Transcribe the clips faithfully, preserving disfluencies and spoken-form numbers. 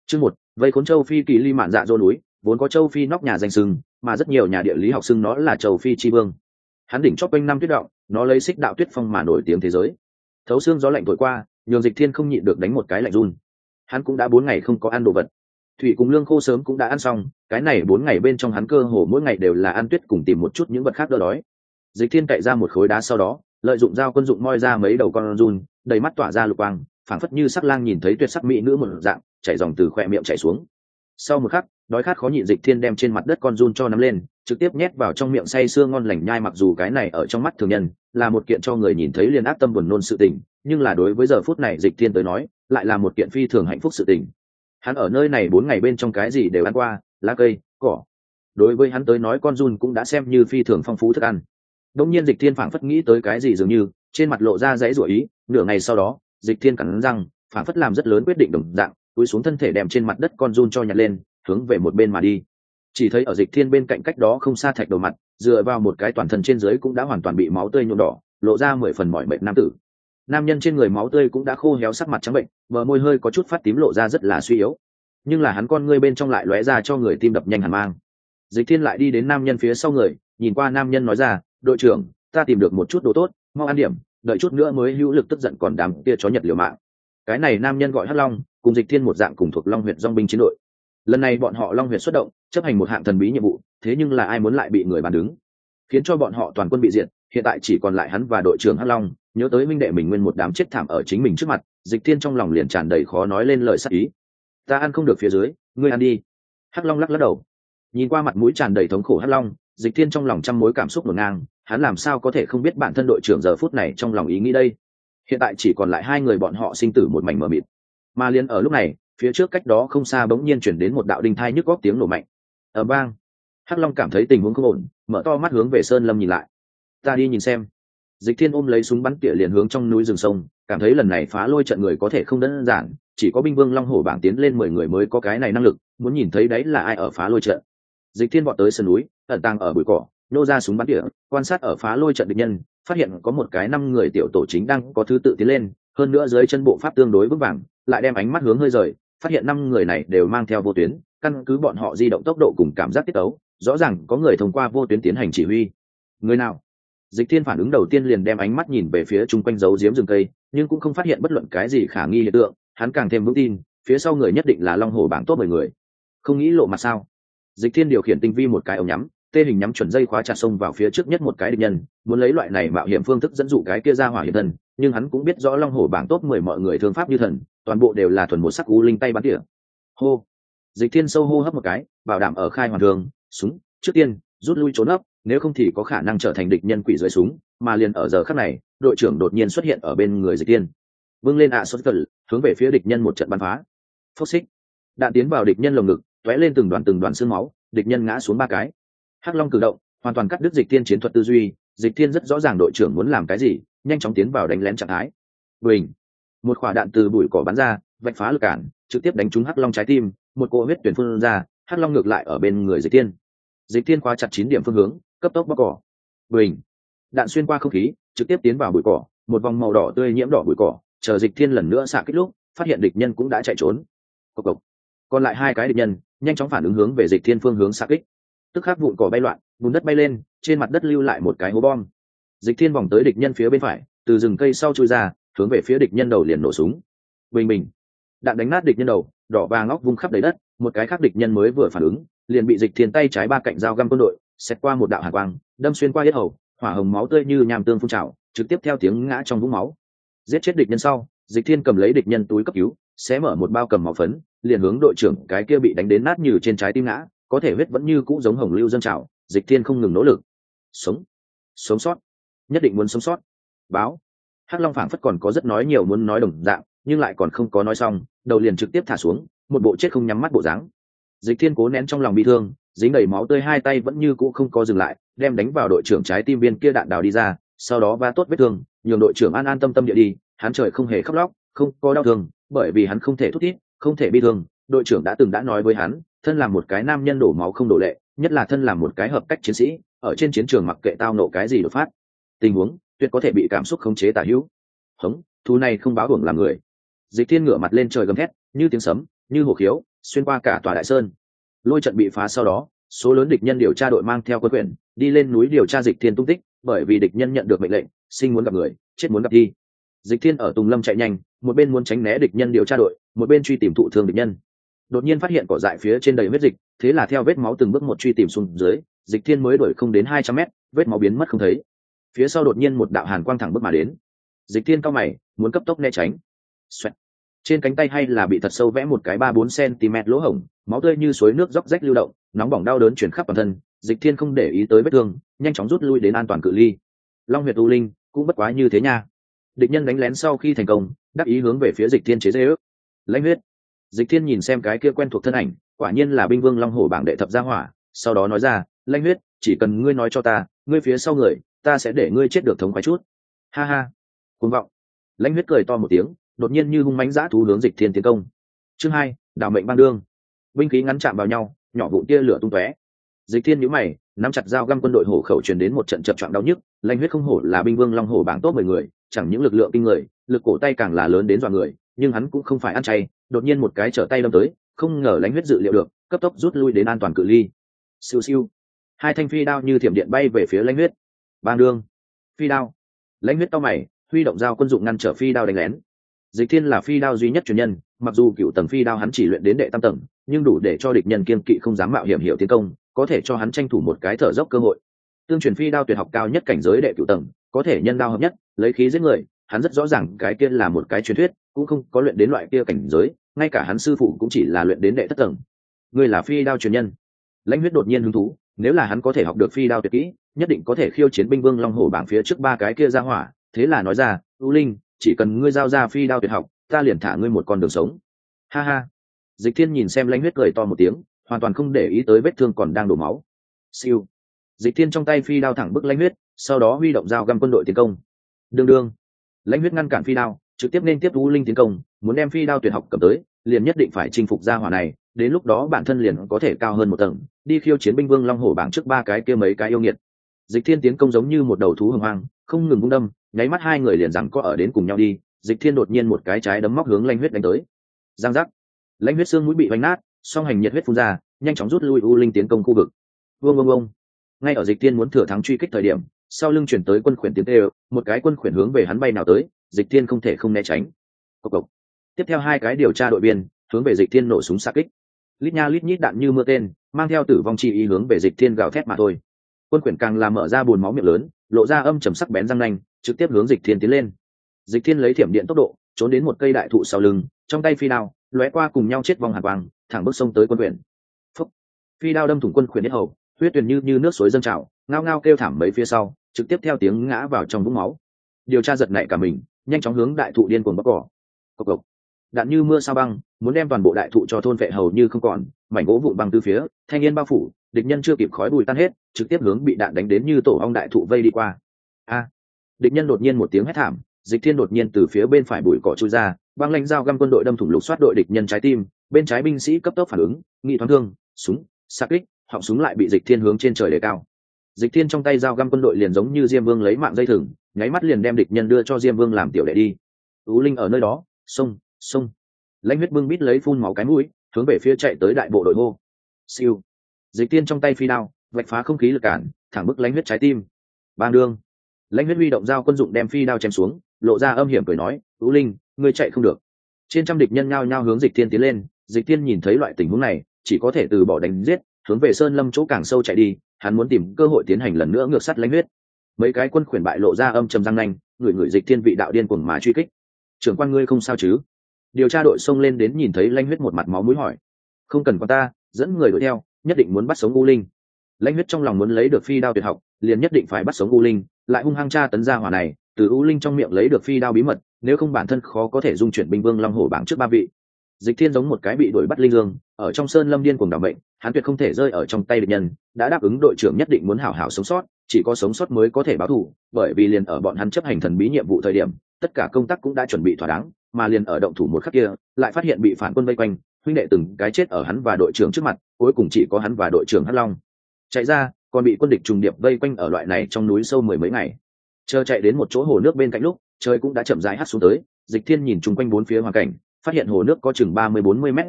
Chương một, vây khốn châu Phi kỳ ly mạn dạ dô núi, vốn có châu Phi nóc nhà danh sừng, mà rất nhiều nhà địa lý học xưng nó là châu Phi chi vương. Hắn đỉnh chót quanh năm tuyết động, nó lấy xích đạo tuyết phong mà nổi tiếng thế giới. Thấu xương gió lạnh thổi qua, nhường Dịch Thiên không nhịn được đánh một cái lạnh run. Hắn cũng đã bốn ngày không có ăn đồ vật. Thủy cùng lương khô sớm cũng đã ăn xong, cái này bốn ngày bên trong hắn cơ hồ mỗi ngày đều là ăn tuyết cùng tìm một chút những vật khác đỡ đói. Dịch Thiên cậy ra một khối đá sau đó, lợi dụng dao quân dụng moi ra mấy đầu con run, đầy mắt tỏa ra lục quang, phảng phất như sắc lang nhìn thấy tuyệt sắc mỹ nữ một dạng, chảy dòng từ khóe miệng chảy xuống. Sau một khắc, đói khát khó nhịn Dịch Thiên đem trên mặt đất con run cho nắm lên, trực tiếp nhét vào trong miệng say sưa ngon lành nhai. Mặc dù cái này ở trong mắt thường nhân là một kiện cho người nhìn thấy liền ác tâm buồn nôn sự tình, nhưng là đối với giờ phút này Dịch Thiên tới nói, lại là một kiện phi thường hạnh phúc sự tình. Hắn ở nơi này bốn ngày bên trong cái gì đều ăn qua, lá cây, cỏ. Đối với hắn tới nói con run cũng đã xem như phi thường phong phú thức ăn. Đống nhiên Dịch Thiên phảng phất nghĩ tới cái gì dường như, trên mặt lộ ra dãy rủa ý, nửa ngày sau đó, Dịch Thiên cắn răng, phảng phất làm rất lớn quyết định đồng dạng, túi xuống thân thể đem trên mặt đất con run cho nhặt lên, hướng về một bên mà đi. Chỉ thấy ở Dịch Thiên bên cạnh cách đó không xa thạch đầu mặt, dựa vào một cái toàn thân trên dưới cũng đã hoàn toàn bị máu tươi nhuộm đỏ, lộ ra mười phần mỏi mệt nam tử. Nam nhân trên người máu tươi cũng đã khô héo, sắc mặt trắng bệnh, bờ môi hơi có chút phát tím, lộ ra rất là suy yếu. Nhưng là hắn con ngươi bên trong lại lóe ra cho người tim đập nhanh hẳn mang. Dịch Thiên lại đi đến nam nhân phía sau người, nhìn qua nam nhân nói ra, đội trưởng, ta tìm được một chút đồ tốt, mau ăn điểm, đợi chút nữa mới hữu lực tức giận còn đám kia chó nhật liều mạng. Cái này nam nhân gọi Hắc Long, cùng Dịch Thiên một dạng cùng thuộc Long huyện dòng binh chiến đội. Lần này bọn họ Long huyện xuất động, chấp hành một hạng thần bí nhiệm vụ, thế nhưng là ai muốn lại bị người bàn đứng, khiến cho bọn họ toàn quân bị diệt. Hiện tại chỉ còn lại hắn và đội trưởng Hắc Long. Nhớ tới minh đệ mình nguyên một đám chết thảm ở chính mình trước mặt, Dịch Thiên trong lòng liền tràn đầy khó nói lên lời sắc ý. Ta ăn không được phía dưới, ngươi ăn đi. Hắc Long lắc lắc đầu. Nhìn qua mặt mũi tràn đầy thống khổ Hắc Long, Dịch Thiên trong lòng trăm mối cảm xúc ngổn ngang. Hắn làm sao có thể không biết bản thân đội trưởng giờ phút này trong lòng ý nghĩ đây. Hiện tại chỉ còn lại hai người bọn họ sinh tử một mảnh mờ mịt. Mà liền ở lúc này, phía trước cách đó không xa bỗng nhiên chuyển đến một đạo đinh thai nhức góc tiếng nổ mạnh. Ở bang, Hắc Long cảm thấy tình huống không ổn, mở to mắt hướng về Sơn Lâm nhìn lại. Ta đi nhìn xem. Dịch Thiên ôm lấy súng bắn tỉa liền hướng trong núi rừng sông, cảm thấy lần này phá lôi trận người có thể không đơn giản, chỉ có binh vương Long Hổ bảng tiến lên mười người mới có cái này năng lực, muốn nhìn thấy đấy là ai ở phá lôi trận. Dịch Thiên vọt tới sườn núi, ẩn tàng ở bụi cỏ, nô ra súng bắn tỉa, quan sát ở phá lôi trận địch nhân, phát hiện có một cái năm người tiểu tổ chính đang có thứ tự tiến lên, hơn nữa dưới chân bộ pháp tương đối vững vàng, lại đem ánh mắt hướng hơi rời, phát hiện năm người này đều mang theo vô tuyến, căn cứ bọn họ di động tốc độ cùng cảm giác tiết tấu, rõ ràng có người thông qua vô tuyến tiến hành chỉ huy. Người nào? Dịch Thiên phản ứng đầu tiên liền đem ánh mắt nhìn về phía chung quanh dấu giếm rừng cây, nhưng cũng không phát hiện bất luận cái gì khả nghi hiện tượng. Hắn càng thêm vững tin, phía sau người nhất định là Long Hổ bảng top mười người. Không nghĩ lộ mặt sao? Dịch Thiên điều khiển tinh vi một cái ống nhắm, tê hình nhắm chuẩn dây khóa chặt xông vào phía trước nhất một cái địch nhân, muốn lấy loại này mạo hiểm phương thức dẫn dụ cái kia ra hỏa hiện thân. Nhưng hắn cũng biết rõ Long Hổ bảng top mười mọi người thương pháp như thần, toàn bộ đều là thuần một sắc u linh tay bắn tỉa. Hô! Dịch Thiên sâu hô hấp một cái, bảo đảm ở khai hoàn thường, súng, trước tiên rút lui trốn ấp, nếu không thì có khả năng trở thành địch nhân quỷ dưới súng. Mà liền ở giờ khắc này, đội trưởng đột nhiên xuất hiện ở bên người Dịch Thiên, vâng lên ạ xuất cẩn, hướng về phía địch nhân một trận bắn phá. Phốc xích, đạn tiến vào địch nhân lồng ngực, tóe lên từng đoàn từng đoàn xương máu, địch nhân ngã xuống ba cái. Hắc Long cử động, hoàn toàn cắt đứt Dịch Thiên chiến thuật tư duy. Dịch Thiên rất rõ ràng đội trưởng muốn làm cái gì, nhanh chóng tiến vào đánh lén trạng thái. Bình, một quả đạn từ bụi cỏ bắn ra, vạch phá lực cản, trực tiếp đánh trúng Hắc Long trái tim, một cỗ huyết tuyển phun ra, Hắc Long ngược lại ở bên người Dịch Thiên. Dịch Thiên khóa chặt chín điểm phương hướng, cấp tốc bóc cỏ. Bình, đạn xuyên qua không khí, trực tiếp tiến vào bụi cỏ, một vòng màu đỏ tươi nhiễm đỏ bụi cỏ. Chờ Dịch Thiên lần nữa xạ kích lúc, phát hiện địch nhân cũng đã chạy trốn. Cộc cộc. Còn lại hai cái địch nhân nhanh chóng phản ứng hướng về Dịch Thiên phương hướng xạ kích. Tức khắc vụn cỏ bay loạn, bùn đất bay lên, trên mặt đất lưu lại một cái hố bom. Dịch Thiên vòng tới địch nhân phía bên phải, từ rừng cây sau chui ra, hướng về phía địch nhân đầu liền nổ súng. Bình bình, đạn đánh nát địch nhân đầu, đỏ vàng óc vung khắp đầy đất. Một cái khác địch nhân mới vừa phản ứng, liền bị Dịch Thiên tay trái ba cạnh dao găm quân đội xẹt qua một đạo hàn quang, đâm xuyên qua yết hầu, hỏa hồng máu tươi như nham tương phun trào, trực tiếp theo tiếng ngã trong vũng máu. Giết chết địch nhân sau, Dịch Thiên cầm lấy địch nhân túi cấp cứu, xé mở một bao cầm máu phấn, liền hướng đội trưởng cái kia bị đánh đến nát như trên trái tim ngã, có thể huyết vẫn như cũ giống hồng lưu dâng trào. Dịch Thiên không ngừng nỗ lực, sống, sống sót, nhất định muốn sống sót. Báo. Hắc Long phảng phất còn có rất nói nhiều muốn nói đồng dạng, nhưng lại còn không có nói xong, đầu liền trực tiếp thả xuống, một bộ chết không nhắm mắt bộ dáng. Dịch Thiên cố nén trong lòng bi thương, dính đầy máu tươi hai tay vẫn như cũ không có dừng lại, đem đánh vào đội trưởng trái tim viên kia đạn đào đi ra, sau đó va tốt vết thương, nhường đội trưởng an an tâm tâm địa đi. Hắn trời không hề khóc lóc, không có đau thương, bởi vì hắn không thể thút thít, không thể bi thương. Đội trưởng đã từng đã nói với hắn, thân làm một cái nam nhân đổ máu không đổ lệ, nhất là thân làm một cái hợp cách chiến sĩ, ở trên chiến trường mặc kệ tao nộ cái gì đột phát tình huống, tuyệt có thể bị cảm xúc khống chế tả hữu. Hống, thú này không báo hưởng làm người. Dịch Thiên ngửa mặt lên trời gầm thét, như tiếng sấm, như hổ khiếu, xuyên qua cả tòa đại sơn. Lôi trận bị phá sau đó, số lớn địch nhân điều tra đội mang theo quân quyền đi lên núi điều tra Dịch Thiên tung tích, bởi vì địch nhân nhận được mệnh lệnh, sinh muốn gặp người, chết muốn gặp thi. Dịch Thiên ở Tùng Lâm chạy nhanh, một bên muốn tránh né địch nhân điều tra đội, một bên truy tìm thụ thương địch nhân. Đột nhiên phát hiện cỏ dại phía trên đầy huyết dịch, thế là theo vết máu từng bước một truy tìm xuống dưới, Dịch Thiên mới đuổi không đến hai trăm mét, vết máu biến mất không thấy. Phía sau đột nhiên một đạo hàn quang thẳng bước mà đến. Dịch Thiên cao mày, muốn cấp tốc né tránh. Xoẹt. Trên cánh tay hay là bị thật sâu vẽ một cái ba bốn cm lỗ hổng, máu tươi như suối nước róc rách lưu động, nóng bỏng đau đớn truyền khắp toàn thân. Dịch Thiên không để ý tới vết thương, nhanh chóng rút lui đến an toàn cự ly. Long huyệt u linh cũng bất quá như thế nha. Địch nhân đánh lén sau khi thành công, đắc ý hướng về phía Dịch Thiên chế giễu. Lãnh huyết. Dịch Thiên nhìn xem cái kia quen thuộc thân ảnh, quả nhiên là binh vương long hổ bảng đệ thập gia hỏa, sau đó nói ra, Lãnh huyết, chỉ cần ngươi nói cho ta, ngươi phía sau người, ta sẽ để ngươi chết được thống khoái chút. Ha ha. Cuồng vọng. Lãnh huyết cười to một tiếng, đột nhiên như hung mãnh dã thú hướng Dịch Thiên tiến công. Chương hai, đảo mệnh băng đương. Binh khí ngắn chạm vào nhau, nhỏ vụn tia lửa tung tóe. Dịch Thiên nhíu mày, nắm chặt dao găm quân đội hổ khẩu truyền đến một trận chập choạng đau nhức. Lãnh huyết không hổ là binh vương long hổ bảng top mười người, chẳng những lực lượng kinh người, lực cổ tay càng là lớn đến dọa người, nhưng hắn cũng không phải ăn chay, đột nhiên một cái trở tay đâm tới, không ngờ Lãnh huyết dự liệu được, cấp tốc rút lui đến an toàn cự ly. Siêu siêu. Hai thanh phi đao như thiểm điện bay về phía Lãnh huyết. Bang đương. Phi đao. Lãnh huyết cau mày, huy động dao quân dụng ngăn trở phi đao đánh lén. Dịch Thiên là phi đao duy nhất truyền nhân, mặc dù cựu tầng phi đao hắn chỉ luyện đến đệ tam tầng, nhưng đủ để cho địch nhân kiên kỵ không dám mạo hiểm hiểu tiến công, có thể cho hắn tranh thủ một cái thở dốc cơ hội. Tương truyền phi đao tuyệt học cao nhất cảnh giới đệ cửu tầng, có thể nhân đao hợp nhất, lấy khí giết người, hắn rất rõ ràng cái kia là một cái truyền thuyết, cũng không có luyện đến loại kia cảnh giới, ngay cả hắn sư phụ cũng chỉ là luyện đến đệ thất tầng. Ngươi là phi đao truyền nhân. Lãnh huyết đột nhiên hứng thú, nếu là hắn có thể học được phi đao tuyệt kỹ, nhất định có thể khiêu chiến binh vương long hổ bảng phía trước ba cái kia ra hỏa, thế là nói ra, U Linh, chỉ cần ngươi giao ra phi đao tuyệt học, ta liền thả ngươi một con đường sống. Ha ha. Dịch Thiên nhìn xem Lãnh huyết cười to một tiếng, hoàn toàn không để ý tới vết thương còn đang đổ máu. Siêu. Dịch Thiên trong tay phi đao thẳng bức Lãnh huyết, sau đó huy động dao găm quân đội tiến công. Đương đương. Lãnh huyết ngăn cản phi đao, trực tiếp nên tiếp U Linh tiến công, muốn đem phi đao tuyệt học cầm tới, liền nhất định phải chinh phục gia hỏa này, đến lúc đó bản thân liền có thể cao hơn một tầng, đi khiêu chiến binh vương long hổ bảng trước ba cái kia mấy cái yêu nghiệt. Dịch Thiên tiến công giống như một đầu thú hùng hoang, không ngừng vung đâm, nháy mắt hai người liền rằng có ở đến cùng nhau đi. Dịch Thiên đột nhiên một cái trái đấm móc hướng Lãnh huyết đánh tới. Giang giác. Lãnh huyết xương mũi bị vánh nát, song hành nhiệt huyết phun ra, nhanh chóng rút lui U Linh tiến công khu vực. Vương vương vương. Ngay ở Dịch Thiên muốn thừa thắng truy kích thời điểm, sau lưng chuyển tới quân khuyển tiếng kêu, một cái quân khuyển hướng về hắn bay nào tới, Dịch Thiên không thể không né tránh. Cộc cộc. Tiếp theo hai cái điều tra đội viên hướng về Dịch Thiên nổ súng xạ kích. Lít nha lít nhít đạn như mưa tên, mang theo tử vong chi ý hướng về Dịch Thiên gào thét mà thôi. Quân khuyển càng làm mở ra buồn máu miệng lớn, lộ ra âm trầm sắc bén răng nanh, trực tiếp hướng Dịch Thiên tiến lên. Dịch Thiên lấy thiểm điện tốc độ, trốn đến một cây đại thụ sau lưng, trong tay phi đao lóe qua cùng nhau chết vòng hàn quang, thẳng bước sông tới quân khuyển. Phúc. Phi đao đâm thủng quân khuyển yết hầu, huyết tuyền như như nước suối dâng trào, ngao ngao kêu thảm mấy phía sau, trực tiếp theo tiếng ngã vào trong vũng máu. Điều tra giật nảy cả mình, nhanh chóng hướng đại thụ điên cuồng bóc cỏ. Cộc cộc. Đạn như mưa sao băng, muốn đem toàn bộ đại thụ cho thôn vệ hầu như không còn, mảnh gỗ vụn băng từ phía, thanh niên bao phủ, địch nhân chưa kịp khói bụi tan hết, trực tiếp hướng bị đạn đánh đến như tổ ong đại thụ vây đi qua. A. Địch nhân đột nhiên một tiếng hét thảm, Dịch Thiên đột nhiên từ phía bên phải bụi cỏ chui ra, băng lãnh dao găm quân đội đâm thủng lục soát đội địch nhân trái tim, bên trái binh sĩ cấp tốc phản ứng, nghị thoáng thương, súng, xạ kích, họng súng lại bị Dịch Thiên hướng trên trời đề cao. Dịch Thiên trong tay dao găm quân đội liền giống như Diêm Vương lấy mạng dây thừng, nháy mắt liền đem địch nhân đưa cho Diêm Vương làm tiểu đệ đi. Tú Linh ở nơi đó, xông, xông. Lãnh huyết bưng bít lấy phun máu cái mũi, hướng về phía chạy tới đại bộ đội hô. Siêu. Dịch Thiên trong tay phi đao, vạch phá không khí lực cản, thẳng bức Lãnh huyết trái tim. Bang đương. Lãnh huyết huy động dao quân dụng đem phi đao chém xuống, lộ ra âm hiểm cười nói, Tú Linh, ngươi chạy không được. Trên trăm địch nhân nhao nhao hướng Dịch Thiên tiến lên, Dịch Thiên nhìn thấy loại tình huống này, chỉ có thể từ bỏ đánh giết, hướng về sơn lâm chỗ càng sâu chạy đi, hắn muốn tìm cơ hội tiến hành lần nữa ngược sát Lãnh huyết. Mấy cái quân khuyển bại lộ ra âm trầm răng nanh, người người Dịch Thiên vị đạo điên cuồng mà truy kích. Trưởng quan ngươi không sao chứ? Điều tra đội xông lên đến nhìn thấy Lãnh huyết một mặt máu mũi hỏi. Không cần quan ta, dẫn người đuổi theo, nhất định muốn bắt sống U Linh. Lãnh huyết trong lòng muốn lấy được phi đao tuyệt học, liền nhất định phải bắt sống U Linh, lại hung hăng tra tấn ra hỏa này, từ U Linh trong miệng lấy được phi đao bí mật, nếu không bản thân khó có thể dung chuyển binh vương long hổ bảng trước ba vị. Dịch Thiên giống một cái bị đuổi bắt linh dương, ở trong sơn lâm điên cuồng đảm mệnh, hắn tuyệt không thể rơi ở trong tay địch nhân, đã đáp ứng đội trưởng nhất định muốn hảo hảo sống sót, chỉ có sống sót mới có thể báo thù, bởi vì liền ở bọn hắn chấp hành thần bí nhiệm vụ thời điểm, tất cả công tác cũng đã chuẩn bị thỏa đáng, mà liền ở động thủ một khắc kia, lại phát hiện bị phản quân vây quanh, huynh đệ từng cái chết ở hắn và đội trưởng trước mặt, cuối cùng chỉ có hắn và đội trưởng Hắc Long chạy ra, còn bị quân địch trùng điệp vây quanh ở loại này trong núi sâu mười mấy ngày. Chờ chạy đến một chỗ hồ nước bên cạnh lúc, trời cũng đã chậm rãi hắt xuống tới, Dịch Thiên nhìn chung quanh bốn phía hoàn cảnh, phát hiện hồ nước có chừng ba mươi bốn mươi mét rộng,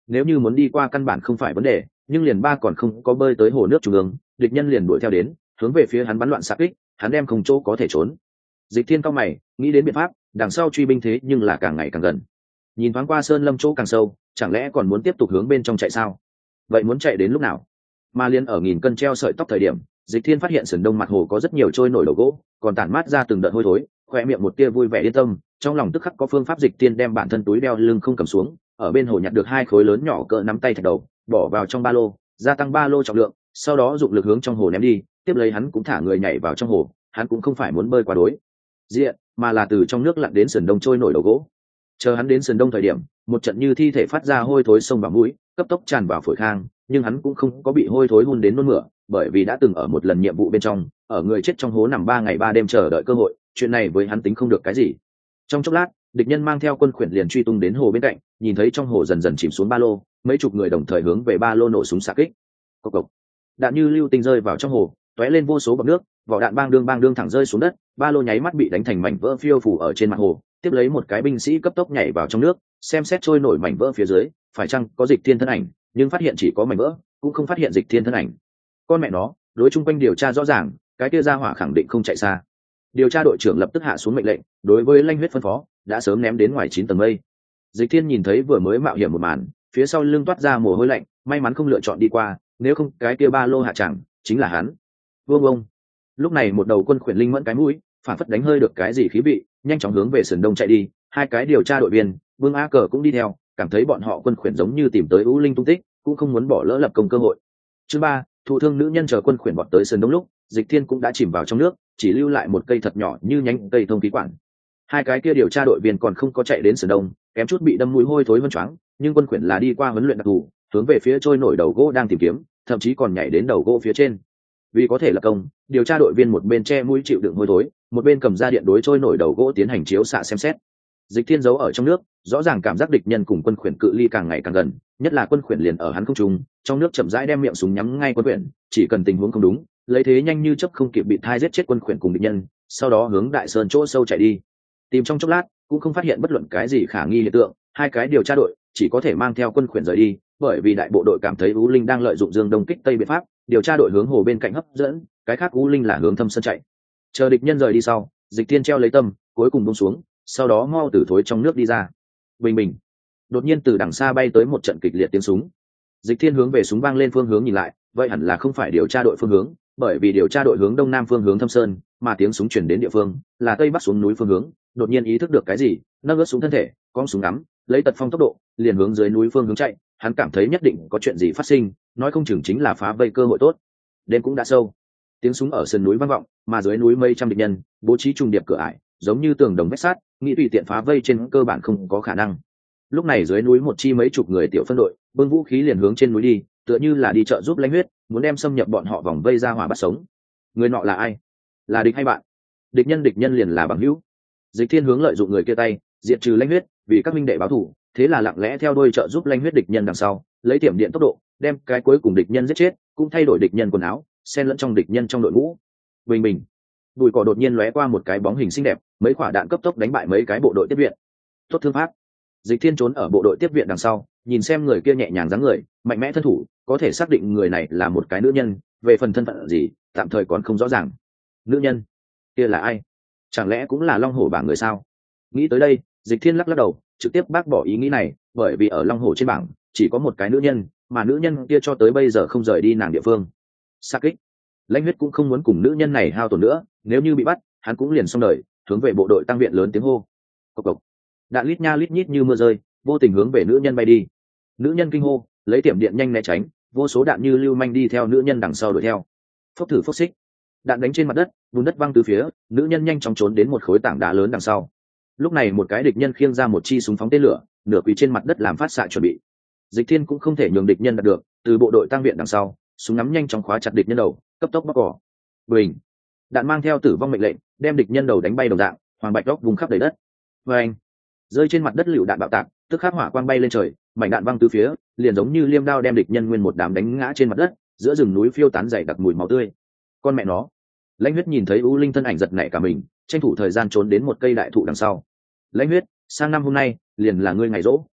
nếu như muốn đi qua căn bản không phải vấn đề, nhưng liền ba còn không có bơi tới hồ nước trung ương, địch nhân liền đuổi theo đến, hướng về phía hắn bắn loạn xạ kích, hắn đem không chỗ có thể trốn. Dịch Thiên cao mày, nghĩ đến biện pháp, đằng sau truy binh thế nhưng là càng ngày càng gần. Nhìn thoáng qua sơn lâm chỗ càng sâu, chẳng lẽ còn muốn tiếp tục hướng bên trong chạy sao? Vậy muốn chạy đến lúc nào? Mà liên ở nghìn cân treo sợi tóc thời điểm, Dịch Thiên phát hiện sườn đông mặt hồ có rất nhiều trôi nổi đầu gỗ, còn tản mát ra từng đợt hôi thối, khoe miệng một tia vui vẻ yên tâm, trong lòng tức khắc có phương pháp. Dịch Thiên đem bản thân túi đeo lưng không cầm xuống, ở bên hồ nhặt được hai khối lớn nhỏ cỡ nắm tay thạch đầu, bỏ vào trong ba lô, gia tăng ba lô trọng lượng, sau đó dụng lực hướng trong hồ ném đi, tiếp lấy hắn cũng thả người nhảy vào trong hồ, hắn cũng không phải muốn bơi qua đối diện, mà là từ trong nước lặn đến sườn đông trôi nổi đầu gỗ. Chờ hắn đến sườn đông thời điểm, một trận như thi thể phát ra hôi thối xông vào mũi, cấp tốc tràn vào phổi khang, nhưng hắn cũng không có bị hôi thối hun đến nôn mửa, bởi vì đã từng ở một lần nhiệm vụ bên trong, ở người chết trong hố nằm ba ngày ba đêm chờ đợi cơ hội, chuyện này với hắn tính không được cái gì. Trong chốc lát, địch nhân mang theo quân khuyển liền truy tung đến hồ bên cạnh, nhìn thấy trong hồ dần dần chìm xuống ba lô, mấy chục người đồng thời hướng về ba lô nổ súng xạ kích. Cộc cộc. Đạn như lưu tinh rơi vào trong hồ, tóe lên vô số bọt nước, vỏ đạn bang đương bang đương thẳng rơi xuống đất, ba lô nháy mắt bị đánh thành mảnh vỡ phiêu phù ở trên mặt hồ. Tiếp lấy một cái binh sĩ cấp tốc nhảy vào trong nước, xem xét trôi nổi mảnh vỡ phía dưới, phải chăng có Dịch Thiên thân ảnh, nhưng phát hiện chỉ có mảnh vỡ, cũng không phát hiện Dịch Thiên thân ảnh. Con mẹ nó, đối chung quanh điều tra rõ ràng, cái kia ra hỏa khẳng định không chạy xa. Điều tra đội trưởng lập tức hạ xuống mệnh lệnh, đối với Lanh Huyết phân phó, đã sớm ném đến ngoài chín tầng mây. Dịch Thiên nhìn thấy vừa mới mạo hiểm một màn, phía sau lưng toát ra mồ hôi lạnh, may mắn không lựa chọn đi qua, nếu không cái kia ba lô hạ chẳng chính là hắn. Vương ông. Lúc này một đầu quân khuyển linh mẫn cái mũi, phản phất đánh hơi được cái gì khí vị, nhanh chóng hướng về sườn đông chạy đi. Hai cái điều tra đội viên, Vương A Cờ cũng đi theo, cảm thấy bọn họ quân khuyển giống như tìm tới U Linh tung tích, cũng không muốn bỏ lỡ lập công cơ hội. Chương ba, thụ thương nữ nhân chờ quân khuyển bọn tới sườn đông lúc, Dịch Thiên cũng đã chìm vào trong nước, chỉ lưu lại một cây thật nhỏ như nhánh cây thông khí quản. Hai cái kia điều tra đội viên còn không có chạy đến sườn đông, kém chút bị đâm mũi hôi thối vân choáng, nhưng quân khuyển là đi qua huấn luyện đặc thù, hướng về phía trôi nổi đầu gỗ đang tìm kiếm, thậm chí còn nhảy đến đầu gỗ phía trên. Vì có thể lập công, điều tra đội viên một bên che mũi chịu đựng hôi thối, một bên cầm ra điện đối trôi nổi đầu gỗ tiến hành chiếu xạ xem xét. Dịch Thiên giấu ở trong nước, rõ ràng cảm giác địch nhân cùng quân khuyển cự ly càng ngày càng gần, nhất là quân khuyển liền ở hắn không trung, trong nước chậm rãi đem miệng súng nhắm ngay quân khuyển, chỉ cần tình huống không đúng, lấy thế nhanh như chớp không kịp bị thai giết chết quân khuyển cùng địch nhân, sau đó hướng đại sơn chỗ sâu chạy đi. Tìm trong chốc lát, cũng không phát hiện bất luận cái gì khả nghi hiện tượng, hai cái điều tra đội chỉ có thể mang theo quân khuyển rời đi, bởi vì đại bộ đội cảm thấy U Linh đang lợi dụng dương đông kích tây biện pháp, điều tra đội hướng hồ bên cạnh hấp dẫn, cái khác U Linh là hướng thâm sơn chạy. Chờ địch nhân rời đi sau, Dịch Thiên treo lấy tâm, cuối cùng buông xuống, sau đó mau từ thối trong nước đi ra. Bình bình. Đột nhiên từ đằng xa bay tới một trận kịch liệt tiếng súng. Dịch Thiên hướng về súng vang lên phương hướng nhìn lại, vậy hẳn là không phải điều tra đội phương hướng, bởi vì điều tra đội hướng đông nam phương hướng thâm sơn, mà tiếng súng chuyển đến địa phương là tây bắc xuống núi phương hướng. Đột nhiên ý thức được cái gì, nâng ướt súng thân thể, con súng ngắm, lấy tật phong tốc độ, liền hướng dưới núi phương hướng chạy. Hắn cảm thấy nhất định có chuyện gì phát sinh, nói không chừng chính là phá vây cơ hội tốt. Đêm cũng đã sâu, tiếng súng ở sườn núi vang vọng, mà dưới núi mấy trăm địch nhân bố trí trùng điệp cửa ải, giống như tường đồng vách sắt, nghĩ tùy tiện phá vây trên cơ bản không có khả năng. Lúc này dưới núi một chi mấy chục người tiểu phân đội, bưng vũ khí liền hướng trên núi đi, tựa như là đi chợ giúp Lãnh Huyết, muốn đem xâm nhập bọn họ vòng vây ra hỏa bắt sống. Người nọ là ai? Là địch hay bạn? Địch nhân địch nhân liền là bằng hữu. Dịch Thiên hướng lợi dụng người kia tay, diệt trừ Lãnh Huyết, vì các minh đệ báo thù, thế là lặng lẽ theo đuôi chợ giúp Lãnh Huyết địch nhân đằng sau, lấy tiệm điện tốc độ, đem cái cuối cùng địch nhân giết chết, cũng thay đổi địch nhân quần áo, xen lẫn trong địch nhân trong đội ngũ. Bình bình. Bụi cỏ đột nhiên lóe qua một cái bóng hình xinh đẹp, mấy quả đạn cấp tốc đánh bại mấy cái bộ đội tiếp viện. Tốt thương pháp. Dịch Thiên trốn ở bộ đội tiếp viện đằng sau, nhìn xem người kia nhẹ nhàng dáng người, mạnh mẽ thân thủ, có thể xác định người này là một cái nữ nhân, về phần thân phận gì, tạm thời còn không rõ ràng. Nữ nhân kia là ai? Chẳng lẽ cũng là Long Hổ bảng người sao? Nghĩ tới đây, Dịch Thiên lắc lắc đầu, trực tiếp bác bỏ ý nghĩ này, bởi vì ở Long Hổ trên bảng chỉ có một cái nữ nhân, mà nữ nhân kia cho tới bây giờ không rời đi nàng địa phương. Sa kích. Lãnh Huyết cũng không muốn cùng nữ nhân này hao tổn nữa, nếu như bị bắt, hắn cũng liền xong đời, hướng về bộ đội tăng viện lớn tiếng hô. Cộc cộc. Đạn lít nha lít nhít như mưa rơi, vô tình hướng về nữ nhân bay đi. Nữ nhân kinh hô, lấy tiệm điện nhanh né tránh, vô số đạn như lưu manh đi theo nữ nhân đằng sau đuổi theo. Phốc thử phốc xích, đạn đánh trên mặt đất, bùn đất văng từ phía, nữ nhân nhanh chóng trốn đến một khối tảng đá lớn đằng sau. Lúc này một cái địch nhân khiêng ra một chi súng phóng tên lửa, nửa quỳ trên mặt đất làm phát xạ chuẩn bị. Dịch Thiên cũng không thể nhường địch nhân đạt được, từ bộ đội tăng viện đằng sau, súng ngắm nhanh chóng khóa chặt địch nhân đầu, cấp tốc bóc cỏ. Bình, đạn mang theo tử vong mệnh lệnh, đem địch nhân đầu đánh bay đồng dạng, hoàng bạch góc vùng khắp đầy đất. Và anh, rơi trên mặt đất lựu đạn bạo tạc, tức khắc hỏa quang bay lên trời, mảnh đạn văng từ phía, liền giống như liêm đao đem địch nhân nguyên một đám đánh ngã trên mặt đất, giữa rừng núi phiêu tán dày đặc mùi máu tươi. Con mẹ nó! Lãnh Huyết nhìn thấy U Linh thân ảnh giật nảy cả mình, tranh thủ thời gian trốn đến một cây đại thụ đằng sau. Lãnh Huyết, sang năm hôm nay liền là ngươi ngày rỗ.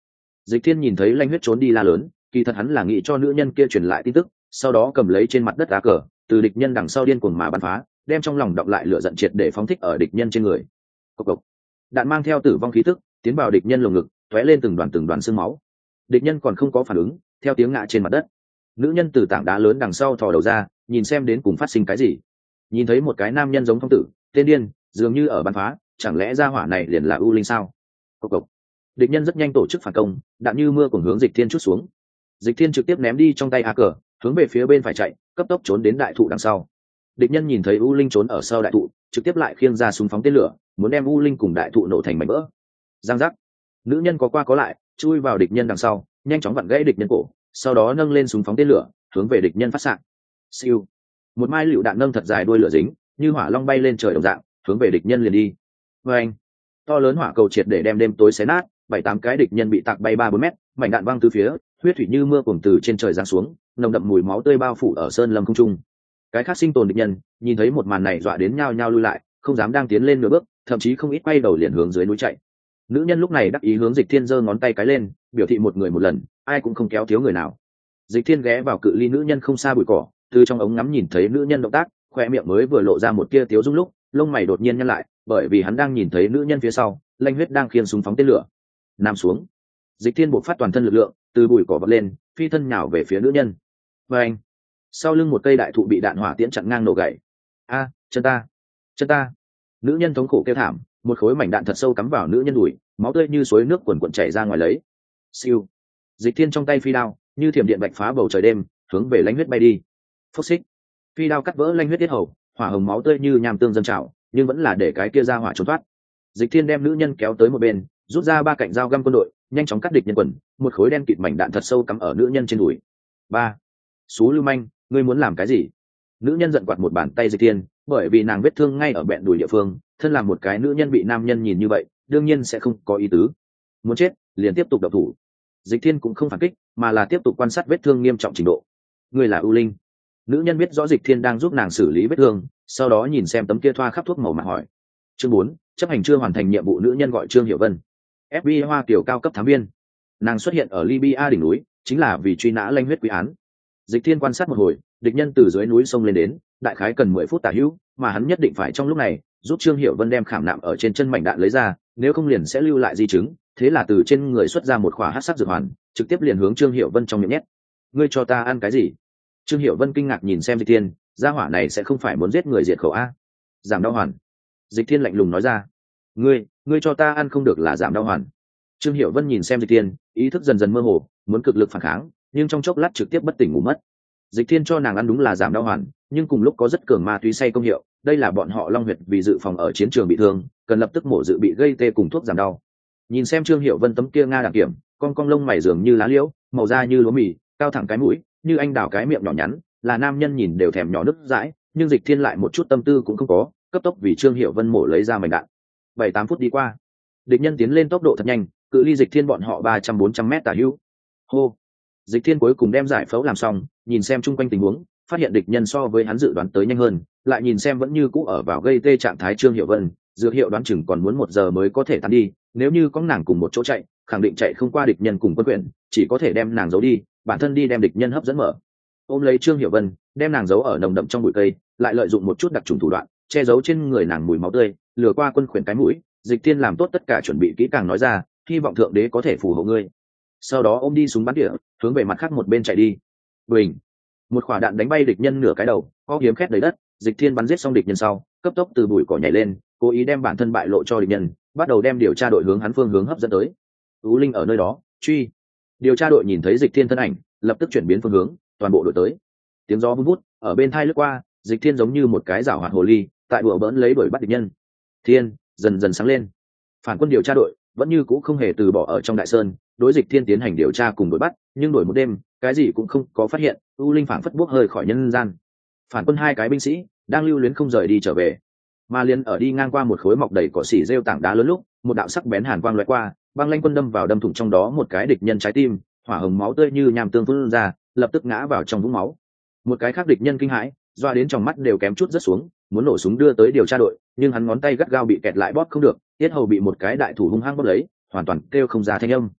Dịch Thiên nhìn thấy Lanh Huyết trốn đi la lớn, kỳ thật hắn là nghĩ cho nữ nhân kia truyền lại tin tức, sau đó cầm lấy trên mặt đất đá cờ, từ địch nhân đằng sau điên cuồng mà bắn phá, đem trong lòng đọng lại lửa giận triệt để phóng thích ở địch nhân trên người. Cộc cộc. Đạn mang theo tử vong khí tức, tiến vào địch nhân lồng ngực, tóe lên từng đoàn từng đoàn xương máu. Địch nhân còn không có phản ứng, theo tiếng ngã trên mặt đất. Nữ nhân từ tảng đá lớn đằng sau thò đầu ra, nhìn xem đến cùng phát sinh cái gì. Nhìn thấy một cái nam nhân giống phong tử, tên điên, dường như ở bắn phá, chẳng lẽ gia hỏa này liền là U Linh sao? Cộc cộc. Địch nhân rất nhanh tổ chức phản công, đạn như mưa cùng hướng Dịch Thiên chút xuống. Dịch Thiên trực tiếp ném đi trong tay a cờ, hướng về phía bên phải chạy, cấp tốc trốn đến đại thụ đằng sau. Địch nhân nhìn thấy U Linh trốn ở sau đại thụ, trực tiếp lại khiêng ra súng phóng tên lửa, muốn đem U Linh cùng đại thụ nổ thành mảnh vỡ. Giang giác. Nữ nhân có qua có lại, chui vào địch nhân đằng sau, nhanh chóng vặn gãy địch nhân cổ, sau đó nâng lên súng phóng tên lửa, hướng về địch nhân phát xạ. Siêu. Một mai lựu đạn nâng thật dài đuôi lửa dính, như hỏa long bay lên trời đồng dạng, hướng về địch nhân liền đi. Và anh. To lớn hỏa cầu triệt để đem đêm tối xé nát, bảy tám cái địch nhân bị tạc bay ba bốn mét, mảnh đạn văng từ phía, huyết thủy như mưa cuồng từ trên trời giáng xuống, nồng đậm mùi máu tươi bao phủ ở sơn lâm không trung. Cái khác sinh tồn địch nhân nhìn thấy một màn này dọa đến nhao nhao lui lại, không dám đang tiến lên nửa bước, thậm chí không ít quay đầu liền hướng dưới núi chạy. Nữ nhân lúc này đắc ý hướng Dịch Thiên giơ ngón tay cái lên, biểu thị một người một lần, ai cũng không kéo thiếu người nào. Dịch Thiên ghé vào cự ly nữ nhân không xa bụi cỏ, từ trong ống ngắm nhìn thấy nữ nhân động tác, khoe miệng mới vừa lộ ra một tia tiếu dung lúc, lông mày đột nhiên nhăn lại, bởi vì hắn đang nhìn thấy nữ nhân phía sau, Lanh Huyết đang khiêng súng phóng tên lửa. Nằm xuống. Dịch Thiên buộc phát toàn thân lực lượng, từ bụi cỏ vọt lên, phi thân nhào về phía nữ nhân. Và anh. Sau lưng một cây đại thụ bị đạn hỏa tiễn chặn ngang nổ gãy. A, chân ta, chân ta. Nữ nhân thống khổ kêu thảm, một khối mảnh đạn thật sâu cắm vào nữ nhân đùi, máu tươi như suối nước quần quần chảy ra ngoài lấy. Siêu. Dịch Thiên trong tay phi đao, như thiểm điện bạch phá bầu trời đêm, hướng về Lanh Huyết bay đi. Phốc xích. Phi đao cắt vỡ Lanh Huyết tiết hầu, hỏa hồng máu tươi như nham tương dâng trào, nhưng vẫn là để cái kia ra hỏa trốn thoát. Dịch Thiên đem nữ nhân kéo tới một bên, rút ra ba cạnh dao găm quân đội, nhanh chóng cắt địch nhân quần, một khối đen kịt mảnh đạn thật sâu cắm ở nữ nhân trên đùi. Ba. Sú lưu manh, ngươi muốn làm cái gì? Nữ nhân giận quạt một bàn tay Dịch Thiên, bởi vì nàng vết thương ngay ở bẹn đùi địa phương, thân làm một cái nữ nhân bị nam nhân nhìn như vậy, đương nhiên sẽ không có ý tứ. Muốn chết, liền tiếp tục độc thủ. Dịch Thiên cũng không phản kích, mà là tiếp tục quan sát vết thương nghiêm trọng trình độ. Ngươi là U Linh. Nữ nhân biết rõ Dịch Thiên đang giúp nàng xử lý vết thương, sau đó nhìn xem tấm kia thoa khắp thuốc màu mà hỏi. Chương bốn, chấp hành chưa hoàn thành nhiệm vụ. Nữ nhân gọi Trương Hiểu Vân, ép bê i Hoa Kiều cao cấp thám viên. Nàng xuất hiện ở Libya đỉnh núi, chính là vì truy nã Lanh Huyết quý án. Dịch Thiên quan sát một hồi, địch nhân từ dưới núi sông lên đến, đại khái cần mười phút tả hữu, mà hắn nhất định phải trong lúc này giúp Trương Hiểu Vân đem khảm nạm ở trên chân mảnh đạn lấy ra, nếu không liền sẽ lưu lại di chứng. Thế là từ trên người xuất ra một khỏa hắc sắc dược hoàn, trực tiếp liền hướng Trương Hiểu Vân trong miệng nhét. Ngươi cho ta ăn cái gì? Trương Hiểu Vân kinh ngạc nhìn xem Dịch Thiên, gia hỏa này sẽ không phải muốn giết người diệt khẩu a? Giảm đau hoàn. Dịch Thiên lạnh lùng nói ra. Ngươi, ngươi cho ta ăn không được là giảm đau hoàn. Trương Hiểu Vân nhìn xem Dịch Thiên, ý thức dần dần mơ hồ, muốn cực lực phản kháng, nhưng trong chốc lát trực tiếp bất tỉnh ngủ mất. Dịch Thiên cho nàng ăn đúng là giảm đau hoàn, nhưng cùng lúc có rất cường ma túy say công hiệu, đây là bọn họ Long Huyệt vì dự phòng ở chiến trường bị thương, cần lập tức mổ dự bị gây tê cùng thuốc giảm đau. Nhìn xem Trương Hiểu Vân tấm kia nga đẳng kiểm, con cong lông mày dường như lá liễu, màu da như lúa mì, cao thẳng cái mũi, như anh đào cái miệng nhỏ nhắn, là nam nhân nhìn đều thèm nhỏ nứt dãi, nhưng Dịch Thiên lại một chút tâm tư cũng không có, cấp tốc vì Trương Hiểu Vân mổ lấy ra mảnh đạn. Bảy tám phút đi qua, địch nhân tiến lên tốc độ thật nhanh, cự ly Dịch Thiên bọn họ ba trăm bốn trăm mét tả hữu. Hô. Dịch Thiên cuối cùng đem giải phẫu làm xong, nhìn xem chung quanh tình huống, phát hiện địch nhân so với hắn dự đoán tới nhanh hơn, lại nhìn xem vẫn như cũ ở vào gây tê trạng thái Trương Hiểu Vân, dược hiệu đoán chừng còn muốn một giờ mới có thể tan đi, nếu như có nàng cùng một chỗ chạy, khẳng định chạy không qua địch nhân cùng quân quyền, chỉ có thể đem nàng giấu đi, bản thân đi đem địch nhân hấp dẫn mở. Ôm lấy Trương Hiểu Vân, đem nàng giấu ở nồng đậm trong bụi cây, lại lợi dụng một chút đặc trùng thủ đoạn, che giấu trên người nàng mùi máu tươi, lừa qua quân khuyển cái mũi. Dịch Thiên làm tốt tất cả chuẩn bị kỹ càng nói ra, hy vọng thượng đế có thể phù hộ ngươi. Sau đó ôm đi súng bắn tỉa, hướng về mặt khác một bên chạy đi. Bình, một quả đạn đánh bay địch nhân nửa cái đầu, có hiếm khét đầy đất. Dịch Thiên bắn giết xong địch nhân sau, cấp tốc từ bụi cỏ nhảy lên, cố ý đem bản thân bại lộ cho địch nhân, bắt đầu đem điều tra đội hướng hắn phương hướng hấp dẫn tới. Tú Linh ở nơi đó, truy. Điều tra đội nhìn thấy Dịch Thiên thân ảnh, lập tức chuyển biến phương hướng, toàn bộ đội tới. Tiếng gió vun vút ở bên thai lướt qua, Dịch Thiên giống như một cái giảo hoạt hồ ly, tại đùa bỡn lấy đuổi bắt địch nhân. Thiên dần dần sáng lên, phản quân điều tra đội vẫn như cũ không hề từ bỏ ở trong đại sơn, đối Dịch Thiên tiến hành điều tra cùng đuổi bắt, nhưng đuổi một đêm, cái gì cũng không có phát hiện. U Linh phảng phất buốc hơi khỏi nhân gian. Phản quân hai cái binh sĩ đang lưu luyến không rời đi trở về, mà liền ở đi ngang qua một khối mọc đầy cỏ xỉ rêu tảng đá lớn lúc, một đạo sắc bén hàn quang lóe qua, băng lanh quân đâm vào đâm thủng trong đó một cái địch nhân trái tim, hỏa hồng máu tươi như nham tương phun ra, lập tức ngã vào trong vũng máu. Một cái khác địch nhân kinh hãi, doa đến trong mắt đều kém chút rớt xuống, muốn nổ súng đưa tới điều tra đội, nhưng hắn ngón tay gắt gao bị kẹt lại bóp không được, tiết hầu bị một cái đại thủ hung hăng bóp lấy, hoàn toàn kêu không ra thanh âm.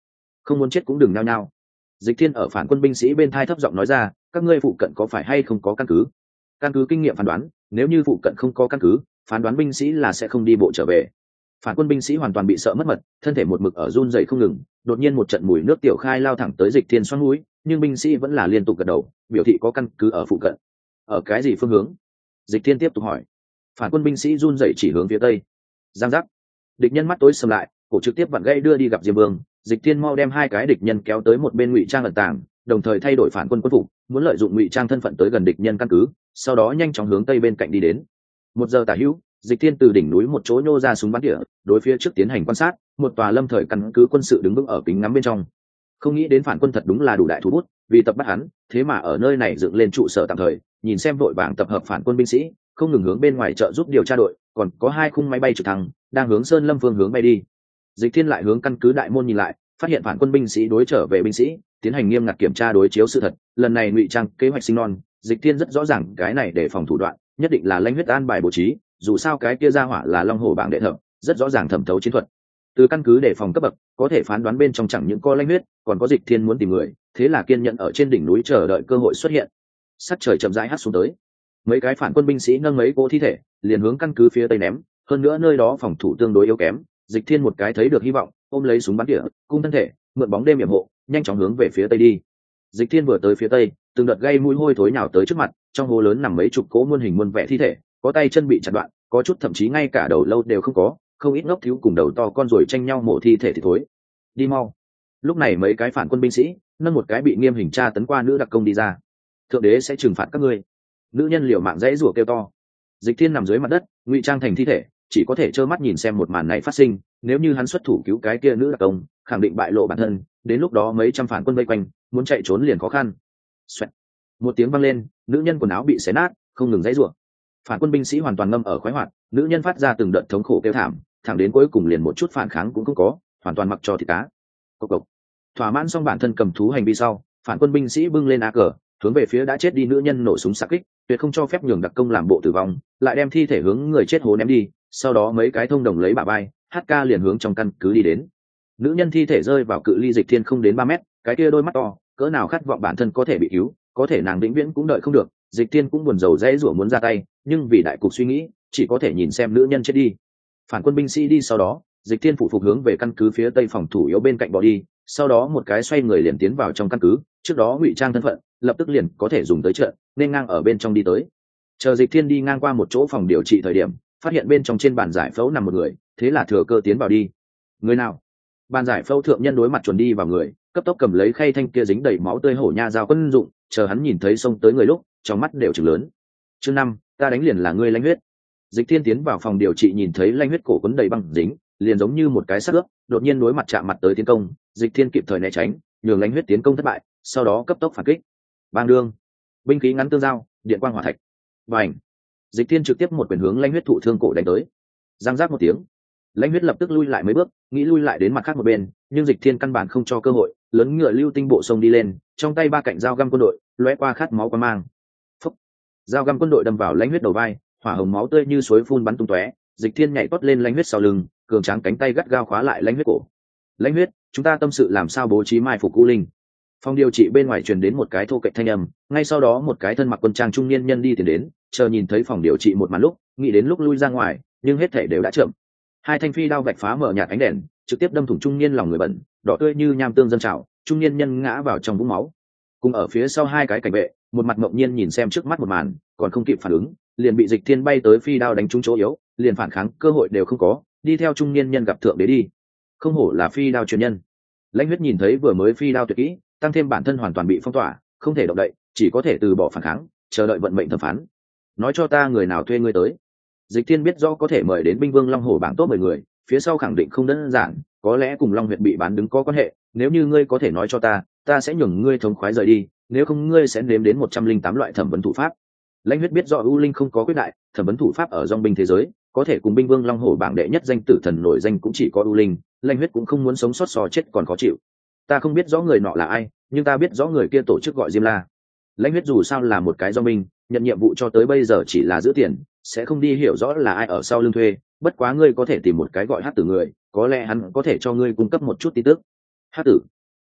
không muốn chết cũng đừng nao nhao. Dịch Thiên ở phản quân binh sĩ bên thai thấp giọng nói ra, các ngươi phụ cận có phải hay không có căn cứ? Căn cứ kinh nghiệm phán đoán, nếu như phụ cận không có căn cứ, phán đoán binh sĩ là sẽ không đi bộ trở về. Phản quân binh sĩ hoàn toàn bị sợ mất mật, thân thể một mực ở run rẩy không ngừng. Đột nhiên một trận mùi nước tiểu khai lao thẳng tới Dịch Thiên xoắn mũi, nhưng binh sĩ vẫn là liên tục gật đầu, biểu thị có căn cứ ở phụ cận. Ở cái gì phương hướng? Dịch Thiên tiếp tục hỏi. Phản quân binh sĩ run rẩy chỉ hướng phía tây. Giang giác. Địch nhân mắt tối sầm lại, cổ trực tiếp vặn gây đưa đi gặp Diêm Vương. Dịch Thiên mau đem hai cái địch nhân kéo tới một bên ngụy trang ẩn tàng, đồng thời thay đổi phản quân quân phục, muốn lợi dụng ngụy trang thân phận tới gần địch nhân căn cứ, sau đó nhanh chóng hướng tây bên cạnh đi đến. Một giờ tả hữu, Dịch Thiên từ đỉnh núi một chỗ nhô ra súng bắn tỉa, đối phía trước tiến hành quan sát. Một tòa lâm thời căn cứ quân sự đứng vững ở kính ngắm bên trong. Không nghĩ đến phản quân thật đúng là đủ đại thủ bút, vì tập bắt hắn, thế mà ở nơi này dựng lên trụ sở tạm thời, nhìn xem đội bảng tập hợp phản quân binh sĩ, không ngừng hướng bên ngoài trợ giúp điều tra đội, còn có hai khung máy bay trực thăng đang hướng Sơn Lâm phương hướng bay đi. Dịch Thiên lại hướng căn cứ đại môn nhìn lại, phát hiện phản quân binh sĩ đối trở về binh sĩ, tiến hành nghiêm ngặt kiểm tra đối chiếu sự thật. Lần này ngụy trang kế hoạch sinh non, Dịch Thiên rất rõ ràng cái này để phòng thủ đoạn, nhất định là Lãnh Huyết an bài bố trí, dù sao cái kia ra hỏa là Long Hổ bảng đệ thập, rất rõ ràng thẩm thấu chiến thuật. Từ căn cứ đề phòng cấp bậc, có thể phán đoán bên trong chẳng những có Lãnh Huyết, còn có Dịch Thiên muốn tìm người, thế là kiên nhẫn ở trên đỉnh núi chờ đợi cơ hội xuất hiện. Sắt trời chậm rãi hắt xuống tới, mấy cái phản quân binh sĩ nâng mấy cỗ thi thể, liền hướng căn cứ phía tây ném, hơn nữa nơi đó phòng thủ tương đối yếu kém. Dịch Thiên một cái thấy được hy vọng, ôm lấy súng bắn tỉa, cung thân thể, mượn bóng đêm yểm hộ, nhanh chóng hướng về phía tây đi. Dịch Thiên vừa tới phía tây, từng đợt gây mũi hôi thối nhào tới trước mặt, trong hố lớn nằm mấy chục cỗ muôn hình muôn vẻ thi thể, có tay chân bị chặt đoạn, có chút thậm chí ngay cả đầu lâu đều không có, không ít ngốc thiếu cùng đầu to con rồi tranh nhau mổ thi thể thì thối. Đi mau. Lúc này mấy cái phản quân binh sĩ nâng một cái bị nghiêm hình tra tấn qua nữ đặc công đi ra. Thượng đế sẽ trừng phạt các ngươi. Nữ nhân liều mạng dãy rủa kêu to. Dịch Thiên nằm dưới mặt đất, ngụy trang thành thi thể, chỉ có thể trơ mắt nhìn xem một màn này phát sinh. Nếu như hắn xuất thủ cứu cái kia nữ đặc công, khẳng định bại lộ bản thân, đến lúc đó mấy trăm phản quân vây quanh, muốn chạy trốn liền khó khăn. Xoẹt. Một tiếng vang lên, nữ nhân quần áo bị xé nát, không ngừng dãy rủa. Phản quân binh sĩ hoàn toàn ngâm ở khoái hoạt, nữ nhân phát ra từng đợt thống khổ kêu thảm, thẳng đến cuối cùng liền một chút phản kháng cũng không có, hoàn toàn mặc cho thịt cá. Cộc cộc. Thỏa mãn xong bản thân cầm thú hành vi sau, phản quân binh sĩ bưng lên a cờ, hướng về phía đã chết đi nữ nhân nổ súng xạ kích, tuyệt không cho phép nhường đặc công làm bộ tử vong, lại đem thi thể hướng người chết hố ném đi. Sau đó mấy cái thông đồng lấy bả vai, hát ca liền hướng trong căn cứ đi đến. Nữ nhân thi thể rơi vào cự ly Dịch Thiên không đến ba mét, cái kia đôi mắt to, cỡ nào khát vọng bản thân có thể bị cứu, có thể nàng vĩnh viễn cũng đợi không được. Dịch Thiên cũng buồn rầu dễ rủa muốn ra tay, nhưng vì đại cục suy nghĩ, chỉ có thể nhìn xem nữ nhân chết đi. Phản quân binh sĩ đi sau đó, Dịch Thiên phụ phục hướng về căn cứ phía tây phòng thủ yếu bên cạnh bỏ đi, sau đó một cái xoay người liền tiến vào trong căn cứ, trước đó ngụy trang thân phận, lập tức liền có thể dùng tới trận, nên ngang ở bên trong đi tới. Chờ Dịch Thiên đi ngang qua một chỗ phòng điều trị thời điểm, phát hiện bên trong trên bàn giải phẫu nằm một người, thế là thừa cơ tiến vào đi. Người nào? Bàn giải phẫu thượng nhân đối mặt chuẩn đi vào người, cấp tốc cầm lấy khay thanh kia dính đầy máu tươi hổ nha dao quân dụng, chờ hắn nhìn thấy xông tới người lúc, trong mắt đều trừng lớn. Chương năm, ta đánh liền là ngươi Lãnh Huyết. Dịch Thiên tiến vào phòng điều trị nhìn thấy Lãnh Huyết cổ quấn đầy băng dính, liền giống như một cái xác ướp, đột nhiên đối mặt chạm mặt tới tiến công, Dịch Thiên kịp thời né tránh, nhường Lãnh Huyết tiến công thất bại, sau đó cấp tốc phản kích. Bang đương, binh khí ngắn tương giao, điện quang hỏa thạch. Bành. Dịch Thiên trực tiếp một quyền hướng Lãnh Huyết thụ thương cổ đánh tới. Giang giác một tiếng, Lãnh Huyết lập tức lui lại mấy bước, nghĩ lui lại đến mặt khác một bên, nhưng Dịch Thiên căn bản không cho cơ hội, lớn ngựa lưu tinh bộ sông đi lên, trong tay ba cạnh dao găm quân đội, lóe qua khát máu qua mang. Phúc. Dao găm quân đội đâm vào Lãnh Huyết đầu vai, hỏa hồng máu tươi như suối phun bắn tung tóe. Dịch Thiên nhảy tót lên Lãnh Huyết sau lưng, cường tráng cánh tay gắt gao khóa lại Lãnh Huyết cổ. Lãnh Huyết, chúng ta tâm sự làm sao bố trí mai phục U Linh. Phòng điều trị bên ngoài truyền đến một cái thô kệch thanh âm, ngay sau đó một cái thân mặc quân trang trung niên nhân đi tiến đến, chờ nhìn thấy phòng điều trị một màn lúc, nghĩ đến lúc lui ra ngoài, nhưng hết thảy đều đã chậm. Hai thanh phi đao vạch phá mở nhạt ánh đèn, trực tiếp đâm thủng trung niên lòng người bẩn, đỏ tươi như nham tương dân trào, trung niên nhân ngã vào trong vũng máu. Cùng ở phía sau hai cái cảnh vệ, một mặt ngẫu nhiên nhìn xem trước mắt một màn, còn không kịp phản ứng, liền bị Dịch Thiên bay tới phi đao đánh trúng chỗ yếu, liền phản kháng cơ hội đều không có, đi theo trung niên nhân gặp thượng đế đi. Không hổ là phi đao truyền nhân. Lãnh Huyết nhìn thấy vừa mới phi đao tuyệt kỹ, tăng thêm bản thân hoàn toàn bị phong tỏa, không thể động đậy, chỉ có thể từ bỏ phản kháng, chờ đợi vận mệnh thẩm phán. Nói cho ta người nào thuê ngươi tới. Dịch Thiên biết rõ có thể mời đến binh vương Long Hổ bảng top mười người, phía sau khẳng định không đơn giản, có lẽ cùng Long Huyệt bị bán đứng có quan hệ, nếu như ngươi có thể nói cho ta, ta sẽ nhường ngươi thống khoái rời đi, nếu không ngươi sẽ nếm đến một trăm linh tám loại thẩm vấn thủ pháp. Lãnh Huyết biết rõ U Linh không có quyết đại, thẩm vấn thủ pháp ở dòng binh thế giới, có thể cùng binh vương Long Hổ bảng đệ nhất danh tử thần nổi danh cũng chỉ có U Linh, Lãnh Huyết cũng không muốn sống sót so chết còn khó chịu. Ta không biết rõ người nọ là ai, nhưng ta biết rõ người kia tổ chức gọi Diêm La. Lãnh Huyết dù sao là một cái dòng binh, nhận nhiệm vụ cho tới bây giờ chỉ là giữ tiền, sẽ không đi hiểu rõ là ai ở sau lưng thuê, bất quá ngươi có thể tìm một cái gọi Hắc Tử người, có lẽ hắn có thể cho ngươi cung cấp một chút tin tức. Hắc Tử?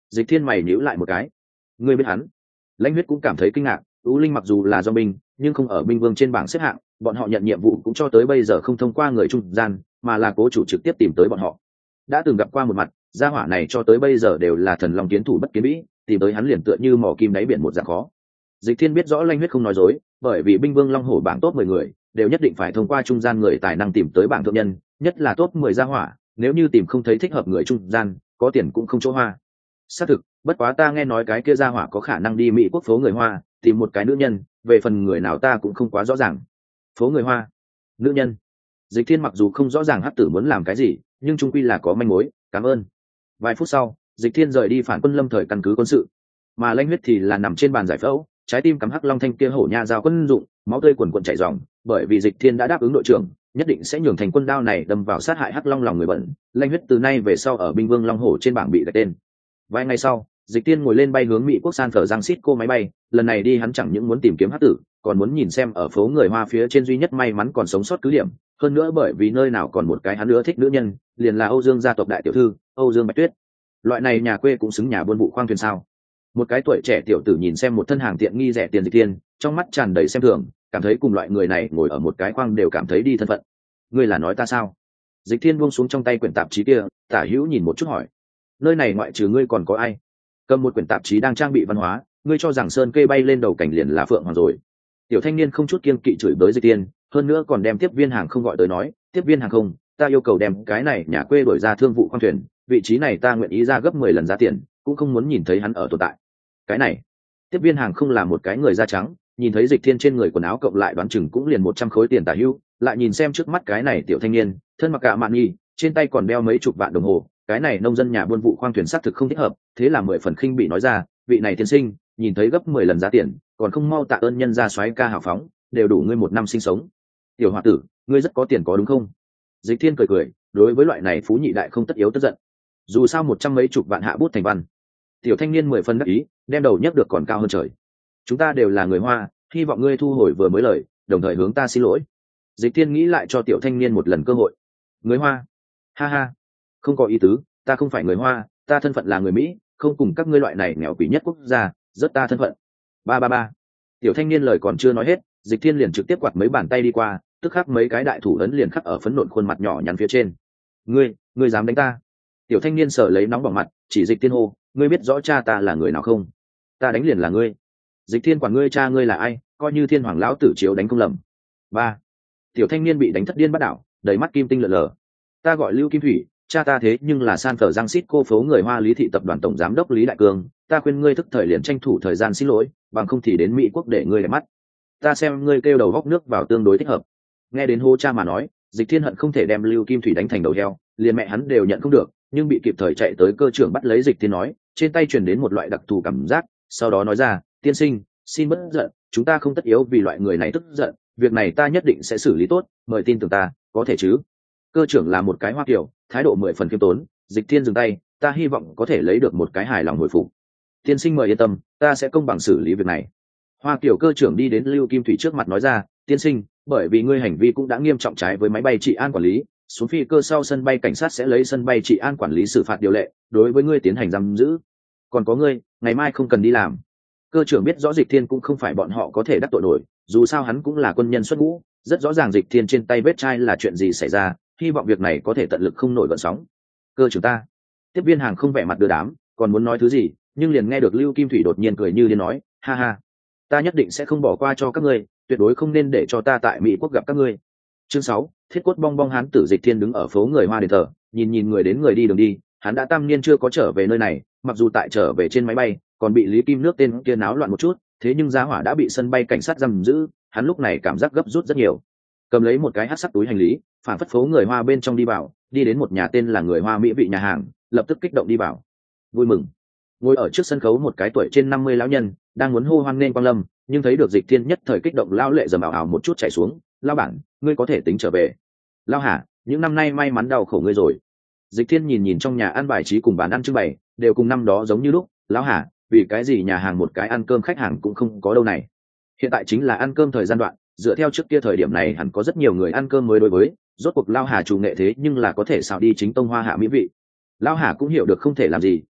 Dịch Thiên mày nhíu lại một cái. Ngươi biết hắn? Lãnh Huyết cũng cảm thấy kinh ngạc. Ú Linh mặc dù là do binh, nhưng không ở binh vương trên bảng xếp hạng, bọn họ nhận nhiệm vụ cũng cho tới bây giờ không thông qua người trung gian, mà là cố chủ trực tiếp tìm tới bọn họ. Đã từng gặp qua một mặt, gia hỏa này cho tới bây giờ đều là thần long kiến thủ bất kiến vĩ, tìm tới hắn liền tựa như mò kim đáy biển một dạng khó. Dịch Thiên biết rõ Lãnh Huyết không nói dối, bởi vì binh vương long hổ bảng top mười người đều nhất định phải thông qua trung gian người tài năng tìm tới bảng thượng nhân, nhất là top mười gia hỏa, nếu như tìm không thấy thích hợp người trung gian, có tiền cũng không chỗ hoa. Xác thực, bất quá ta nghe nói cái kia gia hỏa có khả năng đi Mỹ quốc phố người Hoa, tìm một cái nữ nhân, về phần người nào ta cũng không quá rõ ràng. Phố người Hoa, nữ nhân. Dịch Thiên mặc dù không rõ ràng hắc tử muốn làm cái gì, nhưng chung quy là có manh mối, cảm ơn. Vài phút sau, Dịch Thiên rời đi phản quân lâm thời căn cứ quân sự, mà Lãnh Huyết thì là nằm trên bàn giải phẫu, trái tim cắm hắc long thanh kia hổ nha dao quân dụng, máu tươi quần quần chảy ròng, bởi vì Dịch Thiên đã đáp ứng đội trưởng, nhất định sẽ nhường thành quân đao này đâm vào sát hại hắc long lòng người bẩn. Lãnh Huyết từ nay về sau ở binh vương long hổ trên bảng bị gạch tên. Vài ngày sau, Dịch Tiên ngồi lên bay hướng Mỹ quốc San Francisco máy bay, lần này đi hắn chẳng những muốn tìm kiếm hắc tử, còn muốn nhìn xem ở phố người Hoa phía trên duy nhất may mắn còn sống sót cứ điểm, hơn nữa bởi vì nơi nào còn một cái hắn nữa thích nữ nhân, liền là Âu Dương gia tộc đại tiểu thư, Âu Dương Bạch Tuyết. Loại này nhà quê cũng xứng nhà buôn vụ khoang thuyền sao? Một cái tuổi trẻ tiểu tử nhìn xem một thân hàng tiện nghi rẻ tiền Dịch Tiên, trong mắt tràn đầy xem thường, cảm thấy cùng loại người này ngồi ở một cái khoang đều cảm thấy đi thân phận. Ngươi là nói ta sao? Dịch Thiên buông xuống trong tay quyển tạp chí kia, tả hữu nhìn một chút hỏi, nơi này ngoại trừ ngươi còn có ai? Cầm một quyển tạp chí đang trang bị văn hóa, ngươi cho rằng sơn kê bay lên đầu cảnh liền là phượng hoàng rồi? Tiểu thanh niên không chút kiêng kỵ chửi bới Dịch Tiên, hơn nữa còn đem tiếp viên hàng không gọi tới nói, tiếp viên hàng không, ta yêu cầu đem cái này nhà quê đổi ra thương vụ khoang thuyền, vị trí này ta nguyện ý ra gấp mười lần giá tiền, cũng không muốn nhìn thấy hắn ở tồn tại. Cái này, tiếp viên hàng không là một cái người da trắng, nhìn thấy Dịch Thiên trên người quần áo cộng lại đoán chừng cũng liền một trăm khối tiền tả hữu, lại nhìn xem trước mắt cái này tiểu thanh niên, thân mặc cả mạn nghi, trên tay còn đeo mấy chục vạn đồng hồ, cái này nông dân nhà buôn vụ khoang thuyền xác thực không thích hợp, thế là mười phần khinh bị nói ra, vị này tiên sinh, nhìn thấy gấp mười lần giá tiền, còn không mau tạ ơn nhân gia soái ca hào phóng, đều đủ ngươi một năm sinh sống. Tiểu hòa tử, ngươi rất có tiền có đúng không? Dịch Thiên cười cười, đối với loại này phú nhị đại không tất yếu tức giận. Dù sao một trăm mấy chục vạn hạ bút thành văn. Tiểu thanh niên mười phần đắc ý, đem đầu nhấc được còn cao hơn trời. Chúng ta đều là người Hoa, hy vọng ngươi thu hồi vừa mới lời, đồng thời hướng ta xin lỗi. Dịch Thiên nghĩ lại cho tiểu thanh niên một lần cơ hội. Người Hoa? Ha ha, không có ý tứ, ta không phải người Hoa, ta thân phận là người Mỹ, không cùng các ngươi loại này nghèo quỷ nhất quốc gia, rất ta thân phận. Ba ba ba. Tiểu thanh niên lời còn chưa nói hết, Dịch Thiên liền trực tiếp quạt mấy bàn tay đi qua, tức khắc mấy cái đại thủ ấn liền khắc ở phấn nộn khuôn mặt nhỏ nhắn phía trên. Ngươi, ngươi dám đánh ta? Tiểu thanh niên sờ lấy nóng bỏng mặt, chỉ Dịch Thiên hô, ngươi biết rõ cha ta là người nào không? Ta đánh liền là ngươi. Dịch Thiên quản ngươi cha ngươi là ai, coi như thiên hoàng lão tử chiếu đánh không lầm. Ba. Tiểu thanh niên bị đánh thất điên bắt đảo, đầy mắt kim tinh lờ lờ. Ta gọi Lưu Kim Thủy, cha ta thế nhưng là San Francisco phố người Hoa Lý thị tập đoàn tổng giám đốc Lý Đại Cương, ta khuyên ngươi thức thời liền tranh thủ thời gian xin lỗi, bằng không thì đến Mỹ quốc để ngươi để mắt. Ta xem ngươi kêu đầu góc nước vào tương đối thích hợp. Nghe đến hô cha mà nói, Dịch Thiên hận không thể đem Lưu Kim Thủy đánh thành đầu heo, liền mẹ hắn đều nhận không được, nhưng bị kịp thời chạy tới cơ trưởng bắt lấy Dịch Thiên nói, trên tay truyền đến một loại đặc thù cảm giác, sau đó nói ra, tiên sinh, xin bất giận, chúng ta không tất yếu vì loại người này tức giận, việc này ta nhất định sẽ xử lý tốt, mời tin tưởng ta, có thể chứ? Cơ trưởng là một cái Hoa Kiều, thái độ mười phần khiêm tốn. Dịch Thiên dừng tay, ta hy vọng có thể lấy được một cái hài lòng hồi phục. Tiên sinh mời yên tâm, ta sẽ công bằng xử lý việc này. Hoa Kiều cơ trưởng đi đến Lưu Kim Thủy trước mặt nói ra, tiên sinh, bởi vì ngươi hành vi cũng đã nghiêm trọng trái với máy bay trị an quản lý, xuống phi cơ sau sân bay cảnh sát sẽ lấy sân bay trị an quản lý xử phạt điều lệ, đối với ngươi tiến hành giam giữ. Còn có ngươi, ngày mai không cần đi làm. Cơ trưởng biết rõ Dịch Thiên cũng không phải bọn họ có thể đắc tội nổi, dù sao hắn cũng là quân nhân xuất ngũ, rất rõ ràng Dịch Thiên trên tay vết chai là chuyện gì xảy ra, hy vọng việc này có thể tận lực không nổi gợn sóng. Cơ trưởng ta. Tiếp viên hàng không vẻ mặt đưa đám, còn muốn nói thứ gì, nhưng liền nghe được Lưu Kim Thủy đột nhiên cười như điên nói, ha ha, ta nhất định sẽ không bỏ qua cho các ngươi, tuyệt đối không nên để cho ta tại Mỹ quốc gặp các ngươi. Chương sáu, thiết cốt bong bong hán tử Dịch Thiên đứng ở phố người Hoa đền thờ, nhìn nhìn người đến người đi đường đi, hắn đã tam niên chưa có trở về nơi này, mặc dù tại trở về trên máy bay, còn bị Lý Kim Nước tên kia náo loạn một chút, thế nhưng giá hỏa đã bị sân bay cảnh sát giam giữ, hắn lúc này cảm giác gấp rút rất nhiều. Cầm lấy một cái hắc sắc túi hành lý, phản phất phố người Hoa bên trong đi vào, đi đến một nhà tên là người Hoa mỹ vị nhà hàng, lập tức kích động đi vào. Vui mừng. Ngồi ở trước sân khấu một cái tuổi trên năm mươi lão nhân, đang muốn hô hoan nên quang lâm, nhưng thấy được Dịch Thiên nhất thời kích động lao lệ dầm ảo ảo một chút chảy xuống, "Lão bản, ngươi có thể tính trở về." "Lão Hà, những năm nay may mắn đau khổ ngươi rồi." Dịch Thiên nhìn nhìn trong nhà ăn bài trí cùng bàn ăn trưng bày, đều cùng năm đó giống như lúc, "Lão Hà, vì cái gì nhà hàng một cái ăn cơm khách hàng cũng không có đâu này? Hiện tại chính là ăn cơm thời gian đoạn, dựa theo trước kia thời điểm này hẳn có rất nhiều người ăn cơm mới đối với, rốt cuộc Lão Hà chủ nghệ thế nhưng là có thể xào đi chính tông hoa hạ mỹ vị." Lão Hà cũng hiểu được không thể làm gì,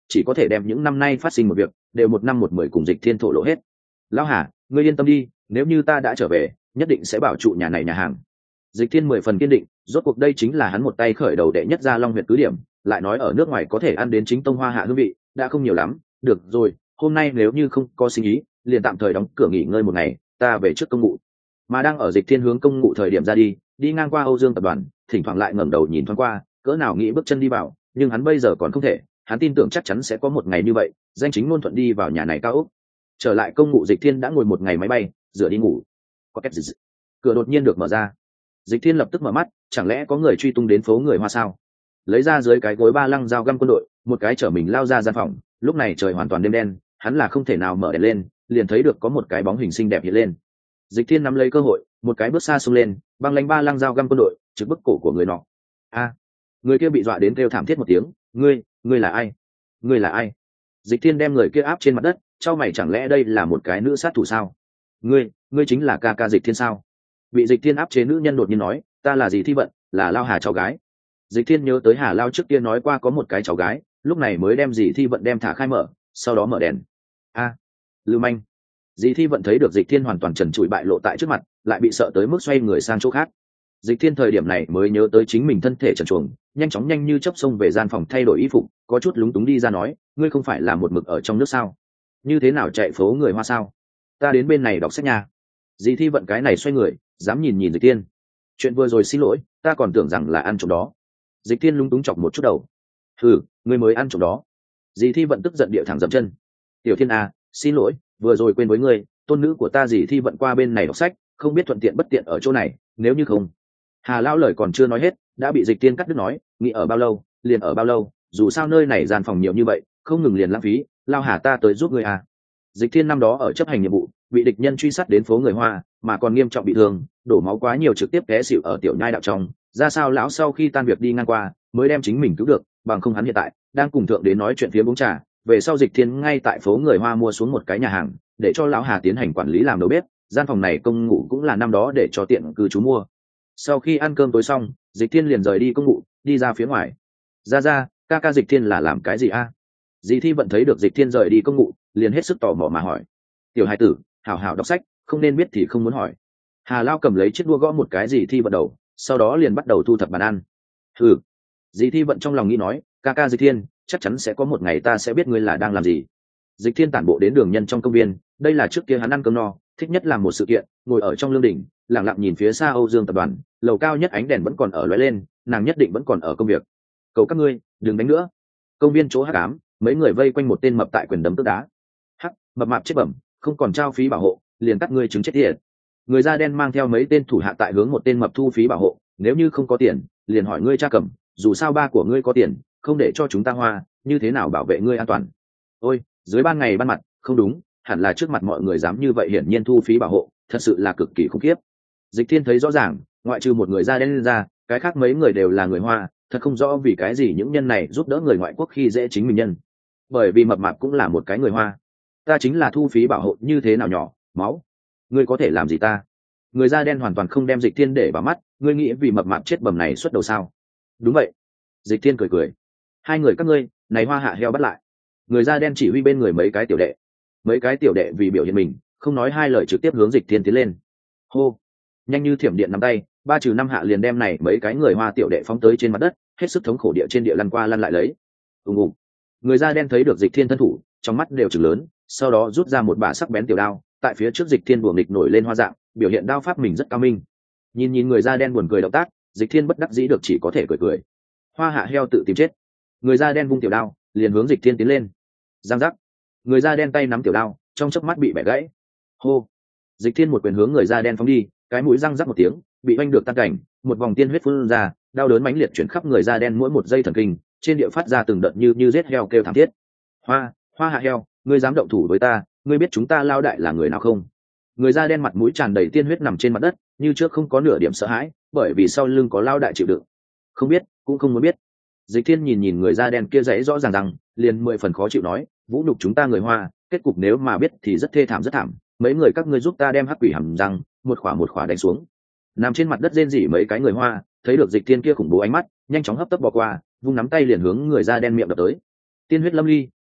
chỉ có thể đem những năm nay phát sinh một việc đều một năm một mười cùng Dịch Thiên thổ lộ hết. Lão Hà, ngươi yên tâm đi, nếu như ta đã trở về nhất định sẽ bảo trụ nhà này nhà hàng. Dịch Thiên mười phần kiên định, rốt cuộc đây chính là hắn một tay khởi đầu đệ nhất Gia Long huyện cứ điểm, lại nói ở nước ngoài có thể ăn đến chính tông hoa hạ hương vị đã không nhiều lắm. Được rồi, hôm nay nếu như không có sinh ý liền tạm thời đóng cửa nghỉ ngơi một ngày, ta về trước công ngụ. Mà đang ở Dịch Thiên hướng công ngụ thời điểm ra đi, đi ngang qua Âu Dương tập đoàn, thỉnh thoảng lại ngẩng đầu nhìn thoáng qua, cỡ nào nghĩ bước chân đi vào, nhưng hắn bây giờ còn không thể, hắn tin tưởng chắc chắn sẽ có một ngày như vậy, danh chính ngôn thuận đi vào nhà này cao ốc. Trở lại công ngụ, Dịch Thiên đã ngồi một ngày máy bay, rửa đi ngủ. Có két gì? Cửa đột nhiên được mở ra. Dịch Thiên lập tức mở mắt, chẳng lẽ có người truy tung đến phố người Hoa sao? Lấy ra dưới cái gối ba lăng dao găm quân đội, một cái chở mình lao ra gian phòng. Lúc này trời hoàn toàn đêm đen, hắn là không thể nào mở đèn lên, liền thấy được có một cái bóng hình xinh đẹp hiện lên. Dịch Thiên nắm lấy cơ hội, một cái bước xa xông lên, băng lánh ba lăng dao găm quân đội, trực bức cổ của người nọ. A! Người kia bị dọa đến kêu thảm thiết một tiếng, "Ngươi, ngươi là ai? Ngươi là ai?" Dịch Thiên đem người kia áp trên mặt đất, chau mày, chẳng lẽ đây là một cái nữ sát thủ sao? "Ngươi, ngươi chính là ca ca Dịch Thiên sao?" Bị Dịch Thiên áp chế nữ nhân đột nhiên nói, "Ta là Dì Thi Vận, là Lao Hà cháu gái." Dịch Thiên nhớ tới Hà Lao trước kia nói qua có một cái cháu gái, lúc này mới đem Dì Thi Vận đem thả khai mở, sau đó mở đèn. A! Lưu manh! Dì Thi Vận thấy được Dịch Thiên hoàn toàn trần trụi bại lộ tại trước mặt, lại bị sợ tới mức xoay người sang chỗ khác. Dịch Thiên thời điểm này mới nhớ tới chính mình thân thể trần truồng, nhanh chóng nhanh như chớp xông về gian phòng thay đổi y phục, có chút lúng túng đi ra nói, "Ngươi không phải là một mực ở trong nước sao? Như thế nào chạy phố người Hoa sao? Ta đến bên này đọc sách nha." Dì Thi Vận cái này xoay người, dám nhìn nhìn Dịch Thiên. "Chuyện vừa rồi xin lỗi, ta còn tưởng rằng là ăn trộm đó." Dịch Thiên lúng túng chọc một chút đầu. "Hừ, ngươi mới ăn trộm đó." Dì Thi Vận tức giận địa thẳng dậm chân. "Tiểu Thiên à, xin lỗi, vừa rồi quên với ngươi, tôn nữ của ta Dì Thi Vận qua bên này đọc sách, không biết thuận tiện bất tiện ở chỗ này, nếu như không." Hà Lão lời còn chưa nói hết, đã bị Dịch Thiên cắt đứt nói, "Nghĩ ở bao lâu, liền ở bao lâu, dù sao nơi này gian phòng nhiều như vậy, không ngừng liền lãng phí, Lao Hà ta tới giúp ngươi à." Dịch Thiên năm đó ở chấp hành nhiệm vụ, bị địch nhân truy sát đến phố người Hoa, mà còn nghiêm trọng bị thương, đổ máu quá nhiều trực tiếp té xỉu ở tiểu nhai đạo trong, ra sao lão sau khi tan việc đi ngang qua, mới đem chính mình cứu được, bằng không hắn hiện tại đang cùng thượng đến nói chuyện phía uống trà. Về sau Dịch Thiên ngay tại phố người Hoa mua xuống một cái nhà hàng, để cho lão Hà tiến hành quản lý làm đầu bếp, gian phòng này công ngụ cũng là năm đó để cho tiện cư trú mua. Sau khi ăn cơm tối xong, Dịch Thiên liền rời đi công ngụ, đi ra phía ngoài. "Ra ra, ca ca Dịch Thiên là làm cái gì a?" À? Dì Thi Vận thấy được Dịch Thiên rời đi công ngụ, liền hết sức tò mò mà hỏi. "Tiểu hài tử, hảo hảo đọc sách, không nên biết thì không muốn hỏi." Hà Lao cầm lấy chiếc đũa gõ một cái Dì Thi Vận đầu, sau đó liền bắt đầu thu thập bàn ăn. "Ừ." Dì Thi Vận trong lòng nghĩ nói, "Ca ca Dịch Thiên, chắc chắn sẽ có một ngày ta sẽ biết ngươi là đang làm gì." Dịch Thiên tản bộ đến đường nhân trong công viên, đây là trước kia hắn ăn cơm no, thích nhất làm một sự kiện, ngồi ở trong lương đỉnh, lặng lặng nhìn phía xa Âu Dương tập đoàn, lầu cao nhất ánh đèn vẫn còn ở lóe lên, nàng nhất định vẫn còn ở công việc. "Cầu các ngươi, đừng đánh nữa." Công viên chỗ hắc ám, mấy người vây quanh một tên mập tại quyền đấm tức đá. "Hắc, mập mạp chết bẩm, không còn trao phí bảo hộ, liền cắt ngươi trứng chết tiệt." Người da đen mang theo mấy tên thủ hạ tại hướng một tên mập thu phí bảo hộ, "Nếu như không có tiền, liền hỏi ngươi cha cầm, dù sao ba của ngươi có tiền, không để cho chúng ta hoa, như thế nào bảo vệ ngươi an toàn?" Ôi, dưới ban ngày ban mặt, không đúng, hẳn là trước mặt mọi người dám như vậy hiển nhiên thu phí bảo hộ, thật sự là cực kỳ khủng khiếp. Dịch Thiên thấy rõ ràng, ngoại trừ một người da đen lên ra, cái khác mấy người đều là người Hoa, thật không rõ vì cái gì những nhân này giúp đỡ người ngoại quốc khi dễ chính mình nhân. Bởi vì mập mạp cũng là một cái người Hoa. "Ta chính là thu phí bảo hộ như thế nào nhỏ, máu. Ngươi có thể làm gì ta?" Người da đen hoàn toàn không đem Dịch Thiên để vào mắt, "Ngươi nghĩ vì mập mạp chết bầm này xuất đầu sao?" "Đúng vậy." Dịch Thiên cười cười. "Hai người các ngươi, này Hoa hạ heo bắt lại." Người da đen chỉ huy bên người mấy cái tiểu đệ. Mấy cái tiểu đệ vì biểu hiện mình, không nói hai lời trực tiếp hướng Dịch Thiên tiến lên. Hô! Nhanh như thiểm điện nắm tay, ba trừ năm hạ liền đem này mấy cái người Hoa tiểu đệ phóng tới trên mặt đất, hết sức thống khổ địa trên địa lăn qua lăn lại lấy. Ùng ùng. Người da đen thấy được Dịch Thiên thân thủ, trong mắt đều trừng lớn, sau đó rút ra một bả sắc bén tiểu đao, tại phía trước Dịch Thiên buồng nghịch nổi lên hoa dạng, biểu hiện đao pháp mình rất cao minh. Nhìn nhìn người da đen buồn cười động tác, Dịch Thiên bất đắc dĩ được chỉ có thể cười cười. Hoa hạ heo tự tìm chết. Người da đen vung tiểu đao, liền hướng Dịch Thiên tiến lên. Giang giác. Người da đen tay nắm tiểu đao, trong chớp mắt bị bẻ gãy. Hô. Dịch Thiên một quyền hướng người da đen phóng đi, cái mũi răng rắc một tiếng, bị oanh được tan cảnh, một vòng tiên huyết phun ra, đau đớn mãnh liệt chuyển khắp người da đen mỗi một giây thần kinh, trên địa phát ra từng đợt như như giết heo kêu thảm thiết. Hoa, Hoa hạ heo, ngươi dám động thủ với ta, ngươi biết chúng ta Lao đại là người nào không? Người da đen mặt mũi tràn đầy tiên huyết nằm trên mặt đất, như trước không có nửa điểm sợ hãi, bởi vì sau lưng có Lao đại chịu đựng. Không biết, cũng không muốn biết. Dịch Thiên nhìn nhìn người da đen kia dãy rõ ràng rằng, liền mười phần khó chịu nói, vũ nhục chúng ta người Hoa, kết cục nếu mà biết thì rất thê thảm rất thảm, mấy người các ngươi giúp ta đem hắc quỷ hầm răng, một khỏa một khỏa đánh xuống. Nằm trên mặt đất rên rỉ mấy cái người Hoa, thấy được Dịch Thiên kia khủng bố ánh mắt, nhanh chóng hấp tấp bỏ qua, vung nắm tay liền hướng người da đen miệng đập tới. Tiên huyết lâm ly,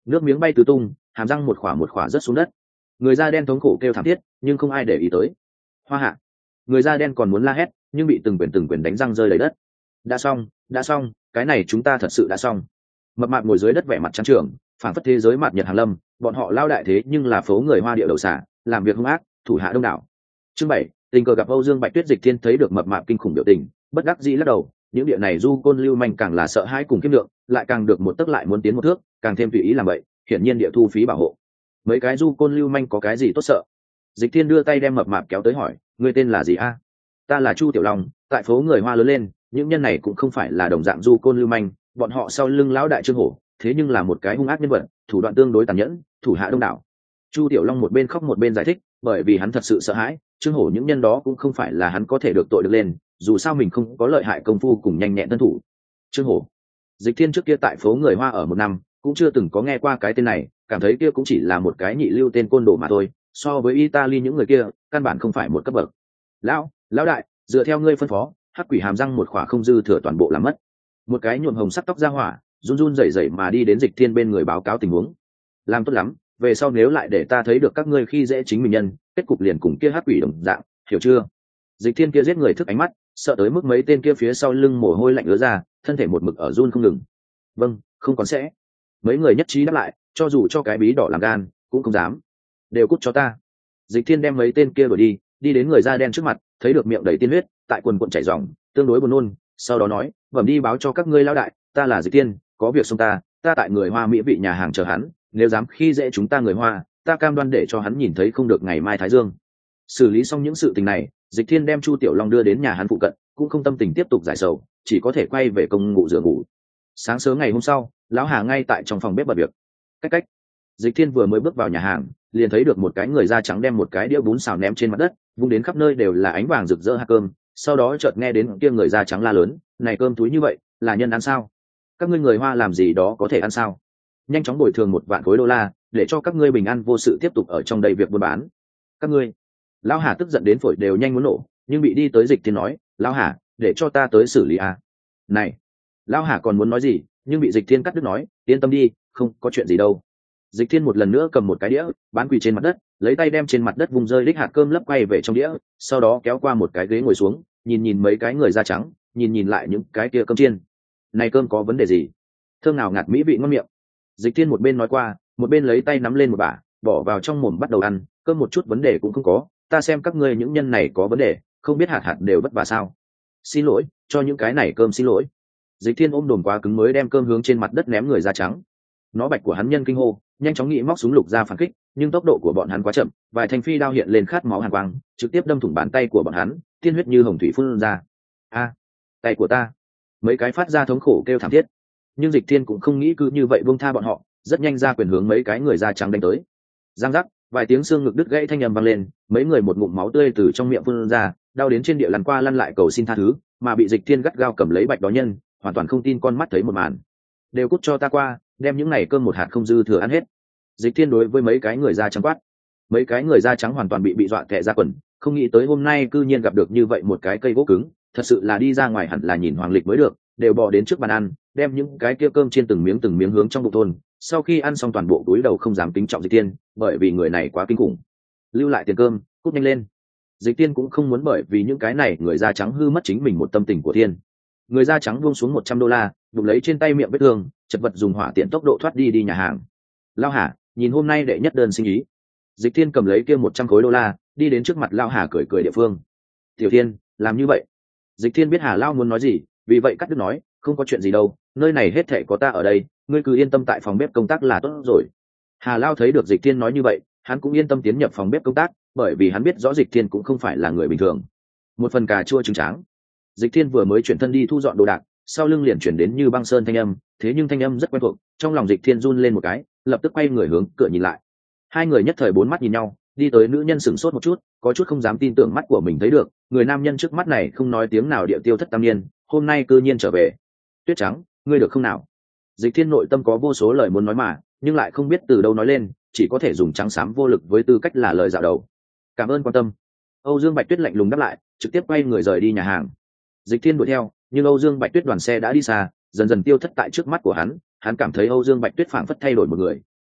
nước miếng bay tứ tung, hàm răng một khỏa một khỏa rớt xuống đất. Người da đen thống khổ kêu thảm thiết, nhưng không ai để ý tới. Hoa hạ. Người da đen còn muốn la hét, nhưng bị từng quyền từng quyền đánh răng rơi đầy đất. Đã xong, đã xong, cái này chúng ta thật sự đã xong. Mập mạp ngồi dưới đất vẻ mặt trắng trưởng, phản phất thế giới mạt nhật hàng lâm, bọn họ lao đại thế nhưng là phố người Hoa địa đầu xả, làm việc hung ác, thủ hạ đông đảo. Chương bảy, tình cờ gặp Âu Dương Bạch Tuyết. Dịch Thiên thấy được mập mạp kinh khủng biểu tình, bất đắc dĩ lắc đầu, những địa này du côn lưu manh càng là sợ hãi cùng kiếp lượng, lại càng được một tấc lại muốn tiến một thước, càng thêm tùy ý làm vậy, hiển nhiên địa thu phí bảo hộ. Mấy cái du côn lưu manh có cái gì tốt sợ? Dịch Thiên đưa tay đem mập mạp kéo tới hỏi, ngươi tên là gì a? Ta là Chu Tiểu Long, tại phố người Hoa lớn lên, những nhân này cũng không phải là đồng dạng du côn lưu manh, bọn họ sau lưng lão đại Trương Hổ, thế nhưng là một cái hung ác nhân vật, thủ đoạn tương đối tàn nhẫn, thủ hạ đông đảo. Chu Tiểu Long một bên khóc một bên giải thích, bởi vì hắn thật sự sợ hãi, Trương Hổ những nhân đó cũng không phải là hắn có thể được tội được lên, dù sao mình không có lợi hại công phu cùng nhanh nhẹn thân thủ. Trương Hổ. Dịch Thiên trước kia tại phố người Hoa ở một năm, cũng chưa từng có nghe qua cái tên này, cảm thấy kia cũng chỉ là một cái nhị lưu tên côn đồ mà thôi, so với Italy những người kia, căn bản không phải một cấp bậc. Lão, lão đại, dựa theo ngươi phân phó, hắc quỷ hàm răng một khỏa không dư thừa toàn bộ làm mất. Một cái nhuộm hồng sắc tóc ra hỏa, run run rẩy rẩy mà đi đến Dịch Thiên bên người báo cáo tình huống. Làm tốt lắm, về sau nếu lại để ta thấy được các ngươi khi dễ chính mình nhân, kết cục liền cùng kia hắc quỷ đồng dạng, hiểu chưa? Dịch Thiên kia giết người thức ánh mắt, sợ tới mức mấy tên kia phía sau lưng mồ hôi lạnh ứa ra, thân thể một mực ở run không ngừng. Vâng, không còn sẽ. Mấy người nhất trí đáp lại, cho dù cho cái bí đỏ làm gan, cũng không dám. Đều cút cho ta. Dịch Thiên đem mấy tên kia đuổi đi, đi đến người da đen trước mặt, thấy được miệng đầy tiên huyết, tại quần quần chảy ròng, tương đối buồn nôn, sau đó nói, "Bẩm đi báo cho các ngươi lão đại, ta là Dịch Thiên, có việc xông ta, ta tại người Hoa mỹ vị nhà hàng chờ hắn, nếu dám khi dễ chúng ta người Hoa, ta cam đoan để cho hắn nhìn thấy không được ngày mai thái dương." Xử lý xong những sự tình này, Dịch Thiên đem Chu Tiểu Long đưa đến nhà hắn phụ cận, cũng không tâm tình tiếp tục giải sầu, chỉ có thể quay về công ngủ rửa ngủ. Sáng sớm ngày hôm sau, lão Hà ngay tại trong phòng bếp bận việc. Cách cách. Dịch Thiên vừa mới bước vào nhà hàng, liền thấy được một cái người da trắng đem một cái đĩa bún xào ném trên mặt đất, vung đến khắp nơi đều là ánh vàng rực rỡ hạt cơm, sau đó chợt nghe đến kia người da trắng la lớn, "Này cơm túi như vậy, là nhân ăn sao? Các ngươi người Hoa làm gì đó có thể ăn sao? Nhanh chóng bồi thường một vạn khối đô la, để cho các ngươi bình an vô sự tiếp tục ở trong đây việc buôn bán." Các ngươi. Lão Hà tức giận đến phổi đều nhanh muốn nổ, nhưng bị đi tới Dịch Thiên nói, "Lão Hà, để cho ta tới xử lý à?" Này. Lão Hà còn muốn nói gì, nhưng bị Dịch Thiên cắt đứt nói, "Yên tâm đi, không có chuyện gì đâu." Dịch Thiên một lần nữa cầm một cái đĩa, bán quỳ trên mặt đất, lấy tay đem trên mặt đất vùng rơi đích hạt cơm lấp quay về trong đĩa, sau đó kéo qua một cái ghế ngồi xuống, nhìn nhìn mấy cái người da trắng, nhìn nhìn lại những cái kia cơm chiên. "Này cơm có vấn đề gì? Thơm nào ngạt mỹ vị ngon miệng." Dịch Thiên một bên nói qua, một bên lấy tay nắm lên một bả, bỏ vào trong mồm bắt đầu ăn, cơm một chút vấn đề cũng không có, ta xem các ngươi những nhân này có vấn đề, không biết hạt hạt đều vất vả sao? Xin lỗi, cho những cái này cơm xin lỗi. Dịch Thiên ôm đồm quá cứng mới đem cơm hướng trên mặt đất ném người da trắng. Nó bạch của hắn nhân kinh hô, nhanh chóng nghĩ móc súng lục ra phản kích, nhưng tốc độ của bọn hắn quá chậm, vài thanh phi đao hiện lên khát máu hàn quang, trực tiếp đâm thủng bàn tay của bọn hắn, tiên huyết như hồng thủy phun ra. A, tay của ta! Mấy cái phát ra thống khổ kêu thảm thiết. Nhưng Dịch Thiên cũng không nghĩ cứ như vậy buông tha bọn họ, rất nhanh ra quyền hướng mấy cái người da trắng đánh tới. Giang giác, vài tiếng xương ngực đứt gãy thanh âm vang lên, mấy người một ngụm máu tươi từ trong miệng phun ra, đau đến trên địa lăn qua lăn lại cầu xin tha thứ, mà bị Dịch Thiên gắt gao cầm lấy bạch đó nhân, hoàn toàn không tin con mắt thấy một màn. "Đều cút cho ta qua, đem những này cơm một hạt không dư thừa ăn hết." Dịch Thiên đối với mấy cái người da trắng quát. Mấy cái người da trắng hoàn toàn bị bị dọa tè ra quần, không nghĩ tới hôm nay cư nhiên gặp được như vậy một cái cây gỗ cứng, thật sự là đi ra ngoài hẳn là nhìn hoàng lịch mới được, đều bò đến trước bàn ăn, đem những cái kia cơm chiên từng miếng từng miếng hướng trong bụng thôn. Sau khi ăn xong toàn bộ túi đầu không dám kính trọng Dịch Thiên, bởi vì người này quá kinh khủng. "Lưu lại tiền cơm, cút nhanh lên." Dịch Thiên cũng không muốn bởi vì những cái này người da trắng hư mất chính mình một tâm tình của thiên. Người da trắng buông xuống một trăm đô la, đụng lấy trên tay miệng vết thương, chật vật dùng hỏa tiện tốc độ thoát đi đi nhà hàng. "Lão Hà, nhìn hôm nay đệ nhất đơn sinh ý." Dịch Thiên cầm lấy kia một trăm khối đô la, đi đến trước mặt Lão Hà cười cười địa phương. "Tiểu Thiên, làm như vậy." Dịch Thiên biết Hà Lão muốn nói gì, vì vậy cắt đứt nói, "Không có chuyện gì đâu, nơi này hết thảy có ta ở đây, ngươi cứ yên tâm tại phòng bếp công tác là tốt rồi." Hà Lão thấy được Dịch Thiên nói như vậy, hắn cũng yên tâm tiến nhập phòng bếp công tác, bởi vì hắn biết rõ Dịch Thiên cũng không phải là người bình thường. Một phần cà chua trứng tráng. Dịch Thiên vừa mới chuyển thân đi thu dọn đồ đạc, sau lưng liền chuyển đến như băng sơn thanh âm, thế nhưng thanh âm rất quen thuộc, trong lòng Dịch Thiên run lên một cái, lập tức quay người hướng cửa nhìn lại. Hai người nhất thời bốn mắt nhìn nhau, đi tới nữ nhân sửng sốt một chút, có chút không dám tin tưởng mắt của mình thấy được, người nam nhân trước mắt này không nói tiếng nào địa tiêu thất tam niên, hôm nay cư nhiên trở về. "Tuyết Trắng, ngươi được không nào?" Dịch Thiên nội tâm có vô số lời muốn nói mà, nhưng lại không biết từ đâu nói lên, chỉ có thể dùng trắng xám vô lực với tư cách là lời dạo đầu. "Cảm ơn quan tâm." Âu Dương Bạch Tuyết lạnh lùng đáp lại, trực tiếp quay người rời đi nhà hàng. Dịch Thiên đuổi theo, nhưng Âu Dương Bạch Tuyết đoàn xe đã đi xa, dần dần tiêu thất tại trước mắt của hắn. Hắn cảm thấy Âu Dương Bạch Tuyết phảng phất thay đổi một người,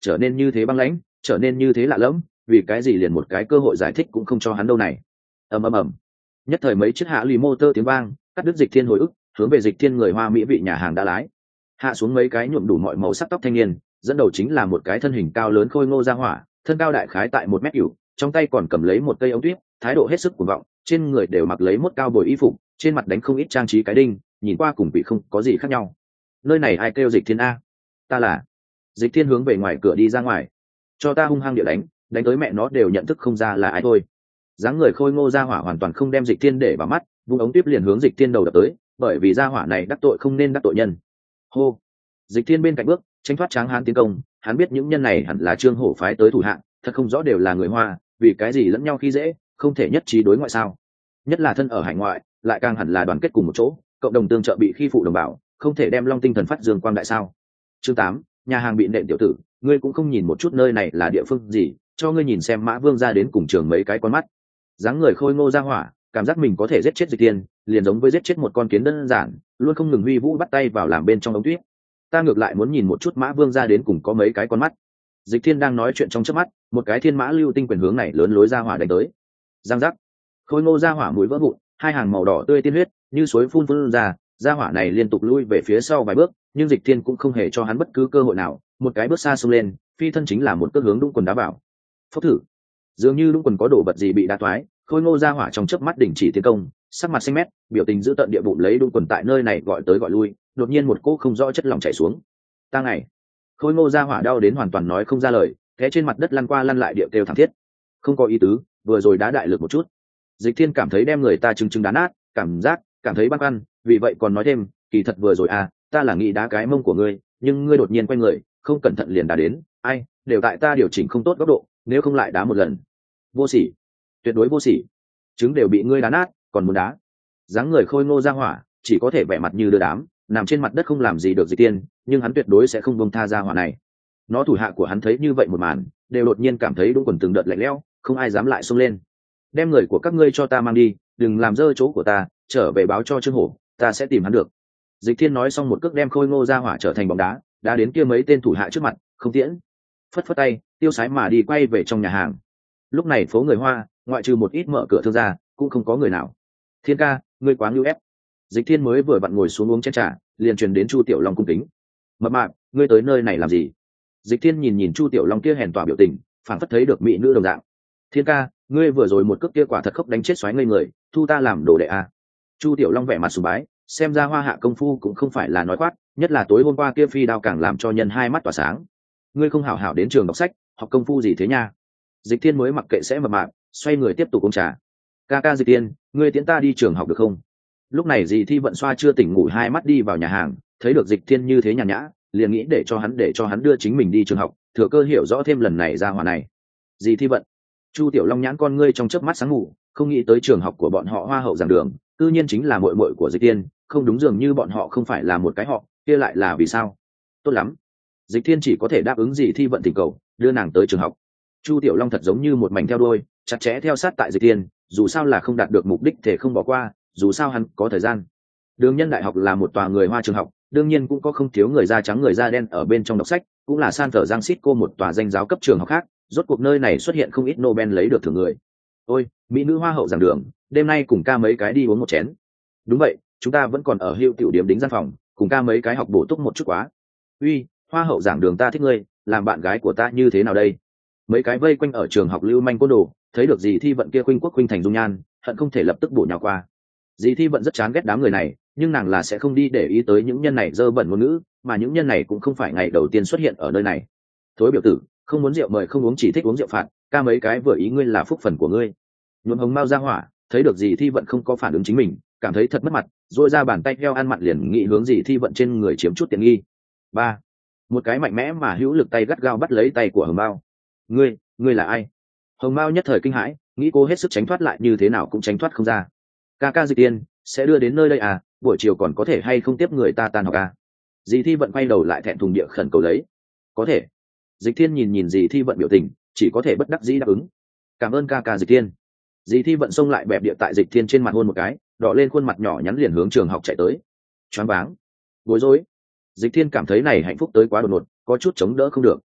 trở nên như thế băng lãnh, trở nên như thế lạ lẫm, vì cái gì liền một cái cơ hội giải thích cũng không cho hắn đâu này. Ầm ầm ầm. Nhất thời mấy chiếc hạ lì motor tiếng vang, cắt đứt Dịch Thiên hồi ức, hướng về Dịch Thiên người Hoa mỹ vị nhà hàng đã lái. Hạ xuống mấy cái nhuộm đủ mọi màu sắc tóc thanh niên, dẫn đầu chính là một cái thân hình cao lớn khôi ngô ra hỏa, thân cao đại khái tại một mét cửu, trong tay còn cầm lấy một cây ống tuyết, thái độ hết sức cuồng vọng, trên người đều mặc lấy một cao bồi y phục, trên mặt đánh không ít trang trí cái đinh, nhìn qua cùng vị không có gì khác nhau. Nơi này ai kêu Dịch Thiên a? Ta là. Dịch Thiên hướng về ngoài cửa đi ra ngoài. Cho ta hung hăng địa đánh, đánh tới mẹ nó đều nhận thức không ra là ai thôi. Dáng người khôi ngô ra hỏa hoàn toàn không đem Dịch Thiên để vào mắt, vung ống tuyết liền hướng Dịch Thiên đầu đập tới, bởi vì ra hỏa này đắc tội không nên đắc tội nhân. Hô. Dịch Thiên bên cạnh bước, tránh thoát tráng hán tiến công, hắn biết những nhân này hẳn là Trương Hổ phái tới thủ hạng, thật không rõ đều là người Hoa, vì cái gì lẫn nhau khi dễ, không thể nhất trí đối ngoại sao? Nhất là thân ở hải ngoại, lại càng hẳn là đoàn kết cùng một chỗ, cộng đồng tương trợ bị khi phụ đồng bào, không thể đem long tinh thần phát dương quang đại sao? Chương tám, nhà hàng bị nện tiểu tử, ngươi cũng không nhìn một chút nơi này là địa phương gì, cho ngươi nhìn xem Mã Vương ra đến cùng trường mấy cái con mắt. Dáng người khôi ngô ra hỏa, cảm giác mình có thể giết chết Dịch Thiên, liền giống với giết chết một con kiến đơn giản, luôn không ngừng huy vũ bắt tay vào làm bên trong ống tuyết. Ta ngược lại muốn nhìn một chút Mã Vương ra đến cùng có mấy cái con mắt. Dịch Thiên đang nói chuyện trong chớp mắt, một cái thiên mã lưu tinh quyền hướng này lớn lối ra hỏa đánh tới. Giang giác, khôi ngô ra hỏa mũi vỡ vụn, hai hàng màu đỏ tươi tiên huyết như suối phun phun ra, ra hỏa này liên tục lui về phía sau vài bước, nhưng Dịch Thiên cũng không hề cho hắn bất cứ cơ hội nào, một cái bước xa xông lên, phi thân chính là một cước hướng Đúng Quần đá vào. Phốc thử, dường như Đúng Quần có đồ vật gì bị đá toái, khôi ngô ra hỏa trong chớp mắt đình chỉ tiến công, sắc mặt xanh mét, biểu tình giữ tận địa bụng lấy Đúng Quần tại nơi này gọi tới gọi lui, đột nhiên một cỗ không rõ chất lỏng chảy xuống. Ta ngày, khôi ngô ra hỏa đau đến hoàn toàn nói không ra lời, té trên mặt đất lăn qua lăn lại địa kêu thảm thiết. Không có ý tứ, vừa rồi đá đại lực một chút. Dịch Thiên cảm thấy đem người ta trừng trừng đá nát, cảm giác cảm thấy băn khoăn, vì vậy còn nói thêm, kỳ thật vừa rồi à, ta là nghĩ đá cái mông của ngươi, nhưng ngươi đột nhiên quay người, không cẩn thận liền đá đến, ai, đều tại ta điều chỉnh không tốt góc độ, nếu không lại đá một lần. Vô sỉ, tuyệt đối vô sỉ, trứng đều bị ngươi đá nát, còn muốn đá. Dáng người khôi ngô ra hỏa, chỉ có thể vẻ mặt như đưa đám, nằm trên mặt đất không làm gì được Dịch Thiên, nhưng hắn tuyệt đối sẽ không buông tha ra hỏa này. Nó thủ hạ của hắn thấy như vậy một màn, đều đột nhiên cảm thấy Đúng Quần từng đợt lạnh lẽo, không ai dám lại xông lên. Đem người của các ngươi cho ta mang đi, đừng làm dơ chỗ của ta, trở về báo cho Trương Hổ, ta sẽ tìm hắn được. Dịch Thiên nói xong một cước đem khôi ngô ra hỏa trở thành bóng đá, đá đến kia mấy tên thủ hạ trước mặt, không tiễn, phất phất tay, tiêu sái mà đi quay về trong nhà hàng. Lúc này phố người Hoa, ngoại trừ một ít mở cửa thương gia, cũng không có người nào. Thiên ca, ngươi quá ngưu ép. Dịch Thiên mới vừa vặn ngồi xuống uống chén trà, liền truyền đến Chu Tiểu Long cung kính. Mập mạp, ngươi tới nơi này làm gì? Dịch Thiên nhìn nhìn Chu Tiểu Long kia hèn tỏa biểu tình, phảng phất thấy được mỹ nữ đồng dạng. Thiên ca, ngươi vừa rồi một cước kia quả thật khốc đánh chết xoáy ngây người, thu ta làm đồ đệ à? Chu Tiểu Long vẻ mặt sùng bái, xem ra Hoa Hạ công phu cũng không phải là nói khoác, nhất là tối hôm qua kia phi đao càng làm cho nhân hai mắt tỏa sáng. Ngươi không hảo hảo đến trường đọc sách, học công phu gì thế nha? Dịch Thiên mới mặc kệ sẽ mập mạp, xoay người tiếp tục uống trà. Ca ca Dịch Thiên, ngươi tiễn ta đi trường học được không? Lúc này Dì Thi Vận xoa chưa tỉnh ngủ hai mắt đi vào nhà hàng, thấy được Dịch Thiên như thế nhàn nhã, liền nghĩ để cho hắn để cho hắn đưa chính mình đi trường học, thừa cơ hiểu rõ thêm lần này ra hỏa này. Dì Thi Vận, Chu Tiểu Long nhãn con ngươi trong chớp mắt sáng ngủ, không nghĩ tới trường học của bọn họ Hoa hậu giảng đường, tự nhiên chính là muội muội của Dịch Thiên, không đúng, dường như bọn họ không phải là một cái họ, kia lại là vì sao? Tốt lắm, Dịch Thiên chỉ có thể đáp ứng Dì Thi Vận tình cầu, đưa nàng tới trường học. Chu Tiểu Long thật giống như một mảnh theo đuôi, chặt chẽ theo sát tại Dịch Thiên, dù sao là không đạt được mục đích thể không bỏ qua, dù sao hắn có thời gian. Đường Nhân Đại học là một tòa người Hoa trường học, đương nhiên cũng có không thiếu người da trắng người da đen ở bên trong đọc sách, cũng là San Francisco một tòa danh giáo cấp trường học khác, rốt cuộc nơi này xuất hiện không ít Nobel lấy được thưởng người. Ôi, mỹ nữ Hoa hậu giảng đường, đêm nay cùng ca mấy cái đi uống một chén. Đúng vậy, chúng ta vẫn còn ở Hưu tiểu điểm đính gian phòng, cùng ca mấy cái học bổ túc một chút quá. Uy, Hoa hậu giảng đường ta thích ngươi, làm bạn gái của ta như thế nào đây? Mấy cái vây quanh ở trường học lưu manh côn đồ, thấy được Dì Thi Vận kia khuynh quốc khuynh thành dung nhan, hận không thể lập tức bổ nhào qua. Dì Thi Vận rất chán ghét đám người này, nhưng nàng là sẽ không đi để ý tới những nhân này dơ bẩn ngôn ngữ, mà những nhân này cũng không phải ngày đầu tiên xuất hiện ở nơi này. Thối biểu tử, không muốn rượu mời không uống, chỉ thích uống rượu phạt, ca mấy cái vừa ý ngươi là phúc phần của ngươi. Nhuộm hồng mau ra hỏa, thấy được Dì Thi Vận không có phản ứng chính mình, cảm thấy thật mất mặt, rồi ra bàn tay heo ăn mặn liền nghĩ hướng Dì Thi Vận trên người chiếm chút tiện nghi. Ba, một cái mạnh mẽ mà hữu lực tay gắt gao bắt lấy tay của hồng mao. Ngươi, ngươi là ai? Hồng mao nhất thời kinh hãi, nghĩ cô hết sức tránh thoát lại như thế nào cũng tránh thoát không ra. Ca ca Dịch Tiên sẽ đưa đến nơi đây à, buổi chiều còn có thể hay không tiếp người ta tan học à? Dì Thi Vận quay đầu lại thẹn thùng địa khẩn cầu lấy. Có thể. Dịch Thiên nhìn nhìn Dì Thi Vận biểu tình, chỉ có thể bất đắc dĩ đáp ứng. Cảm ơn ca ca Dịch Thiên. Dì Thi Vận xông lại bẹp địa tại Dịch Thiên trên mặt hôn một cái, đỏ lên khuôn mặt nhỏ nhắn liền hướng trường học chạy tới. Choáng váng, bối rối. Dịch Thiên cảm thấy này hạnh phúc tới quá đột ngột, có chút chống đỡ không được.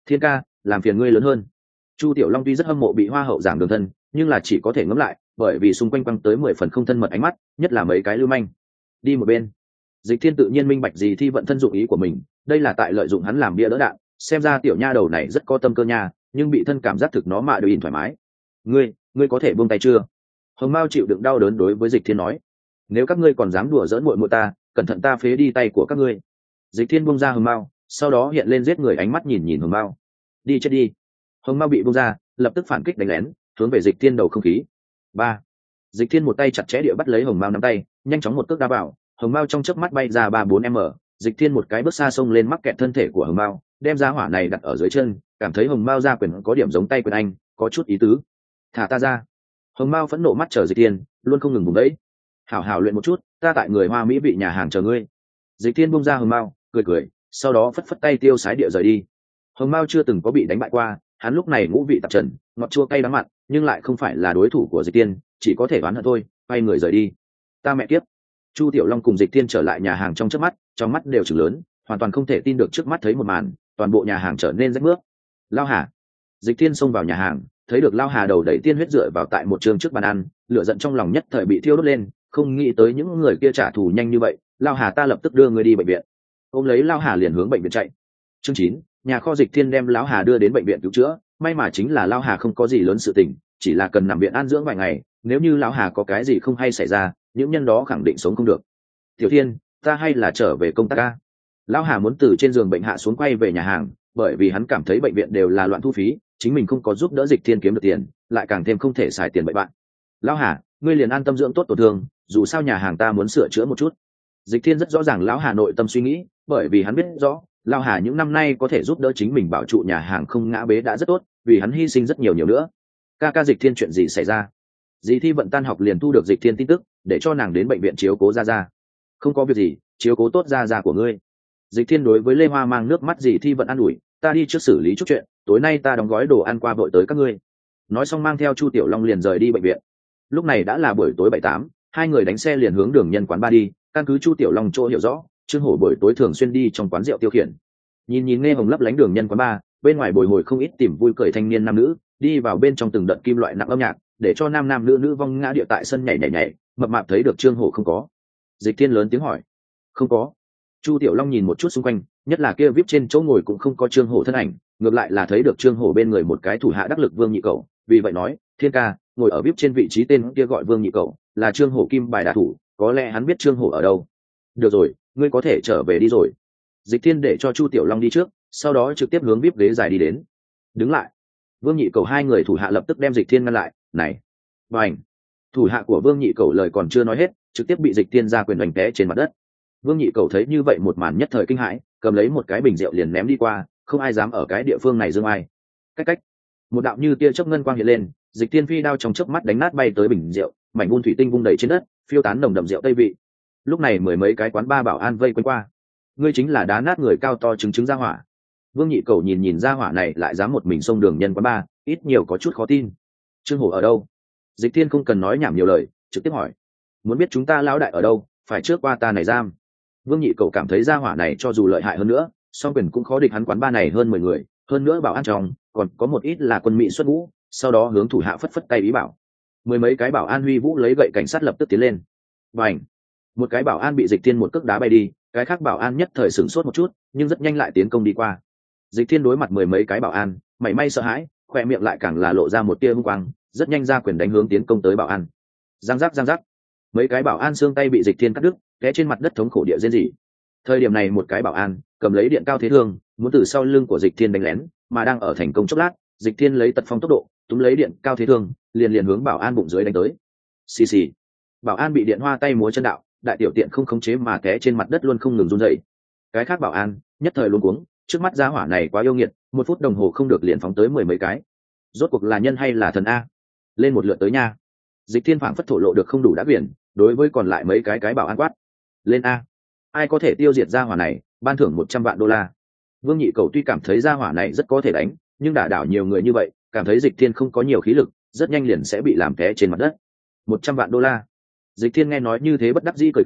Thiên ca, làm phiền ngươi lớn hơn. Chu Tiểu Long tuy rất hâm mộ bị hoa hậu giảng đường thân, nhưng là chỉ có thể ngẫm lại, bởi vì xung quanh quăng tới mười phần không thân mật ánh mắt, nhất là mấy cái lưu manh. Đi một bên. Dịch Thiên tự nhiên minh bạch gì Thi Vận thân dụng ý của mình, đây là tại lợi dụng hắn làm bia đỡ đạn, xem ra tiểu nha đầu này rất có tâm cơ nha, nhưng bị thân cảm giác thực nó mạ đều in thoải mái. Ngươi, ngươi có thể buông tay chưa? Hồng Mao chịu đựng đau đớn đối với Dịch Thiên nói, nếu các ngươi còn dám đùa giỡn muội muội ta, cẩn thận ta phế đi tay của các ngươi. Dịch Thiên buông ra Hồng Mao, sau đó hiện lên giết người ánh mắt nhìn nhìn Hồng Mao. Đi chết đi. Hồng Mao bị buông ra, lập tức phản kích đánh lén, hướng về Dịch Thiên đầu không khí. Ba. Dịch Thiên một tay chặt chẽ địa bắt lấy Hồng Mao nắm tay, nhanh chóng một cước đá vào, Hồng Mao trong chớp mắt bay ra ba bốn m. Dịch Thiên một cái bước xa xông lên mắc kẹt thân thể của Hồng Mao, đem ra hỏa này đặt ở dưới chân, cảm thấy Hồng Mao ra quyền có điểm giống tay quyền anh, có chút ý tứ. Thả ta ra. Hồng Mao phẫn nộ mắt chờ Dịch Thiên, luôn không ngừng vùng đấy. Hảo hảo luyện một chút, ta tại người Hoa Mỹ vị nhà hàng chờ ngươi. Dịch Thiên buông ra Hồng Mao, cười cười, sau đó phất phất tay tiêu sái địa rời đi. Hồng Mao chưa từng có bị đánh bại qua, hắn lúc này ngũ vị tạp trần, ngọt chua cay đắng mặn, nhưng lại không phải là đối thủ của Dịch Thiên, chỉ có thể oán hận thôi, quay người rời đi. Ta mẹ kiếp. Chu Tiểu Long cùng Dịch Thiên trở lại nhà hàng trong chớp mắt, trong mắt đều trừng lớn, hoàn toàn không thể tin được trước mắt thấy một màn, toàn bộ nhà hàng trở nên rách mướp. Lao Hà. Dịch Thiên xông vào nhà hàng, thấy được Lao Hà đầu đẩy tiên huyết rượi vào tại một trường trước bàn ăn, lửa giận trong lòng nhất thời bị thiêu đốt lên, không nghĩ tới những người kia trả thù nhanh như vậy. Lao Hà, ta lập tức đưa người đi bệnh viện. Ôm lấy Lao Hà liền hướng bệnh viện chạy. Chương chín, nhà kho. Dịch Thiên đem Lão Hà đưa đến bệnh viện cứu chữa, may mà chính là Lao Hà không có gì lớn sự tình, chỉ là cần nằm viện an dưỡng vài ngày, nếu như Lão Hà có cái gì không hay xảy ra, những nhân đó khẳng định sống không được. Tiểu Thiên, ta hay là trở về công tác ca. Lão Hà muốn từ trên giường bệnh hạ xuống quay về nhà hàng, bởi vì hắn cảm thấy bệnh viện đều là loạn thu phí, chính mình không có giúp đỡ Dịch Thiên kiếm được tiền, lại càng thêm không thể xài tiền bậy bạn. Lão Hà, ngươi liền an tâm dưỡng tốt tổn thương, dù sao nhà hàng ta muốn sửa chữa một chút. Dịch Thiên rất rõ ràng Lão Hà nội tâm suy nghĩ, bởi vì hắn biết rõ Lão Hà những năm nay có thể giúp đỡ chính mình bảo trụ nhà hàng không ngã bế đã rất tốt, vì hắn hy sinh rất nhiều nhiều nữa. Ca ca Dịch Thiên, chuyện gì xảy ra? Dì Thi Vận tan học liền thu được Dịch Thiên tin tức, để cho nàng đến bệnh viện chiếu cố ra ra. Không có việc gì, chiếu cố tốt ra ra của ngươi. Dịch Thiên đối với Lê Hoa mang nước mắt Dì Thi Vận an ủi, ta đi trước xử lý chút chuyện, tối nay ta đóng gói đồ ăn qua vội tới các ngươi. Nói xong mang theo Chu Tiểu Long liền rời đi bệnh viện. Lúc này đã là buổi tối bảy tám, hai người đánh xe liền hướng đường nhân quán ba đi, căn cứ Chu Tiểu Long chỗ hiểu rõ, Trương Hổ buổi tối thường xuyên đi trong quán rượu tiêu khiển. Nhìn nhìn nghe hồng lấp lánh đường nhân quán ba, bên ngoài bồi hồi không ít tìm vui cười thanh niên nam nữ, đi vào bên trong từng đợt kim loại nặng âm nhạc, để cho nam nam nữ nữ vong ngã địa tại sân nhảy nhảy nhảy. Mập mạp thấy được Trương Hổ không có. Dịch Thiên lớn tiếng hỏi, không có. Chu Tiểu Long nhìn một chút xung quanh, nhất là kia vip trên chỗ ngồi cũng không có Trương Hổ thân ảnh, ngược lại là thấy được Trương Hổ bên người một cái thủ hạ đắc lực Vương Nhị Cẩu, vì vậy nói, Thiên ca, ngồi ở vip trên vị trí tên kia gọi Vương Nhị Cẩu, là Trương Hổ kim bài đả thủ, có lẽ hắn biết Trương Hổ ở đâu. Được rồi, ngươi có thể trở về đi rồi. Dịch Thiên để cho Chu Tiểu Long đi trước, sau đó trực tiếp hướng vip ghế dài đi đến. Đứng lại. Vương Nhị Cẩu hai người thủ hạ lập tức đem Dịch Thiên ngăn lại, này. Bành. Thủ hạ của Vương Nhị Cẩu lời còn chưa nói hết, trực tiếp bị Dịch Thiên ra quyền đánh té trên mặt đất. Vương Nhị Cẩu thấy như vậy một màn nhất thời kinh hãi, cầm lấy một cái bình rượu liền ném đi qua, không ai dám ở cái địa phương này dương ai. Cách cách. Một đạo như tia chớp ngân quang hiện lên, Dịch Thiên phi đao trong chớp mắt đánh nát bay tới bình rượu, mảnh vụn thủy tinh vung đầy trên đất, phiêu tán nồng đậm rượu tây vị. Lúc này mười mấy cái quán ba bảo an vây quanh qua. Ngươi chính là đá nát người cao to chứng chứng ra hỏa. Vương Nhị Cẩu nhìn nhìn ra hỏa này lại dám một mình xông đường nhân quán ba, ít nhiều có chút khó tin. Trương Hổ ở đâu? Dịch Thiên không cần nói nhảm nhiều lời, trực tiếp hỏi. Muốn biết chúng ta lão đại ở đâu, phải trước qua ta này giam. Vương Nhị Cẩu cảm thấy ra hỏa này cho dù lợi hại hơn nữa, song quyền cũng khó địch hắn quán ba này hơn mười người, hơn nữa bảo an trong còn có một ít là quân mỹ xuất ngũ, sau đó hướng thủ hạ phất phất tay ý bảo. Mười mấy cái bảo an huy vũ lấy gậy cảnh sát lập tức tiến lên. Bành! Một cái bảo an bị Dịch Thiên một cước đá bay đi, cái khác bảo an nhất thời sửng sốt một chút, nhưng rất nhanh lại tiến công đi qua. Dịch Thiên đối mặt mười mấy cái bảo an, mảy may sợ hãi, khoe miệng lại càng là lộ ra một tia hung quang, rất nhanh ra quyền đánh hướng tiến công tới bảo an. Giang giác giang giác, mấy cái bảo an xương tay bị Dịch Thiên cắt đứt, té trên mặt đất thống khổ địa rên rỉ. Thời điểm này một cái bảo an cầm lấy điện cao thế thương, muốn từ sau lưng của Dịch Thiên đánh lén, mà đang ở thành công chốc lát, Dịch Thiên lấy tật phong tốc độ, túm lấy điện cao thế thương, liền liền hướng bảo an bụng dưới đánh tới. Xì xì, bảo an bị điện hoa tay múa chân đạo, đại tiểu tiện không khống chế mà té trên mặt đất luôn không ngừng run rẩy. Cái khác bảo an nhất thời luống cuống, trước mắt gia hỏa này quá yêu nghiệt, một phút đồng hồ không được liền phóng tới mười mấy cái. Rốt cuộc là nhân hay là thần a? Lên một lượt tới nha. Dịch Thiên phảng phất thổ lộ được không đủ đã biển, đối với còn lại mấy cái cái bảo an quát, lên a, ai có thể tiêu diệt gia hỏa này, ban thưởng một trăm vạn đô la. Vương Nhị Cẩu tuy cảm thấy gia hỏa này rất có thể đánh, nhưng đả đảo nhiều người như vậy, cảm thấy Dịch Thiên không có nhiều khí lực, rất nhanh liền sẽ bị làm té trên mặt đất. Một trăm vạn đô la. Dịch Thiên nghe nói như thế bất đắc dĩ cười cười,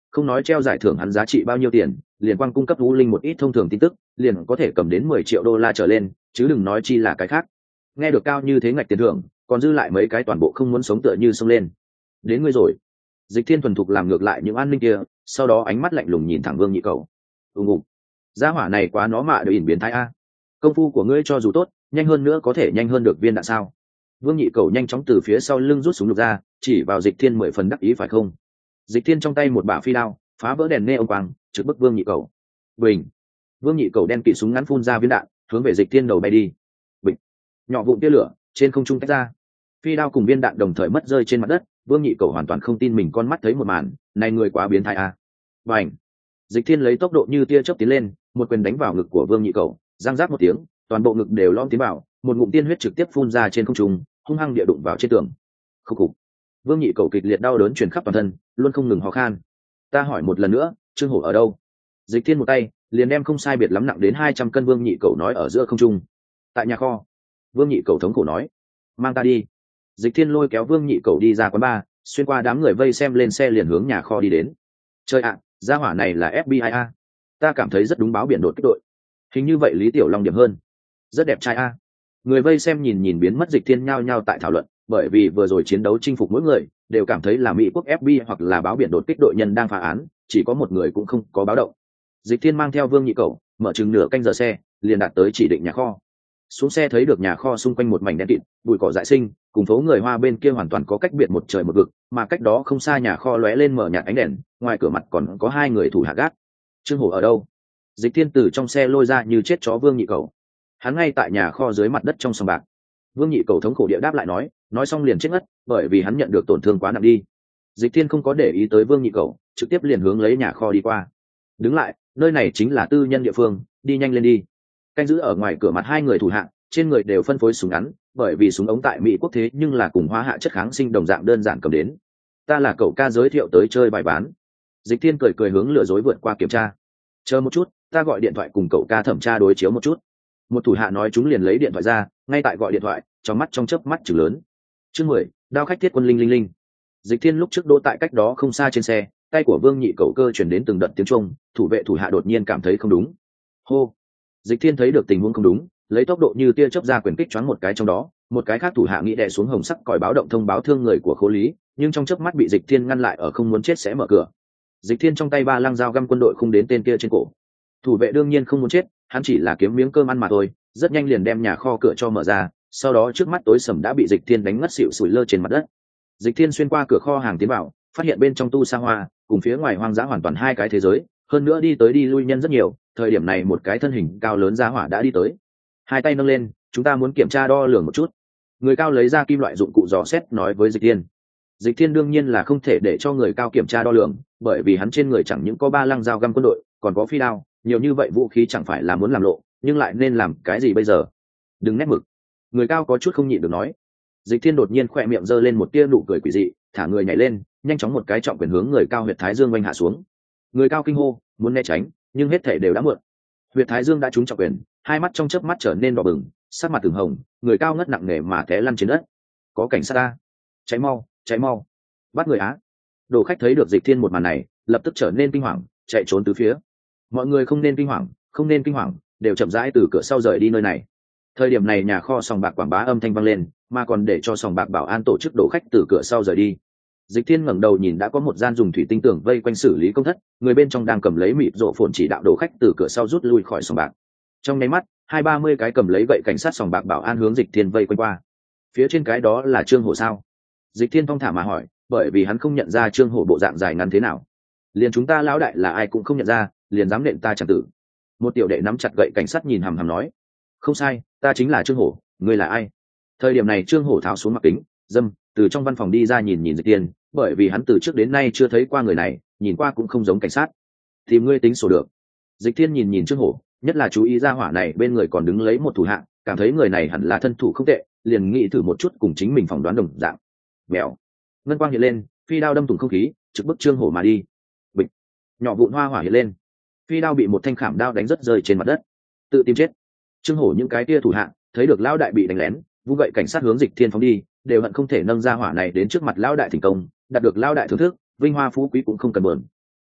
không nói treo giải thưởng hắn giá trị bao nhiêu tiền, liền quang cung cấp u linh một ít thông thường tin tức liền có thể cầm đến mười triệu đô la trở lên, chứ đừng nói chi là cái khác. Nghe được cao như thế ngạch tiền thưởng, còn dư lại mấy cái toàn bộ không muốn sống tựa như xông lên. Đến ngươi rồi. Dịch Thiên thuần thục làm ngược lại những an ninh kia, sau đó ánh mắt lạnh lùng nhìn thẳng Vương Nhị Cầu. ùng ục gia hỏa này quá nó mạ đều ỉn biến thái a. Công phu của ngươi cho dù tốt, nhanh hơn nữa có thể nhanh hơn được viên đạn sao? Vương Nhị Cầu nhanh chóng từ phía sau lưng rút súng lục ra, chỉ vào Dịch Thiên mười phần đắc ý phải không? Dịch Thiên trong tay một bả phi đao, phá vỡ đèn neon quang, trực bức Vương Nhị Cầu. Bình. Vương Nhị Cầu đen kỵ súng ngắn phun ra viên đạn, hướng về Dịch Thiên đầu bay đi. Bình. Nhỏ vụn tia lửa trên không trung tách ra, phi đao cùng viên đạn đồng thời mất rơi trên mặt đất. Vương Nhị Cầu hoàn toàn không tin mình con mắt thấy một màn này, người quá biến thái a. Bành. Dịch Thiên lấy tốc độ như tia chớp tiến lên, một quyền đánh vào ngực của Vương Nhị Cầu, răng rác một tiếng, toàn bộ ngực đều lõm tiến vào, một ngụm tiên huyết trực tiếp phun ra trên không trung, hung hăng địa đụng vào trên tường. Khúc cục. Vương Nhị Cầu kịch liệt đau đớn truyền khắp toàn thân, luôn không ngừng ho khan. Ta hỏi một lần nữa, Trương Hổ ở đâu? Dịch Thiên một tay liền đem không sai biệt lắm nặng đến hai trăm cân Vương Nhị Cầu nói ở giữa không trung. Tại nhà kho. Vương Nhị Cầu thống khổ nói. Mang ta đi. Dịch Thiên lôi kéo Vương Nhị Cầu đi ra quán bar, xuyên qua đám người vây xem lên xe liền hướng nhà kho đi đến. Chơi ạ, gia hỏa này là ép bê i a. Ta cảm thấy rất đúng báo biển đột kích đội. Hình như vậy Lý Tiểu Long điểm hơn. Rất đẹp trai a. Người vây xem nhìn nhìn biến mất Dịch Thiên nhao nhao tại thảo luận, bởi vì vừa rồi chiến đấu chinh phục mỗi người đều cảm thấy là Mỹ quốc ép bê i hoặc là báo biển đột kích đội nhân đang phá án, chỉ có một người cũng không có báo động. Dịch Thiên mang theo Vương Nhị Cầu, mở chừng nửa canh giờ xe, liền đạt tới chỉ định nhà kho. Xuống xe thấy được nhà kho xung quanh một mảnh đen kịt, bụi cỏ dại sinh, cùng phố người Hoa bên kia hoàn toàn có cách biệt một trời một vực, mà cách đó không xa nhà kho lóe lên mở nhạt ánh đèn, ngoài cửa mặt còn có hai người thủ hạ gác. Trương Hổ ở đâu? Dịch Thiên từ trong xe lôi ra như chết chó Vương Nhị Cầu. Hắn ngay tại nhà kho dưới mặt đất trong sòng bạc. Vương Nhị Cầu thống khổ địa đáp lại nói, nói xong liền chết ngất, bởi vì hắn nhận được tổn thương quá nặng đi. Dịch Thiên không có để ý tới Vương Nhị Cầu, trực tiếp liền hướng lấy nhà kho đi qua. Đứng lại, nơi này chính là tư nhân địa phương, đi nhanh lên đi. Canh giữ ở ngoài cửa mặt hai người thủ hạ, trên người đều phân phối súng ngắn, bởi vì súng ống tại Mỹ quốc thế nhưng là cùng hóa hạ chất kháng sinh đồng dạng đơn giản cầm đến. Ta là cậu ca giới thiệu tới chơi bài bán. Dịch Thiên cười cười hướng lừa dối vượt qua kiểm tra. Chờ một chút, ta gọi điện thoại cùng cậu ca thẩm tra đối chiếu một chút. Một thủ hạ nói chúng liền lấy điện thoại ra, ngay tại gọi điện thoại, trong mắt trong chớp mắt chừng lớn. Chương mười, đao khách thiết quân linh linh linh. Dịch Thiên lúc trước đỗ tại cách đó không xa trên xe, tay của Vương Nhị Cầu cơ chuyển đến từng đợt tiếng trung, thủ vệ thủ hạ đột nhiên cảm thấy không đúng. Hô. Dịch Thiên thấy được tình huống không đúng, lấy tốc độ như tia chớp ra quyền kích choáng một cái trong đó, một cái khác thủ hạ nghĩ đè xuống hồng sắc còi báo động thông báo thương người của Khố Lý, nhưng trong chớp mắt bị Dịch Thiên ngăn lại ở không muốn chết sẽ mở cửa. Dịch Thiên trong tay ba lăng dao găm quân đội khung đến tên kia trên cổ. Thủ vệ đương nhiên không muốn chết, hắn chỉ là kiếm miếng cơm ăn mà thôi, rất nhanh liền đem nhà kho cửa cho mở ra, sau đó trước mắt tối sầm đã bị Dịch Thiên đánh ngất xỉu sủi lơ trên mặt đất. Dịch Thiên xuyên qua cửa kho hàng tiến vào, phát hiện bên trong tu sa hoa cùng phía ngoài hoang dã hoàn toàn hai cái thế giới, hơn nữa đi tới đi lui nhân rất nhiều. Thời điểm này một cái thân hình cao lớn giá hỏa đã đi tới, hai tay nâng lên, chúng ta muốn kiểm tra đo lường một chút. Người cao lấy ra kim loại dụng cụ dò xét nói với Dịch Thiên. Dịch Thiên đương nhiên là không thể để cho người cao kiểm tra đo lường, bởi vì hắn trên người chẳng những có ba lăng dao găm quân đội, còn có phi đao, nhiều như vậy vũ khí chẳng phải là muốn làm lộ, nhưng lại nên làm cái gì bây giờ? Đừng nét mực. Người cao có chút không nhịn được nói. Dịch Thiên đột nhiên khỏe miệng giơ lên một tia nụ cười quỷ dị, thả người nhảy lên, nhanh chóng một cái trọng quyền hướng người cao huyệt thái dương oanh hạ xuống. Người cao kinh hô, muốn né tránh, nhưng hết thể đều đã muộn. Huyệt thái dương đã trúng trọng quyền, hai mắt trong chớp mắt trở nên đỏ bừng, sắc mặt từng hồng, người cao ngất nặng nề mà té lăn trên đất. Có cảnh sát ta, cháy mau, cháy mau, bắt người á! Đồ khách thấy được Dịch Thiên một màn này, lập tức trở nên kinh hoàng, chạy trốn tứ phía. Mọi người không nên kinh hoàng, không nên kinh hoàng, đều chậm rãi từ cửa sau rời đi nơi này. Thời điểm này nhà kho sòng bạc quảng bá âm thanh vang lên, mà còn để cho sòng bạc bảo an tổ chức đồ khách từ cửa sau rời đi. Dịch Thiên ngẩng đầu nhìn đã có một gian dùng thủy tinh tường vây quanh xử lý công thất, người bên trong đang cầm lấy mịt rộ phồn chỉ đạo đồ khách từ cửa sau rút lui khỏi sòng bạc. Trong nháy mắt, hai ba mươi cái cầm lấy gậy cảnh sát sòng bạc bảo an hướng Dịch Thiên vây quanh qua. Phía trên cái đó là Trương Hổ sao? Dịch Thiên thong thả mà hỏi, bởi vì hắn không nhận ra Trương Hổ bộ dạng dài ngắn thế nào. Liền chúng ta lão đại là ai cũng không nhận ra, liền dám nện ta chẳng tử. Một tiểu đệ nắm chặt gậy cảnh sát nhìn hằm hằm nói, không sai, ta chính là Trương Hổ, ngươi là ai? Thời điểm này Trương Hổ tháo xuống mặt kính, dâm, từ trong văn phòng đi ra nhìn nhìn Dịch Thiên, bởi vì hắn từ trước đến nay chưa thấy qua người này, nhìn qua cũng không giống cảnh sát. Thì ngươi tính sổ được. Dịch Thiên nhìn nhìn Trương Hổ, nhất là chú ý ra hỏa này bên người còn đứng lấy một thủ hạ, cảm thấy người này hẳn là thân thủ không tệ, liền nghĩ thử một chút cùng chính mình phỏng đoán đồng dạng. Mèo. Ngân quang hiện lên, phi đao đâm thủng không khí, trực bức Trương Hổ mà đi. Bịch. Nhỏ vụn hoa hỏa hiện lên, phi đao bị một thanh khảm đao đánh rất rơi trên mặt đất. Tự tìm chết. Trương Hổ những cái kia thủ hạ thấy được lão đại bị đánh lén, vung gậy cảnh sát hướng Dịch Thiên phóng đi, đều hận không thể nâng ra hỏa này đến trước mặt lão đại thành công, đạt được lão đại thưởng thức, vinh hoa phú quý cũng không cần buồn.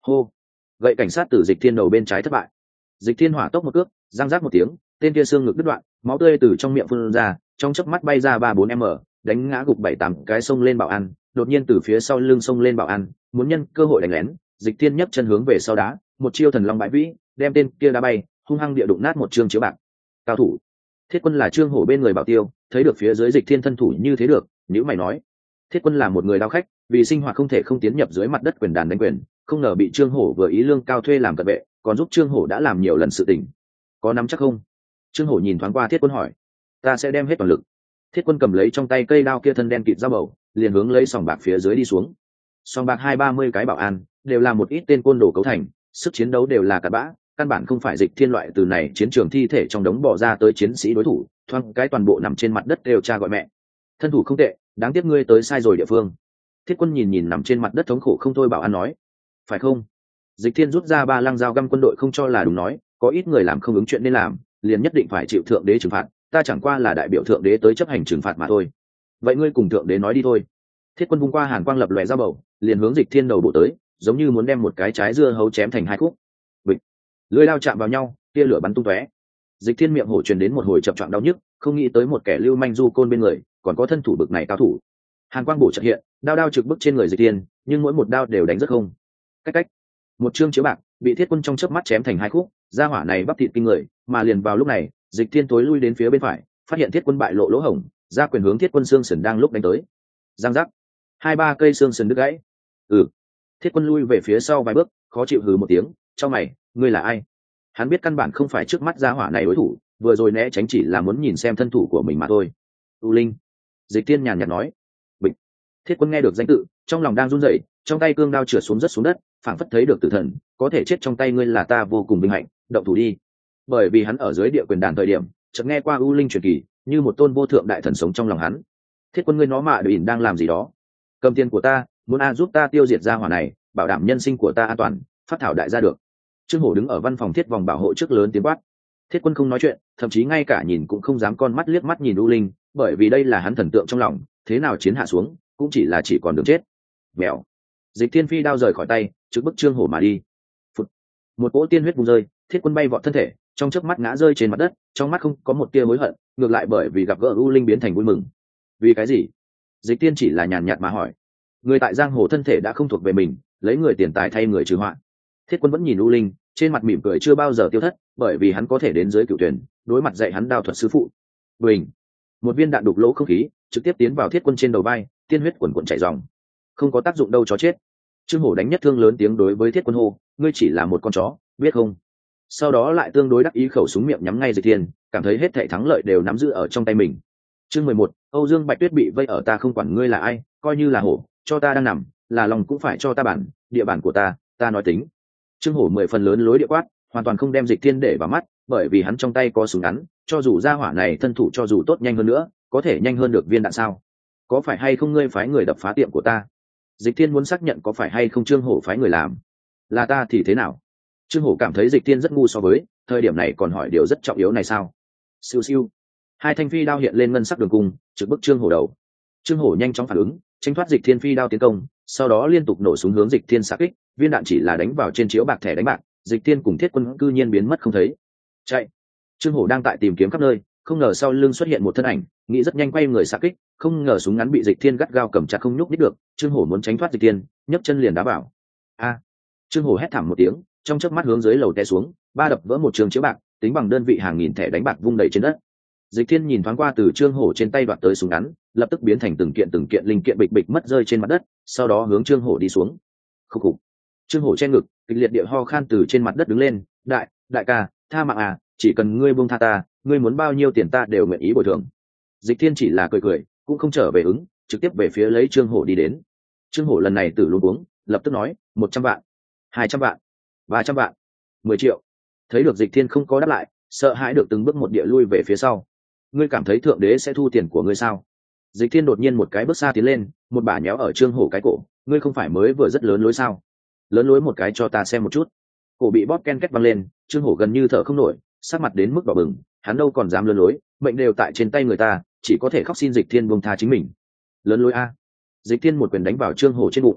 hô. Gậy cảnh sát từ Dịch Thiên đầu bên trái thất bại. Dịch Thiên hỏa tốc một cước, răng rác một tiếng, tên kia xương ngực đứt đoạn, máu tươi từ trong miệng phun ra, trong chớp mắt bay ra ba bốn m, đánh ngã gục bảy tám cái xông lên bảo an, đột nhiên từ phía sau lưng xông lên bảo an, muốn nhân cơ hội đánh lén. Dịch Thiên nhấc chân hướng về sau đá, một chiêu thần long bãi vĩ, đem tên kia đá bay, hung hăng địa đụng nát một trương chiếu bạc. Cao thủ. Thiết Quân là Trương Hổ bên người bảo tiêu, thấy được phía dưới Dịch Thiên thân thủ như thế được, nhíu mày nói: Thiết Quân là một người đao khách, vì sinh hoạt không thể không tiến nhập dưới mặt đất quyền đàn đánh quyền, không ngờ bị Trương Hổ vừa ý lương cao thuê làm cận vệ, còn giúp Trương Hổ đã làm nhiều lần sự tình, có nắm chắc không? Trương Hổ nhìn thoáng qua Thiết Quân hỏi. Ta sẽ đem hết toàn lực. Thiết Quân cầm lấy trong tay cây đao kia thân đen kịt dao bầu, liền hướng lấy sòng bạc phía dưới đi xuống. Sòng bạc hai ba mươi cái bảo an, đều là một ít tên côn đồ cấu thành, sức chiến đấu đều là cặn bã, căn bản không phải Dịch Thiên loại từ này chiến trường thi thể trong đống bỏ ra tới chiến sĩ đối thủ, thoáng cái toàn bộ nằm trên mặt đất đều cha gọi mẹ. Thân thủ không tệ, đáng tiếc ngươi tới sai rồi địa phương. Thiết Quân nhìn nhìn nằm trên mặt đất thống khổ không thôi bảo an nói. Phải không? Dịch Thiên rút ra ba lăng dao găm quân đội không cho là đúng nói, có ít người làm không ứng chuyện nên làm, liền nhất định phải chịu thượng đế trừng phạt, ta chẳng qua là đại biểu thượng đế tới chấp hành trừng phạt mà thôi. Vậy ngươi cùng thượng đế nói đi thôi. Thiết Quân vung qua hàn quang lập lòe dao bầu, liền hướng Dịch Thiên đầu bộ tới, giống như muốn đem một cái trái dưa hấu chém thành hai khúc. Bịch. Lưỡi dao chạm vào nhau, tia lửa bắn tung tóe. Dịch Thiên miệng hổ truyền đến một hồi chập choạng đau nhức, không nghĩ tới một kẻ lưu manh du côn bên người, còn có thân thủ bực này cao thủ. Hàn quang bổ chợt hiện, đao đao trực bức trên người Dịch Thiên, nhưng mỗi một đao đều đánh rất không. Cách cách. Một chương chiếu bạc bị Thiết Quân trong chớp mắt chém thành hai khúc, gia hỏa này bắp thịt kinh người, mà liền vào lúc này, Dịch Thiên tối lui đến phía bên phải, phát hiện Thiết Quân bại lộ lỗ hổng, ra quyền hướng Thiết Quân xương sườn đang lúc đánh tới. Giang giác. Hai ba cây xương sườn đứt gãy. Ừ. Thiết Quân lui về phía sau vài bước, khó chịu hừ một tiếng, "Trong mày, ngươi là ai?" Hắn biết căn bản không phải trước mắt gia hỏa này đối thủ, vừa rồi né tránh chỉ là muốn nhìn xem thân thủ của mình mà thôi. "U Linh." Dịch Thiên nhàn nhạt nói. Bịch. Thiết Quân nghe được danh tự, trong lòng đang run rẩy, trong tay cương đao trượt xuống rất xuống đất, phảng phất thấy được tử thần, có thể chết trong tay ngươi là ta vô cùng vinh hạnh, động thủ đi. Bởi vì hắn ở dưới địa quyền đàn thời điểm, chợt nghe qua U Linh truyền kỳ, như một tôn vô thượng đại thần sống trong lòng hắn. Thiết Quân ngươi nó mạ đùi đang làm gì đó? Cầm tiền của ta, muốn a giúp ta tiêu diệt gia hỏa này, bảo đảm nhân sinh của ta an toàn, phát thảo đại gia được. Trương Hổ đứng ở văn phòng thiết vòng bảo hộ trước lớn tiếng quát. Thiết Quân không nói chuyện, thậm chí ngay cả nhìn cũng không dám con mắt liếc mắt nhìn U Linh, bởi vì đây là hắn thần tượng trong lòng, thế nào chiến hạ xuống, cũng chỉ là chỉ còn đường chết. Mèo. Dịch Thiên phi đao rời khỏi tay, trước bức Trương Hổ mà đi. Phụt. Một cỗ tiên huyết bùng rơi, Thiết Quân bay vọt thân thể, trong chớp mắt ngã rơi trên mặt đất, trong mắt không có một tia hối hận, ngược lại bởi vì gặp gỡ U Linh biến thành vui mừng. Vì cái gì? Dịch Thiên chỉ là nhàn nhạt mà hỏi. Người tại giang hồ thân thể đã không thuộc về mình, lấy người tiền tài thay người trừ họa. Thiết Quân vẫn nhìn U Linh, trên mặt mỉm cười chưa bao giờ tiêu thất, bởi vì hắn có thể đến dưới cửu tuyển, đối mặt dạy hắn đao thuật sư phụ. Bình. Một viên đạn đục lỗ không khí, trực tiếp tiến vào Thiết Quân trên đầu vai, tiên huyết quần quần chảy ròng. Không có tác dụng đâu chó chết. Trương Hổ đánh nhất thương lớn tiếng đối với Thiết Quân hô, ngươi chỉ là một con chó, biết không? Sau đó lại tương đối đắc ý khẩu súng miệng nhắm ngay Dịch Thiên, cảm thấy hết thảy thắng lợi đều nắm giữ ở trong tay mình. Chương mười một, Âu Dương Bạch Tuyết bị vây ở ta không quản ngươi là ai, coi như là hổ, cho ta đang nằm, là lòng cũng phải cho ta bản, địa bàn của ta, ta nói tính. Trương Hổ mười phần lớn lối địa quát, hoàn toàn không đem Dịch Thiên để vào mắt, bởi vì hắn trong tay có súng ngắn, cho dù gia hỏa này thân thủ cho dù tốt nhanh hơn nữa, có thể nhanh hơn được viên đạn sao? Có phải hay không ngươi phái người đập phá tiệm của ta? Dịch Thiên muốn xác nhận có phải hay không Trương Hổ phái người làm. Là ta thì thế nào? Trương Hổ cảm thấy Dịch Thiên rất ngu so với, thời điểm này còn hỏi điều rất trọng yếu này sao? Siêu siêu. Hai thanh phi đao hiện lên ngân sắc đường cung, trực bức Trương Hổ đầu. Trương Hổ nhanh chóng phản ứng, tránh thoát Dịch Thiên phi đao tiến công, sau đó liên tục nổ súng hướng Dịch Thiên xạ kích, viên đạn chỉ là đánh vào trên chiếu bạc thẻ đánh bạc, Dịch Thiên cùng Thiết Quân cư nhiên biến mất không thấy. Chạy. Trương Hổ đang tại tìm kiếm khắp nơi, không ngờ sau lưng xuất hiện một thân ảnh, nghĩ rất nhanh quay người xạ kích, không ngờ súng ngắn bị Dịch Thiên gắt gao cầm chặt không nhúc nhích được, Trương Hổ muốn tránh thoát Dịch Thiên, nhấc chân liền đá vào. A! Trương Hổ hét thảm một tiếng, trong chớp mắt hướng dưới lầu té xuống, ba đập vỡ một trường chiếu bạc, tính bằng đơn vị hàng nghìn thẻ đánh bạc vung đầy trên đất. Dịch Thiên nhìn thoáng qua từ Trương Hổ trên tay đoạt tới súng ngắn, lập tức biến thành từng kiện từng kiện linh kiện bịch bịch mất rơi trên mặt đất, sau đó hướng Trương Hổ đi xuống. Khục khục. Trương Hổ che ngực, kịch liệt địa ho khan từ trên mặt đất đứng lên, "Đại, đại ca, tha mạng à, chỉ cần ngươi buông tha ta, ngươi muốn bao nhiêu tiền ta đều nguyện ý bồi thường." Dịch Thiên chỉ là cười cười, cũng không trở về ứng, trực tiếp về phía lấy Trương Hổ đi đến. Trương Hổ lần này tử luống cuống, lập tức nói, một trăm vạn, hai trăm vạn, ba trăm vạn, mười triệu. Thấy được Dịch Thiên không có đáp lại, sợ hãi được từng bước một địa lui về phía sau. Ngươi cảm thấy thượng đế sẽ thu tiền của ngươi sao? Dịch Thiên đột nhiên một cái bước xa tiến lên, một bả nhéo ở Trương Hổ cái cổ, ngươi không phải mới vừa rất lớn lối sao? Lớn lối một cái cho ta xem một chút. Cổ bị bóp ken két văng lên, Trương Hổ gần như thở không nổi, sắc mặt đến mức đỏ bừng, hắn đâu còn dám lớn lối, mệnh đều tại trên tay người ta, chỉ có thể khóc xin Dịch Thiên buông tha chính mình. Lớn lối a. Dịch Thiên một quyền đánh vào Trương Hổ trên bụng.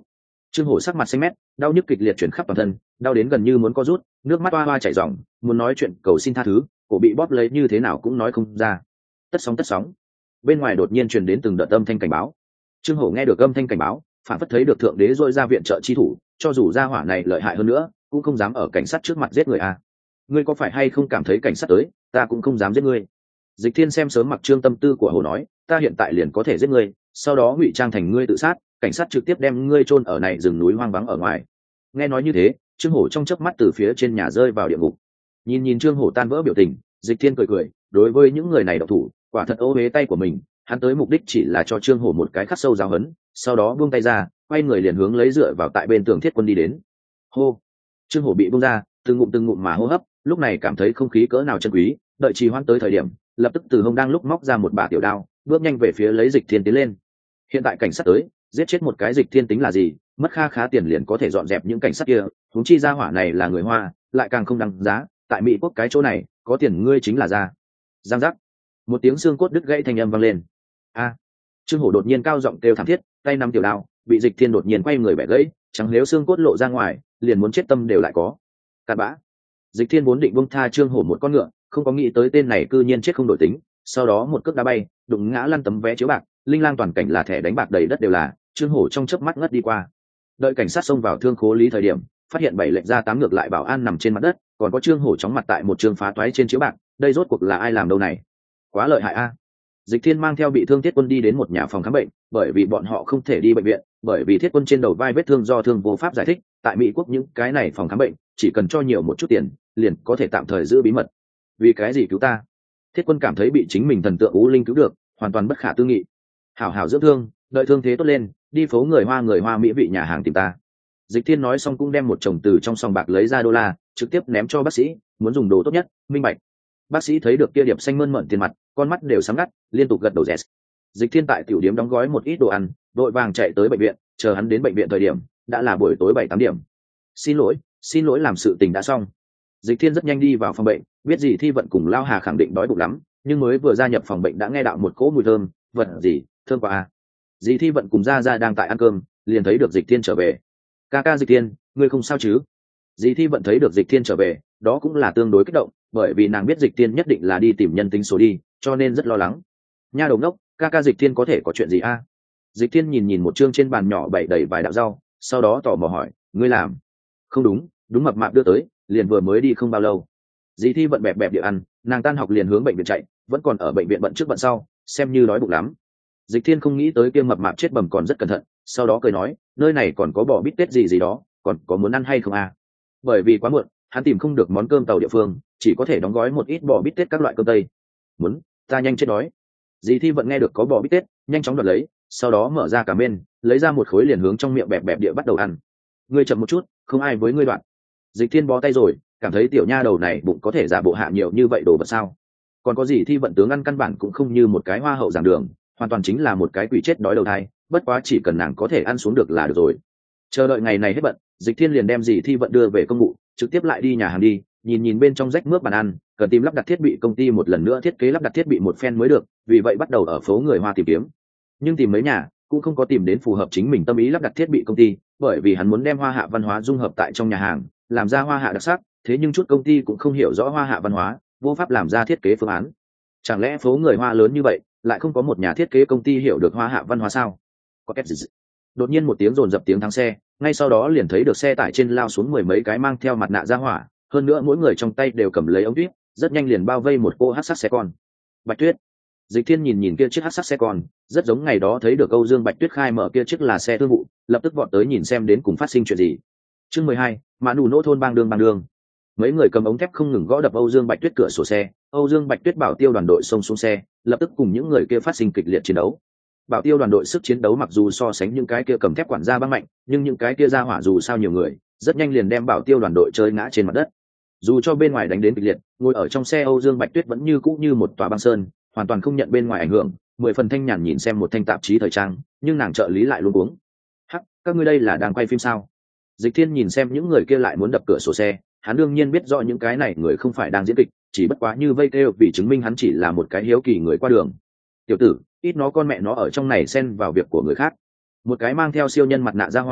Trương Hổ sắc mặt xanh mét, đau nhức kịch liệt chuyển khắp toàn thân, đau đến gần như muốn co rút, nước mắt oa oa chảy ròng, muốn nói chuyện cầu xin tha thứ, cổ bị bóp lấy như thế nào cũng nói không ra. Tất sóng tất sóng. Bên ngoài đột nhiên truyền đến từng đợt âm thanh cảnh báo. Trương Hổ nghe được âm thanh cảnh báo, phản phất thấy được thượng đế dội ra viện trợ chi thủ, cho dù gia hỏa này lợi hại hơn nữa, cũng không dám ở cảnh sát trước mặt giết người à. Ngươi có phải hay không cảm thấy cảnh sát tới, ta cũng không dám giết ngươi. Dịch Thiên xem sớm mặc trương tâm tư của Hổ nói, ta hiện tại liền có thể giết ngươi, sau đó ngụy trang thành ngươi tự sát, cảnh sát trực tiếp đem ngươi chôn ở này rừng núi hoang vắng ở ngoài. Nghe nói như thế, Trương Hổ trong chớp mắt từ phía trên nhà rơi vào địa ngục. Nhìn nhìn Trương Hổ tan vỡ biểu tình, Dịch Thiên cười cười, đối với những người này độc thủ, quả thật ô uế tay của mình, hắn tới mục đích chỉ là cho Trương Hổ một cái khắc sâu giáo hấn, sau đó buông tay ra, quay người liền hướng lấy dựa vào tại bên tường Thiết Quân đi đến. Hô. Trương Hổ bị buông ra, từng ngụm từng ngụm mà hô hấp, lúc này cảm thấy không khí cỡ nào chân quý, đợi trì hoãn tới thời điểm, lập tức từ hông đang lúc móc ra một bả tiểu đao, bước nhanh về phía lấy Dịch Thiên tiến lên. Hiện tại cảnh sát tới, giết chết một cái Dịch Thiên tính là gì, mất kha khá tiền liền có thể dọn dẹp những cảnh sát kia, huống chi gia hỏa này là người Hoa, lại càng không đáng giá, tại Mỹ quốc cái chỗ này, có tiền ngươi chính là ra. Giang giác. Một tiếng xương cốt đứt gãy thanh âm vang lên. A. Trương Hổ đột nhiên cao giọng kêu thảm thiết, tay nắm tiểu đao, bị Dịch Thiên đột nhiên quay người bẻ gãy, chẳng nếu xương cốt lộ ra ngoài, liền muốn chết tâm đều lại có. Cặn bã. Dịch Thiên vốn định buông tha Trương Hổ một con ngựa, không có nghĩ tới tên này cư nhiên chết không đổi tính, sau đó một cước đá bay, đụng ngã lăn tấm vé chiếu bạc, linh lang toàn cảnh là thẻ đánh bạc đầy đất đều là, Trương Hổ trong chớp mắt ngất đi qua. Đợi cảnh sát xông vào thương khố lý thời điểm, phát hiện bảy lệnh ra tám ngược lại bảo an nằm trên mặt đất, còn có Trương Hổ chóng mặt tại một trường phá toái trên chiếu bạc, đây rốt cuộc là ai làm đâu này? Quá lợi hại a. Dịch Thiên mang theo bị thương Thiết Quân đi đến một nhà phòng khám bệnh, bởi vì bọn họ không thể đi bệnh viện, bởi vì Thiết Quân trên đầu vai vết thương do thương vô pháp giải thích, tại Mỹ quốc những cái này phòng khám bệnh, chỉ cần cho nhiều một chút tiền, liền có thể tạm thời giữ bí mật. Vì cái gì cứu ta? Thiết Quân cảm thấy bị chính mình thần tượng Ú Linh cứu được, hoàn toàn bất khả tư nghị. Hảo hảo dưỡng thương, đợi thương thế tốt lên, đi phố người Hoa người Hoa Mỹ vị nhà hàng tìm ta. Dịch Thiên nói xong cũng đem một chồng từ trong sòng bạc lấy ra đô la, trực tiếp ném cho bác sĩ, muốn dùng đồ tốt nhất, minh bạch. Bác sĩ thấy được kia điệp xanh mơn mởn tiền mặt, con mắt đều sáng ngắt, liên tục gật đầu yes. Dịch Thiên tại tiểu điếm đóng gói một ít đồ ăn, đội vàng chạy tới bệnh viện, chờ hắn đến bệnh viện thời điểm, đã là buổi tối bảy tám điểm. Xin lỗi, xin lỗi làm sự tình đã xong. Dịch Thiên rất nhanh đi vào phòng bệnh, biết gì Thi Vận cùng Lao Hà khẳng định đói bụng lắm, nhưng mới vừa gia nhập phòng bệnh đã nghe đạo một cỗ mùi thơm, vật gì, thơm quá à. Dì Thi Vận cùng Gia Gia đang tại ăn cơm, liền thấy được Dịch Thiên trở về. Ca ca Dịch Thiên, ngươi không sao chứ? Dì Thi Vận thấy được Dịch Thiên trở về, đó cũng là tương đối kích động, bởi vì nàng biết Dịch Thiên nhất định là đi tìm nhân tính số đi, cho nên rất lo lắng. Nha đầu ngốc, ca ca Dịch Thiên có thể có chuyện gì a? À? Dịch Thiên nhìn nhìn một chương trên bàn nhỏ bày đầy vài đạo rau, sau đó tò mò hỏi, ngươi làm? Không đúng, đúng mập mạp đưa tới, liền vừa mới đi không bao lâu. Dì Thi Vận bẹp bẹp địa ăn, nàng tan học liền hướng bệnh viện chạy, vẫn còn ở bệnh viện bận trước bận sau, xem như đói bụng lắm. Dịch Thiên không nghĩ tới kia mập mạp chết bầm còn rất cẩn thận, sau đó cười nói, nơi này còn có bò bít tết gì gì đó, còn có muốn ăn hay không à? Bởi vì quá muộn, hắn tìm không được món cơm tàu địa phương, chỉ có thể đóng gói một ít bò bít tết các loại cơm tây. Muốn, ta nhanh chết đói. Dì Thi Vận nghe được có bò bít tết, nhanh chóng đoạt lấy, sau đó mở ra cả bên, lấy ra một khối liền hướng trong miệng bẹp bẹp địa bắt đầu ăn. Ngươi chậm một chút, không ai với ngươi đoạn. Dịch Thiên bó tay rồi, cảm thấy tiểu nha đầu này bụng có thể giả bộ hạ nhiều như vậy đồ vật sao? Còn có gì Thi Vận tướng ăn căn bản cũng không như một cái hoa hậu giảng đường, hoàn toàn chính là một cái quỷ chết đói đầu thai, bất quá chỉ cần nàng có thể ăn xuống được là được rồi. Chờ đợi ngày này hết bận, Dịch Thiên liền đem dì Thi Vận đưa về công vụ, trực tiếp lại đi nhà hàng đi, nhìn nhìn bên trong rách mướp bàn ăn, cần tìm lắp đặt thiết bị công ty một lần nữa thiết kế lắp đặt thiết bị một phen mới được, vì vậy bắt đầu ở phố người Hoa tìm kiếm. Nhưng tìm mấy nhà cũng không có tìm đến phù hợp chính mình tâm ý lắp đặt thiết bị công ty, bởi vì hắn muốn đem Hoa Hạ văn hóa dung hợp tại trong nhà hàng, làm ra Hoa Hạ đặc sắc, thế nhưng chút công ty cũng không hiểu rõ Hoa Hạ văn hóa, vô pháp làm ra thiết kế phương án. Chẳng lẽ phố người Hoa lớn như vậy, lại không có một nhà thiết kế công ty hiểu được Hoa Hạ văn hóa sao? Có cách gì? Đột nhiên một tiếng rồn dập tiếng thắng xe, ngay sau đó liền thấy được xe tải trên lao xuống mười mấy cái mang theo mặt nạ ra hỏa, hơn nữa mỗi người trong tay đều cầm lấy ống tuyết, rất nhanh liền bao vây một cô hắc sắc xe con. Bạch Tuyết. Dịch Thiên nhìn nhìn kia chiếc hắc sắc xe con, rất giống ngày đó thấy được Âu Dương Bạch Tuyết khai mở kia chiếc là xe thương vụ, lập tức vọt tới nhìn xem đến cùng phát sinh chuyện gì. Chương mười hai, Mã Nụ Nỗ thôn bang đương bang đương. Mấy người cầm ống thép không ngừng gõ đập Âu Dương Bạch Tuyết cửa sổ xe, Âu Dương Bạch Tuyết bảo tiêu đoàn đội xông xuống xe, lập tức cùng những người kia phát sinh kịch liệt chiến đấu. Bảo tiêu đoàn đội sức chiến đấu mặc dù so sánh những cái kia cầm thép quản gia băng mạnh, nhưng những cái kia ra hỏa dù sao nhiều người, rất nhanh liền đem bảo tiêu đoàn đội chơi ngã trên mặt đất. Dù cho bên ngoài đánh đến kịch liệt, ngồi ở trong xe Âu Dương Bạch Tuyết vẫn như cũ như một tòa băng sơn, hoàn toàn không nhận bên ngoài ảnh hưởng, mười phần thanh nhàn nhìn xem một thanh tạp chí thời trang, nhưng nàng trợ lý lại luôn uống. Hắc, các ngươi đây là đang quay phim sao? Dịch Thiên nhìn xem những người kia lại muốn đập cửa sổ xe, hắn đương nhiên biết rõ những cái này người không phải đang diễn kịch, chỉ bất quá như vây kêu vì chứng minh hắn chỉ là một cái hiếu kỳ người qua đường. Tiểu tử, ít nó con mẹ nó ở trong này xen vào việc của người khác. Một cái mang theo siêu nhân mặt nạ ra hỏa,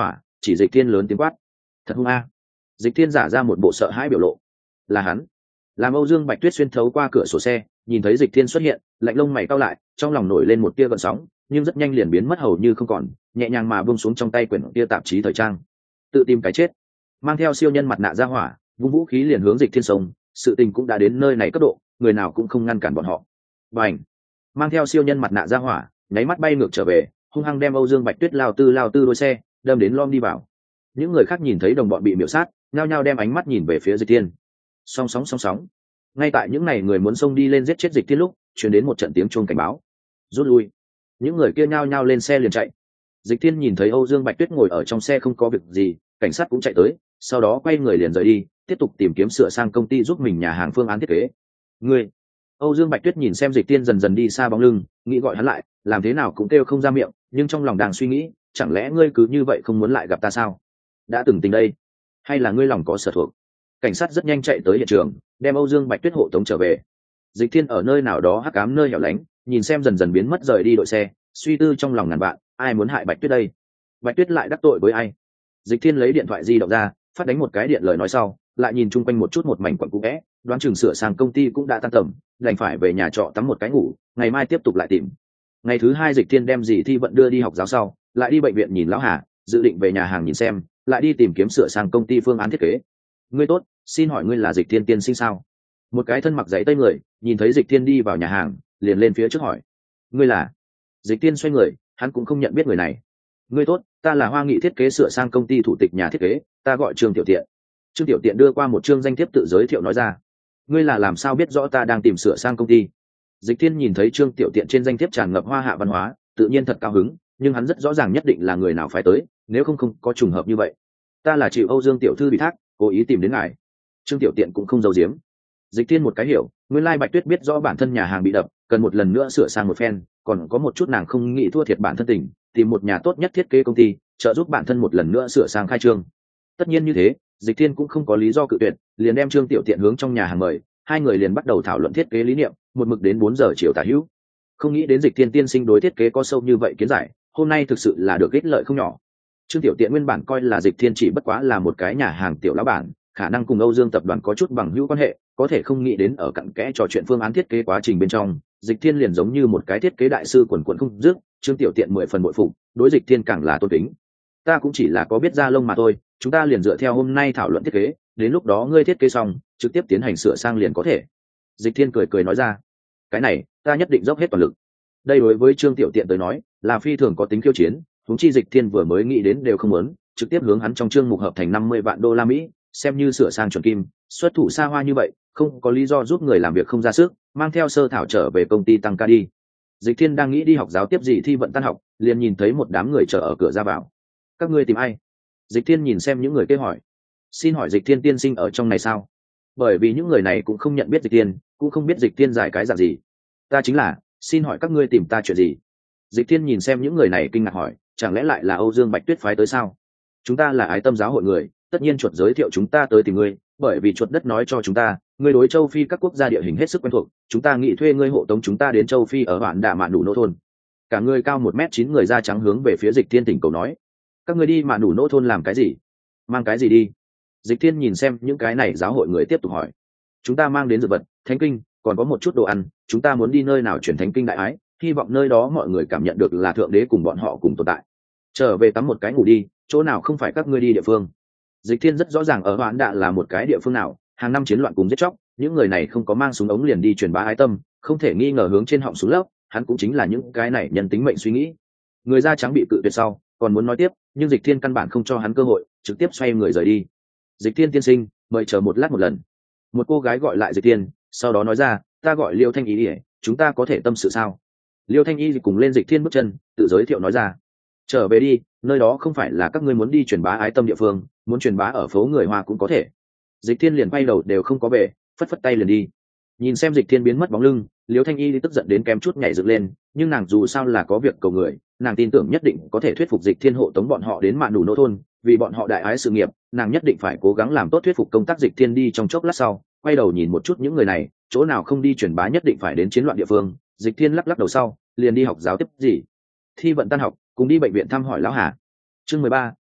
chỉ Dịch Thiên lớn tiếng quát: thật hung a! Dịch Thiên giả ra một bộ sợ hãi biểu lộ. Là hắn. Làm Âu Dương Bạch Tuyết xuyên thấu qua cửa sổ xe nhìn thấy Dịch Thiên xuất hiện, lạnh lông mày cau lại, trong lòng nổi lên một tia gợn sóng, nhưng rất nhanh liền biến mất hầu như không còn, nhẹ nhàng mà buông xuống trong tay quyển kia tạp chí thời trang. Tự tìm cái chết. Mang theo siêu nhân mặt nạ ra hỏa, vung vũ khí liền hướng Dịch Thiên sông, sự tình cũng đã đến nơi này cấp độ, người nào cũng không ngăn cản bọn họ. Bành! Mang theo siêu nhân mặt nạ ra hỏa, nháy mắt bay ngược trở về, hung hăng đem Âu Dương Bạch Tuyết lao tư lao tư đôi xe đâm đến lom đi vào. Những người khác nhìn thấy đồng bọn bị miểu sát, nhao nhao đem ánh mắt nhìn về phía Dịch Thiên. Song sóng song sóng. Ngay tại những ngày người muốn xông đi lên giết chết Dịch Thiên lúc, truyền đến một trận tiếng chuông cảnh báo. Rút lui. Những người kia nhao nhao lên xe liền chạy. Dịch Thiên nhìn thấy Âu Dương Bạch Tuyết ngồi ở trong xe không có việc gì, cảnh sát cũng chạy tới, sau đó quay người liền rời đi, tiếp tục tìm kiếm sửa sang công ty giúp mình nhà hàng phương án thiết kế. Ngươi. Âu Dương Bạch Tuyết nhìn xem Dịch Thiên dần dần đi xa bóng lưng, nghĩ gọi hắn lại, làm thế nào cũng kêu không ra miệng, nhưng trong lòng đang suy nghĩ, chẳng lẽ ngươi cứ như vậy không muốn lại gặp ta sao? Đã từng tình đây, hay là ngươi lòng có sở thuộc? Cảnh sát rất nhanh chạy tới hiện trường, đem Âu Dương Bạch Tuyết hộ tống trở về. Dịch Thiên ở nơi nào đó hắc ám nơi hẻo lánh, nhìn xem dần dần biến mất rời đi đội xe, suy tư trong lòng ngàn vạn, ai muốn hại Bạch Tuyết đây? Bạch Tuyết lại đắc tội với ai? Dịch Thiên lấy điện thoại di động ra, phát đánh một cái điện lời nói sau, lại nhìn chung quanh một chút một mảnh quận cũ vẽ, đoán chừng sửa sang công ty cũng đã tan tầm, đành phải về nhà trọ tắm một cái ngủ, ngày mai tiếp tục lại tìm. Ngày thứ hai Dịch Thiên đem dì Thi Vận đưa đi học giáo sau, lại đi bệnh viện nhìn lão Hà, dự định về nhà hàng nhìn xem, lại đi tìm kiếm sửa sang công ty phương án thiết kế. Ngươi tốt, xin hỏi ngươi là Dịch Thiên tiên sinh sao? Một cái thân mặc giày tây người nhìn thấy Dịch Thiên đi vào nhà hàng, liền lên phía trước hỏi: ngươi là? Dịch Thiên xoay người, hắn cũng không nhận biết người này. Ngươi tốt, ta là Hoa Nghị thiết kế sửa sang công ty thủ tịch nhà thiết kế, ta gọi Trương Tiểu Tiện. Trương Tiểu Tiện đưa qua một chương danh thiếp tự giới thiệu nói ra. Ngươi là làm sao biết rõ ta đang tìm sửa sang công ty? Dịch Thiên nhìn thấy Trương Tiểu Tiện trên danh thiếp tràn ngập hoa hạ văn hóa, tự nhiên thật cao hứng, nhưng hắn rất rõ ràng nhất định là người nào phải tới, nếu không không có trùng hợp như vậy. Ta là chịu Âu Dương tiểu thư ủy thác, cố ý tìm đến ngài. Trương Tiểu Tiện cũng không giấu giếm. Dịch Thiên một cái hiểu, nguyên lai Bạch Tuyết biết rõ bản thân nhà hàng bị đập, cần một lần nữa sửa sang một phen, còn có một chút nàng không nghĩ thua thiệt bản thân tình, tìm một nhà tốt nhất thiết kế công ty, trợ giúp bản thân một lần nữa sửa sang khai trương. Tất nhiên như thế, Dịch Thiên cũng không có lý do cự tuyệt, liền đem Trương Tiểu Tiện hướng trong nhà hàng mời, hai người liền bắt đầu thảo luận thiết kế lý niệm, một mực đến bốn giờ chiều tả hữu. Không nghĩ đến Dịch Thiên tiên sinh đối thiết kế có sâu như vậy kiến giải, hôm nay thực sự là được ích lợi không nhỏ. Trương Tiểu Tiện nguyên bản coi là Dịch Thiên chỉ bất quá là một cái nhà hàng tiểu lão bản, khả năng cùng Âu Dương tập đoàn có chút bằng hữu quan hệ, có thể không nghĩ đến ở cặn kẽ trò chuyện phương án thiết kế quá trình bên trong, Dịch Thiên liền giống như một cái thiết kế đại sư quần quần không dứt. Trương Tiểu Tiện mười phần bội phục, đối Dịch Thiên càng là tôn kính. Ta cũng chỉ là có biết ra lông mà thôi, chúng ta liền dựa theo hôm nay thảo luận thiết kế, đến lúc đó ngươi thiết kế xong, trực tiếp tiến hành sửa sang liền có thể. Dịch Thiên cười cười nói ra. Cái này, ta nhất định dốc hết toàn lực. Đây đối với Trương Tiểu Tiện tới nói, là phi thường có tính khiêu chiến, huống chi Dịch Thiên vừa mới nghĩ đến đều không muốn, trực tiếp hướng hắn trong chương mục hợp thành năm mươi vạn đô la Mỹ, xem như sửa sang chuẩn kim, xuất thủ xa hoa như vậy, không có lý do giúp người làm việc không ra sức, mang theo sơ thảo trở về công ty tăng ca đi. Dịch Thiên đang nghĩ đi học giáo tiếp gì Thi Vận tan học, liền nhìn thấy một đám người chờ ở cửa ra vào. Các ngươi tìm ai? Dịch Thiên nhìn xem những người kia hỏi. Xin hỏi Dịch Thiên tiên sinh ở trong này sao? Bởi vì những người này cũng không nhận biết Dịch Thiên, cũng không biết Dịch Thiên giải cái dạng gì. Ta chính là, xin hỏi các ngươi tìm ta chuyện gì? Dịch Thiên nhìn xem những người này kinh ngạc hỏi, chẳng lẽ lại là Âu Dương Bạch Tuyết phái tới sao? Chúng ta là Ái Tâm giáo hội người, tất nhiên chuột giới thiệu chúng ta tới tìm ngươi, bởi vì chuột đất nói cho chúng ta, ngươi đối châu Phi các quốc gia địa hình hết sức quen thuộc, chúng ta nghĩ thuê ngươi hộ tống chúng ta đến châu Phi ở Hoạn Đạ Mạn Đủ Nô thôn. Cả người cao một mét chín người da trắng hướng về phía Dịch Thiên tỉnh cầu nói, các ngươi đi Mạn Đủ Nô thôn làm cái gì? Mang cái gì đi? Dịch Thiên nhìn xem những cái này giáo hội người tiếp tục hỏi. Chúng ta mang đến dược vật, thánh kinh, còn có một chút đồ ăn, chúng ta muốn đi nơi nào chuyển thánh kinh đại ái, hy vọng nơi đó mọi người cảm nhận được là thượng đế cùng bọn họ cùng tồn tại. Trở về tắm một cái ngủ đi, chỗ nào không phải các ngươi đi địa phương. Dịch Thiên rất rõ ràng ở Hoạn Đạ là một cái địa phương nào, hàng năm chiến loạn cùng giết chóc, những người này không có mang súng ống liền đi truyền bá ái tâm, không thể nghi ngờ hướng trên họng súng lớp, hắn cũng chính là những cái này nhân tính mệnh suy nghĩ. Người da trắng bị cự tuyệt sau, còn muốn nói tiếp, nhưng Dịch Thiên căn bản không cho hắn cơ hội, trực tiếp xoay người rời đi. Dịch Thiên tiên sinh, mời chờ một lát một lần. Một cô gái gọi lại Dịch Thiên, sau đó nói ra, ta gọi Liêu Thanh Y, chúng ta có thể tâm sự sao? Liêu Thanh Y cùng lên Dịch Thiên bước chân, tự giới thiệu nói ra, trở về đi, nơi đó không phải là các ngươi muốn đi truyền bá ái tâm địa phương, muốn truyền bá ở phố người Hoa cũng có thể. Dịch Thiên liền quay đầu đều không có về, phất phất tay liền đi. Nhìn xem Dịch Thiên biến mất bóng lưng, Liêu Thanh Y tức giận đến kém chút nhảy dựng lên, nhưng nàng dù sao là có việc cầu người, nàng tin tưởng nhất định có thể thuyết phục Dịch Thiên hộ tống bọn họ đến Mạn Đủ Nô thôn, vì bọn họ đại ái sự nghiệp, nàng nhất định phải cố gắng làm tốt thuyết phục công tác. Dịch Thiên đi trong chốc lát sau, quay đầu nhìn một chút những người này, chỗ nào không đi truyền bá nhất định phải đến chiến loạn địa phương. Dịch Thiên lắc lắc đầu sau, liền đi học giáo tiếp gì. Thi Vận tan học, cùng đi bệnh viện thăm hỏi lão Hà. Chương mười ba,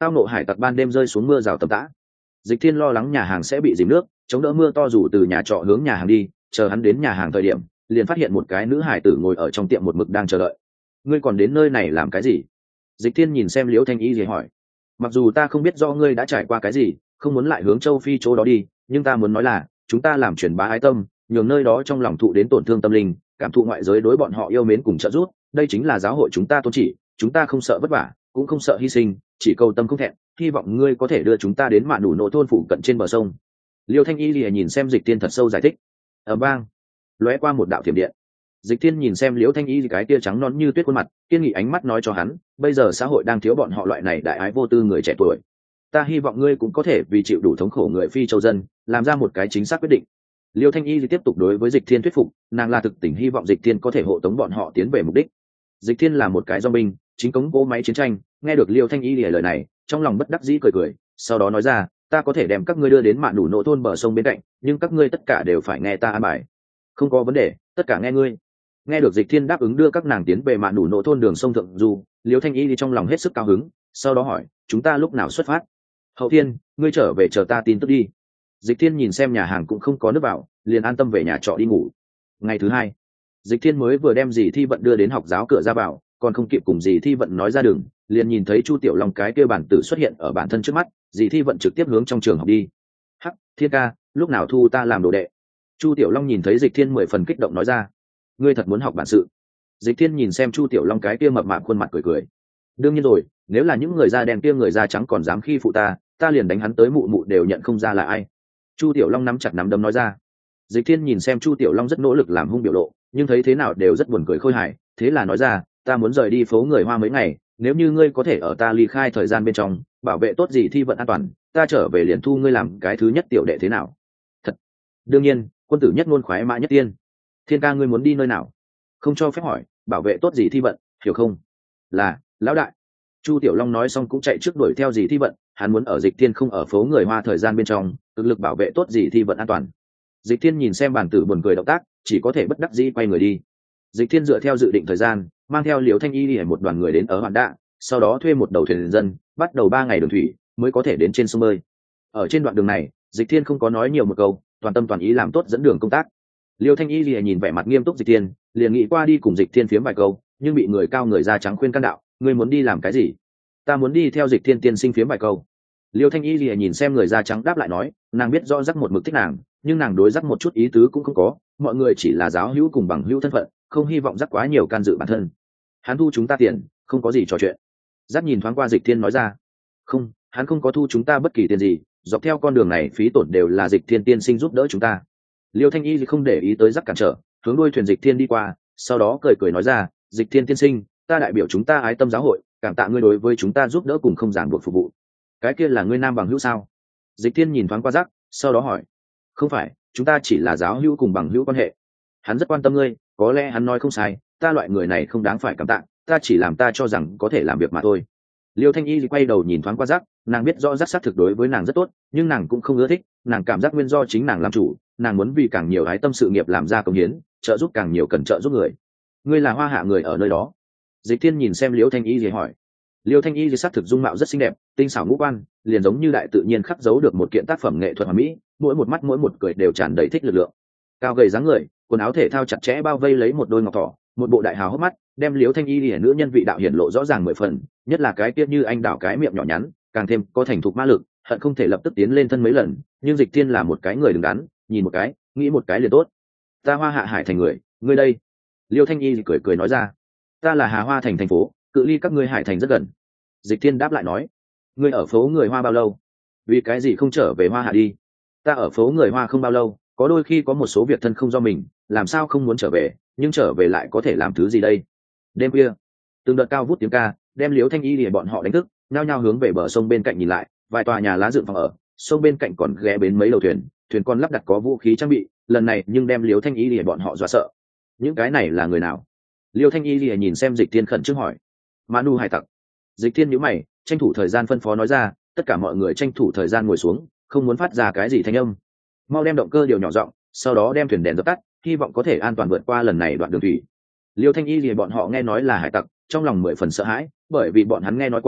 tao nộ hải tặc ban đêm rơi xuống mưa rào tầm tã. Dịch Thiên lo lắng nhà hàng sẽ bị dìm nước, chống đỡ mưa to rủ từ nhà trọ hướng nhà hàng đi, chờ hắn đến nhà hàng thời điểm liền phát hiện một cái nữ hải tử ngồi ở trong tiệm một mực đang chờ đợi. Ngươi còn đến nơi này làm cái gì? Dịch Thiên nhìn xem Liễu Thanh Y gì hỏi. Mặc dù ta không biết do ngươi đã trải qua cái gì, không muốn lại hướng châu Phi chỗ đó đi, nhưng ta muốn nói là chúng ta làm truyền bá ái tâm, nhường nơi đó trong lòng thụ đến tổn thương tâm linh, cảm thụ ngoại giới đối bọn họ yêu mến cùng trợ giúp, đây chính là giáo hội chúng ta tôn chỉ. Chúng ta không sợ vất vả, cũng không sợ hy sinh, chỉ cầu tâm không thẹn, hy vọng ngươi có thể đưa chúng ta đến mạn đủ nổ thôn phụ cận trên bờ sông. Liêu Thanh Y lìa nhìn xem Dịch Thiên thật sâu giải thích. Ở bang lóe qua một đạo thiểm điện. Dịch Thiên nhìn xem Liễu Thanh Y cái tia trắng nõn như tuyết khuôn mặt, kiên nghị ánh mắt nói cho hắn, bây giờ xã hội đang thiếu bọn họ loại này đại ái vô tư người trẻ tuổi. Ta hy vọng ngươi cũng có thể vì chịu đủ thống khổ người phi châu dân, làm ra một cái chính xác quyết định. Liêu Thanh Y tiếp tục đối với Dịch Thiên thuyết phục, nàng là thực tình hy vọng Dịch Thiên có thể hộ tống bọn họ tiến về mục đích. Dịch Thiên là một cái do binh, chính cống cỗ máy chiến tranh, nghe được Liêu Thanh Y lời này, trong lòng bất đắc dĩ cười cười, sau đó nói ra, ta có thể đem các ngươi đưa đến mạn đủ nổ thôn bờ sông bên cạnh, nhưng các ngươi tất cả đều phải nghe ta an bài. Không có vấn đề, tất cả nghe ngươi. Nghe được Dịch Thiên đáp ứng đưa các nàng tiến về mạn đủ nổ thôn đường sông thượng du, Liêu Thanh Y trong lòng hết sức cao hứng, sau đó hỏi, chúng ta lúc nào xuất phát? Hậu Thiên, ngươi trở về chờ ta tin tức đi. Dịch Thiên nhìn xem nhà hàng cũng không có nước vào, liền an tâm về nhà trọ đi ngủ. Ngày thứ hai, Dịch Thiên mới vừa đem dì Thi Vận đưa đến học giáo cửa ra vào, còn không kịp cùng dì Thi Vận nói ra đường, liền nhìn thấy Chu Tiểu Long cái kia bản tử xuất hiện ở bản thân trước mắt, dì Thi Vận trực tiếp hướng trong trường học đi. Hắc, Thiên ca, lúc nào thu ta làm đồ đệ? Chu Tiểu Long nhìn thấy Dịch Thiên mười phần kích động nói ra. Ngươi thật muốn học bản sự? Dịch Thiên nhìn xem Chu Tiểu Long cái kia mập mạp khuôn mặt cười cười. Đương nhiên rồi, nếu là những người da đen kia người da trắng còn dám khi phụ ta, ta liền đánh hắn tới mụ mụ đều nhận không ra là ai. Chu Tiểu Long nắm chặt nắm đấm nói ra. Dịch Thiên nhìn xem Chu Tiểu Long rất nỗ lực làm hung biểu lộ, nhưng thấy thế nào đều rất buồn cười khôi hài, thế là nói ra, ta muốn rời đi phố người Hoa mấy ngày, nếu như ngươi có thể ở ta ly khai thời gian bên trong, bảo vệ tốt dì Thi Vận an toàn, ta trở về liền thu ngươi làm cái thứ nhất tiểu đệ thế nào? Thật. Đương nhiên, quân tử nhất ngôn khoái mã nhất tiên. Thiên ca ngươi muốn đi nơi nào? Không cho phép hỏi, bảo vệ tốt dì Thi Vận, hiểu không? Là, lão đại. Chu Tiểu Long nói xong cũng chạy trước đuổi theo dì Thi Vận, hắn muốn ở Dịch Thiên không ở phố người Hoa thời gian bên trong, cực lực bảo vệ tốt dì Thi Vận an toàn. Dịch Thiên nhìn xem bản tử buồn cười động tác, chỉ có thể bất đắc dĩ quay người đi. Dịch Thiên dựa theo dự định thời gian, mang theo Liễu Thanh Y đi một đoàn người đến ở Hoàn Đạ, sau đó thuê một đầu thuyền dân, bắt đầu ba ngày đường thủy mới có thể đến trên sông bơi. Ở trên đoạn đường này, Dịch Thiên không có nói nhiều một câu, toàn tâm toàn ý làm tốt dẫn đường công tác. Liễu Thanh Y liền nhìn vẻ mặt nghiêm túc Dịch Thiên, liền nghĩ qua đi cùng Dịch Thiên phiếm vài câu, nhưng bị người cao người da trắng khuyên can đạo, ngươi muốn đi làm cái gì? Ta muốn đi theo Dịch Thiên tiên sinh phiếm vài câu. Liêu Thanh Y liền nhìn xem người da trắng đáp lại nói, nàng biết rõ rắc một mực thích nàng, nhưng nàng đối rắc một chút ý tứ cũng không có, mọi người chỉ là giáo hữu cùng bằng hữu thân phận, không hy vọng rắc quá nhiều can dự bản thân. Hắn thu chúng ta tiền, không có gì trò chuyện. Rắc nhìn thoáng qua Dịch Thiên nói ra, không, hắn không có thu chúng ta bất kỳ tiền gì, dọc theo con đường này phí tổn đều là Dịch Thiên tiên sinh giúp đỡ chúng ta. Liêu Thanh Y không để ý tới rắc cản trở, hướng đuôi thuyền Dịch Thiên đi qua, sau đó cười cười nói ra, Dịch Thiên tiên sinh, ta đại biểu chúng ta ái tâm giáo hội, cảm tạ ngươi đối với chúng ta giúp đỡ cùng không giảng buộc phục vụ. Cái kia là ngươi nam bằng hữu sao? Dịch Thiên nhìn thoáng qua rắc, sau đó hỏi, không phải, chúng ta chỉ là giáo hữu cùng bằng hữu quan hệ. Hắn rất quan tâm ngươi, có lẽ hắn nói không sai, ta loại người này không đáng phải cảm tạ, ta chỉ làm ta cho rằng có thể làm việc mà thôi. Liêu Thanh Y quay đầu nhìn thoáng qua rắc, nàng biết rõ rắc xác thực đối với nàng rất tốt, nhưng nàng cũng không ưa thích, nàng cảm giác nguyên do chính nàng làm chủ, nàng muốn vì càng nhiều ái tâm sự nghiệp làm ra công hiến, trợ giúp càng nhiều cần trợ giúp người. Ngươi là Hoa Hạ người ở nơi đó? Dịch Thiên nhìn xem Liêu Thanh Y hỏi. Liêu Thanh Y thì xác thực dung mạo rất xinh đẹp, tinh xảo ngũ quan, liền giống như đại tự nhiên khắc dấu được một kiện tác phẩm nghệ thuật hoàn mỹ, mỗi một mắt mỗi một cười đều tràn đầy thích lực lượng. Cao gầy dáng người, quần áo thể thao chặt chẽ bao vây lấy một đôi ngọc thỏ, một bộ đại hào hốc mắt, đem Liêu Thanh Y lìa nữ nhân vị đạo hiển lộ rõ ràng mười phần, nhất là cái tiết như anh đảo cái miệng nhỏ nhắn, càng thêm có thành thục ma lực, hận không thể lập tức tiến lên thân mấy lần, nhưng Dịch Thiên là một cái người đứng đắn, nhìn một cái, nghĩ một cái liền tốt. Ta Hoa Hạ Hải thành người, ngươi đây? Liêu Thanh Y cười cười nói ra, ta là Hà Hoa thành thành phố, cự ly các ngươi Hải thành rất gần. Dịch Thiên đáp lại nói, ngươi ở phố người Hoa bao lâu? Vì cái gì không trở về Hoa Hạ đi? Ta ở phố người Hoa không bao lâu, có đôi khi có một số việc thân không do mình, làm sao không muốn trở về, nhưng trở về lại có thể làm thứ gì đây? Đêm khuya, từng đợt cao vút tiếng ca, đem Liễu Thanh Y để bọn họ đánh thức, nhao nhao hướng về bờ sông bên cạnh nhìn lại, vài tòa nhà lá dựng phòng ở, sông bên cạnh còn ghé bến mấy đầu thuyền, thuyền con lắp đặt có vũ khí trang bị, lần này nhưng đem Liễu Thanh Y để bọn họ dọa sợ. Những cái này là người nào? Liễu Thanh Y lìa nhìn xem Dịch Thiên khẩn trương hỏi. Manu hải tặc. Dịch Thiên nhíu mày, tranh thủ thời gian phân phó nói ra, tất cả mọi người tranh thủ thời gian ngồi xuống, không muốn phát ra cái gì thanh âm. Mau đem động cơ điều nhỏ giọng, sau đó đem thuyền đèn dập tắt, hy vọng có thể an toàn vượt qua lần này đoạn đường thủy. Liêu Thanh Y lìa bọn họ nghe nói là hải tặc, trong lòng mười phần sợ hãi, bởi vì bọn hắn nghe nói qua,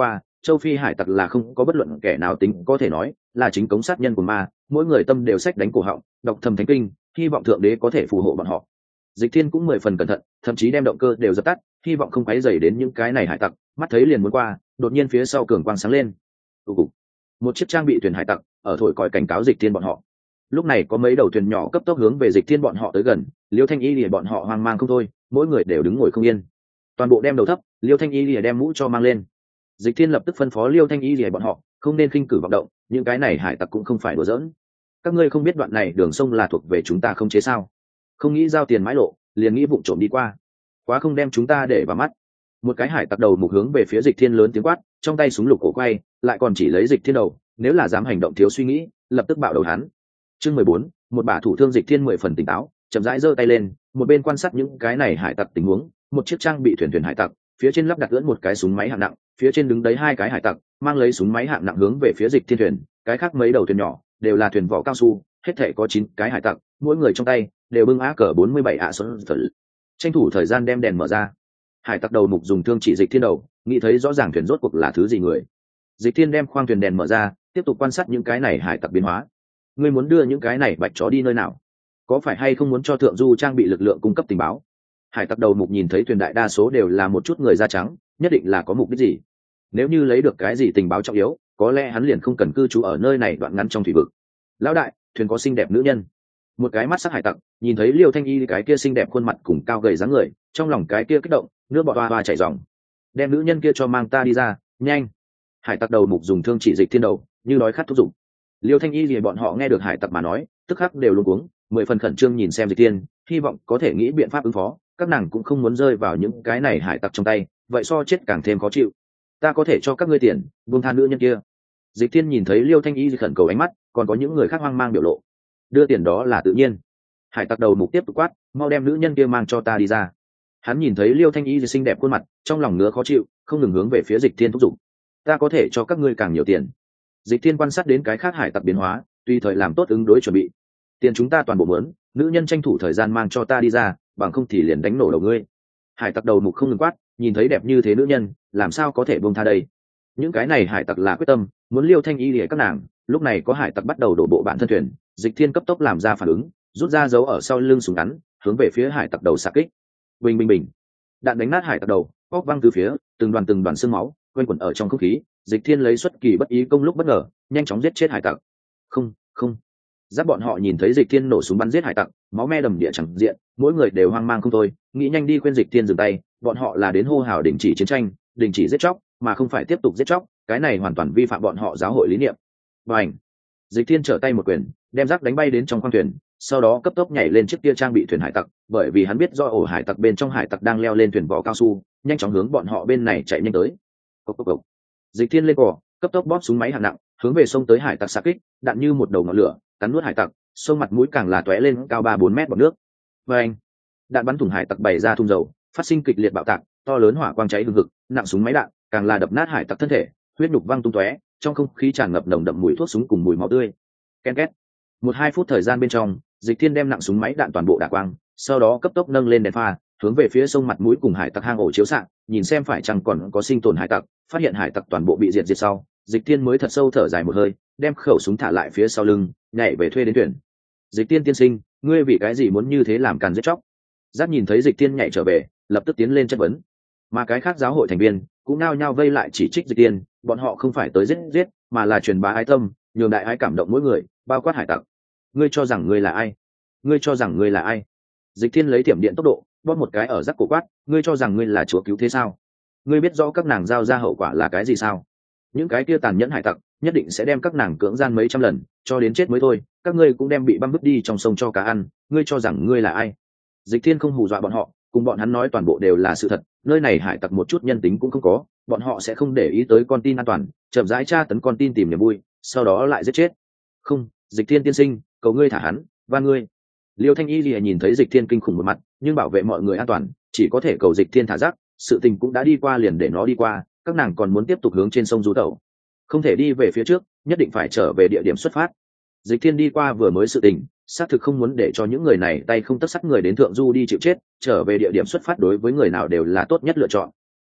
châu phi hải tặc là không có bất luận kẻ nào tính có thể nói là chính cống sát nhân của ma, mỗi người tâm đều sách đánh cổ họng, đọc thầm thánh kinh, hy vọng thượng đế có thể phù hộ bọn họ. Dịch Thiên cũng mười phần cẩn thận, thậm chí đem động cơ đều dập tắt, hy vọng không quấy rầy đến những cái này hải tặc. Mắt thấy liền muốn qua, đột nhiên phía sau cường quang sáng lên. Ù ù. Một chiếc trang bị thuyền hải tặc ở thổi còi cảnh cáo Dịch Thiên bọn họ. Lúc này có mấy đầu thuyền nhỏ cấp tốc hướng về Dịch Thiên bọn họ tới gần, Liêu Thanh Y lìa bọn họ hoang mang không thôi, mỗi người đều đứng ngồi không yên. Toàn bộ đem đầu thấp, Liêu Thanh Y lìa đem mũ cho mang lên. Dịch Thiên lập tức phân phó Liêu Thanh Y lìa bọn họ không nên khinh cử vọng động, những cái này hải tặc cũng không phải đùa giỡn. Các ngươi không biết đoạn này đường sông là thuộc về chúng ta không chế sao? Không nghĩ giao tiền mãi lộ, liền nghĩ vụng trộm đi qua, quá không đem chúng ta để vào mắt. Một cái hải tặc đầu mục hướng về phía Dịch Thiên lớn tiếng quát, trong tay súng lục cổ quay, lại còn chỉ lấy Dịch Thiên đầu, nếu là dám hành động thiếu suy nghĩ, lập tức bạo đầu hắn. Chương mười bốn, một bả thủ thương. Dịch Thiên mười phần tỉnh táo, chậm rãi giơ tay lên, một bên quan sát những cái này hải tặc tình huống. Một chiếc trang bị thuyền thuyền hải tặc, phía trên lắp đặt lưỡn một cái súng máy hạng nặng, phía trên đứng đấy hai cái hải tặc mang lấy súng máy hạng nặng hướng về phía Dịch Thiên thuyền. Cái khác mấy đầu thuyền nhỏ đều là thuyền vỏ cao su, hết thể có chín cái hải tặc, mỗi người trong tay đều bưng á cờ bốn mươi bảy ạ xuân phật. Tranh thủ thời gian đem đèn mở ra. Hải tặc đầu mục dùng thương chỉ Dịch Thiên đầu, nghĩ thấy rõ ràng thuyền rốt cuộc là thứ gì người. Dịch Thiên đem khoang thuyền đèn mở ra, tiếp tục quan sát những cái này hải tặc biến hóa. Ngươi muốn đưa những cái này bạch chó đi nơi nào? Có phải hay không muốn cho thượng du trang bị lực lượng cung cấp tình báo? Hải tặc đầu mục nhìn thấy thuyền đại đa số đều là một chút người da trắng, nhất định là có mục đích gì. Nếu như lấy được cái gì tình báo trọng yếu, có lẽ hắn liền không cần cư trú ở nơi này đoạn ngắn trong thủy vực. Lão đại, thuyền có xinh đẹp nữ nhân. Một cái mắt sắc hải tặc nhìn thấy Liêu Thanh Y cái kia xinh đẹp khuôn mặt cùng cao gầy dáng người, trong lòng cái kia kích động, nước bọt hoa hoa chảy ròng. Đem nữ nhân kia cho mang ta đi ra, nhanh. Hải tặc đầu mục dùng thương chỉ Dịch Thiên đầu, như nói khát thúc giục. Liêu Thanh Y thì bọn họ nghe được hải tặc mà nói, tức khắc đều luống cuống, mười phần khẩn trương nhìn xem Dịch Thiên, hy vọng có thể nghĩ biện pháp ứng phó. Các nàng cũng không muốn rơi vào những cái này hải tặc trong tay, vậy so chết càng thêm khó chịu. Ta có thể cho các ngươi tiền, buông tha nữ nhân kia. Dịch Thiên nhìn thấy Liêu Thanh Y khẩn cầu ánh mắt, còn có những người khác hoang mang biểu lộ. Đưa tiền đó là tự nhiên. Hải tặc đầu mục tiếp tục quát, mau đem nữ nhân kia mang cho ta đi ra. Hắn nhìn thấy Liêu Thanh Y xinh đẹp khuôn mặt, trong lòng ngứa khó chịu, không ngừng hướng về phía Dịch Thiên thúc giục. Ta có thể cho các ngươi càng nhiều tiền. Dịch Thiên quan sát đến cái khác hải tặc biến hóa, tùy thời làm tốt ứng đối chuẩn bị. Tiền chúng ta toàn bộ muốn, nữ nhân tranh thủ thời gian mang cho ta đi ra, bằng không thì liền đánh nổ đầu ngươi. Hải tặc đầu mục không ngừng quát, nhìn thấy đẹp như thế nữ nhân, làm sao có thể buông tha đây. Những cái này hải tặc là quyết tâm muốn Liêu Thanh Y để các nàng. Lúc này có hải tặc bắt đầu đổ bộ bản thân thuyền, Dịch Thiên cấp tốc làm ra phản ứng, rút ra dấu ở sau lưng súng ngắn, hướng về phía hải tặc đầu xạ kích. Bình bình bình, đạn đánh nát hải tặc đầu, óc văng từ phía, từng đoàn từng đoàn xương máu quanh quẩn ở trong không khí. Dịch Thiên lấy xuất kỳ bất ý công lúc bất ngờ, nhanh chóng giết chết hải tặc. Không, không. Giáp bọn họ nhìn thấy Dịch Thiên nổ súng bắn giết hải tặc, máu me đầm địa chẳng diện, mỗi người đều hoang mang không thôi, nghĩ nhanh đi khuyên Dịch Thiên dừng tay. Bọn họ là đến hô hào đình chỉ chiến tranh, đình chỉ giết chóc, mà không phải tiếp tục giết chóc, cái này hoàn toàn vi phạm bọn họ giáo hội lý niệm. Bành! Dịch Thiên trở tay một quyền, đem rác đánh bay đến trong khoang thuyền, sau đó cấp tốc nhảy lên chiếc kia trang bị thuyền hải tặc, bởi vì hắn biết do ổ hải tặc bên trong hải tặc đang leo lên thuyền vỏ cao su, nhanh chóng hướng bọn họ bên này chạy nhanh tới. Cốc cốc cốc. Dịch Thiên lên cò, cấp tốc bóp súng máy hạng nặng, hướng về sông tới hải tặc xạ kích, đạn như một đầu ngọn lửa, cắn nuốt hải tặc, sông mặt mũi càng là tóe lên cao ba bốn mét bọt nước. Bành! Đạn bắn thủng hải tặc bày ra thùng dầu, phát sinh kịch liệt bạo tạc, to lớn hỏa quang cháy hừng hực, nặng súng máy đạn, càng là đập nát hải tặc thân thể, huyết nhục văng tung tóe, trong không khí tràn ngập nồng đậm mùi thuốc súng cùng mùi máu tươi. Ken két. Một hai phút thời gian bên trong, Dịch Thiên đem nặng súng máy đạn toàn bộ đả quang, sau đó cấp tốc nâng lên đèn pha, hướng về phía sông mặt mũi cùng hải tặc hang ổ chiếu xạ, nhìn xem phải chăng còn có sinh tồn hải tặc. Phát hiện hải tặc toàn bộ bị diệt diệt sau, Dịch Thiên mới thật sâu thở dài một hơi, đem khẩu súng thả lại phía sau lưng, nhảy về thuê đến thuyền. Dịch Thiên tiên sinh, ngươi vì cái gì muốn như thế làm càn giết chóc? Giáp nhìn thấy Dịch Thiên nhảy trở về, lập tức tiến lên chất vấn. Mà cái khác giáo hội thành viên cũng nao nhao vây lại chỉ trích Dịch Thiên, bọn họ không phải tới giết giết, mà là truyền bá ái tâm, nhường đại ái cảm động mỗi người, bao quát hải tặc. Ngươi cho rằng ngươi là ai? Ngươi cho rằng ngươi là ai? Dịch Thiên lấy thiểm điện tốc độ, bóp một cái ở rắc cổ quát, ngươi cho rằng ngươi là chúa cứu thế sao? Ngươi biết rõ các nàng giao ra hậu quả là cái gì sao? Những cái kia tàn nhẫn hải tặc nhất định sẽ đem các nàng cưỡng gian mấy trăm lần, cho đến chết mới thôi. Các ngươi cũng đem bị băm vứt đi trong sông cho cá ăn. Ngươi cho rằng ngươi là ai? Dịch Thiên không hù dọa bọn họ, cùng bọn hắn nói toàn bộ đều là sự thật. Nơi này hải tặc một chút nhân tính cũng không có, bọn họ sẽ không để ý tới con tin an toàn, chậm rãi tra tấn con tin tìm niềm vui, sau đó lại giết chết. Không, Dịch Thiên tiên sinh, cầu ngươi thả hắn, và ngươi. Liêu Thanh Y lìa nhìn thấy Dịch Thiên kinh khủng một mặt, nhưng bảo vệ mọi người an toàn, chỉ có thể cầu Dịch Thiên thả rác. Sự tình cũng đã đi qua liền để nó đi qua, các nàng còn muốn tiếp tục hướng trên sông du tẩu, không thể đi về phía trước, nhất định phải trở về địa điểm xuất phát. Dịch Thiên đi qua vừa mới sự tình, xác thực không muốn để cho những người này tay không tất sắt người đến thượng du đi chịu chết, trở về địa điểm xuất phát đối với người nào đều là tốt nhất lựa chọn.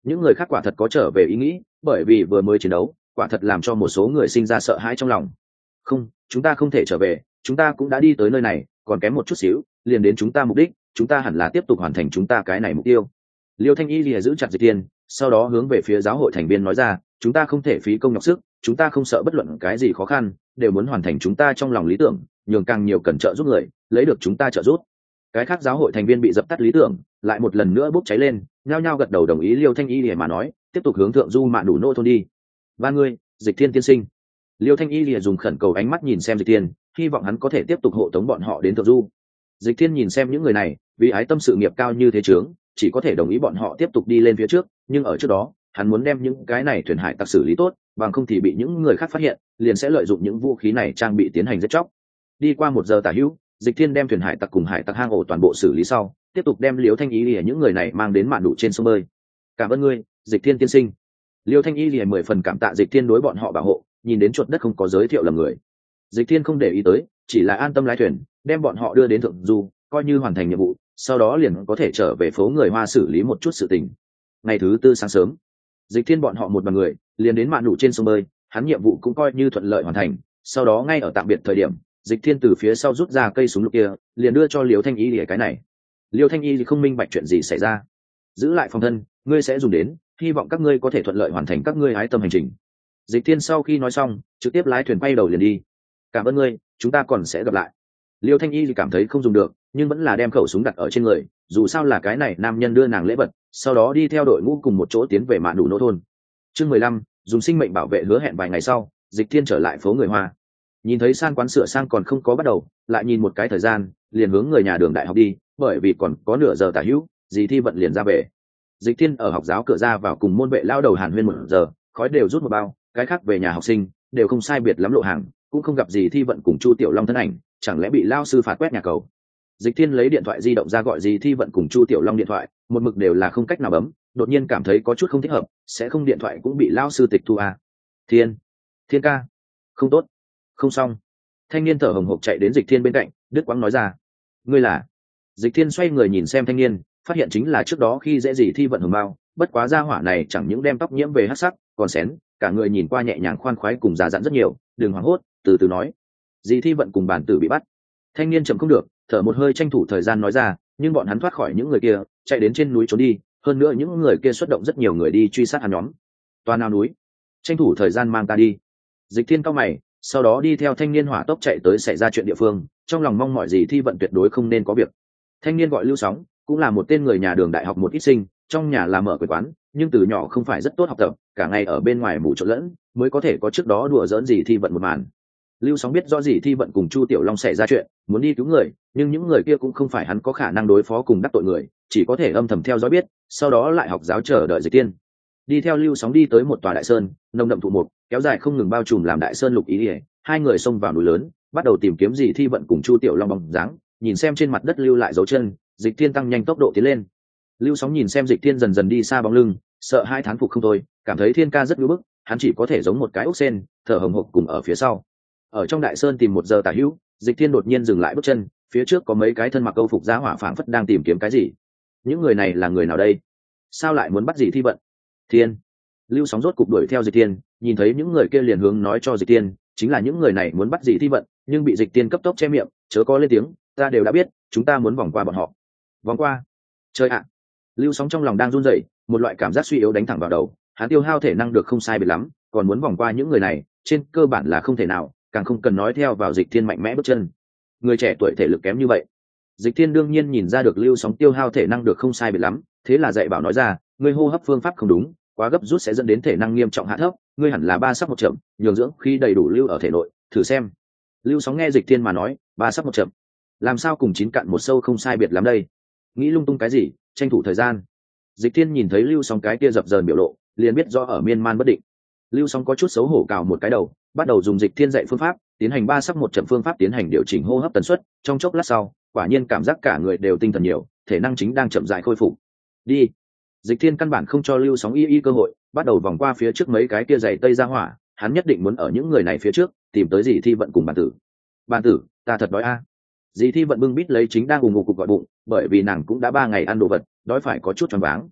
những người khác quả thật có trở về ý nghĩ, bởi vì vừa mới chiến đấu quả thật làm cho một số người sinh ra sợ hãi trong lòng. Không, chúng ta không thể trở về, chúng ta cũng đã đi tới nơi này, còn kém một chút xíu liền đến chúng ta mục đích, chúng ta hẳn là tiếp tục hoàn thành chúng ta cái này mục tiêu. Liêu Thanh Y lìa giữ chặt Dịch Thiên, sau đó hướng về phía giáo hội thành viên nói ra, chúng ta không thể phí công nhọc sức, chúng ta không sợ bất luận cái gì khó khăn, đều muốn hoàn thành chúng ta trong lòng lý tưởng, nhường càng nhiều cần trợ giúp người, lấy được chúng ta trợ giúp. Cái khác giáo hội thành viên bị dập tắt lý tưởng, lại một lần nữa bốc cháy lên, nhao nhao gật đầu đồng ý Liêu Thanh Y lìa mà nói, tiếp tục hướng thượng du mạn đủ nô thôn đi. Ba người, Dịch Thiên tiên sinh. Liêu Thanh Y lìa dùng khẩn cầu ánh mắt nhìn xem Dịch Thiên, hy vọng hắn có thể tiếp tục hộ tống bọn họ đến thượng du. Dịch Thiên nhìn xem những người này, vì ái tâm sự nghiệp cao như thế chướng, chỉ có thể đồng ý bọn họ tiếp tục đi lên phía trước, nhưng ở trước đó hắn muốn đem những cái này thuyền hải tặc xử lý tốt, bằng không thì bị những người khác phát hiện, liền sẽ lợi dụng những vũ khí này trang bị tiến hành giết chóc. Đi qua một giờ tả hữu, Dịch Thiên đem thuyền hải tặc cùng hải tặc hang ổ toàn bộ xử lý sau, tiếp tục đem Liêu Thanh Y lìa những người này mang đến mạn đủ trên sông bơi. Cảm ơn ngươi, Dịch Thiên tiên sinh. Liêu Thanh Y lìa mười phần cảm tạ Dịch Thiên đối bọn họ bảo hộ, nhìn đến chuột đất không có giới thiệu lầm người. Dịch Thiên không để ý tới, chỉ là an tâm lái thuyền, đem bọn họ đưa đến thượng du, coi như hoàn thành nhiệm vụ, sau đó liền có thể trở về phố người Hoa xử lý một chút sự tình. Ngày thứ tư sáng sớm, Dịch Thiên bọn họ một đoàn người liền đến mạn đủ trên sông bơi, hắn nhiệm vụ cũng coi như thuận lợi hoàn thành. Sau đó ngay ở tạm biệt thời điểm, Dịch Thiên từ phía sau rút ra cây súng lục kia, liền đưa cho Liêu Thanh Y lìa cái này. Liêu Thanh Y không minh bạch chuyện gì xảy ra. Giữ lại phòng thân, ngươi sẽ dùng đến, hy vọng các ngươi có thể thuận lợi hoàn thành các ngươi hái tâm hành trình. Dịch Thiên sau khi nói xong, trực tiếp lái thuyền bay đầu liền đi. Cảm ơn ngươi, chúng ta còn sẽ gặp lại. Liêu Thanh Y cảm thấy không dùng được, nhưng vẫn là đem khẩu súng đặt ở trên người, dù sao là cái này nam nhân đưa nàng lễ vật, sau đó đi theo đội ngũ cùng một chỗ tiến về mạn đủ nô thôn. Chương mười lăm, dùng sinh mệnh bảo vệ hứa hẹn vài ngày sau, Dịch Thiên trở lại phố người Hoa. Nhìn thấy san quán sửa sang còn không có bắt đầu, lại nhìn một cái thời gian, liền hướng người nhà đường đại học đi, bởi vì còn có nửa giờ tả hữu, dì Thi Vận liền ra về. Dịch Thiên ở học giáo cửa ra vào cùng môn vệ lao đầu hàn huyên một giờ, khói đều rút một bao, cái khác về nhà học sinh đều không sai biệt lắm lộ hàng, cũng không gặp gì Thi Vận cùng Chu Tiểu Long thân ảnh, chẳng lẽ bị lao sư phạt quét nhà cầu. Dịch Thiên lấy điện thoại di động ra gọi gì Thi Vận cùng Chu Tiểu Long điện thoại, một mực đều là không cách nào bấm, đột nhiên cảm thấy có chút không thích hợp, sẽ không điện thoại cũng bị lao sư tịch thu à. Thiên, Thiên ca, không tốt, không xong. Thanh niên thở hồng hộc chạy đến Dịch Thiên bên cạnh, đứt quãng nói ra. Ngươi là? Dịch Thiên xoay người nhìn xem thanh niên, phát hiện chính là trước đó khi dễ gì Thi Vận hồng bao, bất quá gia hỏa này chẳng những đem tóc nhiễm về hắc sắc, còn xén, cả người nhìn qua nhẹ nhàng khoan khoái cùng già dặn rất nhiều, đừng hoảng hốt, từ từ nói. Dì Thi Vận cùng bản tử bị bắt. Thanh niên chậm không được, thở một hơi tranh thủ thời gian nói ra, nhưng bọn hắn thoát khỏi những người kia, chạy đến trên núi trốn đi, hơn nữa những người kia xuất động rất nhiều người đi truy sát hắn nhóm. Toàn nào núi, tranh thủ thời gian mang ta đi. Dịch Thiên cao mày, sau đó đi theo thanh niên hỏa tốc chạy tới xảy ra chuyện địa phương, trong lòng mong mọi gì Thi Vận tuyệt đối không nên có việc. Thanh niên gọi Lưu Sóng, cũng là một tên người nhà đường đại học một ít sinh, trong nhà làm mở quầy quán, nhưng từ nhỏ không phải rất tốt học tập, cả ngày ở bên ngoài mù trộn lẫn, mới có thể có trước đó đùa giỡn gì Thi Vận một màn. Lưu Sóng biết rõ gì Thi Vận cùng Chu Tiểu Long xảy ra chuyện, muốn đi cứu người, nhưng những người kia cũng không phải hắn có khả năng đối phó cùng đắc tội người, chỉ có thể âm thầm theo dõi biết, sau đó lại học giáo chờ đợi Dịch Tiên. Đi theo Lưu Sóng đi tới một tòa đại sơn, nồng đậm thụ mục, kéo dài không ngừng bao trùm làm đại sơn lục ý ỉa, hai người xông vào núi lớn, bắt đầu tìm kiếm gì Thi Vận cùng Chu Tiểu Long bóng dáng, nhìn xem trên mặt đất lưu lại dấu chân, Dịch Tiên tăng nhanh tốc độ tiến lên. Lưu Sóng nhìn xem Dịch Tiên dần dần đi xa bóng lưng, sợ hai thán phục không thôi, cảm thấy Thiên ca rất ngưỡng bức, hắn chỉ có thể giống một cái ốc sen, thở hồng hộc cùng ở phía sau. Ở trong đại sơn tìm một giờ tả hữu, Dịch Thiên đột nhiên dừng lại bước chân, phía trước có mấy cái thân mặc câu phục giá hỏa phảng phất đang tìm kiếm cái gì. Những người này là người nào đây? Sao lại muốn bắt gì Thi Vận? Thiên. Lưu Sóng rốt cục đuổi theo Dịch Tiên, nhìn thấy những người kia liền hướng nói cho Dịch Tiên, chính là những người này muốn bắt gì Thi Vận, nhưng bị Dịch Tiên cấp tốc che miệng, chớ có lên tiếng, ta đều đã biết, chúng ta muốn vòng qua bọn họ. Vòng qua? Chơi ạ. Lưu Sóng trong lòng đang run rẩy, một loại cảm giác suy yếu đánh thẳng vào đầu, hắn tiêu hao thể năng được không sai biệt lắm, còn muốn vòng qua những người này, trên cơ bản là không thể nào, càng không cần nói theo vào Dịch Thiên mạnh mẽ bước chân. Người trẻ tuổi thể lực kém như vậy. Dịch Thiên đương nhiên nhìn ra được Lưu Sóng tiêu hao thể năng được không sai biệt lắm, thế là dạy bảo nói ra, ngươi hô hấp phương pháp không đúng, quá gấp rút sẽ dẫn đến thể năng nghiêm trọng hạ thấp, ngươi hẳn là ba sắc một chậm, nhường dưỡng khi đầy đủ lưu ở thể nội, thử xem. Lưu Sóng nghe Dịch Thiên mà nói, ba sắc một chậm, làm sao cùng chín cạn một sâu không sai biệt lắm đây? Nghĩ lung tung cái gì, tranh thủ thời gian. Dịch Thiên nhìn thấy Lưu Sóng cái kia dập dờn biểu lộ, liền biết rõ ở miên man bất định. Lưu Sóng có chút xấu hổ cào một cái đầu, bắt đầu dùng Dịch Thiên dạy phương pháp, tiến hành ba sắc một chậm phương pháp tiến hành điều chỉnh hô hấp tần suất, trong chốc lát sau, quả nhiên cảm giác cả người đều tinh thần nhiều, thể năng chính đang chậm rãi khôi phục. Đi. Dịch Thiên căn bản không cho Lưu Sóng y y cơ hội, bắt đầu vòng qua phía trước mấy cái kia giày tây ra hỏa, hắn nhất định muốn ở những người này phía trước tìm tới gì Thi Vận cùng bản tử. Bản tử, ta thật đói a. À. Dì Thi Vận bưng bít lấy chính đang ù ngục cục gọi bụng, bởi vì nàng cũng đã ba ngày ăn đồ vật, đói phải có chút choáng váng.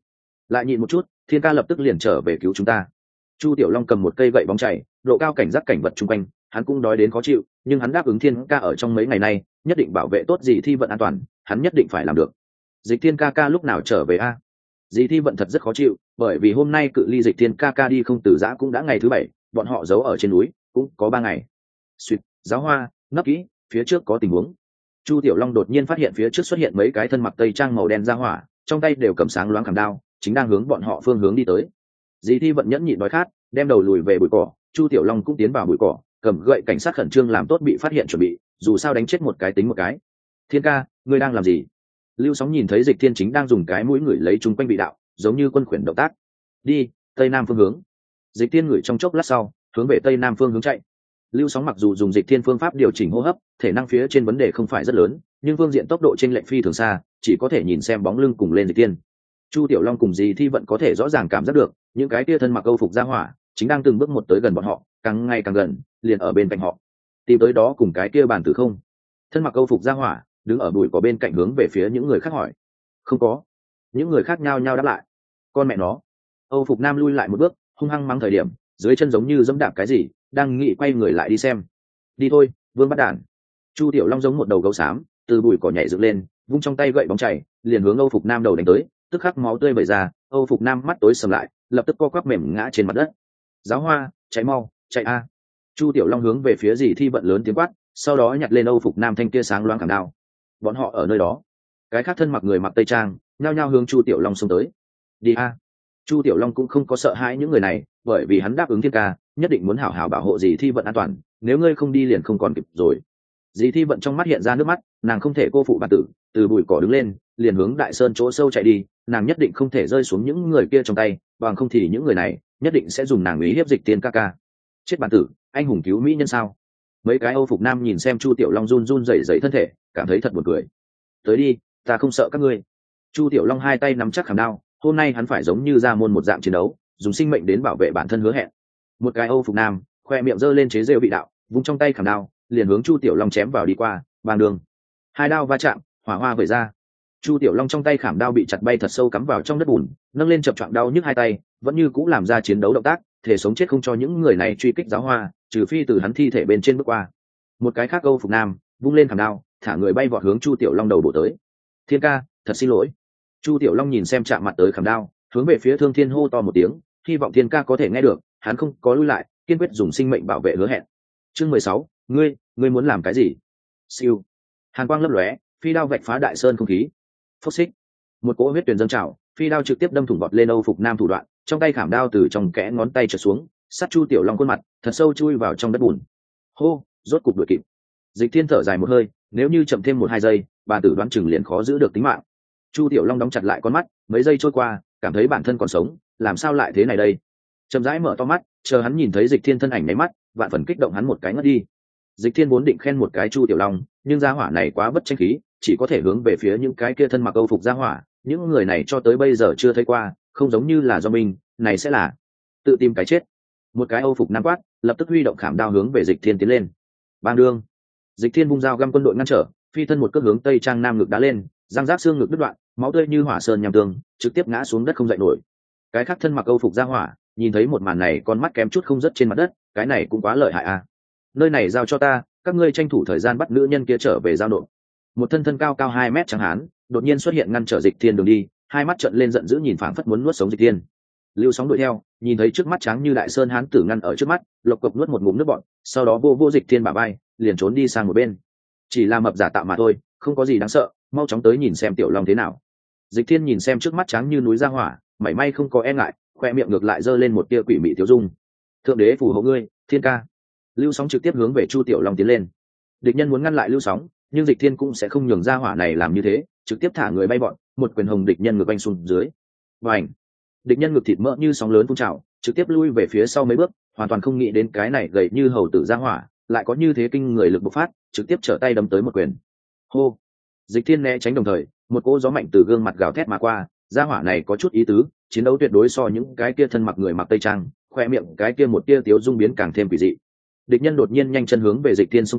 lại nhịn một chút, Thiên ca lập tức liền trở về cứu chúng ta. Chu Tiểu Long cầm một cây gậy bóng chảy, độ cao cảnh giác cảnh vật chung quanh, hắn cũng đói đến khó chịu, nhưng hắn đáp ứng Thiên ca ở trong mấy ngày nay nhất định bảo vệ tốt Dì Thi Vận an toàn, hắn nhất định phải làm được. Dịch Thiên ca ca lúc nào trở về a? Dì Thi Vận thật rất khó chịu, bởi vì hôm nay cự ly Dịch Thiên ca ca đi không từ giã cũng đã ngày thứ bảy, bọn họ giấu ở trên núi cũng có ba ngày. Xuyệt, giáo hoa, nấp kỹ, phía trước có tình huống. Chu Tiểu Long đột nhiên phát hiện phía trước xuất hiện mấy cái thân mặc tây trang màu đen ra hỏa, trong tay đều cầm sáng loáng khảm đao, chính đang hướng bọn họ phương hướng đi tới. Dì Thi Vận nhẫn nhịn đói khát, đem đầu lùi về bụi cỏ, Chu Tiểu Long cũng tiến vào bụi cỏ, cầm gậy cảnh sát khẩn trương làm tốt bị phát hiện chuẩn bị, dù sao đánh chết một cái tính một cái. Thiên ca, ngươi đang làm gì? Lưu Sóng nhìn thấy Dịch Thiên chính đang dùng cái mũi ngửi lấy chung quanh vị đạo, giống như quân khuyển động tác. Đi, tây nam phương hướng. Dịch Thiên ngửi trong chốc lát sau, hướng về tây nam phương hướng chạy. Lưu Sóng mặc dù dùng Dịch Thiên phương pháp điều chỉnh hô hấp, thể năng phía trên vấn đề không phải rất lớn, nhưng phương diện tốc độ trên lệch phi thường xa, chỉ có thể nhìn xem bóng lưng cùng lên Dịch Thiên. Chu Tiểu Long cùng Dì Thi Vận có thể rõ ràng cảm giác được, những cái kia thân mặc Âu phục ra hỏa, chính đang từng bước một tới gần bọn họ, càng ngày càng gần, liền ở bên cạnh họ. Tìm tới đó cùng cái kia bàn tử không. Thân mặc Âu phục ra hỏa, đứng ở bụi có bên cạnh hướng về phía những người khác hỏi. Không có. Những người khác nhao nhao đáp lại. Con mẹ nó. Âu phục nam lui lại một bước, hung hăng mắng thời điểm, dưới chân giống như dẫm đạp cái gì, đang nghĩ quay người lại đi xem. Đi thôi, Vương bắt đản. Chu Tiểu Long giống một đầu gấu xám, từ bụi cỏ nhảy dựng lên, vung trong tay gậy bóng chảy, liền hướng Âu phục nam đầu đánh tới, tức khắc máu tươi vẩy ra, Âu phục nam mắt tối sầm lại, lập tức co quắp mềm ngã trên mặt đất. Giáo hoa, chạy mau, chạy a. Chu Tiểu Long hướng về phía Dì Thi Vận lớn tiếng quát, sau đó nhặt lên Âu phục nam thanh kia sáng loáng khảm đao. Bọn họ ở nơi đó. Cái khác thân mặc người mặc tây trang, nhao nhao hướng Chu Tiểu Long xông tới. Đi a. Chu Tiểu Long cũng không có sợ hãi những người này, bởi vì hắn đáp ứng Thiên ca, nhất định muốn hảo hảo bảo hộ Dì Thi Vận an toàn, nếu ngươi không đi liền không còn kịp rồi. Dì Thi Vận trong mắt hiện ra nước mắt, nàng không thể cô phụ bản tử, từ bụi cỏ đứng lên, liền hướng đại sơn chỗ sâu chạy đi, nàng nhất định không thể rơi xuống những người kia trong tay, bằng không thì những người này nhất định sẽ dùng nàng ý hiếp Dịch Tiên ca ca. Chết bản tử, anh hùng cứu mỹ nhân sao? Mấy cái Âu phục nam nhìn xem Chu Tiểu Long run run rẩy rẩy thân thể, cảm thấy thật buồn cười. Tới đi, ta không sợ các ngươi. Chu Tiểu Long hai tay nắm chắc khảm đao, hôm nay hắn phải giống như ra môn một dạng chiến đấu, dùng sinh mệnh đến bảo vệ bản thân hứa hẹn. Một cái Âu phục nam, khoe miệng giơ lên chế rêu vị đạo, vung trong tay khảm đao, liền hướng Chu Tiểu Long chém vào đi qua, bàng đường. Hai đao va chạm, hỏa hoa vẩy ra. Chu Tiểu Long trong tay khảm đao bị chặt bay thật sâu cắm vào trong đất bùn, nâng lên chập choạng đau nhức hai tay, vẫn như cũ làm ra chiến đấu động tác, thể sống chết không cho những người này truy kích giáo hoa, trừ phi từ hắn thi thể bên trên bước qua. Một cái khác Âu phục nam, vung lên khảm đao, thả người bay vọt hướng Chu Tiểu Long đầu bổ tới. Thiên ca, thật xin lỗi. Chu Tiểu Long nhìn xem chạm mặt tới khảm đao, hướng về phía Thương Thiên hô to một tiếng, hy vọng Thiên ca có thể nghe được, hắn không có lui lại, kiên quyết dùng sinh mệnh bảo vệ hứa hẹn. Chương mười sáu, ngươi, ngươi muốn làm cái gì? Siêu. Hàn quang lấp lóe, phi đao vạch phá đại sơn không khí. Phốc xích. Một cỗ huyết tuyền dâng trào, phi đao trực tiếp đâm thủng bọt lên Âu phục nam thủ đoạn, trong tay khảm đao từ trong kẽ ngón tay trượt xuống, sát Chu Tiểu Long khuôn mặt, thật sâu chui vào trong đất bùn. Hô, rốt cục đuổi kịp. Dịch Thiên thở dài một hơi, nếu như chậm thêm một hai giây, bà tử đoán chừng liền khó giữ được tính mạng. Chu Tiểu Long đóng chặt lại con mắt, mấy giây trôi qua, cảm thấy bản thân còn sống, làm sao lại thế này đây? Chậm rãi mở to mắt, chờ hắn nhìn thấy Dịch Thiên thân ảnh mấy mắt, vạn phần kích động hắn một cái ngất đi. Dịch Thiên vốn định khen một cái Chu Tiểu Long, nhưng gia hỏa này quá bất tranh khí, chỉ có thể hướng về phía những cái kia thân mặc Âu phục gia hỏa, những người này cho tới bây giờ chưa thấy qua, không giống như là do mình, này sẽ là tự tìm cái chết. Một cái Âu phục nam quát, lập tức huy động khảm đao hướng về Dịch Thiên tiến lên. Bang đương. Dịch Thiên vung dao găm quân đội ngăn trở, phi thân một cước hướng tây trang nam ngực đá lên, răng rác xương ngực đứt đoạn, máu tươi như hỏa sơn nham tương, trực tiếp ngã xuống đất không dậy nổi. Cái khác thân mặc Âu phục gia hỏa, nhìn thấy một màn này con mắt kém chút không rớt trên mặt đất, cái này cũng quá lợi hại à. Nơi này giao cho ta, các ngươi tranh thủ thời gian bắt nữ nhân kia trở về giao nộp. Một thân thân cao cao hai mét trắng hán, đột nhiên xuất hiện ngăn trở Dịch Thiên đường đi, hai mắt trợn lên giận dữ nhìn phảng phất muốn nuốt sống Dịch Thiên. Lưu Sóng đuổi theo, nhìn thấy trước mắt trắng như đại sơn hán tử ngăn ở trước mắt, lộc cộc nuốt một ngụm nước bọt, sau đó vô vô Dịch Thiên bả vai, liền trốn đi sang một bên. Chỉ là mập giả tạo mà thôi, không có gì đáng sợ, mau chóng tới nhìn xem Tiểu Long thế nào. Dịch Thiên nhìn xem trước mắt trắng như núi ra hỏa, mảy may không có e ngại, khoe miệng ngược lại giơ lên một tia quỷ mị tiêu dung. Thượng đế phù hộ ngươi, Thiên ca. Lưu Sóng trực tiếp hướng về Chu Tiểu Long tiến lên. Địch nhân muốn ngăn lại Lưu Sóng, nhưng Dịch Thiên cũng sẽ không nhường ra hỏa này làm như thế, trực tiếp thả người bay bọn, một quyền hồng địch nhân ngược anh xuống dưới. Bành! Địch nhân ngược thịt mỡ như sóng lớn phun trào, trực tiếp lui về phía sau mấy bước, hoàn toàn không nghĩ đến cái này gầy như hầu tử ra hỏa, lại có như thế kinh người lực bộc phát, trực tiếp trở tay đấm tới một quyền. Hô! Dịch Thiên né tránh đồng thời, một cỗ gió mạnh từ gương mặt gào thét mà qua, ra hỏa này có chút ý tứ, chiến đấu tuyệt đối so những cái kia thân mặc người mặc tây trang, khoe miệng cái kia một tia tiếu dung biến càng thêm quỷ dị. Địch nhân đột nhiên nhanh chân hướng về Dịch Thiên xông tới,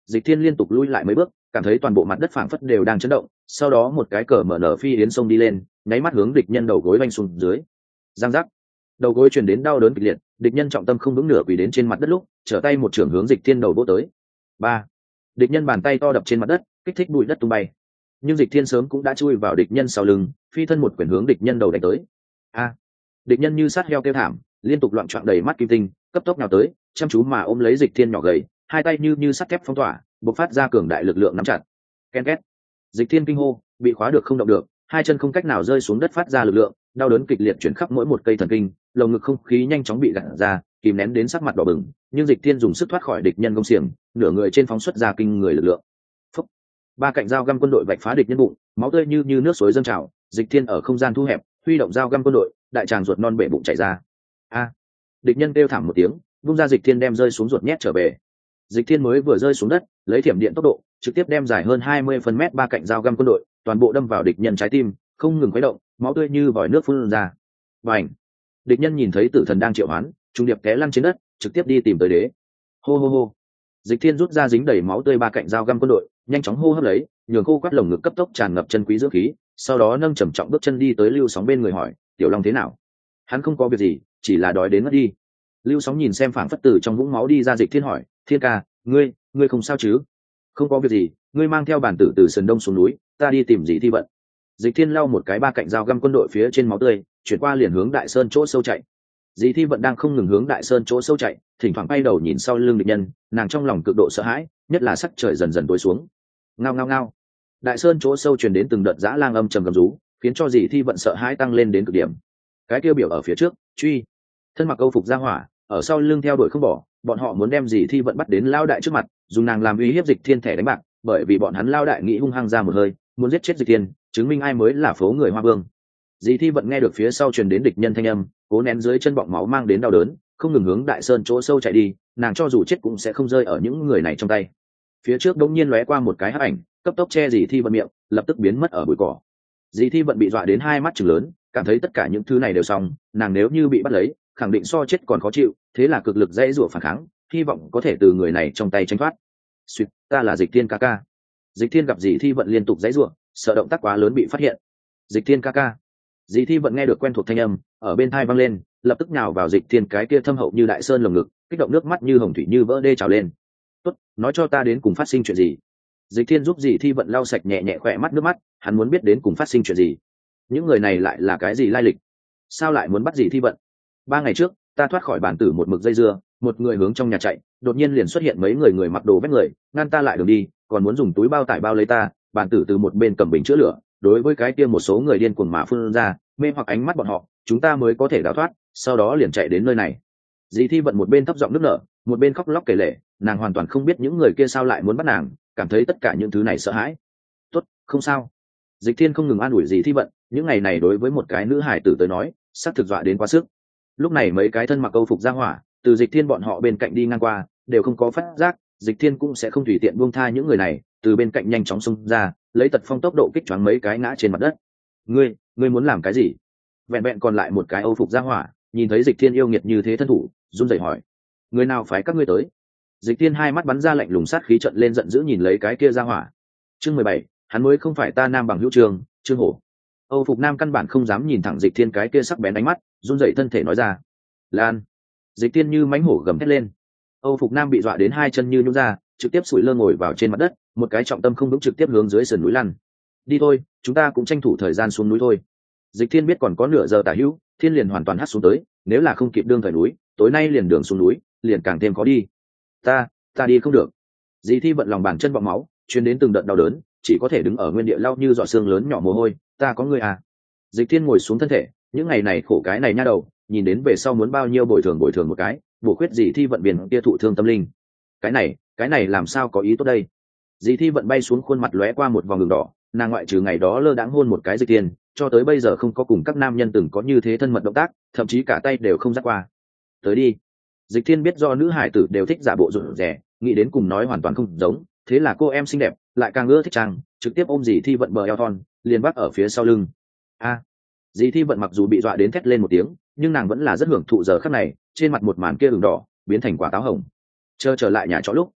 Dịch Thiên liên tục lui lại mấy bước, cảm thấy toàn bộ mặt đất phảng phất đều đang chấn động, sau đó một cái cờ mở nở phi yến sông đi lên, nháy mắt hướng địch nhân đầu gối vanh xuống dưới. Giang giác, đầu gối truyền đến đau đớn kịch liệt, địch nhân trọng tâm không vững nửa quỳ đến trên mặt đất lúc, trở tay một trường hướng Dịch Thiên đầu vỗ tới. Ba, địch nhân bàn tay to đập trên mặt đất, kích thích bụi đất tung bay. Nhưng Dịch Thiên sớm cũng đã chui vào địch nhân sau lưng, phi thân một quyền hướng địch nhân đầu đánh tới. A, địch nhân như sát heo kêu thảm, liên tục loạn trọn đầy mắt kim tinh, cấp tốc nào tới, chăm chú mà ôm lấy Dịch Thiên nhỏ gầy, hai tay như như sắt thép phong tỏa, bộc phát ra cường đại lực lượng nắm chặt. Ken két, Dịch Thiên kinh hô, bị khóa được không động được, hai chân không cách nào rơi xuống đất phát ra lực lượng, đau đớn kịch liệt chuyển khắp mỗi một cây thần kinh, lồng ngực không khí nhanh chóng bị gạt ra, kìm nén đến sắc mặt đỏ bừng, nhưng Dịch Thiên dùng sức thoát khỏi địch nhân công xiềng, nửa người trên phóng xuất ra kinh người lực lượng. Phúc. Ba cạnh dao găm quân đội vạch phá địch nhân bụng, máu tươi như như nước suối dâng trào, Dịch Thiên ở không gian thu hẹp, huy động dao găm quân đội, đại tràng ruột non bể bụng chảy ra. A. Địch nhân kêu thảm một tiếng, vung ra Dịch Thiên đem rơi xuống ruột nhét trở về. Dịch Thiên mới vừa rơi xuống đất, lấy thiểm điện tốc độ, trực tiếp đem dài hơn hai mươi phân mét ba cạnh dao găm quân đội, toàn bộ đâm vào địch nhân trái tim, không ngừng khuấy động, máu tươi như vòi nước phun ra. Bành! Địch nhân nhìn thấy tử thần đang triệu hoán, trung điệp té lăn trên đất, trực tiếp đi tìm tới đế. Hô hô hô! Dịch Thiên rút ra dính đầy máu tươi ba cạnh dao găm quân đội, nhanh chóng hô hấp lấy, nhường khô quắt lồng ngực cấp tốc tràn ngập chân quý dưỡng khí, sau đó nâng trầm trọng bước chân đi tới Lưu Sóng bên người hỏi, "Tiểu Long thế nào?" Hắn không có việc gì, chỉ là đói đến mất đi. Lưu Sóng nhìn xem phảng phất tử trong vũng máu đi ra Dịch Thiên hỏi, "Thiên ca, ngươi, ngươi không sao chứ?" "Không có việc gì, ngươi mang theo bản tử từ sườn đông xuống núi, ta đi tìm Dĩ Thi Vận." Dịch Thiên lau một cái ba cạnh dao găm quân đội phía trên máu tươi, chuyển qua liền hướng Đại Sơn chỗ sâu chạy. Dĩ Thi Vận đang không ngừng hướng Đại Sơn chỗ sâu chạy, thỉnh thoảng bay đầu nhìn sau lưng địch nhân, nàng trong lòng cực độ sợ hãi, nhất là sắc trời dần dần tối xuống. Ngao ngao ngao. Đại Sơn chỗ sâu truyền đến từng đợt dã lang âm trầm gầm rú, khiến cho Dĩ Thi Vận sợ hãi tăng lên đến cực điểm. Cái tiêu biểu ở phía trước, truy. Thân mặc câu phục ra hỏa, ở sau lưng theo đuổi không bỏ, bọn họ muốn đem Dĩ Thi Vận bắt đến lao đại trước mặt, dùng nàng làm uy hiếp Dịch Thiên thẻ đánh bạc, bởi vì bọn hắn lao đại nghĩ hung hăng ra một hơi, muốn giết chết Dịch Thiên, chứng minh ai mới là phố người Hoa Vương. Dĩ Thi Vận nghe được phía sau truyền đến địch nhân thanh âm, cố nén dưới chân bọng máu mang đến đau đớn, không ngừng hướng Đại Sơn chỗ sâu chạy đi, nàng cho dù chết cũng sẽ không rơi ở những người này trong tay. Phía trước đột nhiên lóe qua một cái hắc ảnh, cấp tốc che Dĩ Thi Vận miệng, lập tức biến mất ở bụi cỏ. Dĩ Thi Vận bị dọa đến hai mắt trừng lớn, cảm thấy tất cả những thứ này đều xong, nàng nếu như bị bắt lấy, khẳng định so chết còn khó chịu, thế là cực lực dãy rủa phản kháng, hy vọng có thể từ người này trong tay tránh thoát. "Suýt, ta là Dịch Thiên ca ca." Dịch Thiên gặp Dĩ Thi Vận liên tục dãy rủa, sợ động tác quá lớn bị phát hiện. "Dịch Thiên ca ca." Dĩ Thi Vận nghe được quen thuộc thanh âm, ở bên tai vang lên, lập tức nhào vào Dịch Thiên cái kia thâm hậu như đại sơn lồng ngực, kích động nước mắt như hồng thủy như vỡ đê trào lên. "Tốt, nói cho ta đến cùng phát sinh chuyện gì." Dịch Thiên giúp Dĩ Thi Vận lau sạch nhẹ nhẹ khỏe mắt nước mắt, hắn muốn biết đến cùng phát sinh chuyện gì. Những người này lại là cái gì lai lịch? Sao lại muốn bắt Dĩ Thi Vận? Ba ngày trước, ta thoát khỏi bản tử một mực dây dưa, một người hướng trong nhà chạy, đột nhiên liền xuất hiện mấy người người mặc đồ vét người, ngăn ta lại đường đi, còn muốn dùng túi bao tải bao lấy ta. Bản tử từ một bên cầm bình chữa lửa, đối với cái kia một số người điên cuồng mà phun ra, mê hoặc ánh mắt bọn họ, chúng ta mới có thể đào thoát, sau đó liền chạy đến nơi này. Dĩ Thi Vận một bên thấp giọng nức nở, một bên khóc lóc kể lể, nàng hoàn toàn không biết những người kia sao lại muốn bắt nàng, cảm thấy tất cả những thứ này sợ hãi. "Tốt, không sao." Dịch Thiên không ngừng an ủi Dĩ Thi Vận, những ngày này đối với một cái nữ hải tử tới nói, sắp thực dọa đến quá sức. Lúc này mấy cái thân mặc câu phục ra hỏa, từ Dịch Thiên bọn họ bên cạnh đi ngang qua, đều không có phát giác, Dịch Thiên cũng sẽ không tùy tiện buông tha những người này, từ bên cạnh nhanh chóng xông ra, lấy tật phong tốc độ kích choáng mấy cái ngã trên mặt đất. "Ngươi, ngươi muốn làm cái gì?" Vẹn vẹn còn lại một cái Âu phục ra hỏa, nhìn thấy Dịch Thiên yêu nghiệt như thế thân thủ, run rẩy hỏi: "Người nào phái các ngươi tới?" Dịch Thiên hai mắt bắn ra lạnh lùng sát khí trận lên giận dữ nhìn lấy cái kia ra hỏa. Chương mười bảy, hắn mới không phải ta nam bằng hữu trường, Trương Hổ. Âu phục nam căn bản không dám nhìn thẳng Dịch Thiên cái kia sắc bén ánh mắt, run rẩy thân thể nói ra: "Lan!" Dịch Thiên như mãnh hổ gầm thét lên. Âu phục nam bị dọa đến hai chân như nhũn ra, trực tiếp sủi lơ ngồi vào trên mặt đất, một cái trọng tâm không vững trực tiếp hướng dưới sườn núi lăn. "Đi thôi, chúng ta cũng tranh thủ thời gian xuống núi thôi." Dịch Thiên biết còn có nửa giờ tả hữu, thiên liền hoàn toàn hắt xuống tới, nếu là không kịp đương thời núi, tối nay liền đường xuống núi, liền càng thêm khó đi. "Ta, ta đi không được." Dĩ Thi Vận lòng bàn chân bọng máu, truyền đến từng đợt đau đớn, chỉ có thể đứng ở nguyên địa lau như giọt xương lớn nhỏ mồ hôi. "Ta có người à?" Dịch Thiên ngồi xuống thân thể, những ngày này khổ cái này nha đầu, nhìn đến về sau muốn bao nhiêu bồi thường bồi thường một cái, bổ khuyết Dĩ Thi Vận biển kia thụ thương tâm linh. Cái này, cái này làm sao có ý tốt đây? Dĩ Thi Vận bay xuống khuôn mặt lóe qua một vòng đường đỏ, nàng ngoại trừ ngày đó lơ đãng hôn một cái Dịch Thiên, cho tới bây giờ không có cùng các nam nhân từng có như thế thân mật động tác, thậm chí cả tay đều không dắt qua. "Tới đi." Dịch Thiên biết do nữ hải tử đều thích giả bộ rụt rè, nghĩ đến cùng nói hoàn toàn không giống, thế là cô em xinh đẹp lại càng ưa thích trang, trực tiếp ôm Dĩ Thi Vận bờ eo thon, liền bắt ở phía sau lưng. A. Dĩ Thi Vận mặc dù bị dọa đến thét lên một tiếng, nhưng nàng vẫn là rất hưởng thụ giờ khắc này, trên mặt một màn kia ửng đỏ biến thành quả táo hồng. Chờ trở lại nhà trọ lúc,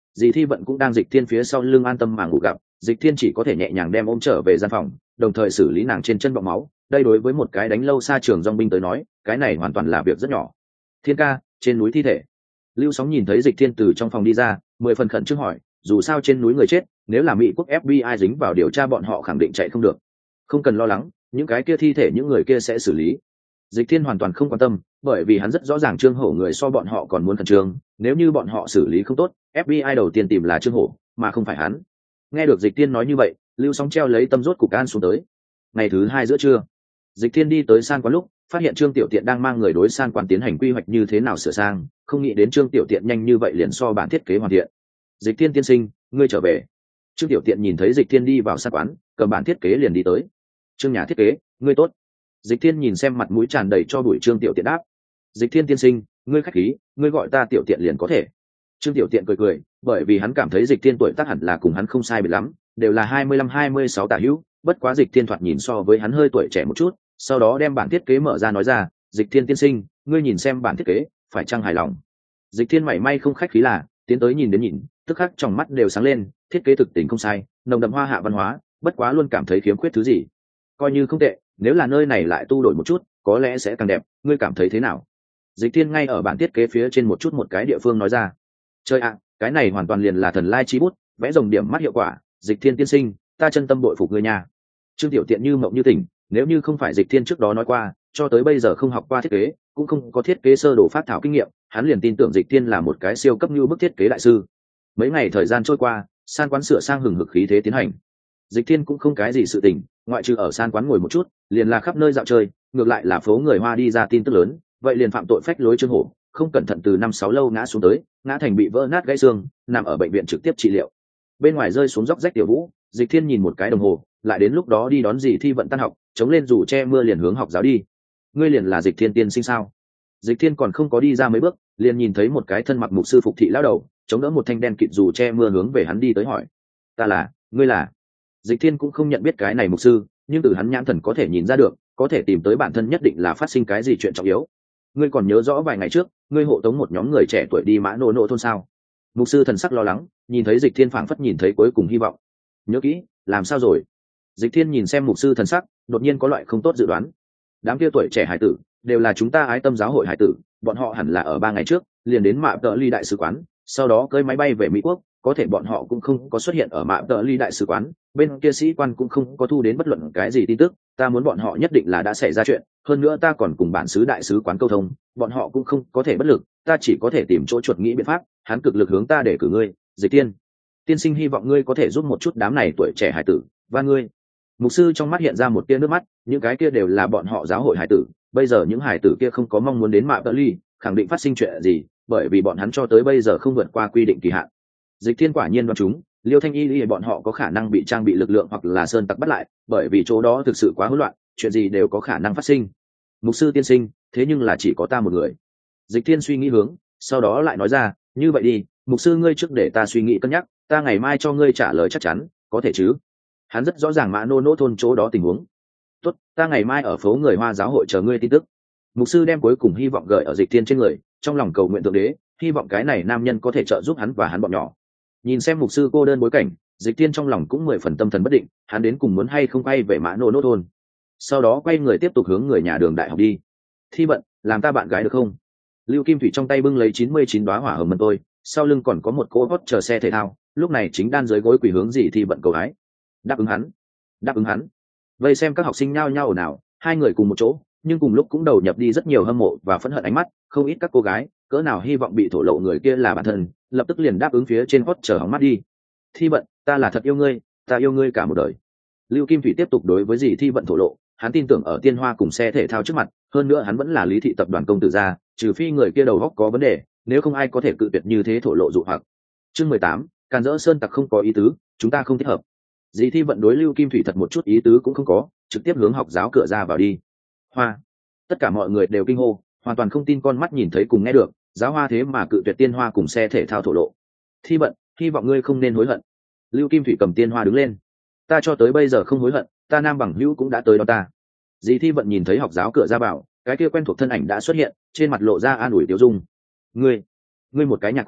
dì thi vận cũng đang dịch thiên phía sau lưng an tâm mà ngủ gặp, dịch thiên chỉ có thể nhẹ nhàng đem ôm trở về gian phòng, đồng thời xử lý nàng trên chân bọng máu. Đây đối với một cái đánh lâu xa trường dong binh tới nói, cái này hoàn toàn là việc rất nhỏ. Thiên ca, trên núi thi thể. Lưu Sóng nhìn thấy dịch thiên từ trong phòng đi ra, mười phần khẩn trương hỏi, dù sao trên núi người chết, nếu là Mỹ quốc ép bê i dính vào điều tra bọn họ khẳng định chạy không được. Không cần lo lắng, những cái kia thi thể những người kia sẽ xử lý. Dịch thiên hoàn toàn không quan tâm, bởi vì hắn rất rõ ràng Trương Hổ người so bọn họ còn muốn khẩn trương, nếu như bọn họ xử lý không tốt, ép bê i đầu tiên tìm là Trương Hổ, mà không phải hắn. Nghe được dịch thiên nói như vậy, Lưu Sóng treo lấy tâm rốt cục an xuống tới. Ngày thứ hai giữa trưa, dịch thiên đi tới san quán lúc phát hiện Trương Tiểu Tiện đang mang người đối san quán tiến hành quy hoạch như thế nào sửa sang, không nghĩ đến Trương Tiểu Tiện nhanh như vậy liền so bản thiết kế hoàn thiện. Dịch thiên tiên sinh, ngươi trở về. Trương Tiểu Tiện nhìn thấy dịch thiên đi vào san quán, cầm bản thiết kế liền đi tới. Trương nhà thiết kế, ngươi tốt. Dịch thiên nhìn xem mặt mũi tràn đầy cho bụi Trương Tiểu Tiện đáp. Dịch thiên tiên sinh, ngươi khách khí, ngươi gọi ta Tiểu Tiện liền có thể. Trương Tiểu Tiện cười cười, bởi vì hắn cảm thấy dịch thiên tuổi tác hẳn là cùng hắn không sai biệt lắm, đều là hai mươi lăm hai mươi sáu tả hữu, bất quá dịch thiên thoạt nhìn so với hắn hơi tuổi trẻ một chút. Sau đó đem bản thiết kế mở ra nói ra, dịch thiên tiên sinh, ngươi nhìn xem bản thiết kế phải chăng hài lòng. Dịch thiên mảy may không khách khí là tiến tới nhìn đến nhìn, tức khắc trong mắt đều sáng lên, thiết kế thực tình không sai, nồng đậm hoa hạ văn hóa, bất quá luôn cảm thấy khiếm khuyết thứ gì. Coi như không tệ, nếu là nơi này lại tu đổi một chút, có lẽ sẽ càng đẹp, ngươi cảm thấy thế nào? Dịch thiên ngay ở bản thiết kế phía trên một chút một cái địa phương nói ra. Chơi ạ, cái này hoàn toàn liền là thần lai chi bút, vẽ rồng điểm mắt hiệu quả, dịch thiên tiên sinh, ta chân tâm bội phục ngươi nha. Trương Tiểu Tiện như mộng như tỉnh, nếu như không phải dịch thiên trước đó nói qua, cho tới bây giờ không học qua thiết kế, cũng không có thiết kế sơ đồ phát thảo kinh nghiệm, hắn liền tin tưởng dịch thiên là một cái siêu cấp như bức thiết kế đại sư. Mấy ngày thời gian trôi qua, san quán sửa sang hừng hực khí thế tiến hành. Dịch thiên cũng không cái gì sự tình, ngoại trừ ở san quán ngồi một chút, liền là khắp nơi dạo chơi, ngược lại là phố người Hoa đi ra tin tức lớn, vậy liền phạm tội phách lối Trương Hổ, không cẩn thận từ năm sáu lâu ngã xuống tới, ngã thành bị vỡ nát gãy xương, nằm ở bệnh viện trực tiếp trị liệu. Bên ngoài rơi xuống róc rách tiểu vũ, dịch thiên nhìn một cái đồng hồ, lại đến lúc đó đi đón dì thi vận tan học, chống lên dù che mưa liền hướng học giáo đi. Ngươi liền là dịch thiên tiên sinh sao? Dịch thiên còn không có đi ra mấy bước, liền nhìn thấy một cái thân mặc mục sư phục thị lão đầu, chống đỡ một thanh đen kịt dù che mưa hướng về hắn đi tới hỏi. Ta là, ngươi là? Dịch thiên cũng không nhận biết cái này mục sư, nhưng từ hắn nhãn thần có thể nhìn ra được, có thể tìm tới bản thân nhất định là phát sinh cái gì chuyện trọng yếu. Ngươi còn nhớ rõ vài ngày trước, ngươi hộ tống một nhóm người trẻ tuổi đi mã nô nô thôn sao? Mục sư thần sắc lo lắng, nhìn thấy dịch thiên phảng phất nhìn thấy cuối cùng hy vọng. Nhớ kỹ, làm sao rồi? Dịch thiên nhìn xem mục sư thần sắc, đột nhiên có loại không tốt dự đoán. Đám kia tuổi trẻ hải tử đều là chúng ta ái tâm giáo hội hải tử, bọn họ hẳn là ở ba ngày trước liền đến mạ tợ ly đại sứ quán, sau đó cưỡi máy bay về Mỹ quốc, có thể bọn họ cũng không có xuất hiện ở mạ tợ ly đại sứ quán, bên kia sĩ quan cũng không có thu đến bất luận cái gì tin tức. Ta muốn bọn họ nhất định là đã xảy ra chuyện, hơn nữa ta còn cùng bản xứ đại sứ quán câu thông, bọn họ cũng không có thể bất lực, ta chỉ có thể tìm chỗ chuột nghĩ biện pháp. Hắn cực lực hướng ta để cử ngươi, Dịch tiên tiên sinh, hy vọng ngươi có thể giúp một chút đám này tuổi trẻ hải tử và ngươi. Mục sư trong mắt hiện ra một tia nước mắt, những cái kia đều là bọn họ giáo hội hải tử, bây giờ những hải tử kia không có mong muốn đến mạ tợ ly, khẳng định phát sinh chuyện gì, bởi vì bọn hắn cho tới bây giờ không vượt qua quy định kỳ hạn. Dịch thiên quả nhiên đoán chúng, Liêu Thanh Y Y bọn họ có khả năng bị trang bị lực lượng hoặc là sơn tặc bắt lại, bởi vì chỗ đó thực sự quá hỗn loạn, chuyện gì đều có khả năng phát sinh. Mục sư tiên sinh, thế nhưng là chỉ có ta một người. Dịch thiên suy nghĩ hướng, sau đó lại nói ra, như vậy đi, mục sư ngươi trước để ta suy nghĩ cân nhắc, ta ngày mai cho ngươi trả lời chắc chắn, có thể chứ? Hắn rất rõ ràng mã nô nỗ thôn chỗ đó tình huống. Tốt, ta ngày mai ở phố người Hoa giáo hội chờ ngươi tin tức. Mục sư đem cuối cùng hy vọng gửi ở dịch thiên trên người, trong lòng cầu nguyện thượng đế, hy vọng cái này nam nhân có thể trợ giúp hắn và hắn bọn nhỏ. Nhìn xem mục sư cô đơn bối cảnh, dịch thiên trong lòng cũng mười phần tâm thần bất định, hắn đến cùng muốn hay không quay về mã nô nỗ thôn. Sau đó quay người tiếp tục hướng người nhà đường đại học đi. Thi bận, làm ta bạn gái được không? Lưu Kim Thủy trong tay bưng lấy chín mươi chín đóa hỏa hồng mân tôi, sau lưng còn có một cô hot chờ xe thể thao, lúc này chính đan dưới gối quỳ hướng gì Thi bận cầu ái. Đáp ứng hắn, đáp ứng hắn. Vây xem các học sinh nhao nhao ồn ào, hai người cùng một chỗ, nhưng cùng lúc cũng đầu nhập đi rất nhiều hâm mộ và phẫn hận ánh mắt, không ít các cô gái, cỡ nào hy vọng bị thổ lộ người kia là bản thân, lập tức liền đáp ứng phía trên hot chờ hóng mắt đi. Thi bận, ta là thật yêu ngươi, ta yêu ngươi cả một đời. Lưu Kim Thủy tiếp tục đối với dì Thi bận thổ lộ, hắn tin tưởng ở tiên hoa cùng xe thể thao trước mặt, hơn nữa hắn vẫn là Lý thị tập đoàn công tử gia, trừ phi người kia đầu óc có vấn đề, nếu không ai có thể cự tuyệt như thế thổ lộ dụ hoặc. Chương mười tám, càn rỡ sơn tặc không có ý tứ, chúng ta không thích hợp. Dì Thi vận đối Lưu Kim Thủy thật một chút ý tứ cũng không có, trực tiếp hướng học giáo cửa ra vào đi. Hoa, tất cả mọi người đều kinh hô, hoàn toàn không tin con mắt nhìn thấy cùng nghe được, giáo hoa thế mà cự tuyệt tiên hoa cùng xe thể thao thổ lộ. Thi vận, hy vọng ngươi không nên hối hận. Lưu Kim Thủy cầm tiên hoa đứng lên. Ta cho tới bây giờ không hối hận, ta nam bằng hữu cũng đã tới đó ta. Dì Thi vận nhìn thấy học giáo cửa ra vào, cái kia quen thuộc thân ảnh đã xuất hiện, trên mặt lộ ra an ủi tiêu dung. Ngươi, ngươi một cái nhà quê,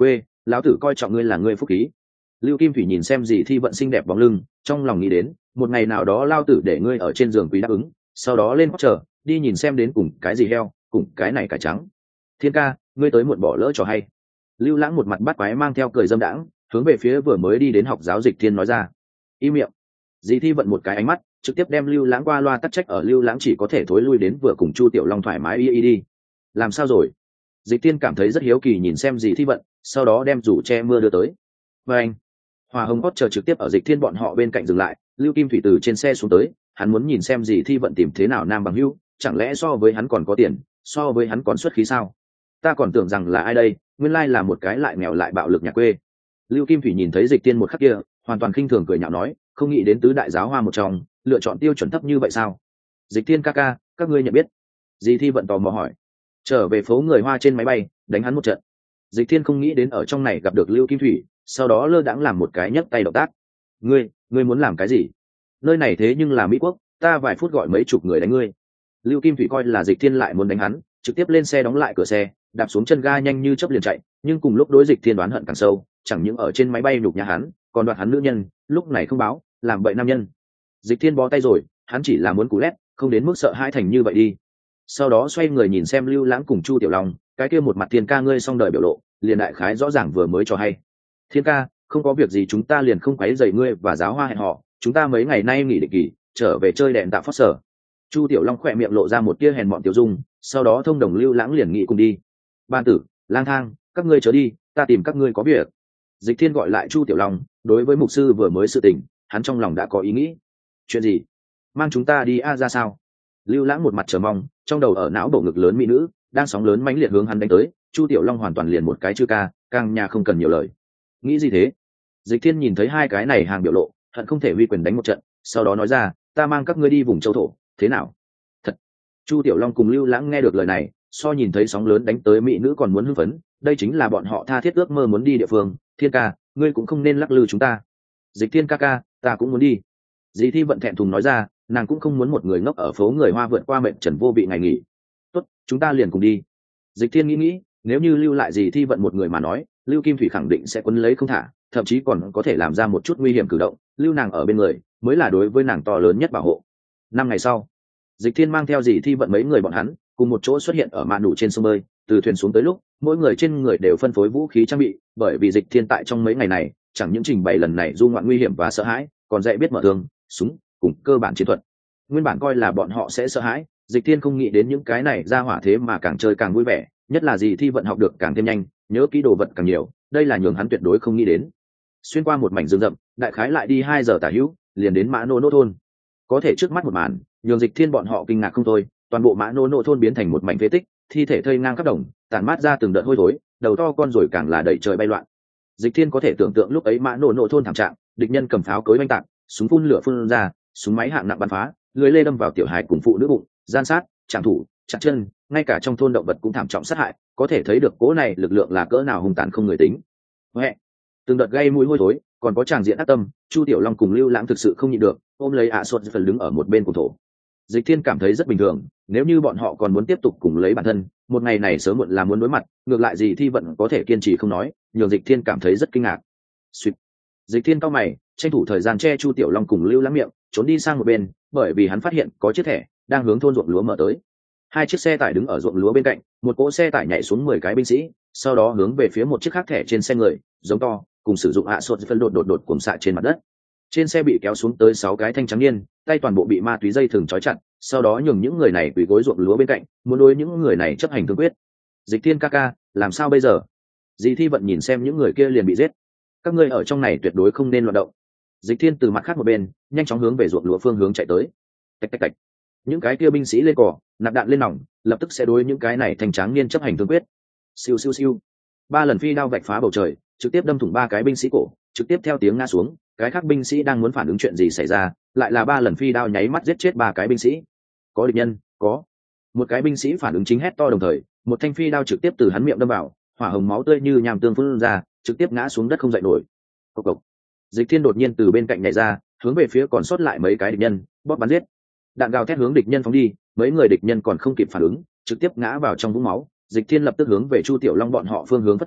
lão tử coi trọng ngươi là ngươi phúc khí. Lưu Kim Thủy nhìn xem dì Thi Vận xinh đẹp bóng lưng, trong lòng nghĩ đến một ngày nào đó lao tử để ngươi ở trên giường quý đáp ứng, sau đó lên hót chờ đi nhìn xem đến cùng cái gì heo cùng cái này cải trắng. Thiên ca, ngươi tới muộn bỏ lỡ trò hay. Lưu Lãng một mặt bắt quái mang theo cười dâm đãng hướng về phía vừa mới đi đến học giáo Dịch Thiên nói ra. Im miệng. Dì Thi Vận một cái ánh mắt trực tiếp đem Lưu Lãng qua loa tắc trách, ở Lưu Lãng chỉ có thể thối lui đến vừa cùng Chu Tiểu Long thoải mái y y đi. Làm sao rồi? Dịch Thiên cảm thấy rất hiếu kỳ nhìn xem dì Thi Vận, sau đó đem rủ che mưa đưa tới. Và anh, Hòa Hồng hót chờ trực tiếp ở Dịch Thiên bọn họ bên cạnh dừng lại. Lưu Kim Thủy từ trên xe xuống tới, hắn muốn nhìn xem dì Thi Vận tìm thế nào nam bằng hữu, chẳng lẽ so với hắn còn có tiền, so với hắn còn xuất khí sao? Ta còn tưởng rằng là ai đây, nguyên lai là một cái lại nghèo lại bạo lực nhà quê. Lưu Kim Thủy nhìn thấy Dịch Thiên một khắc kia, hoàn toàn khinh thường cười nhạo nói, không nghĩ đến tứ đại giáo hoa một trong, lựa chọn tiêu chuẩn thấp như vậy sao? Dịch Thiên ca ca, các ngươi nhận biết? Dì Thi Vận tò mò hỏi. Trở về phố người Hoa trên máy bay, đánh hắn một trận. Dịch Thiên không nghĩ đến ở trong này gặp được Lưu Kim Thủy, sau đó lơ đãng làm một cái nhấc tay động tác. Ngươi, ngươi muốn làm cái gì? Nơi này thế nhưng là Mỹ Quốc, ta vài phút gọi mấy chục người đánh ngươi. Lưu Kim Thủy coi là Dịch Thiên lại muốn đánh hắn, trực tiếp lên xe đóng lại cửa xe, đạp xuống chân ga nhanh như chớp liền chạy, nhưng cùng lúc đối Dịch Thiên đoán hận càng sâu, chẳng những ở trên máy bay nhục nhã hắn, còn đoạt hắn nữ nhân, lúc này không báo, làm bậy nam nhân. Dịch Thiên bó tay rồi, hắn chỉ là muốn cú lét, không đến mức sợ hãi thành như vậy đi. Sau đó xoay người nhìn xem Lưu Lãng cùng Chu Tiểu Long, cái kia một mặt Thiên ca ngươi xong đời biểu lộ, liền đại khái rõ ràng vừa mới cho hay. Thiên ca, không có việc gì chúng ta liền không quấy rầy ngươi và giáo hoa hẹn họ, chúng ta mấy ngày nay nghỉ định kỳ, trở về chơi đèn tạo phót sở. Chu Tiểu Long khỏe miệng lộ ra một tia hèn mọn tiểu dung, sau đó thông đồng Lưu Lãng liền nghị cùng đi. Ban tử, Lang Thang, các ngươi chớ đi, ta tìm các ngươi có việc. Dịch Thiên gọi lại Chu Tiểu Long, đối với mục sư vừa mới sự tình, hắn trong lòng đã có ý nghĩ. Chuyện gì? Mang chúng ta đi a ra sao? Lưu Lãng một mặt chờ mong, trong đầu ở não bộ ngực lớn mỹ nữ đang sóng lớn mãnh liệt hướng hắn đánh tới. Chu Tiểu Long hoàn toàn liền một cái chữ ca, càng nhà không cần nhiều lời. Nghĩ gì thế? Dịch Thiên nhìn thấy hai cái này hàng biểu lộ, hận không thể huy quyền đánh một trận, sau đó nói ra, ta mang các ngươi đi vùng châu thổ, thế nào? Thật. Chu Tiểu Long cùng Lưu Lãng nghe được lời này, so nhìn thấy sóng lớn đánh tới mỹ nữ còn muốn hưng phấn, đây chính là bọn họ tha thiết ước mơ muốn đi địa phương. Thiên ca, ngươi cũng không nên lắc lư chúng ta. Dịch Thiên ca ca, ta cũng muốn đi. Dì Thi Vận thẹn thùng nói ra, nàng cũng không muốn một người ngốc ở phố người Hoa vượt qua mệnh trần vô vị ngày nghỉ. Tốt, chúng ta liền cùng đi. Dịch Thiên nghĩ nghĩ, nếu như lưu lại Dì Thi Vận một người mà nói, Lưu Kim Thủy khẳng định sẽ quấn lấy không thả, thậm chí còn có thể làm ra một chút nguy hiểm cử động, lưu nàng ở bên người mới là đối với nàng to lớn nhất bảo hộ. Năm ngày sau, Dịch Thiên mang theo Dì Thi Vận mấy người bọn hắn cùng một chỗ xuất hiện ở mạn nụ trên sông bơi. Từ thuyền xuống tới lúc, mỗi người trên người đều phân phối vũ khí trang bị, bởi vì Dịch Thiên tại trong mấy ngày này chẳng những trình bày lần này du ngoạn nguy hiểm và sợ hãi, còn dạy biết mở thương, súng cùng cơ bản chiến thuật. Nguyên bản coi là bọn họ sẽ sợ hãi, Dịch Thiên không nghĩ đến những cái này ra hỏa thế mà càng chơi càng vui vẻ, nhất là Dì Thi Vận học được càng thêm nhanh, nhớ kỹ đồ vật càng nhiều, đây là nhường hắn tuyệt đối không nghĩ đến. Xuyên qua một mảnh rừng rậm, đại khái lại đi hai giờ tả hữu, liền đến Mã Nô Nô thôn. Có thể trước mắt một màn, nhường Dịch Thiên bọn họ kinh ngạc không thôi, toàn bộ Mã Nô Nô thôn biến thành một mảnh phế tích, thi thể thây ngang khắp đồng, tản mát ra từng đợt hôi thối, đầu to con rồi càng là đẩy trời bay loạn. Dịch Thiên có thể tưởng tượng lúc ấy Mã Nô Nô thôn thảm trạng, địch nhân cầm pháo cối oanh tạc, súng phun lửa phun ra, súng máy hạng nặng bắn phá, lưới lê đâm vào tiểu hài cùng phụ nữ bụng, gian sát, trảm thủ, chặt chân, ngay cả trong thôn động vật cũng thảm trọng sát hại, có thể thấy được cố này lực lượng là cỡ nào hung tàn không người tính. Huệ, từng đợt gây mũi hôi thối, còn có tràng diện ác tâm. Chu Tiểu Long cùng Lưu Lãng thực sự không nhịn được, ôm lấy ạ Suất phần đứng ở một bên cùng thổ. Dịch Thiên cảm thấy rất bình thường, nếu như bọn họ còn muốn tiếp tục cùng lấy bản thân, một ngày này sớm muộn là muốn đối mặt, ngược lại Dì Thi Vận có thể kiên trì không nói, nhường Dịch Thiên cảm thấy rất kinh ngạc. Sweet. Dịch Thiên cao mày, tranh thủ thời gian che Chu Tiểu Long cùng Lưu Lãng miệng, trốn đi sang một bên, bởi vì hắn phát hiện có chiếc thẻ đang hướng thôn ruộng lúa mở tới. Hai chiếc xe tải đứng ở ruộng lúa bên cạnh, một cỗ xe tải nhảy xuống mười cái binh sĩ, sau đó hướng về phía một chiếc khác thẻ trên xe người, giống to, cùng sử dụng ạ Suất phân đột đột đột cuồng xạ trên mặt đất. Trên xe bị kéo xuống tới sáu cái thanh trắng niên, tay toàn bộ bị ma túy dây thừng trói chặt, sau đó nhường những người này quỳ gối ruộng lúa bên cạnh, muốn đối những người này chấp hành thương quyết. Dịch Thiên ca ca, làm sao bây giờ? Dì Thi Vận nhìn xem những người kia liền bị giết, các ngươi ở trong này tuyệt đối không nên loạn động. Dịch Thiên từ mặt khác một bên nhanh chóng hướng về ruộng lúa phương hướng chạy tới. Tạch tạch tạch, những cái kia binh sĩ lên cỏ, nạp đạn lên nòng, lập tức sẽ đối những cái này thanh tráng niên chấp hành thương quyết. Siêu siêu siêu, ba lần phi đao vạch phá bầu trời, trực tiếp đâm thủng ba cái binh sĩ cổ, trực tiếp theo tiếng ngã xuống. Cái khác binh sĩ đang muốn phản ứng chuyện gì xảy ra, lại là ba lần phi đao nháy mắt giết chết ba cái binh sĩ. Có địch nhân, có. Một cái binh sĩ phản ứng chính hét to đồng thời, một thanh phi đao trực tiếp từ hắn miệng đâm vào, hỏa hồng máu tươi như nham tương phun ra, trực tiếp ngã xuống đất không dậy nổi. Cộc cộc. Dịch Thiên đột nhiên từ bên cạnh nhảy ra, hướng về phía còn sót lại mấy cái địch nhân, bóp bắn giết. Đạn gào thét hướng địch nhân phóng đi, mấy người địch nhân còn không kịp phản ứng, trực tiếp ngã vào trong vũng máu. Dịch Thiên lập tức hướng về Chu Tiểu Long bọn họ phương hướng phất tay,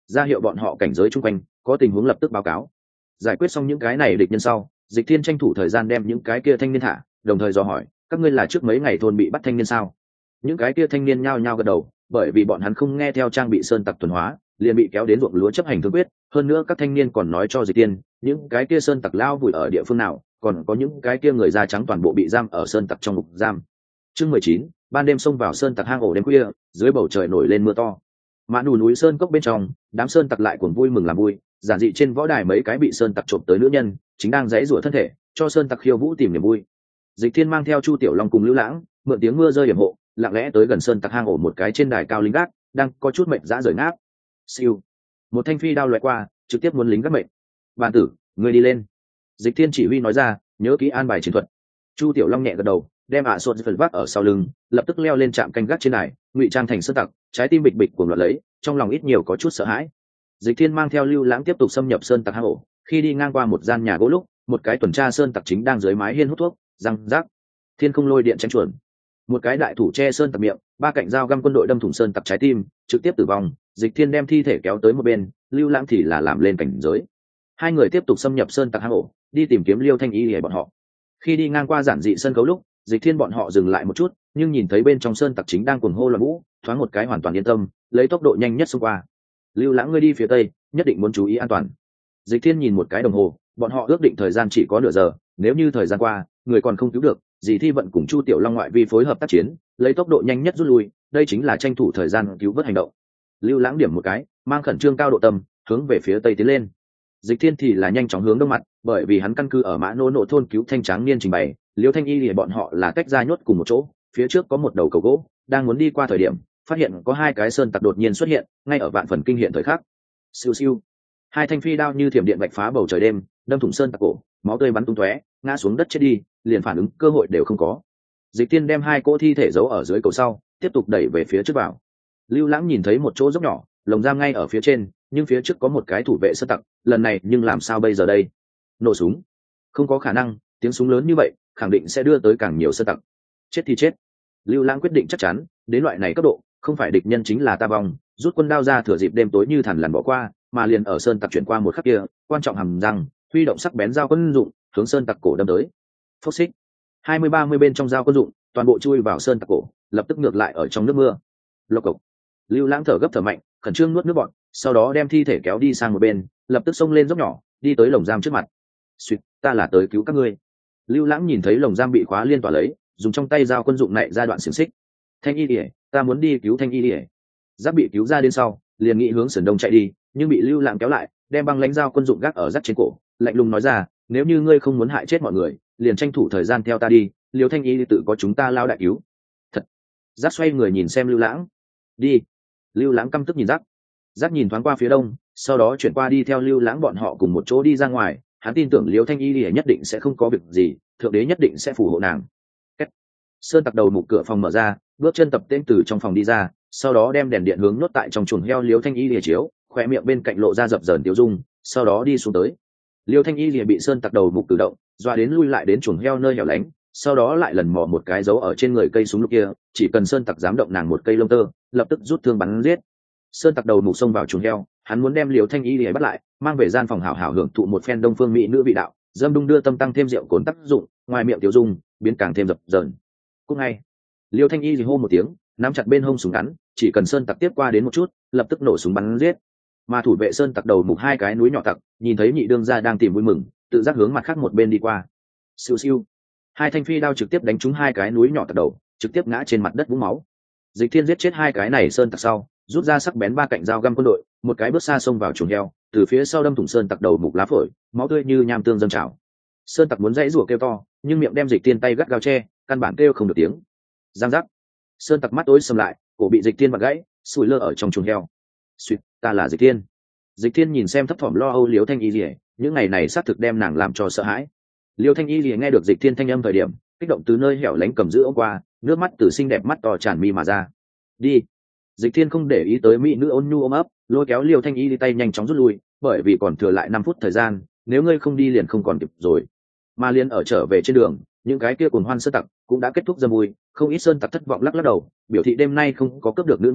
ra hiệu bọn họ cảnh giới chung quanh có tình huống lập tức báo cáo. Giải quyết xong những cái này địch nhân sau, Dịch Thiên tranh thủ thời gian đem những cái kia thanh niên thả, đồng thời dò hỏi, các ngươi là trước mấy ngày thôn bị bắt thanh niên sao? Những cái kia thanh niên nhao nhao gật đầu, bởi vì bọn hắn không nghe theo trang bị sơn tặc thuần hóa, liền bị kéo đến ruộng lúa chấp hành thương quyết. Hơn nữa các thanh niên còn nói cho Dịch Thiên, những cái kia sơn tặc lao vùi ở địa phương nào, còn có những cái kia người da trắng toàn bộ bị giam ở sơn tặc trong ngục giam. Chương mười chín, ban đêm xông vào sơn tặc hang ổ đêm khuya, dưới bầu trời nổi lên mưa to. Mã nù núi sơn cốc bên trong, đám sơn tặc lại cuồng vui mừng làm vui, giản dị trên võ đài mấy cái bị sơn tặc trộm tới nữ nhân, chính đang giãy giụa thân thể, cho sơn tặc khiêu vũ tìm niềm vui. Dịch Thiên mang theo Chu Tiểu Long cùng Lưu Lãng, mượn tiếng mưa rơi yểm hộ, lặng lẽ tới gần sơn tặc hang ổ một cái trên đài cao lính gác, đang có chút mệt dã rời ngáp. Siêu, một thanh phi đao loại qua, trực tiếp muốn lính gác mệnh. Bản tử, người đi lên. Dịch Thiên chỉ huy nói ra, nhớ kỹ an bài chiến thuật. Chu Tiểu Long nhẹ gật đầu, đem ạ sốt phần vác ở sau lưng, lập tức leo lên trạm canh gác trên đài, ngụy trang thành sơn tặc, trái tim bịch bịch cuồng loạn lấy, trong lòng ít nhiều có chút sợ hãi. Dịch Thiên mang theo Lưu Lãng tiếp tục xâm nhập sơn tặc hang ổ, khi đi ngang qua một gian nhà gỗ lúc, một cái tuần tra sơn tặc chính đang dưới mái hiên hút thuốc, răng rác. Thiên không lôi điện tranh chuẩn, một cái đại thủ che sơn tặc miệng, ba cạnh dao găm quân đội đâm thủng sơn tặc trái tim, trực tiếp tử vong. Dịch Thiên đem thi thể kéo tới một bên, Lưu Lãng thì là làm lên cảnh giới. Hai người tiếp tục xâm nhập sơn tặc hang ổ, đi tìm kiếm Liêu Thanh Y để bọn họ. Khi đi ngang qua giản dị sân khấu lúc, Dịch Thiên bọn họ dừng lại một chút, nhưng nhìn thấy bên trong sơn tặc chính đang cuồng hô loạn vũ, thoáng một cái hoàn toàn yên tâm, lấy tốc độ nhanh nhất xông qua. Lưu Lãng ngươi đi phía tây, nhất định muốn chú ý an toàn. Dịch Thiên nhìn một cái đồng hồ, bọn họ ước định thời gian chỉ có nửa giờ, nếu như thời gian qua, người còn không cứu được, Dì Thi vận cùng Chu Tiểu Long ngoại vi phối hợp tác chiến, lấy tốc độ nhanh nhất rút lui, đây chính là tranh thủ thời gian cứu vớt hành động. Lưu Lãng điểm một cái, mang khẩn trương cao độ tâm, hướng về phía tây tiến lên. Dịch Thiên thì là nhanh chóng hướng đông mặt, bởi vì hắn căn cứ ở Mã Nô Nộ thôn cứu thanh tráng niên trình bày, Liêu Thanh Y thì bọn họ là tách ra nhốt cùng một chỗ, phía trước có một đầu cầu gỗ, đang muốn đi qua thời điểm, phát hiện có hai cái sơn tặc đột nhiên xuất hiện, ngay ở vạn phần kinh hiện thời khắc. Siêu siêu, hai thanh phi đao như thiểm điện vạch phá bầu trời đêm, đâm thủng sơn tặc cổ, máu tươi bắn tung tóe, ngã xuống đất chết đi, liền phản ứng cơ hội đều không có. Dịch Tiên đem hai cỗ thi thể giấu ở dưới cầu sau, tiếp tục đẩy về phía trước vào. Lưu Lãng nhìn thấy một chỗ dốc nhỏ, lồng giam ngay ở phía trên, nhưng phía trước có một cái thủ vệ sơn tặc, lần này nhưng làm sao bây giờ đây? Nổ súng? Không có khả năng, tiếng súng lớn như vậy, khẳng định sẽ đưa tới càng nhiều sơn tặc. Chết thì chết. Lưu Lãng quyết định chắc chắn, đến loại này cấp độ, không phải địch nhân chính là ta vong, rút quân đao ra thừa dịp đêm tối như thằn lằn bỏ qua, mà liền ở sơn tặc chuyển qua một khắc kia, quan trọng hầm răng, huy động sắc bén dao quân dụng, hướng sơn tặc cổ đâm tới. Phốc xích. hai mươi ba mươi bên trong dao quân dụng, toàn bộ chui vào sơn tặc cổ, lập tức ngược lại ở trong nước mưa. Lộc cộc. Lưu Lãng thở gấp thở mạnh, khẩn trương nuốt nước bọt, sau đó đem thi thể kéo đi sang một bên, lập tức xông lên dốc nhỏ, đi tới lồng giam trước mặt. Xuyệt, ta là tới cứu các ngươi. Lưu Lãng nhìn thấy lồng giam bị khóa liên tỏa lấy, dùng trong tay dao quân dụng nạy ra đoạn xiềng xích. Thanh Y Điệp, ta muốn đi cứu Thanh Y Điệp. Giáp bị cứu ra đến sau, liền nghĩ hướng sườn đông chạy đi, nhưng bị Lưu Lãng kéo lại, đem băng lãnh dao quân dụng gác ở giáp trên cổ, lạnh lùng nói ra, nếu như ngươi không muốn hại chết mọi người, liền tranh thủ thời gian theo ta đi, Liêu Thanh Y tự có chúng ta lao đại cứu. Thật. Giáp xoay người nhìn xem Lưu Lãng. Đi. Lưu Lãng căm tức nhìn Giáp. Giáp nhìn thoáng qua phía đông, sau đó chuyển qua đi theo Lưu Lãng bọn họ cùng một chỗ đi ra ngoài, hắn tin tưởng Liêu Thanh Y nhất định sẽ không có việc gì, thượng đế nhất định sẽ phù hộ nàng. Kết. Sơn tặc đầu mục cửa phòng mở ra, bước chân tập tên từ trong phòng đi ra, sau đó đem đèn điện hướng nốt tại trong chuồng heo Liêu Thanh Y lìa chiếu, khỏe miệng bên cạnh lộ ra dập dờn tiêu dung, sau đó đi xuống tới. Liêu Thanh Y lìa bị Sơn tặc đầu mục tự động, doa đến lui lại đến chuồng heo nơi hẻo lánh, sau đó lại lần mò một cái dấu ở trên người cây súng lúc kia, chỉ cần Sơn tặc dám động nàng một cây lông tơ, lập tức rút thương bắn giết. Sơn tặc đầu mục xông vào chuồng heo, hắn muốn đem Liêu Thanh Y lìa bắt lại, mang về gian phòng hảo hảo hưởng thụ một phen đông phương mỹ nữ vị đạo, dâm đung đưa tâm tăng thêm rượu cồn tác dụng, ngoài miệng tiêu dung biến càng thêm dập dờn. Cũng ngay, Liêu Thanh Y thì hô một tiếng, nắm chặt bên hông súng ngắn, chỉ cần Sơn tặc tiếp qua đến một chút, lập tức nổ súng bắn giết. Mà thủ vệ Sơn tặc đầu mục hai cái núi nhỏ tặc, nhìn thấy nhị đương gia đang tìm vui mừng, tự giác hướng mặt khác một bên đi qua. Siêu siêu, hai thanh phi đao trực tiếp đánh trúng hai cái núi nhỏ tặc đầu, trực tiếp ngã trên mặt đất vũng máu. Dịch Thiên giết chết hai cái này Sơn tặc sau, rút ra sắc bén ba cạnh dao găm quân đội, một cái bước xa xông vào chuồng heo, từ phía sau đâm thủng Sơn tặc đầu mục lá phổi, máu tươi như nham tương dâng trào. Sơn tặc muốn dãy rủa kêu to, nhưng miệng đem Dịch Thiên tay gắt gao che, căn bản kêu không được tiếng. Giang giác. Sơn tặc mắt tối sầm lại, cổ bị Dịch Thiên vặn gãy, sủi lơ ở trong chuồng heo. Suýt, ta là Dịch Thiên. Dịch Thiên nhìn xem thấp thỏm lo âu Liêu Thanh Y Lìa, những ngày này xác thực đem nàng làm cho sợ hãi. Liêu Thanh Y Lìa nghe được Dịch Thiên thanh âm thời điểm, kích động từ nơi hẻo lánh cầm giữ ôm qua, nước mắt từ xinh đẹp mắt to tràn mi mà ra. Đi. Dịch Thiên không để ý tới mỹ nữ ôn nhu ôm ấp, lôi kéo Liêu Thanh Y đi tay nhanh chóng rút lui, bởi vì còn thừa lại năm phút thời gian, nếu ngươi không đi liền không còn kịp rồi. Mà liền ở trở về trên đường, những cái kia cuồng hoan sơn tặc cũng đã kết thúc dâm vui, không ít sơn tặc thất vọng lắc lắc đầu, biểu thị đêm nay không có cướp được nữ nhân,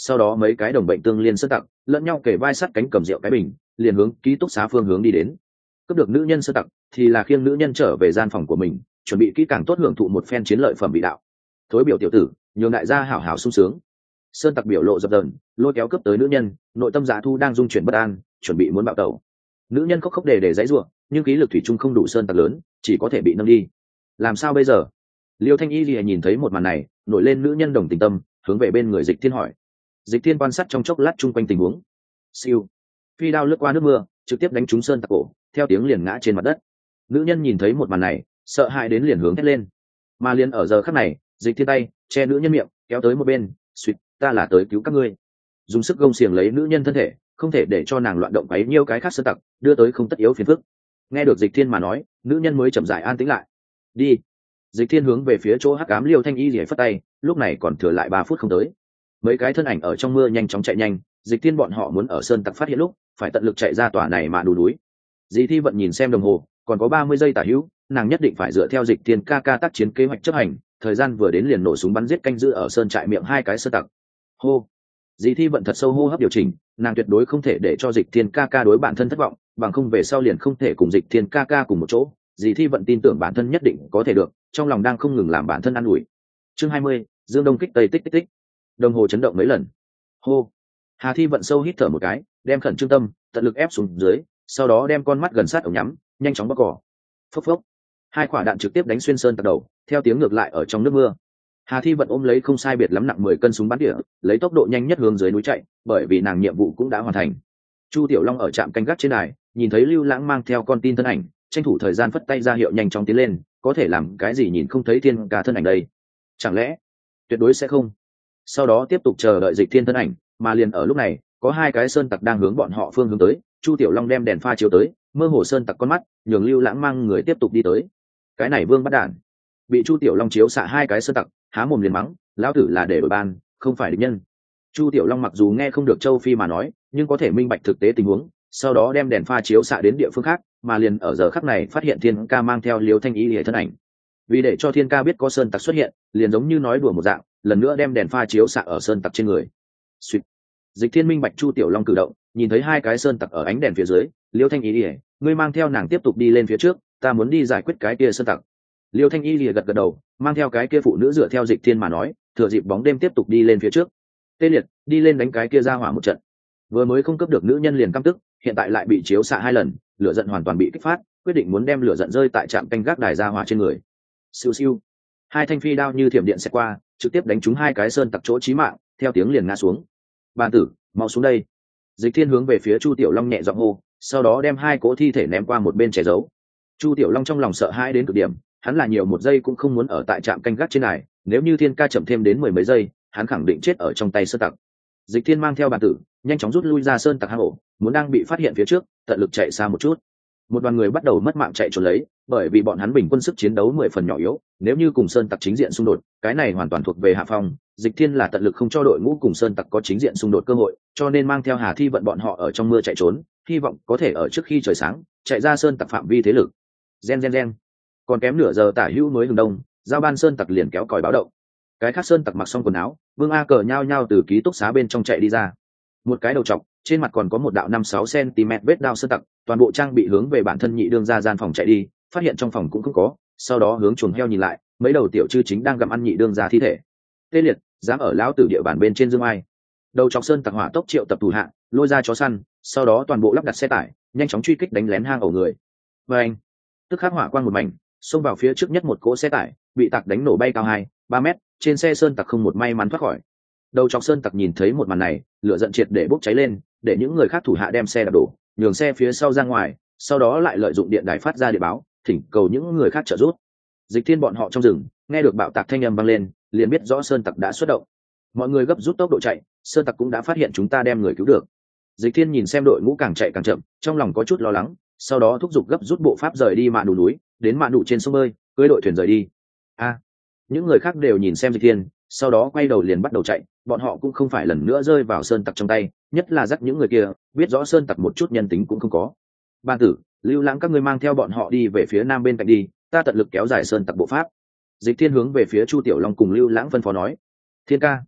sau đó mấy cái đồng bệnh tương liên sơn tặc lẫn nhau kề vai sát cánh cầm rượu cái bình liền hướng ký túc xá phương hướng đi đến. Cướp được nữ nhân sơn tặc thì là khiêng nữ nhân trở về gian phòng của mình, chuẩn bị kỹ càng tốt hưởng thụ một phen chiến lợi phẩm bị đạo. Thối biểu tiểu tử, nhường đại gia hảo hảo sung sướng. Sơn tặc biểu lộ dập dờn, lôi kéo cướp tới nữ nhân, nội tâm dạ thu đang dung chuyển bất an, chuẩn bị muốn bạo tẩu. Nữ nhân khóc khóc để để dãy ruộng, nhưng khí lực thủy chung không đủ sơn tặc lớn, chỉ có thể bị nâng đi. Làm sao bây giờ? Liêu Thanh Y lìa nhìn thấy một màn này, nổi lên nữ nhân đồng tình tâm, hướng về bên người Dịch Thiên hỏi. Dịch Thiên quan sát trong chốc lát chung quanh tình huống. Siêu, phi đao lướt qua nước mưa, trực tiếp đánh trúng sơn tặc cổ, theo tiếng liền ngã trên mặt đất. Nữ nhân nhìn thấy một màn này, sợ hãi đến liền hướng thét lên. Mà liền ở giờ khắc này, Dịch Thiên tay che nữ nhân miệng, kéo tới một bên, suýt, ta là tới cứu các ngươi. Dùng sức gông xiềng lấy nữ nhân thân thể, không thể để cho nàng loạn động quấy nhiêu cái khác sơn tặc, đưa tới không tất yếu phiền phức. Nghe được Dịch Thiên mà nói, nữ nhân mới chậm rãi an tĩnh lại. Đi. Dịch Thiên hướng về phía chỗ hắc ám Liêu Thanh Y rỉa phất tay, lúc này còn thừa lại ba phút không tới. Mấy cái thân ảnh ở trong mưa nhanh chóng chạy nhanh, Dịch Thiên bọn họ muốn ở sơn tặc phát hiện lúc, phải tận lực chạy ra tòa này mà đủ núi. Dì Thi Vận nhìn xem đồng hồ, còn có ba mươi giây tả hữu, nàng nhất định phải dựa theo Dịch Thiên ca ca tác chiến kế hoạch chấp hành, thời gian vừa đến liền nổ súng bắn giết canh giữ ở sơn trại miệng hai cái sơn tặc. Hô. Dì Thi Vận thật sâu hô hấp điều chỉnh, nàng tuyệt đối không thể để cho Dịch Thiên ca ca đối bản thân thất vọng, bằng không về sau liền không thể cùng Dịch Thiên ca ca cùng một chỗ. Dì Thi Vận tin tưởng bản thân nhất định có thể được, trong lòng đang không ngừng làm bản thân an ủi. Chương hai mươi, Dương Đông kích Tây tích tích tích. Đồng hồ chấn động mấy lần. Hô. Hà Thi Vận sâu hít thở một cái, đem khẩn trương tâm tận lực ép xuống dưới, sau đó đem con mắt gần sát ống nhắm, nhanh chóng bóc cỏ. Phốc phốc. Hai quả đạn trực tiếp đánh xuyên sơn tặc đầu, theo tiếng ngược lại ở trong nước mưa. Hà Thi Vận ôm lấy không sai biệt lắm nặng mười cân súng bắn tỉa, lấy tốc độ nhanh nhất hướng dưới núi chạy, bởi vì nàng nhiệm vụ cũng đã hoàn thành. Chu Tiểu Long ở trạm canh gác trên đài, nhìn thấy Lưu Lãng mang theo con tin thân ảnh, tranh thủ thời gian phất tay ra hiệu nhanh chóng tiến lên, có thể làm cái gì nhìn không thấy Thiên ca thân ảnh đây? Chẳng lẽ? Tuyệt đối sẽ không. Sau đó tiếp tục chờ đợi Dịch Thiên thân ảnh, mà liền ở lúc này, có hai cái sơn tặc đang hướng bọn họ phương hướng tới, Chu Tiểu Long đem đèn pha chiếu tới, mơ hồ sơn tặc con mắt, nhường Lưu Lãng mang người tiếp tục đi tới. Cái này Vương bắt đản. Bị Chu Tiểu Long chiếu xạ hai cái sơn tặc, há mồm liền mắng, lão tử là để đổi ban, không phải địch nhân. Chu Tiểu Long mặc dù nghe không được Châu Phi mà nói, nhưng có thể minh bạch thực tế tình huống, sau đó đem đèn pha chiếu xạ đến địa phương khác, mà liền ở giờ khắc này phát hiện Thiên ca mang theo Liêu Thanh Y lìa thân ảnh. Vì để cho Thiên ca biết có sơn tặc xuất hiện, liền giống như nói đùa một dạng, lần nữa đem đèn pha chiếu xạ ở sơn tặc trên người. Sweet. Dịch Thiên minh bạch Chu Tiểu Long cử động, nhìn thấy hai cái sơn tặc ở ánh đèn phía dưới, Liêu Thanh Y lìa, ngươi mang theo nàng tiếp tục đi lên phía trước, ta muốn đi giải quyết cái kia sơn tặc. Liêu Thanh Y lìa gật gật đầu, mang theo cái kia phụ nữ dựa theo Dịch Thiên mà nói, thừa dịp bóng đêm tiếp tục đi lên phía trước. Tê Liệt, đi lên đánh cái kia ra hỏa một trận. Vừa mới không cướp được nữ nhân liền căm tức, hiện tại lại bị chiếu xạ hai lần, lửa giận hoàn toàn bị kích phát, quyết định muốn đem lửa giận rơi tại trạm canh gác đài ra hỏa trên người. Siêu siêu. Hai thanh phi đao như thiểm điện xẹt qua, trực tiếp đánh trúng hai cái sơn tặc chỗ chí mạng, theo tiếng liền ngã xuống. Bàn tử, mau xuống đây. Dịch Thiên hướng về phía Chu Tiểu Long nhẹ giọng hô, sau đó đem hai cỗ thi thể ném qua một bên che giấu. Chu Tiểu Long trong lòng sợ hãi đến cực điểm, hắn là nhiều một giây cũng không muốn ở tại trạm canh gác trên này, nếu như Thiên ca chậm thêm đến mười mấy giây, hắn khẳng định chết ở trong tay sơn tặc. Dịch Thiên mang theo bàn tử, nhanh chóng rút lui ra sơn tặc hang ổ, muốn đang bị phát hiện phía trước, tận lực chạy xa một chút. Một đoàn người bắt đầu mất mạng chạy trốn lấy, bởi vì bọn hắn bình quân sức chiến đấu mười phần nhỏ yếu, nếu như cùng sơn tặc chính diện xung đột, cái này hoàn toàn thuộc về hạ phong. Dịch Thiên là tận lực không cho đội ngũ cùng sơn tặc có chính diện xung đột cơ hội, cho nên mang theo Hà Thi Vận bọn họ ở trong mưa chạy trốn, hy vọng có thể ở trước khi trời sáng chạy ra sơn tặc phạm vi thế lực. Gen gen gen. Còn kém nửa giờ tả hữu mới hừng đông, giao ban sơn tặc liền kéo còi báo động. Cái khác sơn tặc mặc xong quần áo, Vương A Cờ nhao nhao từ ký túc xá bên trong chạy đi ra. Một cái đầu trọc, trên mặt còn có một đạo năm sáu cm vết đao sơn tặc, toàn bộ trang bị hướng về bản thân nhị đương ra gian phòng chạy đi, phát hiện trong phòng cũng không có, sau đó hướng chuồng heo nhìn lại, mấy đầu tiểu chư chính đang gặm ăn nhị đương ra thi thể. Tê Liệt, dám ở lão tử địa bàn bên trên dương ai? Đầu trọc sơn tặc hỏa tốc triệu tập thủ hạ, lôi ra chó săn, sau đó toàn bộ lắp đặt xe tải, nhanh chóng truy kích đánh lén hang ổ người. Và anh, tức khắc hỏa quang một mảnh, xông vào phía trước nhất một cỗ xe tải, bị tặc đánh nổ bay cao hai ba mét, trên xe sơn tặc không một may mắn thoát khỏi. Đầu trọc sơn tặc nhìn thấy một màn này, lửa giận triệt để bốc cháy lên, để những người khác thủ hạ đem xe đạp đổ, nhường xe phía sau ra ngoài, sau đó lại lợi dụng điện đài phát ra điện báo, thỉnh cầu những người khác trợ giúp. Dịch Thiên bọn họ trong rừng, nghe được bạo tạc thanh âm vang lên, liền biết rõ sơn tặc đã xuất động. Mọi người gấp rút tốc độ chạy, sơn tặc cũng đã phát hiện chúng ta đem người cứu được. Dịch Thiên nhìn xem đội ngũ càng chạy càng chậm, trong lòng có chút lo lắng, sau đó thúc giục gấp rút bộ pháp rời đi mạn đủ núi, đến mạn đủ trên sông bơi, cưỡi đội thuyền rời đi. A, những người khác đều nhìn xem Dịch Thiên, sau đó quay đầu liền bắt đầu chạy, bọn họ cũng không phải lần nữa rơi vào sơn tặc trong tay, nhất là dắt những người kia, biết rõ sơn tặc một chút nhân tính cũng không có. Ban tử, Lưu Lãng các ngươi mang theo bọn họ đi về phía nam bên cạnh đi, ta tận lực kéo dài sơn tặc bộ pháp. Dịch Thiên hướng về phía Chu Tiểu Long cùng Lưu Lãng phân phó nói. Thiên ca,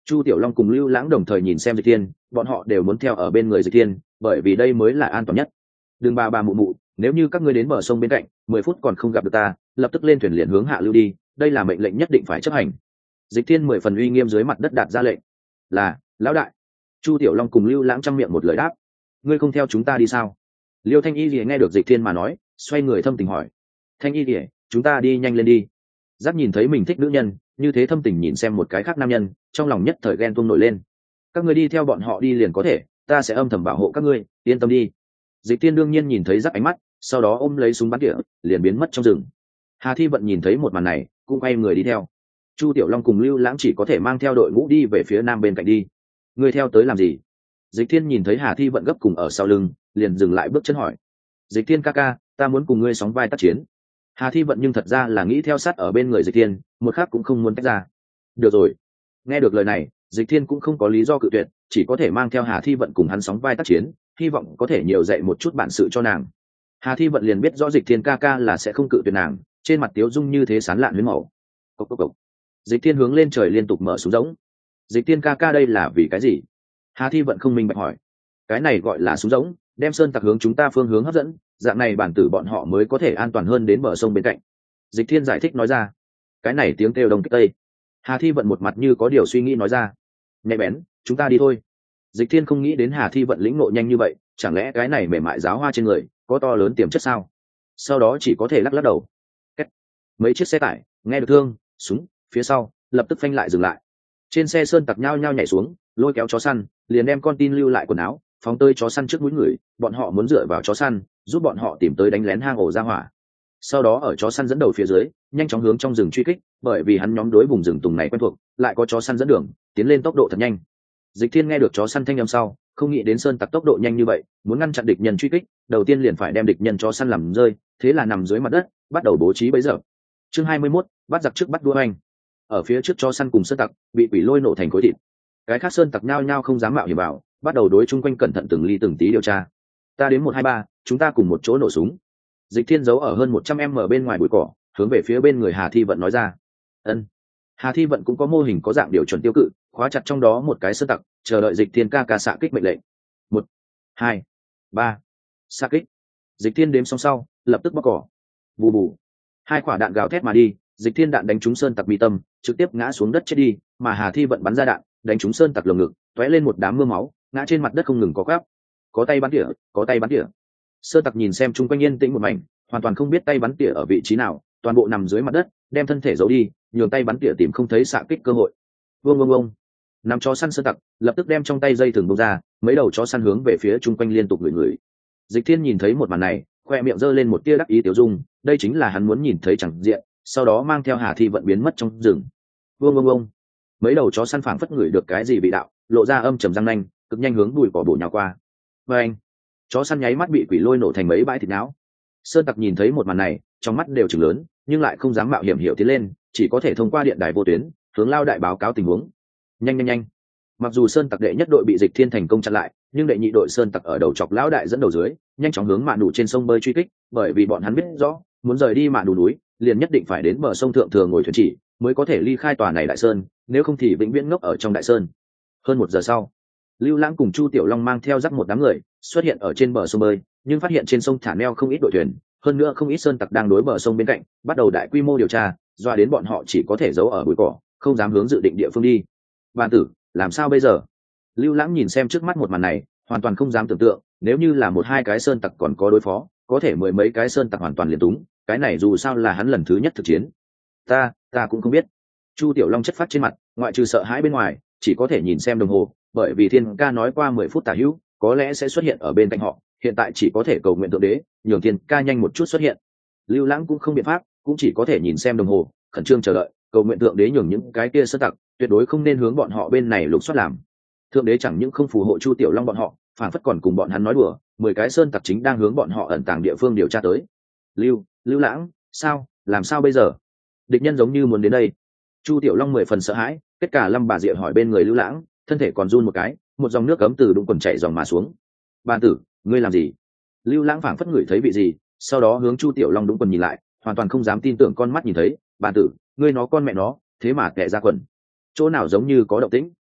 Chu Tiểu Long cùng Lưu Lãng đồng thời nhìn xem Dịch Thiên, bọn họ đều muốn theo ở bên người Dịch Thiên, bởi vì đây mới là an toàn nhất. Đừng bà bà mụ mụ, nếu như các ngươi đến bờ sông bên cạnh mười phút còn không gặp được ta, lập tức lên thuyền liền hướng hạ lưu đi, đây là mệnh lệnh nhất định phải chấp hành. Dịch Thiên mười phần uy nghiêm dưới mặt đất đạt ra lệnh. Là, lão đại. Chu Tiểu Long cùng Lưu Lãng trong miệng một lời đáp. Ngươi không theo chúng ta đi sao? Liêu Thanh Y Lìa nghe được Dịch Thiên mà nói, xoay người thâm tình hỏi. Thanh Y Lìa, chúng ta đi nhanh lên đi. Giác nhìn thấy mình thích nữ nhân, như thế thâm tình nhìn xem một cái khác nam nhân, trong lòng nhất thời ghen tuông nổi lên. Các ngươi đi theo bọn họ đi liền có thể, ta sẽ âm thầm bảo hộ các ngươi, yên tâm đi. Dịch Thiên đương nhiên nhìn thấy Giác ánh mắt, sau đó ôm lấy súng bắn tỉa, liền biến mất trong rừng. Hà Thi Vận nhìn thấy một màn này, cũng quay người đi theo. Chu Tiểu Long cùng Lưu Lãng chỉ có thể mang theo đội ngũ đi về phía nam bên cạnh đi. Ngươi theo tới làm gì? Dịch Thiên nhìn thấy Hà Thi Vận gấp cùng ở sau lưng, liền dừng lại bước chân hỏi. Dịch Thiên ca ca, ta muốn cùng ngươi sóng vai tác chiến. Hà Thi Vận nhưng thật ra là nghĩ theo sát ở bên người Dịch Thiên, một khác cũng không muốn tách ra. Được rồi. Nghe được lời này, Dịch Thiên cũng không có lý do cự tuyệt, chỉ có thể mang theo Hà Thi Vận cùng hắn sóng vai tác chiến, hy vọng có thể nhiều dạy một chút bản sự cho nàng. Hà Thi Vận liền biết rõ Dịch Thiên ca ca là sẽ không cự tuyệt nàng, trên mặt tiếu dung như thế sán lạn huyến màu. Cốc cốc cốc. Dịch Thiên hướng lên trời liên tục mở súng giống. Dịch Thiên ca ca đây là vì cái gì? Hà Thi Vận không minh bạch hỏi. Cái này gọi là súng giống, đem sơn tặc hướng chúng ta phương hướng hấp dẫn, dạng này bản tử bọn họ mới có thể an toàn hơn đến bờ sông bên cạnh. Dịch Thiên giải thích nói ra. Cái này tiếng kêu đông kích tây. Hà Thi Vận một mặt như có điều suy nghĩ nói ra. Nhạy bén, chúng ta đi thôi. Dịch Thiên không nghĩ đến Hà Thi Vận lĩnh ngộ nhanh như vậy, chẳng lẽ cái này mềm mại giáo hoa trên người có to lớn tiềm chất sao? Sau đó chỉ có thể lắc lắc đầu. Kết. Mấy chiếc xe tải nghe được thương súng phía sau lập tức phanh lại dừng lại. Trên xe sơn tặc nhao nhao nhảy xuống, lôi kéo chó săn, liền đem con tin lưu lại quần áo, phóng tơi chó săn trước mũi người, bọn họ muốn dựa vào chó săn, giúp bọn họ tìm tới đánh lén hang ổ ra hỏa. Sau đó ở chó săn dẫn đầu phía dưới, nhanh chóng hướng trong rừng truy kích, bởi vì hắn nhóm đối vùng rừng tùng này quen thuộc, lại có chó săn dẫn đường, tiến lên tốc độ thật nhanh. Dịch Thiên nghe được chó săn thanh âm sau, không nghĩ đến sơn tặc tốc độ nhanh như vậy, muốn ngăn chặn địch nhân truy kích, đầu tiên liền phải đem địch nhân chó săn làm rơi, thế là nằm dưới mặt đất, bắt đầu bố trí bẫy dập. Chương hai mươi mốt, bắt giặc trước bắt đua anh. Ở phía trước chó săn cùng sơn tặc bị quỷ lôi nổ thành khối thịt. Cái khác sơn tặc nhao nhao không dám mạo hiểm vào, bắt đầu đối chung quanh cẩn thận từng ly từng tí điều tra. Ta đến một hai ba, chúng ta cùng một chỗ nổ súng. Dịch Thiên giấu ở hơn một trăm em ở bên ngoài bụi cỏ, hướng về phía bên người Hà Thi Vận nói ra. Ân. Hà Thi Vận cũng có mô hình có dạng điều chuẩn tiêu cự, khóa chặt trong đó một cái sơn tặc, chờ đợi Dịch Thiên ca ca xạ kích mệnh lệnh. Một, hai, ba, xạ kích. Dịch Thiên đếm xong sau, lập tức bóc cỏ. Bù bù. Hai quả đạn gào thét mà đi, Dịch Thiên đạn đánh trúng sơn tặc mi tâm, trực tiếp ngã xuống đất chết đi, mà Hà Thi Vận bắn ra đạn, đánh trúng sơn tặc lồng ngực, tóe lên một đám mưa máu, ngã trên mặt đất không ngừng có gắp. Có tay bắn tỉa, có tay bắn tỉa. Sơn tặc nhìn xem chung quanh yên tĩnh một mảnh, hoàn toàn không biết tay bắn tỉa ở vị trí nào, toàn bộ nằm dưới mặt đất, đem thân thể giấu đi, nhường tay bắn tỉa tìm không thấy xạ kích cơ hội. Vương vương vương. Nắm chó săn sơn tặc, lập tức đem trong tay dây thừng bung ra, mấy đầu chó săn hướng về phía chung quanh liên tục ngửi ngửi. Dịch Thiên nhìn thấy một màn này, khoe miệng giơ lên một tia đắc ý tiểu dung, đây chính là hắn muốn nhìn thấy chẳng diện, sau đó mang theo Hà Thi Vận biến mất trong rừng. Vương vương vương. Mấy đầu chó săn phảng phất ngửi được cái gì vị đạo, lộ ra âm trầm răng nanh, cực nhanh hướng đùi cỏ bổ nhào qua. Và anh, chó săn nháy mắt bị quỷ lôi nổ thành mấy bãi thịt não. Sơn tặc nhìn thấy một màn này, trong mắt đều trừng lớn, nhưng lại không dám mạo hiểm hiểu tiến lên, chỉ có thể thông qua điện đài vô tuyến hướng lao đại báo cáo tình huống. Nhanh nhanh nhanh. Mặc dù sơn tặc đệ nhất đội bị Dịch Thiên thành công chặn lại, nhưng đệ nhị đội sơn tặc ở đầu chọc lão đại dẫn đầu dưới, nhanh chóng hướng mạn đủ trên sông bơi truy kích, bởi vì bọn hắn biết rõ, muốn rời đi mạn đủ núi, liền nhất định phải đến bờ sông thượng thừa ngồi thuyền chỉ, mới có thể ly khai tòa này đại sơn, nếu không thì vĩnh viễn ngốc ở trong đại sơn. Hơn một giờ sau, Lưu Lãng cùng Chu Tiểu Long mang theo dắt một đám người xuất hiện ở trên bờ sông bơi, nhưng phát hiện trên sông thả neo không ít đội thuyền, hơn nữa không ít sơn tặc đang đối bờ sông bên cạnh, bắt đầu đại quy mô điều tra, doa đến bọn họ chỉ có thể giấu ở bụi cỏ, không dám hướng dự định địa phương đi. Bản tử, làm sao bây giờ? Lưu Lãng nhìn xem trước mắt một màn này, hoàn toàn không dám tưởng tượng, nếu như là một hai cái sơn tặc còn có đối phó, có thể mười mấy cái sơn tặc hoàn toàn liền túng, cái này dù sao là hắn lần thứ nhất thực chiến. Ta, ta cũng không biết. Chu Tiểu Long chất phát trên mặt, ngoại trừ sợ hãi bên ngoài, chỉ có thể nhìn xem đồng hồ, bởi vì Thiên ca nói qua mười phút tả hữu, có lẽ sẽ xuất hiện ở bên cạnh họ, hiện tại chỉ có thể cầu nguyện thượng đế, nhường Thiên ca nhanh một chút xuất hiện. Lưu Lãng cũng không biện pháp, cũng chỉ có thể nhìn xem đồng hồ, khẩn trương chờ đợi, cầu nguyện thượng đế nhường những cái kia sơn tặc tuyệt đối không nên hướng bọn họ bên này lục soát làm. Thượng đế chẳng những không phù hộ Chu Tiểu Long bọn họ, phản phất còn cùng bọn hắn nói đùa, mười cái sơn tặc chính đang hướng bọn họ ẩn tàng địa phương điều tra tới. Lưu, Lưu Lãng, sao, làm sao bây giờ? Địch nhân giống như muốn đến đây. Chu Tiểu Long mười phần sợ hãi, kết cả Lâm bà Diệ hỏi bên người Lưu Lãng, thân thể còn run một cái, một dòng nước cấm từ đụng quần chảy dòng mà xuống. Bàn tử, ngươi làm gì? Lưu Lãng phảng phất ngửi thấy vị gì, sau đó hướng Chu Tiểu Long đụng quần nhìn lại, hoàn toàn không dám tin tưởng con mắt nhìn thấy. Bàn tử, ngươi nó con mẹ nó, thế mà tè ra quần. Chỗ nào giống như có động tĩnh?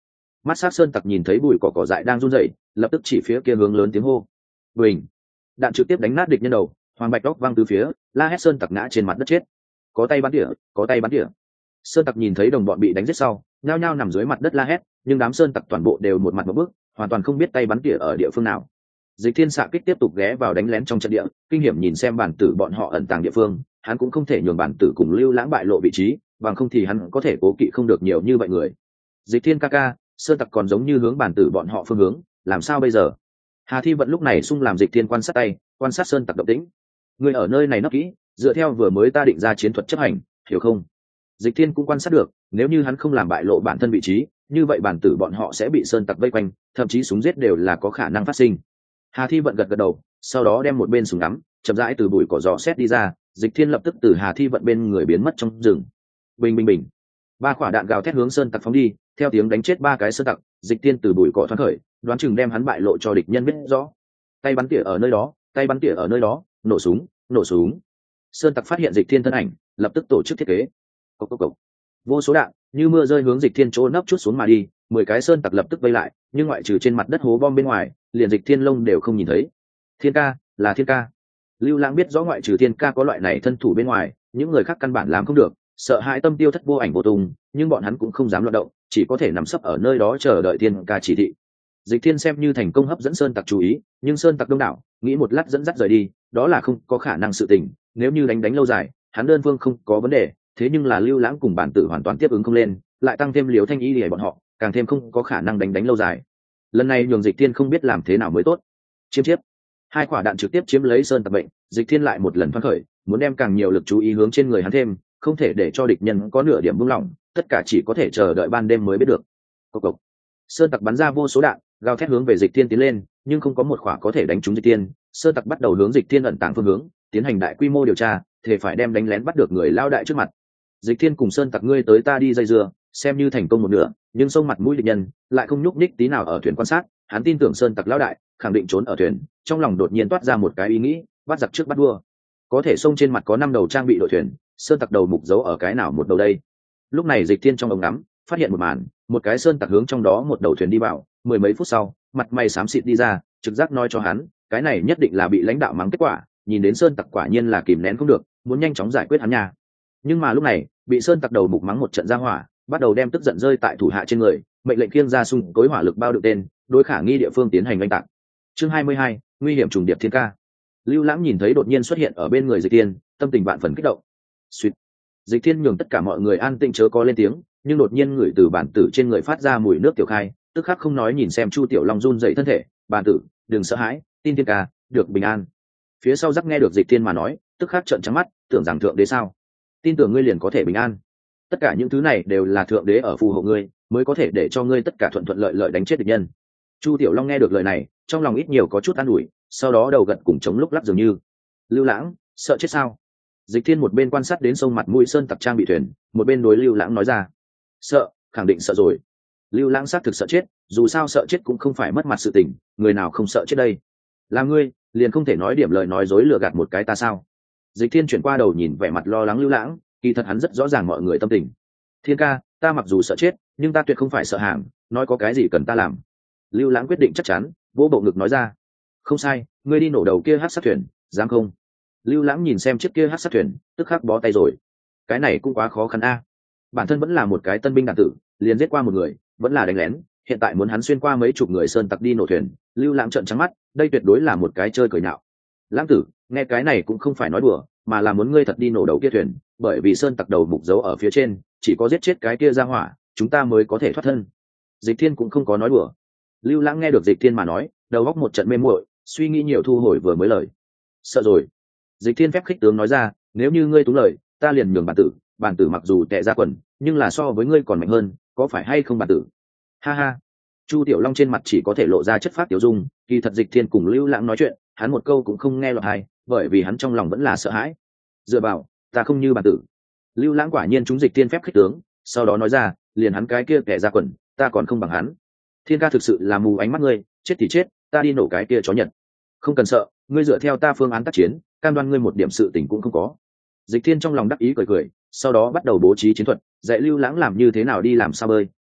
mắt sát sơn tặc nhìn thấy bụi cỏ cỏ dại đang run rẩy, lập tức chỉ phía kia hướng lớn tiếng hô. Bình. Đạn trực tiếp đánh nát địch nhân đầu, hoàng bạch đóc văng từ phía, la hét sơn tặc ngã trên mặt đất chết. Có tay bắn tỉa, có tay bắn tỉa. Sơn tặc nhìn thấy đồng bọn bị đánh giết sau, nhao nhao nằm dưới mặt đất la hét, nhưng đám sơn tặc toàn bộ đều một mặt một bước, hoàn toàn không biết tay bắn tỉa ở địa phương nào. Dịch Thiên xạ kích tiếp tục ghé vào đánh lén trong trận địa, kinh hiểm nhìn xem bản tử bọn họ ẩn tàng địa phương, hắn cũng không thể nhường bản tử cùng Lưu Lãng bại lộ vị trí, bằng không thì hắn có thể cố kỵ không được nhiều như vậy người. Dịch Thiên ca ca, sơn tặc còn giống như hướng bản tử bọn họ phương hướng, làm sao bây giờ? Hà Thi Vận lúc này xung làm Dịch Thiên quan sát tay, quan sát sơn tặc động tĩnh. Người ở nơi này nấp kỹ, dựa theo vừa mới ta định ra chiến thuật chấp hành, hiểu không? Dịch Thiên cũng quan sát được, nếu như hắn không làm bại lộ bản thân vị trí, như vậy bản tử bọn họ sẽ bị sơn tặc vây quanh, thậm chí súng giết đều là có khả năng phát sinh. Hà Thi Vận gật gật đầu, sau đó đem một bên súng ngắm, chậm rãi từ bụi cỏ giò xét đi ra. Dịch Thiên lập tức từ Hà Thi Vận bên người biến mất trong rừng. Bình bình bình, ba quả đạn gào thét hướng sơn tặc phóng đi, theo tiếng đánh chết ba cái sơn tặc, Dịch Thiên từ bụi cỏ thoát khởi, đoán chừng đem hắn bại lộ cho địch nhân biết rõ. Tay bắn tỉa ở nơi đó, tay bắn tỉa ở nơi đó, nổ súng, nổ súng. Sơn tặc phát hiện Dịch Thiên thân ảnh, lập tức tổ chức thiết kế. Cốc cốc cốc. Vô số đạn như mưa rơi hướng Dịch Thiên chỗ nấp chút xuống mà đi, mười cái sơn tặc lập tức vây lại, nhưng ngoại trừ trên mặt đất hố bom bên ngoài, liền Dịch Thiên lông đều không nhìn thấy. Thiên ca, là Thiên ca. Lưu Lãng biết rõ ngoại trừ Thiên ca có loại này thân thủ bên ngoài, những người khác căn bản làm không được, sợ hãi tâm tiêu thất vô ảnh vô tung, nhưng bọn hắn cũng không dám loạn động, chỉ có thể nằm sấp ở nơi đó chờ đợi Thiên ca chỉ thị. Dịch Thiên xem như thành công hấp dẫn sơn tặc chú ý, nhưng sơn tặc đông đảo, nghĩ một lát dẫn dắt rời đi, đó là không có khả năng sự tình. Nếu như đánh đánh lâu dài, hắn đơn phương không có vấn đề, thế nhưng là Lưu Lãng cùng bản tử hoàn toàn tiếp ứng không lên, lại tăng thêm Liễu Thanh Y để bọn họ, càng thêm không có khả năng đánh đánh lâu dài. Lần này nhường Dịch Thiên không biết làm thế nào mới tốt. Chiếm chiếp, hai quả đạn trực tiếp chiếm lấy sơn tặc bệnh, Dịch Thiên lại một lần thoát khởi, muốn đem càng nhiều lực chú ý hướng trên người hắn thêm, không thể để cho địch nhân có nửa điểm buông lỏng, tất cả chỉ có thể chờ đợi ban đêm mới biết được. Cộc cộc. Sơn tặc bắn ra vô số đạn, gào thét hướng về Dịch Thiên tiến lên, nhưng không có một quả có thể đánh trúng Dịch Thiên. Sơn tặc bắt đầu hướng Dịch Thiên ẩn tàng phương hướng, tiến hành đại quy mô điều tra, thể phải đem đánh lén bắt được người lao đại trước mặt. Dịch Thiên cùng sơn tặc ngươi tới ta đi dây dưa, xem như thành công một nửa, nhưng sông mặt mũi địch nhân lại không nhúc nhích tí nào ở thuyền quan sát. Hắn tin tưởng sơn tặc lao đại khẳng định trốn ở thuyền, trong lòng đột nhiên toát ra một cái ý nghĩ, bắt giặc trước bắt vua. Có thể sông trên mặt có năm đầu trang bị đội thuyền, sơn tặc đầu mục giấu ở cái nào một đầu đây? Lúc này Dịch Thiên trong ống ngắm phát hiện một màn, một cái sơn tặc hướng trong đó một đầu thuyền đi vào, mười mấy phút sau, mặt mày xám xịt đi ra, trực giác nói cho hắn, cái này nhất định là bị lãnh đạo mắng kết quả. Nhìn đến sơn tặc quả nhiên là kìm nén không được, muốn nhanh chóng giải quyết hắn nha. Nhưng mà lúc này bị sơn tặc đầu mục mắng một trận ra hỏa, bắt đầu đem tức giận rơi tại thủ hạ trên người, mệnh lệnh khiêng ra xung tối hỏa lực bao đựng tên đối khả nghi địa phương tiến hành oanh tạc. Chương hai mươi hai, nguy hiểm trùng điệp Thiên ca. Lưu Lãng nhìn thấy đột nhiên xuất hiện ở bên người Dịch Thiên, tâm tình vạn phần kích động. Suýt. Dịch Thiên nhường tất cả mọi người an tĩnh chớ có lên tiếng, nhưng đột nhiên người từ bản tử trên người phát ra mùi nước tiểu khai, tức khắc không nói nhìn xem Chu Tiểu Long run dậy thân thể, bản tử, đừng sợ hãi, tin Thiên ca, được bình an. Phía sau rắc nghe được Dịch Thiên mà nói, tức khắc trợn trắng mắt, tưởng rằng thượng đế sao? Tin tưởng ngươi liền có thể bình an. Tất cả những thứ này đều là thượng đế ở phù hộ ngươi, mới có thể để cho ngươi tất cả thuận thuận lợi lợi đánh chết địch nhân. Chu Tiểu Long nghe được lời này, trong lòng ít nhiều có chút an ủi, sau đó đầu gật cùng chống lúc lắc dường như. Lưu Lãng, sợ chết sao? Dịch Thiên một bên quan sát đến sông mặt mũi sơn tặc trang bị thuyền, một bên đối Lưu Lãng nói ra. Sợ, khẳng định sợ rồi. Lưu Lãng xác thực sợ chết, dù sao sợ chết cũng không phải mất mặt sự tình, người nào không sợ chết đây? Là ngươi, liền không thể nói điểm lời nói dối lừa gạt một cái ta sao? Dịch Thiên chuyển qua đầu nhìn vẻ mặt lo lắng Lưu Lãng, kỳ thật hắn rất rõ ràng mọi người tâm tình. Thiên ca, ta mặc dù sợ chết, nhưng ta tuyệt không phải sợ hàng, nói có cái gì cần ta làm. Lưu Lãng quyết định chắc chắn, vỗ bộ ngực nói ra. Không sai, ngươi đi nổ đầu kia hắc sát thuyền, dám không? Lưu Lãng nhìn xem chiếc kia hắc sát thuyền, tức khắc bó tay rồi. Cái này cũng quá khó khăn a. Bản thân vẫn là một cái tân binh đạn tử, liền giết qua một người, vẫn là đánh lén, hiện tại muốn hắn xuyên qua mấy chục người sơn tặc đi nổ thuyền. Lưu Lãng trợn trắng mắt, đây tuyệt đối là một cái chơi cười nhạo. Lãng tử, nghe cái này cũng không phải nói đùa, mà là muốn ngươi thật đi nổ đầu kia thuyền, bởi vì sơn tặc đầu mục giấu ở phía trên, chỉ có giết chết cái kia ra hỏa, chúng ta mới có thể thoát thân. Dịch Thiên cũng không có nói đùa. Lưu Lãng nghe được Dịch Thiên mà nói, đầu óc một trận mê muội, suy nghĩ nhiều thu hồi vừa mới lời. Sợ rồi. Dịch Thiên phép khích tướng nói ra, nếu như ngươi tú lời, ta liền nhường bản tử, bản tử mặc dù tệ ra quần, nhưng là so với ngươi còn mạnh hơn, có phải hay không bản tử? Ha ha. Chu Tiểu Long trên mặt chỉ có thể lộ ra chất phát tiểu dung, kỳ thật Dịch Thiên cùng Lưu Lãng nói chuyện, hắn một câu cũng không nghe lọt tai, bởi vì hắn trong lòng vẫn là sợ hãi. Dựa vào, ta không như bản tử. Lưu Lãng quả nhiên trúng Dịch Thiên phép khích tướng, sau đó nói ra, liền hắn cái kia kẻ ra quần, ta còn không bằng hắn. Thiên ca thực sự là mù ánh mắt ngươi, chết thì chết, ta đi nổ cái kia chó Nhật. Không cần sợ, ngươi dựa theo ta phương án tác chiến, cam đoan ngươi một điểm sự tình cũng không có. Dịch Thiên trong lòng đắc ý cười cười, sau đó bắt đầu bố trí chiến thuật, dạy Lưu Lãng làm như thế nào đi làm sao bơi,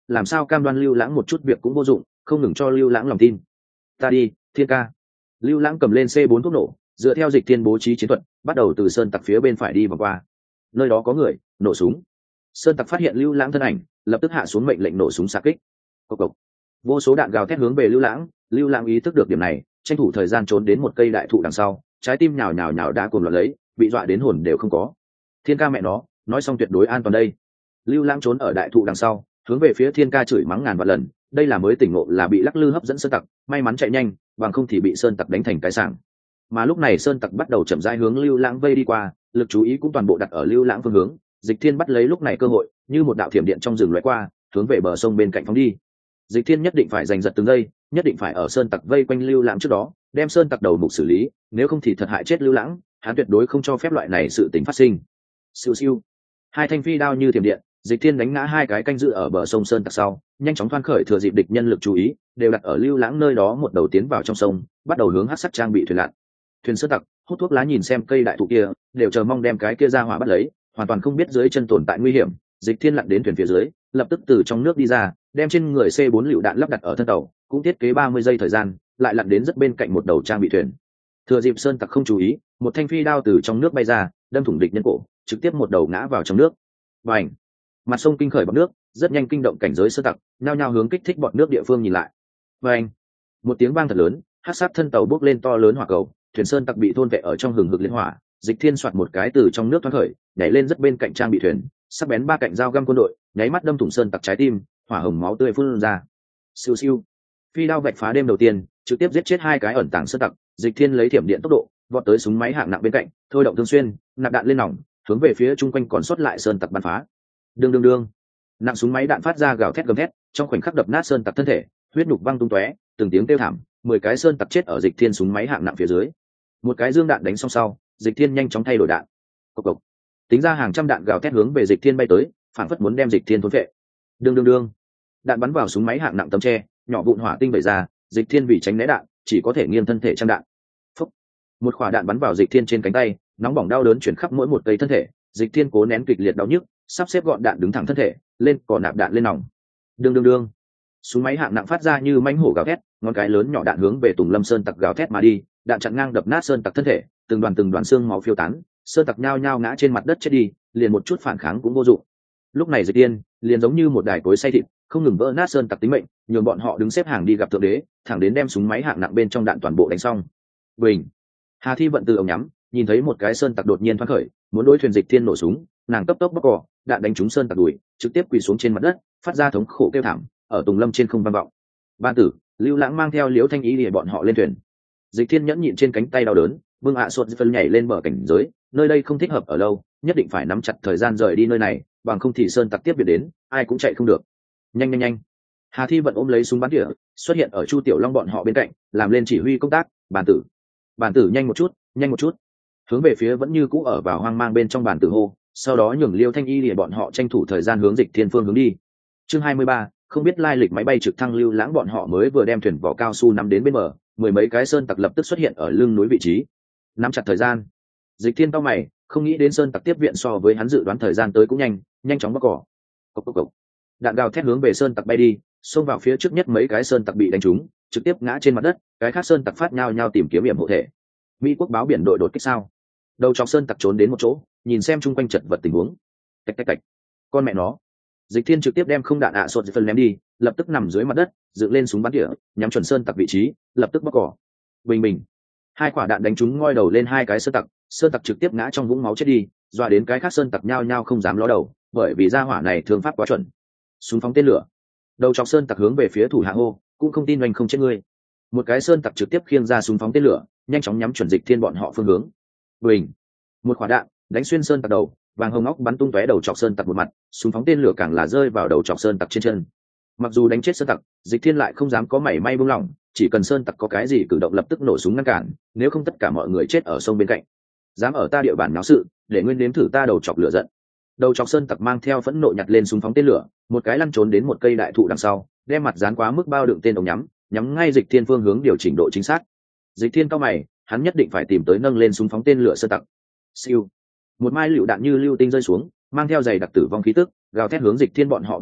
làm sao cam đoan lưu lãng một chút việc cũng vô dụng, không ngừng cho lưu lãng lòng tin. Ta đi, Thiên ca. Lưu lãng cầm lên c bốn thuốc nổ, dựa theo Dịch Thiên bố trí chiến thuật, bắt đầu từ sơn tặc phía bên phải đi vòng qua. Nơi đó có người, nổ súng. Sơn tặc phát hiện lưu lãng thân ảnh, lập tức hạ xuống mệnh lệnh nổ súng xạ kích. Cộc cộc. Vô số đạn gào thét hướng về lưu lãng, lưu lãng ý thức được điểm này, tranh thủ thời gian trốn đến một cây đại thụ đằng sau, trái tim nhào nhào nhào đã cuồng loạn lấy, bị dọa đến hồn đều không có. Thiên ca mẹ nó, nói xong tuyệt đối an toàn đây. Lưu lãng trốn ở đại thụ đằng sau, hướng về phía Thiên ca chửi mắng ngàn vạn lần, đây là mới tỉnh ngộ là bị lắc lư hấp dẫn sơn tặc, may mắn chạy nhanh, bằng không thì bị sơn tặc đánh thành cái sảng. Mà lúc này sơn tặc bắt đầu chậm rãi hướng lưu lãng vây đi qua, lực chú ý cũng toàn bộ đặt ở lưu lãng phương hướng. Dịch Thiên bắt lấy lúc này cơ hội, như một đạo thiểm điện trong rừng lóe qua, hướng về bờ sông bên cạnh phóng đi. Dịch Thiên nhất định phải giành giật từng giây, nhất định phải ở sơn tặc vây quanh lưu lãng trước đó đem sơn tặc đầu mục xử lý, nếu không thì thật hại chết lưu lãng, hắn tuyệt đối không cho phép loại này sự tình phát sinh. Siêu siêu, hai thanh phi đao như thiểm điện, Dịch Thiên đánh ngã hai cái canh giữ ở bờ sông sơn tặc sau, nhanh chóng thoăn khởi thừa dịp địch nhân lực chú ý đều đặt ở lưu lãng nơi đó, một đầu tiến vào trong sông, bắt đầu hướng hắc sắc trang bị thuyền lặn. Thuyền sơn tặc hút thuốc lá nhìn xem cây đại thụ kia, đều chờ mong đem cái kia ra hỏa bắt lấy, hoàn toàn không biết dưới chân tồn tại nguy hiểm. Dịch Thiên lặn đến thuyền phía dưới, lập tức từ trong nước đi ra, đem trên người c bốn lựu đạn lắp đặt ở thân tàu, cũng thiết kế ba mươi giây thời gian, lại lặn đến rất bên cạnh một đầu trang bị thuyền. Thừa dịp sơn tặc không chú ý, một thanh phi đao từ trong nước bay ra, đâm thủng địch nhân cổ, trực tiếp một đầu ngã vào trong nước. Bành! Mặt sông kinh khởi bọt nước, rất nhanh kinh động cảnh giới sơn tặc, nhao nhao hướng kích thích bọt nước địa phương nhìn lại. Bành! Một tiếng vang thật lớn, hắc sát thân tàu bốc lên to lớn hỏa cầu, thuyền sơn tặc bị thôn vệ ở trong hừng hực liên hỏa. Dịch Thiên soạt một cái từ trong nước thoát khởi, nhảy lên rất bên cạnh trang bị thuyền, sắc bén ba cạnh dao găm quân đội, nháy mắt đâm thủng sơn tặc trái tim, hỏa hồng máu tươi phun ra. Siêu siêu, phi đao vạch phá đêm đầu tiên, trực tiếp giết chết hai cái ẩn tàng sơn tặc. Dịch Thiên lấy thiểm điện tốc độ vọt tới súng máy hạng nặng bên cạnh, thôi động thương xuyên, nạp đạn lên nòng, hướng về phía chung quanh còn sót lại sơn tặc bắn phá. Đương đương đương, nặng súng máy đạn phát ra gào thét gầm thét, trong khoảnh khắc đập nát sơn tặc thân thể, huyết nhục văng tung tóe, từng tiếng kêu thảm, mười cái sơn tặc chết ở Dịch Thiên súng máy hạng nặng phía dưới. Một cái dương đạn đánh xong sau, Dịch Thiên nhanh chóng thay đổi đạn. Cộc cộc, tính ra hàng trăm đạn gào thét hướng về Dịch Thiên bay tới, phản phất muốn đem Dịch Thiên thôn vệ. Đương đương đương, đạn bắn vào súng máy hạng nặng tấm tre, nhỏ vụn hỏa tinh bày ra. Dịch Thiên vì tránh né đạn, chỉ có thể nghiêng thân thể trang đạn. Phúc, một quả đạn bắn vào Dịch Thiên trên cánh tay, nóng bỏng đau đớn chuyển khắp mỗi một cây thân thể. Dịch Thiên cố nén kịch liệt đau nhức, sắp xếp gọn đạn đứng thẳng thân thể, lên cò nạp đạn lên nòng. Đương đương đương, súng máy hạng nặng phát ra như mãnh hổ gào thét, ngón cái lớn nhỏ đạn hướng về Tùng Lâm Sơn tặc gào thét mà đi, đạn chặn ngang đập nát sơn tặc thân thể, từng đoàn từng đoàn xương máu phiêu tán, sơn tặc nhao nhao ngã trên mặt đất chết đi, liền một chút phản kháng cũng vô dụng. Lúc này Dịch Tiên liền giống như một đài cối xay thịt, không ngừng vỡ nát sơn tặc tính mệnh, nhường bọn họ đứng xếp hàng đi gặp thượng đế, thẳng đến đem súng máy hạng nặng bên trong đạn toàn bộ đánh xong. Bình, Hà Thi vận từ ống nhắm, nhìn thấy một cái sơn tặc đột nhiên thoát khởi, muốn đối thuyền Dịch Thiên nổ súng, nàng cấp tốc bóc cò, đạn đánh trúng sơn tặc đùi, trực tiếp quỳ xuống trên mặt đất, phát ra thống khổ kêu thảm, ở Tùng Lâm trên không vang vọng. Ban tử, Lưu Lãng mang theo Liễu Thanh Ý để bọn họ lên thuyền. Dịch Thiên nhẫn nhịn trên cánh tay đau đớn, vương ạ sột phân nhảy lên bờ cảnh giới, nơi đây không thích hợp ở lâu, nhất định phải nắm chặt thời gian rời đi nơi này, bằng không thì sơn tặc tiếp biệt đến, ai cũng chạy không được. Nhanh nhanh nhanh! Hà Thi vận ôm lấy súng bắn tỉa, xuất hiện ở Chu Tiểu Long bọn họ bên cạnh, làm lên chỉ huy công tác. Bàn tử, bàn tử nhanh một chút, nhanh một chút! Hướng về phía vẫn như cũ ở vào hoang mang bên trong bàn tử hô, sau đó nhường Liêu Thanh Y để bọn họ tranh thủ thời gian hướng Dịch Thiên phương hướng đi. Chương hai mươi ba, không biết lai lịch máy bay trực thăng Lưu Lãng bọn họ mới vừa đem thuyền vỏ cao su nắm đến bên bờ, mười mấy cái sơn tặc lập tức xuất hiện ở lưng núi vị trí. Nắm chặt thời gian. Dịch Thiên cau mày, không nghĩ đến sơn tặc tiếp viện so với hắn dự đoán thời gian tới cũng nhanh, nhanh chóng bóc cỏ. Cộc cộc cộc. Đạn gào thét hướng về sơn tặc bay đi, xông vào phía trước nhất mấy cái sơn tặc bị đánh trúng, trực tiếp ngã trên mặt đất, cái khác sơn tặc phát nhao nhao tìm kiếm hiểm hộ thể. Mỹ quốc báo biển đội đột kích sao? Đầu chọc sơn tặc trốn đến một chỗ, nhìn xem chung quanh chật vật tình huống. Tạch tạch tạch. Con mẹ nó. Dịch Thiên trực tiếp đem không đạn ạ à sột phân ném đi, lập tức nằm dưới mặt đất, dựng lên súng bắn tỉa, nhắm chuẩn sơn tặc vị trí, lập tức bóc cỏ. Bình bình, hai quả đạn đánh trúng ngoi đầu lên hai cái sơn tặc, sơn tặc trực tiếp ngã trong vũng máu chết đi, dọa đến cái khác sơn tặc nhao nhao không dám ló đầu, bởi vì ra hỏa này thương pháp quá chuẩn. Súng phóng tên lửa, đầu chọc sơn tặc hướng về phía thủ hạ hô, cũng không tin oanh không chết ngươi. Một cái sơn tặc trực tiếp khiêng ra súng phóng tên lửa, nhanh chóng nhắm chuẩn Dịch Thiên bọn họ phương hướng. Bình, một quả đạn đánh xuyên sơn tặc đầu, vàng hồng óc bắn tung tóe đầu chọc sơn tặc một mặt, súng phóng tên lửa càng là rơi vào đầu chọc sơn tặc trên chân. Mặc dù đánh chết sơn tặc, Dịch Thiên lại không dám có mảy may buông lỏng, chỉ cần sơn tặc có cái gì cử động lập tức nổ súng ngăn cản, nếu không tất cả mọi người chết ở sông bên cạnh. Dám ở ta địa bàn náo sự, để nguyên nếm thử ta đầu chọc lửa giận. Đầu chọc sơn tặc mang theo phẫn nộ nhặt lên súng phóng tên lửa, một cái lăn trốn đến một cây đại thụ đằng sau, đem mặt dán quá mức bao đựng tên ống nhắm, nhắm ngay Dịch Thiên phương hướng điều chỉnh độ chính xác. Dịch Thiên cao mày, hắn nhất định phải tìm tới nâng lên súng phóng tên lửa sơn tặc. Siêu, một mai lựu đạn như lưu tinh rơi xuống, mang theo giày đặc tử vong khí tức, gào thét hướng Dịch Thiên bọn họ bay đi,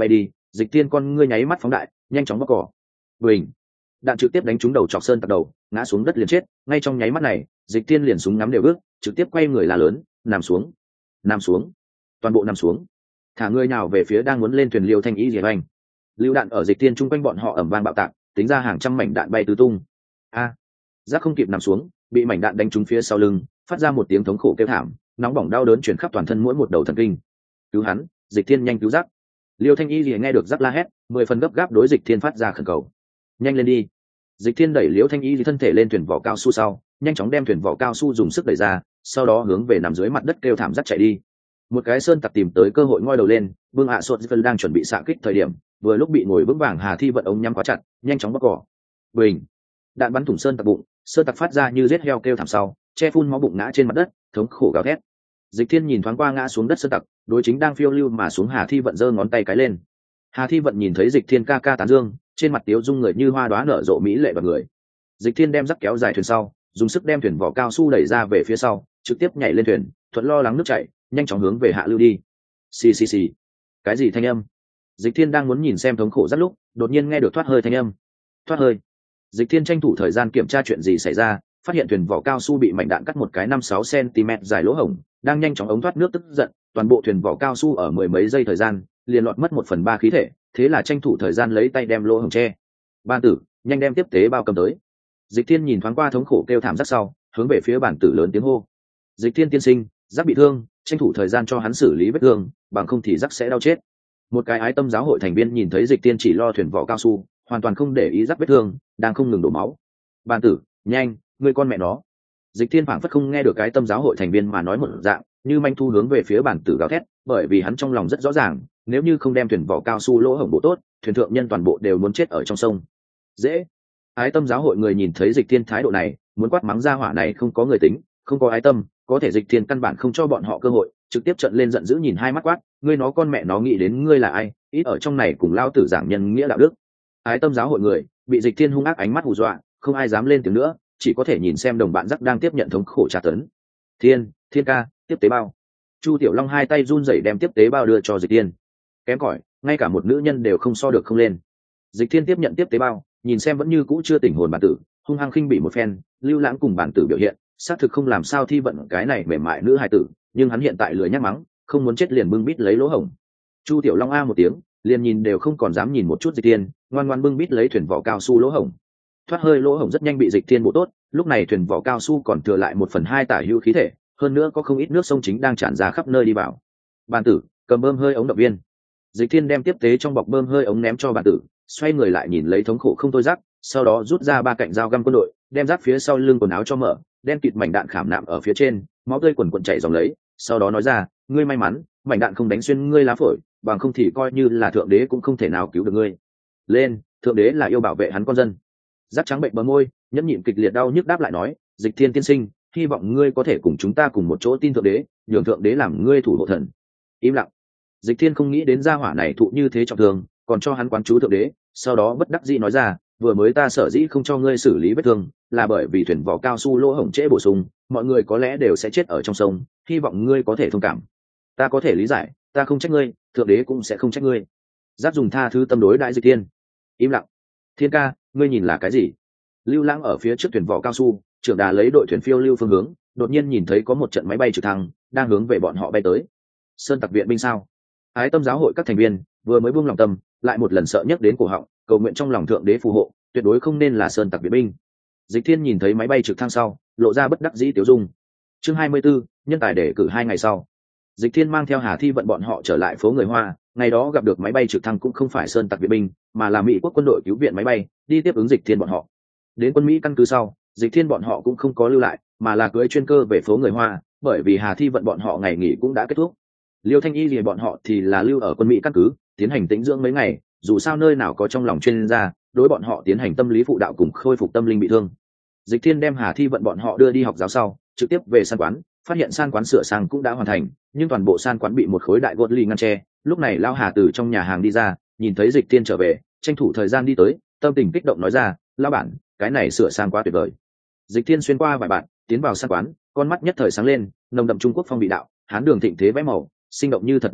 Dịch Thiên con ngươi nháy mắt phóng đại, nhanh chóng bóc cỏ. Bình, đạn trực tiếp đánh trúng đầu chọc sơn tặc đầu, ngã xuống đất liền chết. Ngay trong nháy mắt này, Dịch Thiên liền súng ngắm đều bước, trực tiếp quay người là lớn, nằm xuống, nằm xuống, toàn bộ nằm xuống, thả người nào về phía đang muốn lên thuyền Liêu Thanh Y Diệp Anh. Lưu đạn ở Dịch Thiên chung quanh bọn họ ầm vang bạo tạc, tính ra hàng trăm mảnh đạn bay tứ tung. A, à, giác không kịp nằm xuống, bị mảnh đạn đánh trúng phía sau lưng, phát ra một tiếng thống khổ kêu thảm, nóng bỏng đau đớn truyền khắp toàn thân mỗi một đầu thần kinh. Cứu hắn, Dịch Thiên nhanh cứu giác. Liêu Thanh Y Lìa nghe được giác la hét, mười phần gấp gáp đối Dịch Thiên phát ra khẩn cầu. Nhanh lên đi. Dịch Thiên đẩy Liêu Thanh Y thân thể lên thuyền vỏ cao su sau, nhanh chóng đem thuyền vỏ cao su dùng sức đẩy ra, sau đó hướng về nằm dưới mặt đất kêu thảm giác chạy đi. Một cái sơn tặc tìm tới cơ hội ngoi đầu lên, Vương Hạ Sột đang chuẩn bị xạ kích thời điểm, vừa lúc bị ngồi vững vàng Hà Thi vận ống nhắm quá chặt, nhanh chóng bóc cỏ. Bình, đạn bắn thủng sơn tặc bụng, sơn tặc phát ra như giết heo kêu thảm sau, che phun máu bụng ngã trên mặt đất, thống khổ gào thét. Dịch Thiên nhìn thoáng qua ngã xuống đất sơn tặc, đối chính đang phiêu lưu mà xuống Hà Thi vận giơ ngón tay cái lên. Hà Thi vận nhìn thấy Dịch Thiên ca ca tán dương, trên mặt tiếu dung người như hoa đóa nở rộ mỹ lệ và người. Dịch Thiên đem rắc kéo dài thuyền sau, dùng sức đem thuyền vỏ cao su đẩy ra về phía sau, trực tiếp nhảy lên thuyền, thuận lo lắng nước chảy, nhanh chóng hướng về hạ lưu đi. Xì xì xì. Cái gì thanh âm? Dịch Thiên đang muốn nhìn xem thống khổ rất lúc, đột nhiên nghe được thoát hơi thanh âm. Thoát hơi. Dịch Thiên tranh thủ thời gian kiểm tra chuyện gì xảy ra, phát hiện thuyền vỏ cao su bị mảnh đạn cắt một cái năm sáu cm dài lỗ hổng, đang nhanh chóng ống thoát nước tức giận, toàn bộ thuyền vỏ cao su ở mười mấy giây thời gian, liền lọt mất một phần ba khí thể, thế là tranh thủ thời gian lấy tay đem lỗ hổng che. Ban tử, nhanh đem tiếp tế bao cầm tới. Dịch Thiên nhìn thoáng qua thống khổ kêu thảm rất sau, hướng về phía bản tử lớn tiếng hô. Dịch Thiên tiên sinh, giác bị thương, tranh thủ thời gian cho hắn xử lý vết thương, bằng không thì giác sẽ đau chết. Một cái ái tâm giáo hội thành viên nhìn thấy Dịch Thiên chỉ lo thuyền vỏ cao su, hoàn toàn không để ý giác vết thương, đang không ngừng đổ máu. Bản tử, nhanh, ngươi con mẹ nó. Dịch Thiên phảng phất không nghe được cái tâm giáo hội thành viên mà nói một dạng, như manh thu hướng về phía bản tử gào thét, bởi vì hắn trong lòng rất rõ ràng, nếu như không đem thuyền vỏ cao su lỗ hổng bộ tốt, thuyền thượng nhân toàn bộ đều muốn chết ở trong sông. Dễ. Ái tâm giáo hội người nhìn thấy Dịch Thiên thái độ này, muốn quát mắng ra hỏa này không có người tính, không có ái tâm, có thể Dịch Thiên căn bản không cho bọn họ cơ hội, trực tiếp trợn lên giận dữ nhìn hai mắt quát, ngươi nó con mẹ nó nghĩ đến ngươi là ai, ít ở trong này cùng lao tử giảng nhân nghĩa đạo đức. Ái tâm giáo hội người bị Dịch Thiên hung ác ánh mắt hù dọa, không ai dám lên tiếng nữa, chỉ có thể nhìn xem đồng bạn rắc đang tiếp nhận thống khổ tra tấn. Thiên, Thiên ca, tiếp tế bao. Chu Tiểu Long hai tay run rẩy đem tiếp tế bao đưa cho Dịch Thiên. Kém cỏi, ngay cả một nữ nhân đều không so được không lên. Dịch Thiên tiếp nhận tiếp tế bao, nhìn xem vẫn như cũ chưa tỉnh hồn bản tử, hung hăng khinh bị một phen, Lưu Lãng cùng bản tử biểu hiện, xác thực không làm sao thi vận cái này mềm mại nữ hài tử, nhưng hắn hiện tại lười nhắc mắng, không muốn chết liền bưng bít lấy lỗ hổng. Chu Tiểu Long a một tiếng, liền nhìn đều không còn dám nhìn một chút Dịch Thiên, ngoan ngoan bưng bít lấy thuyền vỏ cao su lỗ hổng. Thoát hơi lỗ hổng rất nhanh bị Dịch Thiên bổ tốt, lúc này thuyền vỏ cao su còn thừa lại một phần hai tả hữu khí thể, hơn nữa có không ít nước sông chính đang tràn ra khắp nơi đi vào. Bản tử, cầm bơm hơi ống động viên. Dịch Thiên đem tiếp tế trong bọc bơm hơi ống ném cho bản tử, xoay người lại nhìn lấy thống khổ không thôi rác, sau đó rút ra ba cạnh dao găm quân đội, đem rác phía sau lưng quần áo cho mở, đen kịt mảnh đạn khảm nạm ở phía trên, máu tươi quần quần chảy dòng lấy, sau đó nói ra, ngươi may mắn, mảnh đạn không đánh xuyên ngươi lá phổi, bằng không thì coi như là thượng đế cũng không thể nào cứu được ngươi. Lên, thượng đế là yêu bảo vệ hắn con dân. Rác trắng bệnh bờ môi, nhẫn nhịn kịch liệt đau nhức đáp lại nói, Dịch Thiên tiên sinh, hy vọng ngươi có thể cùng chúng ta cùng một chỗ tin thượng đế, nhường thượng đế làm ngươi thủ hộ thần. Im lặng. Dịch Thiên không nghĩ đến gia hỏa này thụ như thế trọng thương, còn cho hắn quán chú thượng đế, sau đó bất đắc dĩ nói ra, vừa mới ta sở dĩ không cho ngươi xử lý vết thương, là bởi vì thuyền vỏ cao su lỗ hổng trễ bổ sung, mọi người có lẽ đều sẽ chết ở trong sông, hy vọng ngươi có thể thông cảm. Ta có thể lý giải, ta không trách ngươi, thượng đế cũng sẽ không trách ngươi. Giáp dùng tha thứ tâm đối đại Dịch Thiên. Im lặng. Thiên ca, ngươi nhìn là cái gì? Lưu Lãng ở phía trước thuyền vỏ cao su, trưởng đà lấy đội thuyền phiêu lưu phương hướng, đột nhiên nhìn thấy có một trận máy bay trực thăng đang hướng về bọn họ bay tới. Sơn tặc viện binh sao? Ái tâm giáo hội các thành viên vừa mới buông lòng tâm, lại một lần sợ nhắc đến cổ họng, cầu nguyện trong lòng thượng đế phù hộ, tuyệt đối không nên là sơn tặc viện binh. Dịch Thiên nhìn thấy máy bay trực thăng sau, lộ ra bất đắc dĩ tiểu dung. Chương hai mươi 24, nhân tài để cử hai ngày sau. Dịch Thiên mang theo Hà Thi vận bọn họ trở lại phố người Hoa, ngày đó gặp được máy bay trực thăng cũng không phải sơn tặc viện binh, mà là Mỹ quốc quân đội cứu viện máy bay, đi tiếp ứng Dịch Thiên bọn họ. Đến quân Mỹ căn cứ sau, Dịch Thiên bọn họ cũng không có lưu lại, mà là cưỡi chuyên cơ về phố người Hoa, bởi vì Hà Thi vận bọn họ ngày nghỉ cũng đã kết thúc. Liêu Thanh Y thì bọn họ thì là lưu ở quân Mỹ căn cứ, tiến hành tĩnh dưỡng mấy ngày, dù sao nơi nào có trong lòng chuyên gia, đối bọn họ tiến hành tâm lý phụ đạo cùng khôi phục tâm linh bị thương. Dịch Thiên đem Hà Thi vận bọn họ đưa đi học giáo sau, trực tiếp về san quán, phát hiện san quán sửa sang cũng đã hoàn thành, nhưng toàn bộ san quán bị một khối đại gột ly ngăn che. Lúc này Lão Hà từ trong nhà hàng đi ra, nhìn thấy Dịch Thiên trở về, tranh thủ thời gian đi tới, tâm tình kích động nói ra, lão bản, cái này sửa sang quá tuyệt vời. Dịch Thiên xuyên qua vài bạn, tiến vào san quán, con mắt nhất thời sáng lên, nồng đậm Trung Quốc phong vị đạo, hán đường thịnh thế vẽ màu, sinh động như thật nhân vật,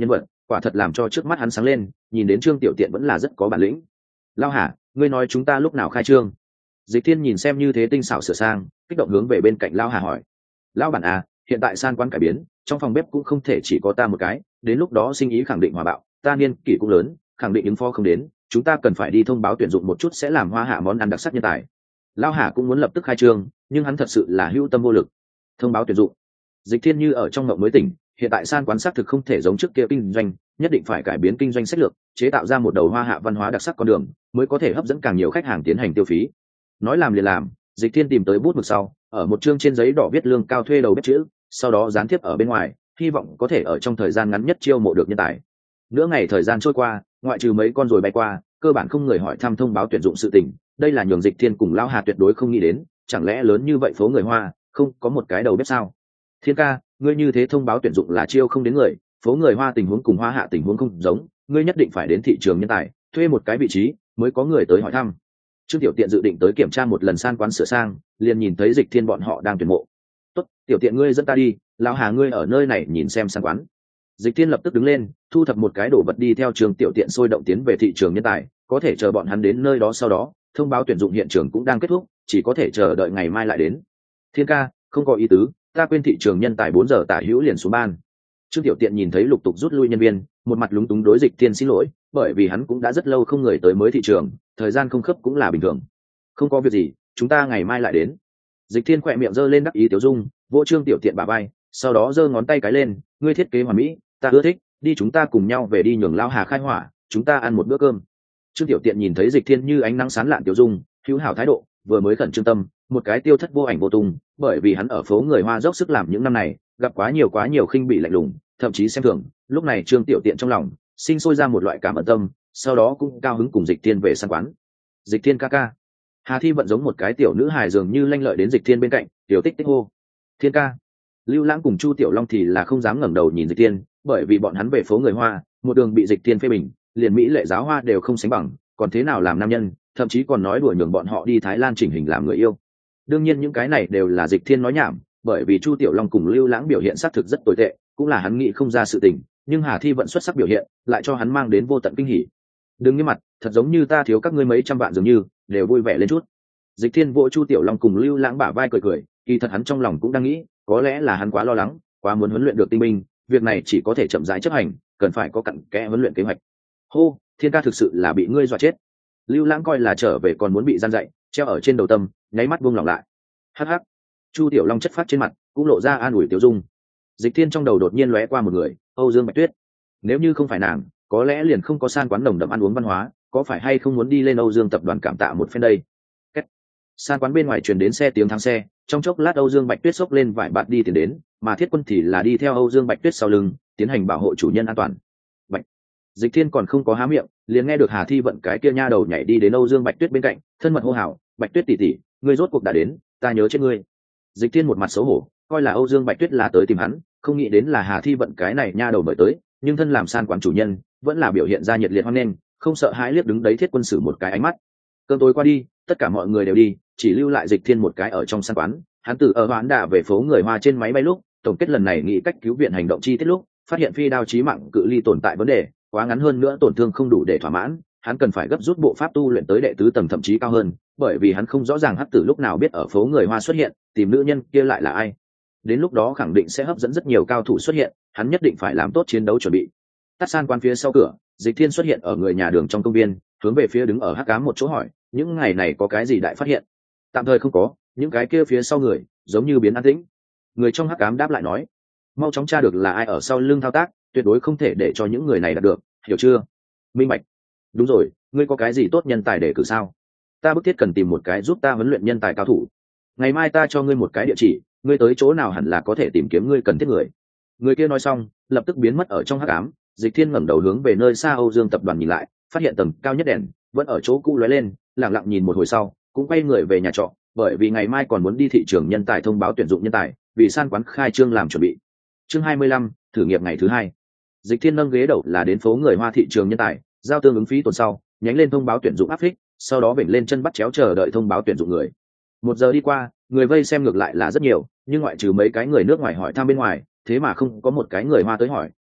quả thật làm cho trước mắt hắn sáng lên, nhìn đến Trương Tiểu Tiện vẫn là rất có bản lĩnh. Lao Hà, ngươi nói chúng ta lúc nào khai trương? Dịch Thiên nhìn xem như thế tinh xảo sửa sang, kích động hướng về bên cạnh Lao Hà hỏi. Lão bản à, hiện tại san quán cải biến, trong phòng bếp cũng không thể chỉ có ta một cái, đến lúc đó sinh ý khẳng định hòa bạo, ta niên kỷ cũng lớn, khẳng định ứng phó không đến, chúng ta cần phải đi thông báo tuyển dụng một chút sẽ làm hoa hạ món ăn đặc sắc nhân tài. Lao Hà cũng muốn lập tức khai trương, nhưng hắn thật sự là hữu tâm vô lực. Thông báo tuyển dụng. Dịch Thiên như ở trong ngộng mới tỉnh, hiện tại san quán xác thực không thể giống trước kia kinh doanh, nhất định phải cải biến kinh doanh sách lược, chế tạo ra một đầu hoa hạ văn hóa đặc sắc con đường, mới có thể hấp dẫn càng nhiều khách hàng tiến hành tiêu phí. Nói làm liền làm, Dịch Thiên tìm tới bút mực sau, ở một chương trên giấy đỏ viết lương cao thuê đầu bếp chữ, sau đó dán tiếp ở bên ngoài, hy vọng có thể ở trong thời gian ngắn nhất chiêu mộ được nhân tài. Nửa ngày thời gian trôi qua, ngoại trừ mấy con rồi bay qua, cơ bản không người hỏi thăm thông báo tuyển dụng sự tình, đây là nhường Dịch Thiên cùng Lão Hà tuyệt đối không nghĩ đến, chẳng lẽ lớn như vậy phố người Hoa, không có một cái đầu bếp sao? Thiên ca, ngươi như thế thông báo tuyển dụng là chiêu không đến người, phố người Hoa tình huống cùng Hoa hạ tình huống không giống, ngươi nhất định phải đến thị trường nhân tài, thuê một cái vị trí mới có người tới hỏi thăm. Trương Tiểu Tiện dự định tới kiểm tra một lần san quán sửa sang, liền nhìn thấy Dịch Thiên bọn họ đang tuyển mộ. Tốt, Tiểu Tiện ngươi dẫn ta đi, Lão Hà ngươi ở nơi này nhìn xem san quán. Dịch Thiên lập tức đứng lên, thu thập một cái đồ vật đi theo Trương Tiểu Tiện sôi động tiến về thị trường nhân tài, có thể chờ bọn hắn đến nơi đó sau đó, thông báo tuyển dụng hiện trường cũng đang kết thúc, chỉ có thể chờ đợi ngày mai lại đến. Thiên ca, không có ý tứ, ta quên thị trường nhân tài bốn giờ tả hữu liền xuống ban. Trương Tiểu Tiện nhìn thấy lục tục rút lui nhân viên, một mặt lúng túng đối Dịch Thiên xin lỗi, bởi vì hắn cũng đã rất lâu không người tới mới thị trường, thời gian không khớp cũng là bình thường. Không có việc gì, chúng ta ngày mai lại đến. Dịch Thiên khỏe miệng giơ lên đắc ý tiểu dung, vỗ Trương Tiểu Tiện bả vai, sau đó giơ ngón tay cái lên, ngươi thiết kế hoàn mỹ, ta ưa thích, đi chúng ta cùng nhau về đi nhường Lão Hà khai hỏa, chúng ta ăn một bữa cơm. Trương Tiểu Tiện nhìn thấy Dịch Thiên như ánh nắng sáng lạn tiểu dung, hữu hảo thái độ, vừa mới khẩn trương tâm, một cái tiêu thất vô ảnh vô tung, bởi vì hắn ở phố người Hoa dốc sức làm những năm này, gặp quá nhiều quá nhiều khinh bị lạnh lùng, thậm chí xem thường, lúc này Trương Tiểu Tiện trong lòng sinh sôi ra một loại cảm ơn tâm, sau đó cũng cao hứng cùng Dịch Thiên về săn quán. Dịch Thiên ca ca. Hà Thi vận giống một cái tiểu nữ hài dường như lanh lợi đến Dịch Thiên bên cạnh, tiểu tích tích hô. Thiên ca. Lưu Lãng cùng Chu Tiểu Long thì là không dám ngẩng đầu nhìn Dịch Thiên, bởi vì bọn hắn về phố người Hoa, một đường bị Dịch Thiên phê bình, liền mỹ lệ giáo hoa đều không sánh bằng, còn thế nào làm nam nhân, thậm chí còn nói đùa nhường bọn họ đi Thái Lan chỉnh hình làm người yêu. Đương nhiên những cái này đều là Dịch Thiên nói nhảm, bởi vì Chu Tiểu Long cùng Lưu Lãng biểu hiện xác thực rất tồi tệ, cũng là hắn nghĩ không ra sự tình, nhưng Hà Thi vận xuất sắc biểu hiện, lại cho hắn mang đến vô tận kinh hỉ. Đừng như mặt, thật giống như ta thiếu các ngươi mấy trăm vạn dường như, đều vui vẻ lên chút. Dịch Thiên vỗ Chu Tiểu Long cùng Lưu Lãng bả vai cười cười, kỳ thật hắn trong lòng cũng đang nghĩ, có lẽ là hắn quá lo lắng, quá muốn huấn luyện được tinh binh, việc này chỉ có thể chậm rãi chấp hành, cần phải có cặn kẽ huấn luyện kế hoạch. Hô, Thiên ca thực sự là bị ngươi dọa chết. Lưu Lãng coi là trở về còn muốn bị gian dạy, treo ở trên đầu tâm, nháy mắt buông lỏng lại. Hắc hắc. Chu Tiểu Long chất phát trên mặt, cũng lộ ra an ủi tiểu dung. Dịch Thiên trong đầu đột nhiên lóe qua một người, Âu Dương Bạch Tuyết. Nếu như không phải nàng, có lẽ liền không có san quán nồng đậm ăn uống văn hóa, có phải hay không muốn đi lên Âu Dương tập đoàn cảm tạ một phen đây. Kết. San quán bên ngoài truyền đến xe tiếng thang xe, trong chốc lát Âu Dương Bạch Tuyết xốc lên vải bạt đi tiến đến, mà Thiết Quân thì là đi theo Âu Dương Bạch Tuyết sau lưng, tiến hành bảo hộ chủ nhân an toàn. Bạch. Dịch Thiên còn không có há miệng, liền nghe được Hà Thi vận cái kia nha đầu nhảy đi đến Âu Dương Bạch Tuyết bên cạnh, thân mật hô hào, "Bạch Tuyết tỷ tỷ, ngươi rốt cuộc đã đến, ta nhớ chết ngươi." Dịch Thiên một mặt xấu hổ, coi là Âu Dương Bạch Tuyết là tới tìm hắn, không nghĩ đến là Hà Thi vận cái này nha đầu mời tới, nhưng thân làm san quán chủ nhân, vẫn là biểu hiện ra nhiệt liệt hoan nghênh, không sợ hãi liếc đứng đấy Thiết Quân sử một cái ánh mắt. Cơm tối qua đi, tất cả mọi người đều đi, chỉ lưu lại Dịch Thiên một cái ở trong san quán. Hắn từ ở Hoán Đà về phố người Hoa trên máy bay lúc, tổng kết lần này nghĩ cách cứu viện hành động chi tiết lúc, phát hiện phi đao chí mạng cự ly tồn tại vấn đề, quá ngắn hơn nữa tổn thương không đủ để thỏa mãn, hắn cần phải gấp rút bộ pháp tu luyện tới đệ tứ tầng thậm chí cao hơn, bởi vì hắn không rõ ràng hắc tử lúc nào biết ở phố người Hoa xuất hiện, tìm nữ nhân kia lại là ai. Đến lúc đó khẳng định sẽ hấp dẫn rất nhiều cao thủ xuất hiện, hắn nhất định phải làm tốt chiến đấu chuẩn bị. Tắt san quan phía sau cửa, Dịch Thiên xuất hiện ở người nhà đường trong công viên, hướng về phía đứng ở hắc ám một chỗ hỏi, những ngày này có cái gì đại phát hiện? Tạm thời không có, những cái kia phía sau người giống như biến an tĩnh. Người trong hắc ám đáp lại nói, mau chóng tra được là ai ở sau lưng thao tác, tuyệt đối không thể để cho những người này đạt được, hiểu chưa? Minh bạch. Đúng rồi, ngươi có cái gì tốt nhân tài để cử sao? Ta bức thiết cần tìm một cái giúp ta huấn luyện nhân tài cao thủ. Ngày mai ta cho ngươi một cái địa chỉ, ngươi tới chỗ nào hẳn là có thể tìm kiếm ngươi cần thiết người. Người kia nói xong, lập tức biến mất ở trong hắc ám. Dịch Thiên ngẩng đầu hướng về nơi xa Âu Dương tập đoàn nhìn lại, phát hiện tầng cao nhất đèn vẫn ở chỗ cũ lóe lên, lặng lặng nhìn một hồi sau, cũng quay người về nhà trọ, bởi vì ngày mai còn muốn đi thị trường nhân tài thông báo tuyển dụng nhân tài, vì san quán khai trương làm chuẩn bị. Chương hai mươi lăm, thử nghiệm ngày thứ hai. Dịch Thiên nâng ghế đầu là đến phố người Hoa thị trường nhân tài, giao tương ứng phí tuần sau, nhánh lên thông báo tuyển dụng áp phích, sau đó vểnh lên chân bắt chéo chờ đợi thông báo tuyển dụng người. Một giờ đi qua, người vây xem ngược lại là rất nhiều, nhưng ngoại trừ mấy cái người nước ngoài hỏi thăm bên ngoài, thế mà không có một cái người Hoa tới hỏi,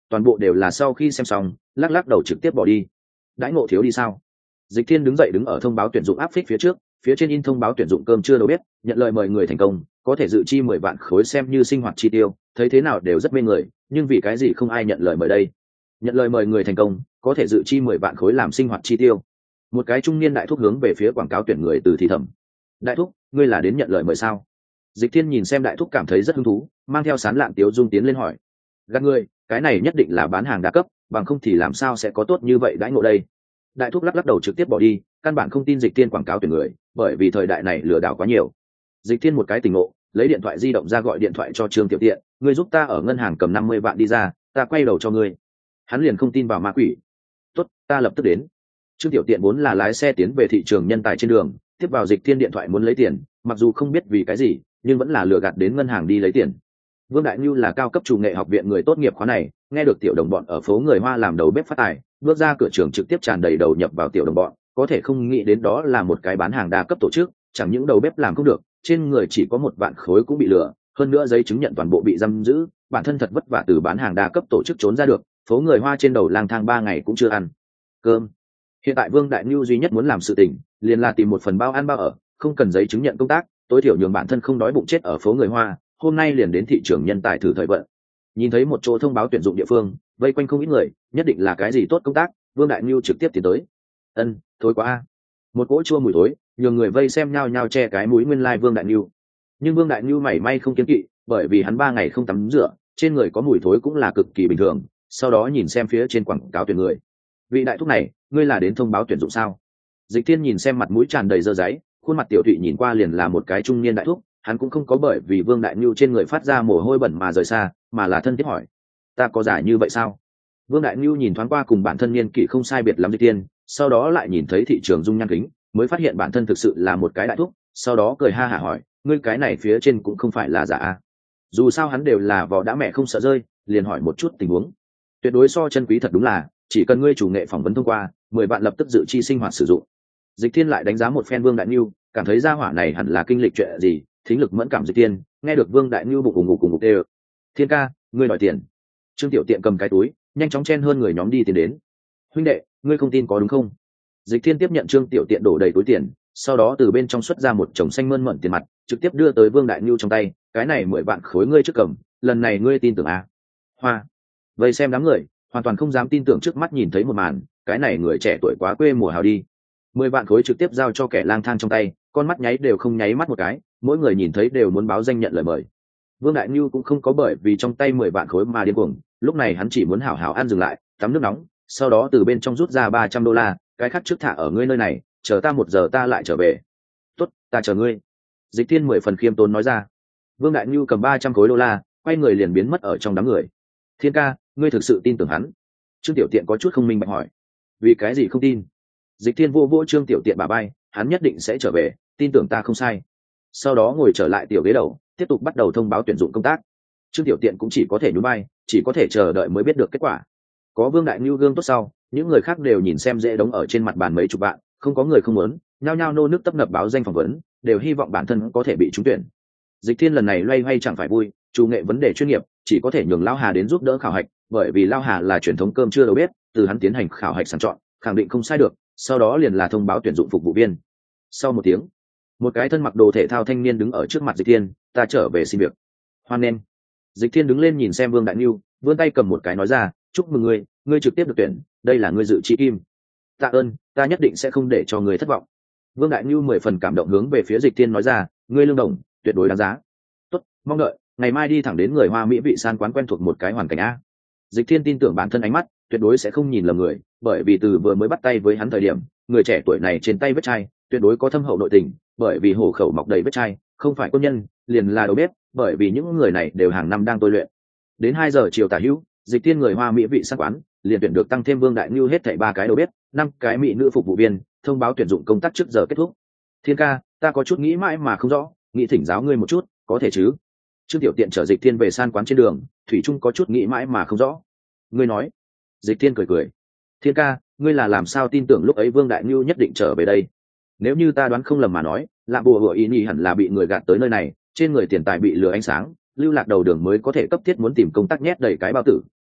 toàn bộ đều là sau khi xem xong lắc lắc đầu trực tiếp bỏ đi. Đãi ngộ thiếu đi sao? Dịch Thiên đứng dậy đứng ở thông báo tuyển dụng áp phích phía trước, phía trên in thông báo tuyển dụng cơm trưa đầu bếp, nhận lời mời người thành công có thể dự chi mười vạn khối xem như sinh hoạt chi tiêu, thấy thế nào đều rất mê người, nhưng vì cái gì không ai nhận lời mời đây? Nhận lời mời người thành công có thể dự chi mười vạn khối làm sinh hoạt chi tiêu. Một cái trung niên đại thúc hướng về phía quảng cáo tuyển người từ thì thầm. Đại thúc, ngươi là đến nhận lời mời sao? Dịch Thiên nhìn xem đại thúc cảm thấy rất hứng thú, mang theo sán lạn tiếu dung tiến lên hỏi. Gạt ngươi, cái này nhất định là bán hàng đa cấp, bằng không thì làm sao sẽ có tốt như vậy đãi ngộ đây? Đại thúc lắc lắc đầu trực tiếp bỏ đi, căn bản không tin Dịch Thiên quảng cáo tuyển người, bởi vì thời đại này lừa đảo quá nhiều. Dịch Thiên một cái tỉnh ngộ, lấy điện thoại di động ra gọi điện thoại cho Trương Tiểu Tiện, ngươi giúp ta ở ngân hàng cầm năm mươi vạn đi ra, ta quay đầu cho ngươi. Hắn liền không tin vào ma quỷ. Tốt, ta lập tức đến. Trương Tiểu Tiện vốn là lái xe tiến về thị trường nhân tài trên đường, tiếp vào Dịch Thiên điện thoại muốn lấy tiền, mặc dù không biết vì cái gì, nhưng vẫn là lừa gạt đến ngân hàng đi lấy tiền. Vương Đại Nhu là cao cấp chủ nghệ học viện người tốt nghiệp khóa này, nghe được tiểu đồng bọn ở phố người Hoa làm đầu bếp phát tài, bước ra cửa trường trực tiếp tràn đầy đầu nhập vào tiểu đồng bọn, có thể không nghĩ đến đó là một cái bán hàng đa cấp tổ chức, chẳng những đầu bếp làm không được, trên người chỉ có một vạn khối cũng bị lừa, hơn nữa giấy chứng nhận toàn bộ bị giam giữ, bản thân thật vất vả từ bán hàng đa cấp tổ chức trốn ra được, phố người Hoa trên đầu lang thang ba ngày cũng chưa ăn cơm. Hiện tại Vương Đại Nhu duy nhất muốn làm sự tình, liền là tìm một phần bao ăn bao ở, không cần giấy chứng nhận công tác, tối thiểu nhường bản thân không đói bụng chết ở phố người Hoa, hôm nay liền đến thị trường nhân tài thử thời vận. Nhìn thấy một chỗ thông báo tuyển dụng địa phương, vây quanh không ít người, nhất định là cái gì tốt công tác, Vương Đại Nhu trực tiếp tiến tới. Ân, thối quá a. Một cỗ chua mùi thối, nhường người vây xem nhao nhao che cái mũi nguyên lai like Vương Đại Nhu. Nhưng Vương Đại Nhu mảy may không kiêng kỵ, bởi vì hắn ba ngày không tắm rửa, trên người có mùi thối cũng là cực kỳ bình thường, sau đó nhìn xem phía trên quảng cáo tuyển người. Vị đại thúc này, ngươi là đến thông báo tuyển dụng sao? Dịch Thiên nhìn xem mặt mũi tràn đầy dơ dáy, khuôn mặt tiểu thụy nhìn qua liền là một cái trung niên đại thúc, hắn cũng không có bởi vì Vương Đại Nhu trên người phát ra mồ hôi bẩn mà rời xa, mà là thân thiết hỏi. Ta có giải như vậy sao? Vương Đại Nhu nhìn thoáng qua cùng bản thân niên kỷ không sai biệt lắm Dịch Thiên, sau đó lại nhìn thấy thị trường dung nhan kính, mới phát hiện bản thân thực sự là một cái đại thúc, sau đó cười ha hả hỏi, ngươi cái này phía trên cũng không phải là giả à? Dù sao hắn đều là vò đã mẹ không sợ rơi, liền hỏi một chút tình huống. Tuyệt đối so chân quý thật đúng là, chỉ cần ngươi chủ nghệ phỏng vấn thông qua, mười bạn lập tức dự chi sinh hoạt sử dụng. Dịch Thiên lại đánh giá một phen Vương Đại Nhu, cảm thấy gia hỏa này hẳn là kinh lịch chuyện gì, thính lực mẫn cảm Dịch Thiên, nghe được Vương Đại Nhu bụng cùng ngủ cùng ngủ đều. Thiên ca, ngươi đòi tiền. Trương Tiểu Tiện cầm cái túi, nhanh chóng chen hơn người nhóm đi tiến đến. Huynh đệ, ngươi không tin có đúng không? Dịch Thiên tiếp nhận Trương Tiểu Tiện đổ đầy túi tiền, sau đó từ bên trong xuất ra một chồng xanh mơn mởn tiền mặt, trực tiếp đưa tới Vương Đại Nhu trong tay, cái này mười vạn khối ngươi trước cầm, lần này ngươi tin tưởng à? Hoa. Vậy xem đám người, hoàn toàn không dám tin tưởng trước mắt nhìn thấy một màn, cái này người trẻ tuổi quá quê mùa hào đi. Mười vạn khối trực tiếp giao cho kẻ lang thang trong tay, con mắt nháy đều không nháy mắt một cái, mỗi người nhìn thấy đều muốn báo danh nhận lời mời. Vương Đại Nhu cũng không có bởi vì trong tay mười vạn khối mà điên cuồng, lúc này hắn chỉ muốn hảo hảo ăn dừng lại, tắm nước nóng, sau đó từ bên trong rút ra ba trăm đô la, cái khác trước thả ở ngươi nơi này, chờ ta một giờ ta lại trở về. Tốt, ta chờ ngươi. Dịch Thiên mười phần khiêm tốn nói ra. Vương Đại Nhu cầm ba trăm khối đô la, quay người liền biến mất ở trong đám người. Thiên ca, ngươi thực sự tin tưởng hắn? Trương Tiểu Tiện có chút không minh bạch hỏi. Vì cái gì không tin? Dịch Thiên vô vô Trương Tiểu Tiện bả vai, hắn nhất định sẽ trở về, tin tưởng ta không sai. Sau đó ngồi trở lại tiểu ghế đầu, tiếp tục bắt đầu thông báo tuyển dụng công tác. Trương Tiểu Tiện cũng chỉ có thể nhún vai, chỉ có thể chờ đợi mới biết được kết quả. Có Vương Đại Nhu gương tốt sau, những người khác đều nhìn xem dễ đống ở trên mặt bàn mấy chục bạn, không có người không muốn, nhao nhao nô nước tấp nập báo danh phỏng vấn, đều hy vọng bản thân có thể bị trúng tuyển. Dịch Thiên lần này loay hoay chẳng phải vui, chủ nghệ vấn đề chuyên nghiệp, chỉ có thể nhường Lao Hà đến giúp đỡ khảo hạch, bởi vì Lao Hà là truyền thống cơm trưa đầu bếp, từ hắn tiến hành khảo hạch sàng chọn, khẳng định không sai được, sau đó liền là thông báo tuyển dụng phục vụ viên. Sau một tiếng, một cái thân mặc đồ thể thao thanh niên đứng ở trước mặt Dịch Thiên, ta trở về xin việc. Hoan nghênh. Dịch Thiên đứng lên nhìn xem Vương Đại Nhu, vươn tay cầm một cái nói ra, chúc mừng ngươi, ngươi trực tiếp được tuyển, đây là ngươi dự chi kim. Tạ ơn, ta nhất định sẽ không để cho ngươi thất vọng. Vương Đại Nhu mười phần cảm động hướng về phía Dịch Thiên nói ra, ngươi lương đồng, tuyệt đối đáng giá. Tốt, mong đợi, ngày mai đi thẳng đến người Hoa Mỹ vị san quán quen thuộc một cái hoàn cảnh a. Dịch Thiên tin tưởng bản thân ánh mắt, tuyệt đối sẽ không nhìn lầm người, bởi vì từ vừa mới bắt tay với hắn thời điểm, người trẻ tuổi này trên tay vết chai, tuyệt đối có thâm hậu nội tình, bởi vì hổ khẩu mọc đầy vết chai, không phải quân nhân, liền là đầu bếp, bởi vì những người này đều hàng năm đang tôi luyện. Đến hai giờ chiều tả hữu, Dịch Thiên người Hoa Mỹ vị san quán, liền tuyển được tăng thêm Vương Đại Nhu hết thảy ba cái đầu bếp, năm cái mỹ nữ phục vụ viên, thông báo tuyển dụng công tác trước giờ kết thúc. Thiên ca, ta có chút nghĩ mãi mà không rõ, nghĩ thỉnh giáo ngươi một chút, có thể chứ? Trương Tiểu Tiện chở Dịch Thiên về san quán trên đường, thủy trung có chút nghĩ mãi mà không rõ. Ngươi nói? Dịch Thiên cười cười. Thiên ca, ngươi là làm sao tin tưởng lúc ấy Vương Đại Nhu nhất định trở về đây? Nếu như ta đoán không lầm mà nói, Lạ Bùa Hựa Ý Nhi hẳn là bị người gạt tới nơi này, trên người tiền tài bị lừa ánh sáng, lưu lạc đầu đường mới có thể cấp thiết muốn tìm công tác nhét đầy cái bao tử,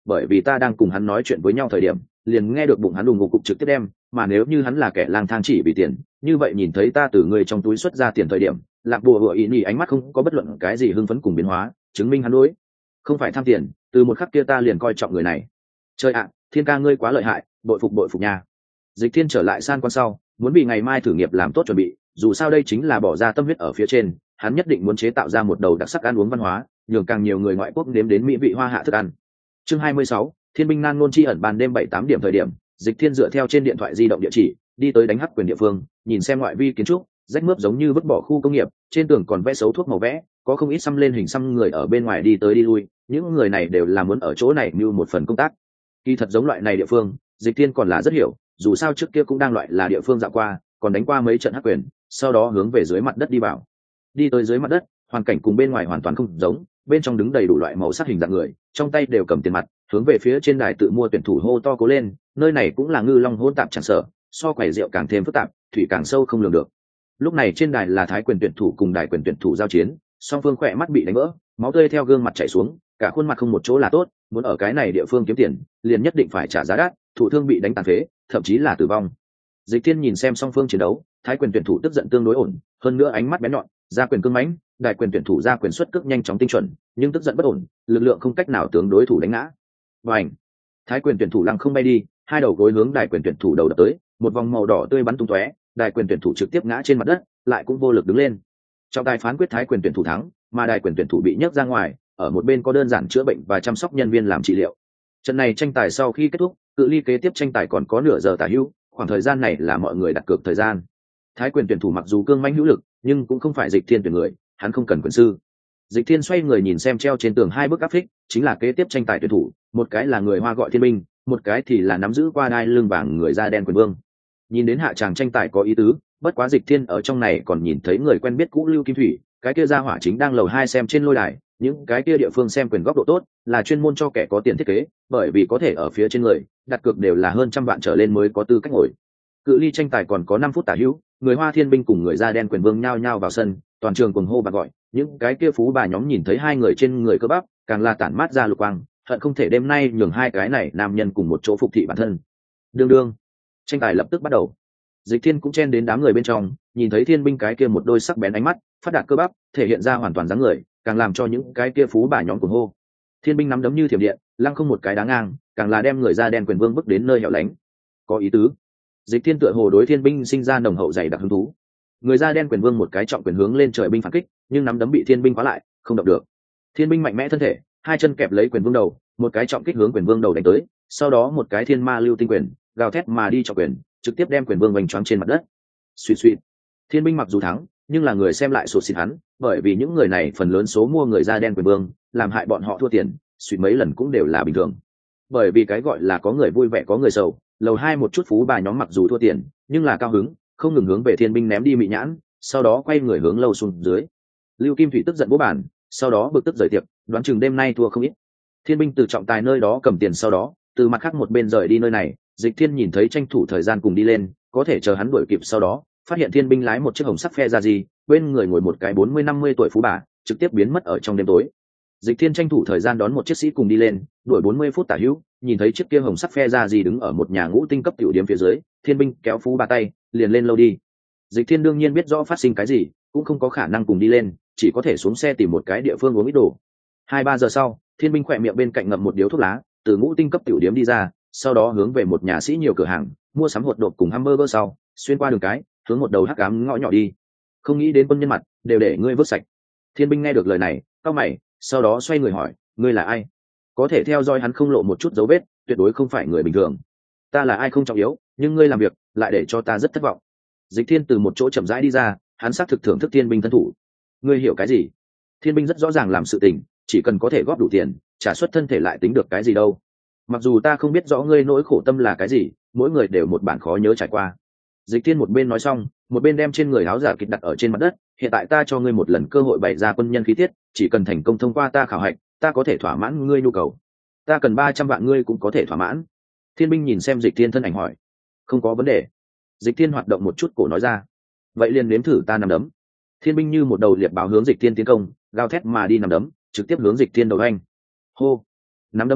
bởi vì ta đang cùng hắn nói chuyện với nhau thời điểm liền nghe được bụng hắn đùng ngục cục trực tiếp đem, mà nếu như hắn là kẻ lang thang chỉ vì tiền, như vậy nhìn thấy ta từ người trong túi xuất ra tiền thời điểm, lạc bùa hựa ý nhỉ ánh mắt không có bất luận cái gì hưng phấn cùng biến hóa, chứng minh hắn đối không phải tham tiền, từ một khắc kia ta liền coi trọng người này. Trời ạ, Thiên ca ngươi quá lợi hại, bội phục bội phục nha. Dịch Thiên trở lại san quan sau, muốn vì ngày mai thử nghiệp làm tốt chuẩn bị, dù sao đây chính là bỏ ra tâm huyết ở phía trên, hắn nhất định muốn chế tạo ra một đầu đặc sắc ăn uống văn hóa, nhường càng nhiều người ngoại quốc nếm đến mỹ vị hoa hạ thức ăn. Chương hai mươi sáu, Thiên binh nan ngôn chi ẩn ban đêm bảy tám điểm thời điểm, Dịch Thiên dựa theo trên điện thoại di động địa chỉ, đi tới đánh hắc quyền địa phương, nhìn xem ngoại vi kiến trúc, rách mướp giống như vứt bỏ khu công nghiệp, trên tường còn vẽ xấu thuốc màu vẽ, có không ít xăm lên hình xăm người ở bên ngoài đi tới đi lui, những người này đều là muốn ở chỗ này như một phần công tác. Kỳ thật giống loại này địa phương, Dịch Thiên còn là rất hiểu, dù sao trước kia cũng đang loại là địa phương dạo qua, còn đánh qua mấy trận hắc quyền, sau đó hướng về dưới mặt đất đi vào. Đi tới dưới mặt đất, hoàn cảnh cùng bên ngoài hoàn toàn không giống, bên trong đứng đầy đủ loại màu sắc hình dạng người, trong tay đều cầm tiền mặt, hướng về phía trên đài tự mua tuyển thủ hô to cố lên, nơi này cũng là ngư long hỗn tạp chẳng sợ, so quầy rượu càng thêm phức tạp, thủy càng sâu không lường được. Lúc này trên đài là thái quyền tuyển thủ cùng đài quyền tuyển thủ giao chiến, song phương khỏe mắt bị đánh vỡ, máu tươi theo gương mặt chảy xuống, cả khuôn mặt không một chỗ là tốt, muốn ở cái này địa phương kiếm tiền, liền nhất định phải trả giá đắt, thủ thương bị đánh tàn phế, thậm chí là tử vong. Dịch Thiên nhìn xem song phương chiến đấu, thái quyền tuyển thủ tức giận tương đối ổn, hơn nữa ánh mắt bén nhọn, ra quyền cương mãnh, đại quyền tuyển thủ ra quyền xuất cước nhanh chóng tinh chuẩn, nhưng tức giận bất ổn, lực lượng không cách nào tướng đối thủ đánh ngã. Bành! Thái quyền tuyển thủ lăng không bay đi, hai đầu gối hướng đại quyền tuyển thủ đầu đập tới, một vòng màu đỏ tươi bắn tung tóe, đại quyền tuyển thủ trực tiếp ngã trên mặt đất, lại cũng vô lực đứng lên. Trọng tài phán quyết thái quyền tuyển thủ thắng, mà đại quyền tuyển thủ bị nhấc ra ngoài, ở một bên có đơn giản chữa bệnh và chăm sóc nhân viên làm trị liệu. Trận này tranh tài sau khi kết thúc, cự ly kế tiếp tranh tài còn có nửa giờ tả hữu, khoảng thời gian này là mọi người đặt cược thời gian. Thái quyền tuyển thủ mặc dù cương mãnh hữu lực, nhưng cũng không phải Dịch Thiên tuyển người, hắn không cần quyền sư. Dịch Thiên xoay người nhìn xem treo trên tường hai bức áp phích, chính là kế tiếp tranh tài tuyển thủ, một cái là người Hoa gọi Thiên binh, một cái thì là nắm giữ qua đai lưng vàng người da đen quyền vương. Nhìn đến hạ tràng tranh tài có ý tứ, bất quá Dịch Thiên ở trong này còn nhìn thấy người quen biết cũ Lưu Kim Thủy, cái kia ra hỏa chính đang lầu hai xem trên lôi đài, những cái kia địa phương xem quyền góc độ tốt, là chuyên môn cho kẻ có tiền thiết kế, bởi vì có thể ở phía trên người, đặt cược đều là hơn trăm vạn trở lên mới có tư cách ngồi. Cự ly tranh tài còn có năm phút tả hữu, người Hoa Thiên binh cùng người da đen quyền vương nhao nhao vào sân, toàn trường cuồng hô và gọi, những cái kia phú bà nhóm nhìn thấy hai người trên người cơ bắp, càng là tản mát ra lục quang, hận không thể đêm nay nhường hai cái này nam nhân cùng một chỗ phục thị bản thân. Đương đương, tranh tài lập tức bắt đầu. Dịch Thiên cũng chen đến đám người bên trong, nhìn thấy Thiên binh cái kia một đôi sắc bén ánh mắt, phát đạt cơ bắp, thể hiện ra hoàn toàn dáng người, càng làm cho những cái kia phú bà nhóm cuồng hô. Thiên binh nắm đấm như thiểm điện, lăng không một cái đá ngang, càng là đem người da đen quyền vương bước đến nơi hẻo lánh. Có ý tứ. Dịch Thiên tựa hồ đối Thiên binh sinh ra nồng hậu dày đặc hứng thú. Người da đen quyền vương một cái trọng quyền hướng lên trời binh phản kích, nhưng nắm đấm bị Thiên binh khóa lại, không động được. Thiên binh mạnh mẽ thân thể, hai chân kẹp lấy quyền vương đầu, một cái trọng kích hướng quyền vương đầu đánh tới, sau đó một cái thiên ma lưu tinh quyền, gào thét mà đi trọng quyền, trực tiếp đem quyền vương vành choáng trên mặt đất. Suýt suýt. Thiên binh mặc dù thắng, nhưng là người xem lại sụt xịt hắn, bởi vì những người này phần lớn số mua người da đen quyền vương, làm hại bọn họ thua tiền, suýt mấy lần cũng đều là bình thường. Bởi vì cái gọi là có người vui vẻ có người sầu, lầu hai một chút phú bà nhóm mặc dù thua tiền, nhưng là cao hứng, không ngừng hướng về Thiên binh ném đi mị nhãn, sau đó quay người hướng lâu xuống dưới. Lưu Kim Thủy tức giận bố bàn, sau đó bực tức rời tiệc, đoán chừng đêm nay thua không ít. Thiên binh từ trọng tài nơi đó cầm tiền sau đó, từ mặt khác một bên rời đi nơi này, Dịch Thiên nhìn thấy tranh thủ thời gian cùng đi lên, có thể chờ hắn đuổi kịp sau đó, phát hiện Thiên binh lái một chiếc hồng sắc phe ra gì, bên người ngồi một cái bốn mươi năm mươi tuổi phú bà, trực tiếp biến mất ở trong đêm tối. Dịch Thiên tranh thủ thời gian đón một chiếc sĩ cùng đi lên, đuổi bốn mươi phút tả hữu, nhìn thấy chiếc kia hồng sắc phe ra gì đứng ở một nhà ngũ tinh cấp tiểu điểm phía dưới, Thiên binh kéo phú bà tay, liền lên lâu đi. Dịch Thiên đương nhiên biết rõ phát sinh cái gì, cũng không có khả năng cùng đi lên, chỉ có thể xuống xe tìm một cái địa phương uống ít đồ. Hai ba giờ sau, Thiên binh khỏe miệng bên cạnh ngậm một điếu thuốc lá, từ ngũ tinh cấp tiểu điểm đi ra, sau đó hướng về một nhà sĩ nhiều cửa hàng, mua sắm hột độp cùng hamburger sau, xuyên qua đường cái, hướng một đầu hắc ám ngõ nhỏ đi. Không nghĩ đến quân nhân mặt, đều để ngươi vứt sạch. Thiên binh nghe được lời này, cau mày, sau đó xoay người hỏi, ngươi là ai? Có thể theo dõi hắn không lộ một chút dấu vết, tuyệt đối không phải người bình thường. Ta là ai không trọng yếu, nhưng ngươi làm việc lại để cho ta rất thất vọng. Dịch Thiên từ một chỗ chậm rãi đi ra, hắn xác thực thưởng thức Thiên binh thân thủ. Ngươi hiểu cái gì? Thiên binh rất rõ ràng làm sự tình, chỉ cần có thể góp đủ tiền, trả suất thân thể lại tính được cái gì đâu. Mặc dù ta không biết rõ ngươi nỗi khổ tâm là cái gì, mỗi người đều một bản khó nhớ trải qua. Dịch Thiên một bên nói xong, một bên đem trên người áo giả kịch đặt ở trên mặt đất. Hiện tại ta cho ngươi một lần cơ hội bày ra quân nhân khí tiết, chỉ cần thành công thông qua ta khảo hạch, ta có thể thỏa mãn ngươi nhu cầu. Ta cần ba trăm vạn ngươi cũng có thể thỏa mãn. Thiên binh nhìn xem Dịch Thiên thân ảnh hỏi, không có vấn đề. Dịch Thiên hoạt động một chút cổ nói ra, vậy liền nếm thử ta nằm đấm. Thiên binh như một đầu liệp báo hướng Dịch Thiên tiến công, gào thét mà đi nằm đấm, trực tiếp hướng Dịch Thiên đầu anh. Hô, nắm đấm thất bại,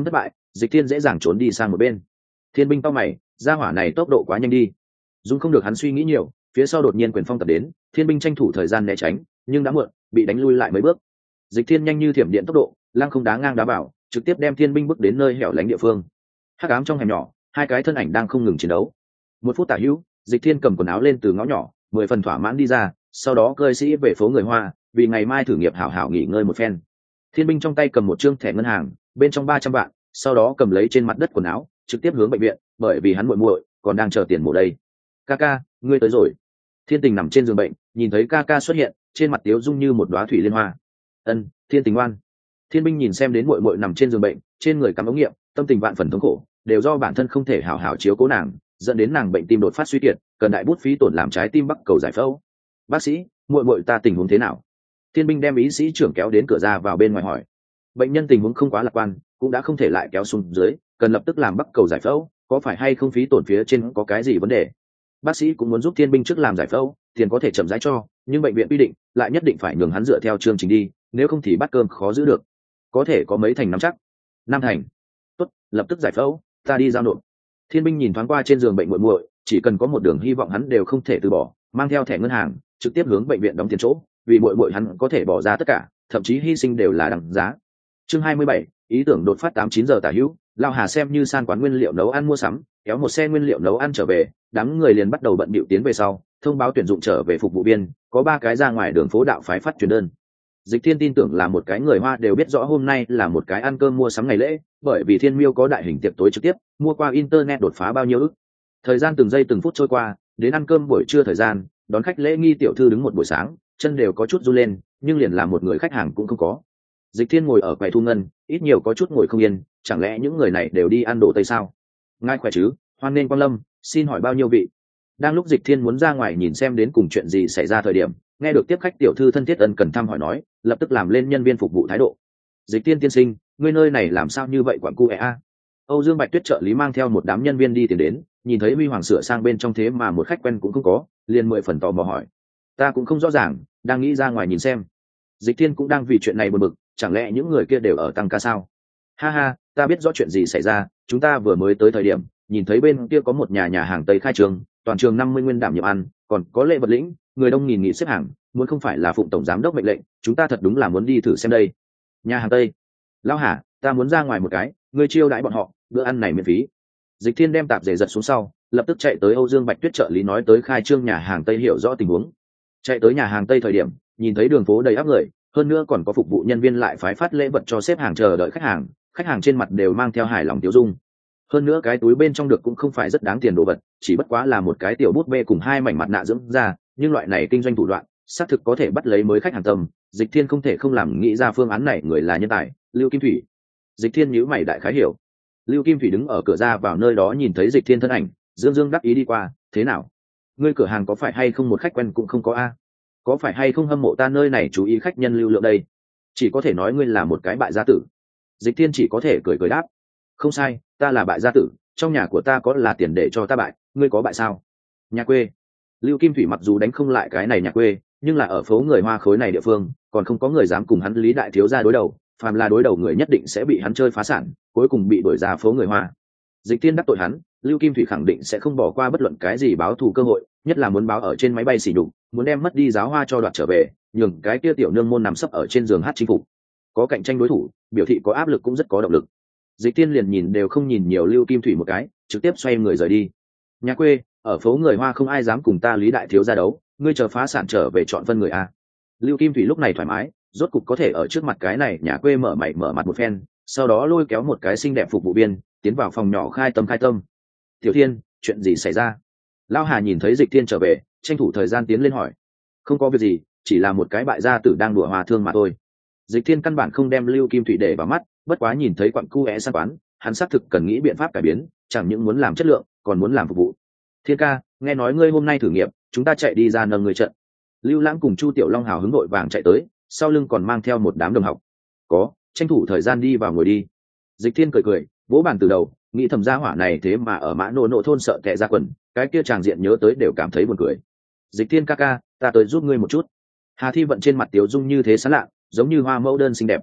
Dịch Thiên dễ dàng trốn đi sang một bên. Thiên binh to mày, ra hỏa này tốc độ quá nhanh đi. Dung không được hắn suy nghĩ nhiều, phía sau đột nhiên quyền phong tập đến, Thiên binh tranh thủ thời gian né tránh, nhưng đã muộn, bị đánh lui lại mấy bước. Dịch Thiên nhanh như thiểm điện tốc độ, lăng không đá ngang đá bảo, trực tiếp đem Thiên binh bước đến nơi hẻo lánh địa phương. Hắc ám trong hẻm nhỏ, hai cái thân ảnh đang không ngừng chiến đấu. Một phút tả hữu, Dịch Thiên cầm quần áo lên từ ngõ nhỏ, mười phần thỏa mãn đi ra, sau đó cơi sĩ về phố người Hoa, vì ngày mai thử nghiệp hảo hảo nghỉ ngơi một phen. Thiên binh trong tay cầm một trương thẻ ngân hàng, bên trong ba trăm vạn, sau đó cầm lấy trên mặt đất quần áo, trực tiếp hướng bệnh viện, bởi vì hắn muội muội còn đang chờ tiền mổ đây. Kaka, ngươi tới rồi. Thiên Tình nằm trên giường bệnh, nhìn thấy Kaka xuất hiện, trên mặt tiếu dung như một đóa thủy liên hoa. Ân, Thiên Tình ngoan. Thiên binh nhìn xem đến muội muội nằm trên giường bệnh, trên người cắm ống nghiệm, tâm tình vạn phần thống khổ, đều do bản thân không thể hảo hảo chiếu cố nàng, dẫn đến nàng bệnh tim đột phát suy kiệt, cần đại bút phí tổn làm trái tim bắc cầu giải phẫu. Bác sĩ, muội muội ta tình huống thế nào? Thiên binh đem ý sĩ trưởng kéo đến cửa ra vào bên ngoài hỏi. Bệnh nhân tình huống không quá lạc quan, cũng đã không thể lại kéo xuống dưới, cần lập tức làm bắc cầu giải phẫu, có phải hay không phí tổn phía trên có cái gì vấn đề? Bác sĩ cũng muốn giúp Thiên binh trước làm giải phẫu, tiền có thể chậm rãi cho, nhưng bệnh viện quy định lại nhất định phải nhường hắn dựa theo chương trình đi, nếu không thì bát cơm khó giữ được. Có thể có mấy thành nắm chắc? Năm thành. Tốt, lập tức giải phẫu, ta đi giao nộp. Thiên binh nhìn thoáng qua trên giường bệnh muội muội, chỉ cần có một đường hy vọng hắn đều không thể từ bỏ, mang theo thẻ ngân hàng, trực tiếp hướng bệnh viện đóng tiền chỗ, vì muội muội hắn có thể bỏ ra tất cả, thậm chí hy sinh đều là đằng giá. Chương hai mươi bảy, ý tưởng đột phát tám chín giờ tả hữu, Lão Hà xem như san quán nguyên liệu nấu ăn mua sắm, kéo một xe nguyên liệu nấu ăn trở về, đám người liền bắt đầu bận bịu tiến về sau, thông báo tuyển dụng trở về phục vụ viên, có ba cái ra ngoài đường phố đạo phái phát truyền đơn. Dịch Thiên tin tưởng là một cái người Hoa đều biết rõ hôm nay là một cái ăn cơm mua sắm ngày lễ, bởi vì Thiên Miêu có đại hình tiệc tối trực tiếp, mua qua internet đột phá bao nhiêu ức. Thời gian từng giây từng phút trôi qua, đến ăn cơm buổi trưa thời gian, đón khách lễ nghi tiểu thư đứng một buổi sáng, chân đều có chút run lên, nhưng liền làm một người khách hàng cũng không có. Dịch Thiên ngồi ở quầy thu ngân, ít nhiều có chút ngồi không yên, chẳng lẽ những người này đều đi ăn đồ Tây sao? Ngài khỏe chứ, hoan nghênh quang lâm, xin hỏi bao nhiêu vị? Đang lúc Dịch Thiên muốn ra ngoài nhìn xem đến cùng chuyện gì xảy ra thời điểm, nghe được tiếp khách tiểu thư thân thiết ân cần thăm hỏi nói, lập tức làm lên nhân viên phục vụ thái độ. Dịch Thiên tiên sinh, ngươi nơi này làm sao như vậy quặng cu a? Âu Dương Bạch Tuyết trợ lý mang theo một đám nhân viên đi tìm đến, nhìn thấy Huy Hoàng sửa sang bên trong thế mà một khách quen cũng không có, liền mười phần tò mò hỏi. Ta cũng không rõ ràng, đang nghĩ ra ngoài nhìn xem. Dịch Thiên cũng đang vì chuyện này buồn bực, chẳng lẽ những người kia đều ở tăng ca sao? Ha ha, ta biết rõ chuyện gì xảy ra, chúng ta vừa mới tới thời điểm, nhìn thấy bên kia có một nhà nhà hàng Tây khai trường, toàn trường năm mươi nguyên đảm nhiệm ăn, còn có lễ vật lĩnh, người đông nghìn nghỉ xếp hàng, muốn không phải là phụng tổng giám đốc mệnh lệnh, chúng ta thật đúng là muốn đi thử xem đây. Nhà hàng Tây. Lão Hà, ta muốn ra ngoài một cái, ngươi chiêu đãi bọn họ, bữa ăn này miễn phí. Dịch Thiên đem tạp dề giật xuống sau, lập tức chạy tới Âu Dương Bạch Tuyết trợ lý nói tới khai trương nhà hàng Tây hiểu rõ tình huống. Chạy tới nhà hàng Tây thời điểm, nhìn thấy đường phố đầy ắp người, hơn nữa còn có phục vụ nhân viên lại phái phát lễ vật cho xếp hàng chờ đợi khách hàng, khách hàng trên mặt đều mang theo hài lòng tiêu dung. Hơn nữa cái túi bên trong được cũng không phải rất đáng tiền đồ vật, chỉ bất quá là một cái tiểu bút bê cùng hai mảnh mặt nạ dưỡng da, nhưng loại này kinh doanh thủ đoạn, xác thực có thể bắt lấy mới khách hàng tâm. Dịch Thiên không thể không làm nghĩ ra phương án này, người là nhân tài, Lưu Kim Thủy. Dịch Thiên nhíu mày đại khái hiểu. Lưu Kim Thủy đứng ở cửa ra vào nơi đó nhìn thấy Dịch Thiên thân ảnh, dương dương đắc ý đi qua, thế nào? Ngươi cửa hàng có phải hay không một khách quen cũng không có a? Có phải hay không hâm mộ ta nơi này chú ý khách nhân lưu lượng đây? Chỉ có thể nói ngươi là một cái bại gia tử. Dịch Thiên chỉ có thể cười cười đáp, không sai, ta là bại gia tử, trong nhà của ta có là tiền để cho ta bại, ngươi có bại sao? Nhà quê. Lưu Kim Thủy mặc dù đánh không lại cái này nhà quê, nhưng là ở phố người Hoa khối này địa phương, còn không có người dám cùng hắn Lý đại thiếu gia đối đầu, phàm là đối đầu người nhất định sẽ bị hắn chơi phá sản, cuối cùng bị đuổi ra phố người Hoa. Dịch Thiên đắc tội hắn, Lưu Kim Thủy khẳng định sẽ không bỏ qua bất luận cái gì báo thù cơ hội, nhất là muốn báo ở trên máy bay xỉ nhục, muốn đem mất đi giáo hoa cho đoạt trở về, nhường cái kia tiểu nương môn nằm sấp ở trên giường hát chính phục. Có cạnh tranh đối thủ, biểu thị có áp lực cũng rất có động lực. Dịch Thiên liền nhìn đều không nhìn nhiều Lưu Kim Thủy một cái, trực tiếp xoay người rời đi. Nhà quê, ở phố người Hoa không ai dám cùng ta Lý đại thiếu gia đấu, ngươi chờ phá sản trở về chọn phân người a. Lưu Kim Thủy lúc này thoải mái, rốt cục có thể ở trước mặt cái này nhà quê mở mày mở mặt một phen, sau đó lôi kéo một cái xinh đẹp phục vụ viên tiến vào phòng nhỏ khai tâm khai tâm. Tiểu Thiên, chuyện gì xảy ra? Lão Hà nhìn thấy Dịch Thiên trở về, tranh thủ thời gian tiến lên hỏi. Không có việc gì, chỉ là một cái bại gia tử đang đùa hòa thương mà thôi. Dịch Thiên căn bản không đem Lưu Kim Thủy để vào mắt, bất quá nhìn thấy quặng cu é san quán, hắn xác thực cần nghĩ biện pháp cải biến, chẳng những muốn làm chất lượng, còn muốn làm phục vụ. Thiên ca, nghe nói ngươi hôm nay thử nghiệm, chúng ta chạy đi ra nâng người trận. Lưu Lãng cùng Chu Tiểu Long hào hứng đội vàng chạy tới, sau lưng còn mang theo một đám đồng học. Có, tranh thủ thời gian đi vào ngồi đi. Dịch Thiên cười cười, vỗ bàn từ đầu, nghĩ thầm gia hỏa này thế mà ở Mã Nô Nô thôn sợ tệ ra quần, cái kia tràng diện nhớ tới đều cảm thấy buồn cười. Dịch Thiên ca ca, ta tới giúp ngươi một chút. Hà Thi vận trên mặt tiểu dung như thế sán lạ, giống như hoa mẫu đơn xinh đẹp.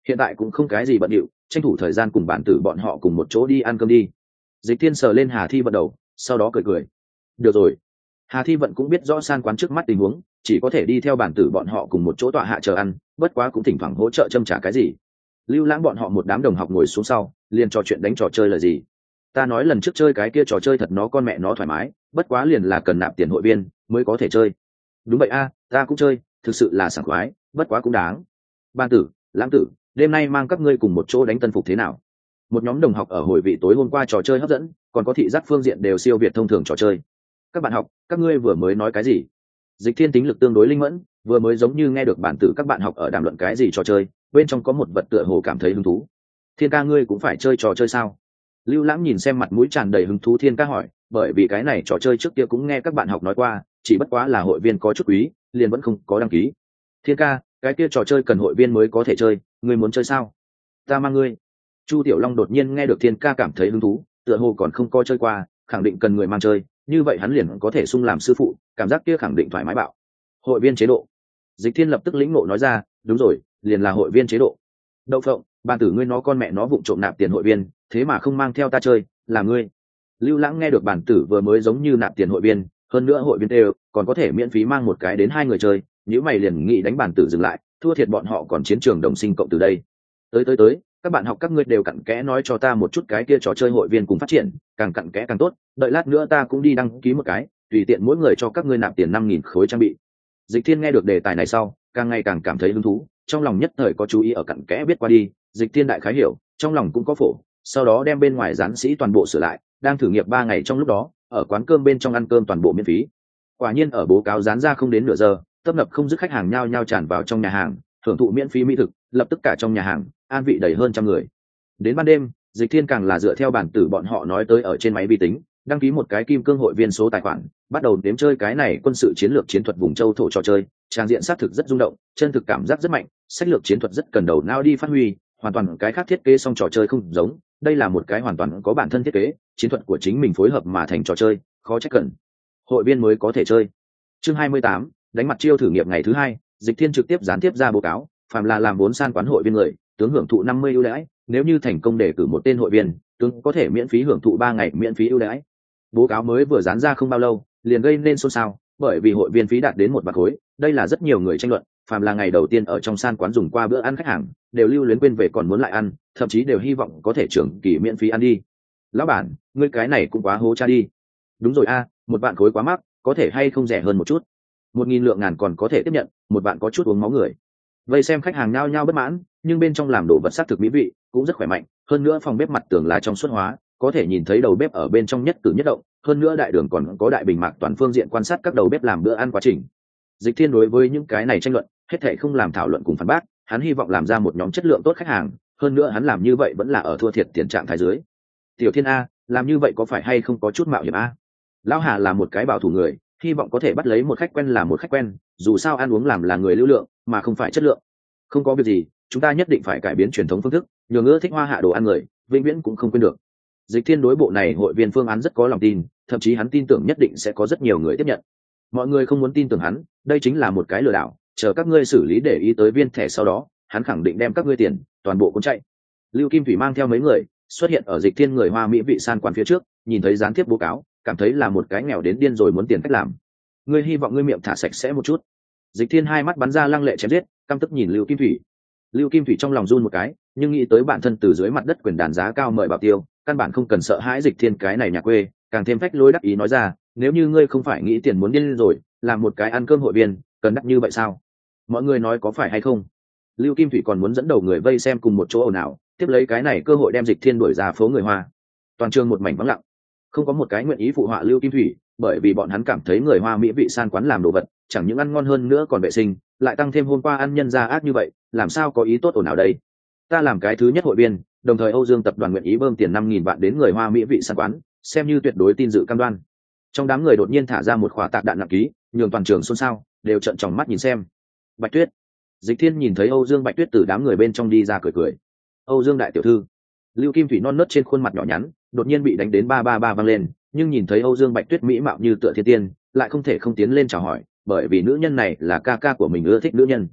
hiện tại cũng không cái gì bận điệu, tranh thủ thời gian cùng bản tử bọn họ cùng một chỗ đi ăn cơm đi. Dịch thiên sờ lên Hà Thi Vận đầu, sau đó cười cười. Được rồi. Hà Thi Vận cũng biết rõ san quán trước mắt tình huống, chỉ có thể đi theo bản tử bọn họ cùng một chỗ tọa hạ chờ ăn, bất quá cũng thỉnh thoảng hỗ trợ châm trả cái gì. Lưu Lãng bọn họ một đám đồng học ngồi xuống sau, liền trò chuyện đánh trò chơi là gì. Ta nói lần trước chơi cái kia trò chơi thật nó con mẹ nó thoải mái, bất quá liền là cần nạp tiền hội viên mới có thể chơi. Đúng vậy a, ta cũng chơi, thực sự là sảng khoái, bất quá cũng đáng. Ban tử, Lãng tử, đêm nay mang các ngươi cùng một chỗ đánh tân phục thế nào? Một nhóm đồng học ở hồi vị tối hôm qua trò chơi hấp dẫn, còn có thị giác phương diện đều siêu việt thông thường trò chơi. Các bạn học, các ngươi vừa mới nói cái gì? Dịch Thiên tính lực tương đối linh mẫn, vừa mới giống như nghe được bản tử các bạn học ở đàm luận cái gì trò chơi, bên trong có một vật tựa hồ cảm thấy hứng thú. Thiên ca ngươi cũng phải chơi trò chơi sao? Lưu Lãng nhìn xem mặt mũi tràn đầy hứng thú Thiên ca hỏi, bởi vì cái này trò chơi trước kia cũng nghe các bạn học nói qua, chỉ bất quá là hội viên có chút quý, liền vẫn không có đăng ký. Thiên ca, cái kia trò chơi cần hội viên mới có thể chơi, ngươi muốn chơi sao? Ta mang ngươi. Chu Tiểu Long đột nhiên nghe được Thiên ca cảm thấy hứng thú, tựa hồ còn không có chơi qua, khẳng định cần người mang chơi, như vậy hắn liền có thể sung làm sư phụ, cảm giác kia khẳng định thoải mái bạo. Hội viên chế độ. Dịch Thiên lập tức lĩnh ngộ nói ra, đúng rồi, liền là hội viên chế độ. Đậu phộng, ban tử ngươi nó con mẹ nó vụng trộm nạp tiền hội viên, thế mà không mang theo ta chơi, là ngươi. Lưu Lãng nghe được bản tử vừa mới giống như nạp tiền hội viên, hơn nữa hội viên đều còn có thể miễn phí mang một cái đến hai người chơi, nếu mày liền nghĩ đánh bản tử dừng lại, thua thiệt bọn họ còn chiến trường đồng sinh cộng từ đây. Tới tới tới, các bạn học các ngươi đều cặn kẽ nói cho ta một chút cái kia trò chơi hội viên cùng phát triển, càng cặn kẽ càng tốt, đợi lát nữa ta cũng đi đăng ký một cái, tùy tiện mỗi người cho các ngươi nạp tiền năm nghìn khối trang bị. Dịch Thiên nghe được đề tài này sau, càng ngày càng cảm thấy hứng thú, trong lòng nhất thời có chú ý ở cặn kẽ biết qua đi, Dịch Thiên đại khái hiểu, trong lòng cũng có phổ, sau đó đem bên ngoài gián sĩ toàn bộ sửa lại, đang thử nghiệm ba ngày trong lúc đó, ở quán cơm bên trong ăn cơm toàn bộ miễn phí. Quả nhiên ở bố cáo dán ra không đến nửa giờ, tấp nập không dứt khách hàng nhao nhao tràn vào trong nhà hàng, hưởng thụ miễn phí mỹ thực, lập tức cả trong nhà hàng an vị đầy hơn trăm người. Đến ban đêm, Dịch Thiên càng là dựa theo bản tử bọn họ nói tới ở trên máy vi tính, đăng ký một cái kim cương hội viên số tài khoản, bắt đầu đếm chơi cái này quân sự chiến lược chiến thuật vùng châu thổ trò chơi, trang diện xác thực rất rung động, chân thực cảm giác rất mạnh, sách lược chiến thuật rất cần đầu não đi phát huy, hoàn toàn cái khác thiết kế xong trò chơi không giống, đây là một cái hoàn toàn có bản thân thiết kế, chiến thuật của chính mình phối hợp mà thành trò chơi, khó trách cần hội viên mới có thể chơi. Chương hai mươi tám, đánh mặt chiêu thử nghiệm ngày thứ hai, Dịch Thiên trực tiếp gián tiếp ra báo cáo, phàm là làm vốn san quán hội viên người, tướng hưởng thụ năm mươi ưu đãi, nếu như thành công đề cử một tên hội viên, tướng có thể miễn phí hưởng thụ ba ngày miễn phí ưu đãi. Báo cáo mới vừa dán ra không bao lâu, liền gây nên xôn xao, bởi vì hội viên phí đạt đến một bạc khối, đây là rất nhiều người tranh luận, phàm là ngày đầu tiên ở trong san quán dùng qua bữa ăn khách hàng, đều lưu luyến quên về còn muốn lại ăn, thậm chí đều hy vọng có thể trưởng kỳ miễn phí ăn đi. Lão bản, ngươi cái này cũng quá hố cha đi. Đúng rồi a, một vạn khối quá mắc, có thể hay không rẻ hơn một chút? Một nghìn lượng ngàn còn có thể tiếp nhận, một vạn có chút uống máu người. Vây xem khách hàng nhao nhao bất mãn, nhưng bên trong làm đồ vật sắc thực mỹ vị, cũng rất khỏe mạnh, hơn nữa phòng bếp mặt tường là trong suốt hóa, có thể nhìn thấy đầu bếp ở bên trong nhất cử nhất động, hơn nữa đại đường còn có đại bình mạc toàn phương diện quan sát các đầu bếp làm bữa ăn quá trình. Dịch Thiên đối với những cái này tranh luận, hết thảy không làm thảo luận cùng phản bác, hắn hy vọng làm ra một nhóm chất lượng tốt khách hàng, hơn nữa hắn làm như vậy vẫn là ở thua thiệt tiền trạng thái dưới. Tiểu Thiên a, làm như vậy có phải hay không có chút mạo hiểm a? Lão Hà là một cái bảo thủ người, hy vọng có thể bắt lấy một khách quen là một khách quen, dù sao ăn uống làm là người lưu lượng, mà không phải chất lượng. Không có việc gì, chúng ta nhất định phải cải biến truyền thống phương thức, nhường ưa thích hoa hạ đồ ăn người, vĩnh viễn cũng không quên được. Dịch Thiên đối bộ này hội viên phương án rất có lòng tin, thậm chí hắn tin tưởng nhất định sẽ có rất nhiều người tiếp nhận. Mọi người không muốn tin tưởng hắn, đây chính là một cái lừa đảo, chờ các ngươi xử lý để ý tới viên thẻ sau đó, hắn khẳng định đem các ngươi tiền toàn bộ cuốn chạy. Lưu Kim Thủy mang theo mấy người xuất hiện ở Dịch Thiên người Hoa Mỹ vị san quán phía trước, nhìn thấy gián tiếp báo cáo, cảm thấy là một cái nghèo đến điên rồi muốn tiền cách làm. Ngươi hy vọng ngươi miệng thả sạch sẽ một chút. Dịch Thiên hai mắt bắn ra lăng lệ chém giết, căm tức nhìn Lưu Kim Thủy. Lưu Kim Thủy trong lòng run một cái, nhưng nghĩ tới bản thân từ dưới mặt đất quyền đàn giá cao mời bảo tiêu, căn bản không cần sợ hãi Dịch Thiên cái này nhà quê, càng thêm phách lối đắc ý nói ra, nếu như ngươi không phải nghĩ tiền muốn điên rồi, làm một cái ăn cơm hội viên, cần đắt như vậy sao? Mọi người nói có phải hay không? Lưu Kim Thủy còn muốn dẫn đầu người vây xem cùng một chỗ ồn ào, tiếp lấy cái này cơ hội đem Dịch Thiên đuổi ra phố người Hoa. Toàn trường một mảnh vắng lặng, không có một cái nguyện ý phụ họa Lưu Kim Thủy, bởi vì bọn hắn cảm thấy người Hoa Mỹ vị san quán làm đồ vật, chẳng những ăn ngon hơn nữa còn vệ sinh, lại tăng thêm hôm qua ăn nhân gia ác như vậy, làm sao có ý tốt ồn ào đây? Ta làm cái thứ nhất hội viên, đồng thời Âu Dương tập đoàn nguyện ý bơm tiền năm nghìn vạn đến người Hoa Mỹ vị san quán, xem như tuyệt đối tin dự cam đoan. Trong đám người đột nhiên thả ra một quả tạc đạn nặng ký, nhường toàn trường xôn xao, đều trợn tròng mắt nhìn xem. Bạch Tuyết. Dịch Thiên nhìn thấy Âu Dương Bạch Tuyết từ đám người bên trong đi ra cười cười. Âu Dương đại tiểu thư. Lưu Kim Thủy non nớt trên khuôn mặt nhỏ nhắn, đột nhiên bị đánh đến ba ba ba vang lên, nhưng nhìn thấy Âu Dương Bạch Tuyết mỹ mạo như tựa thiên tiên, lại không thể không tiến lên chào hỏi, bởi vì nữ nhân này là ca ca của mình ưa thích nữ nhân.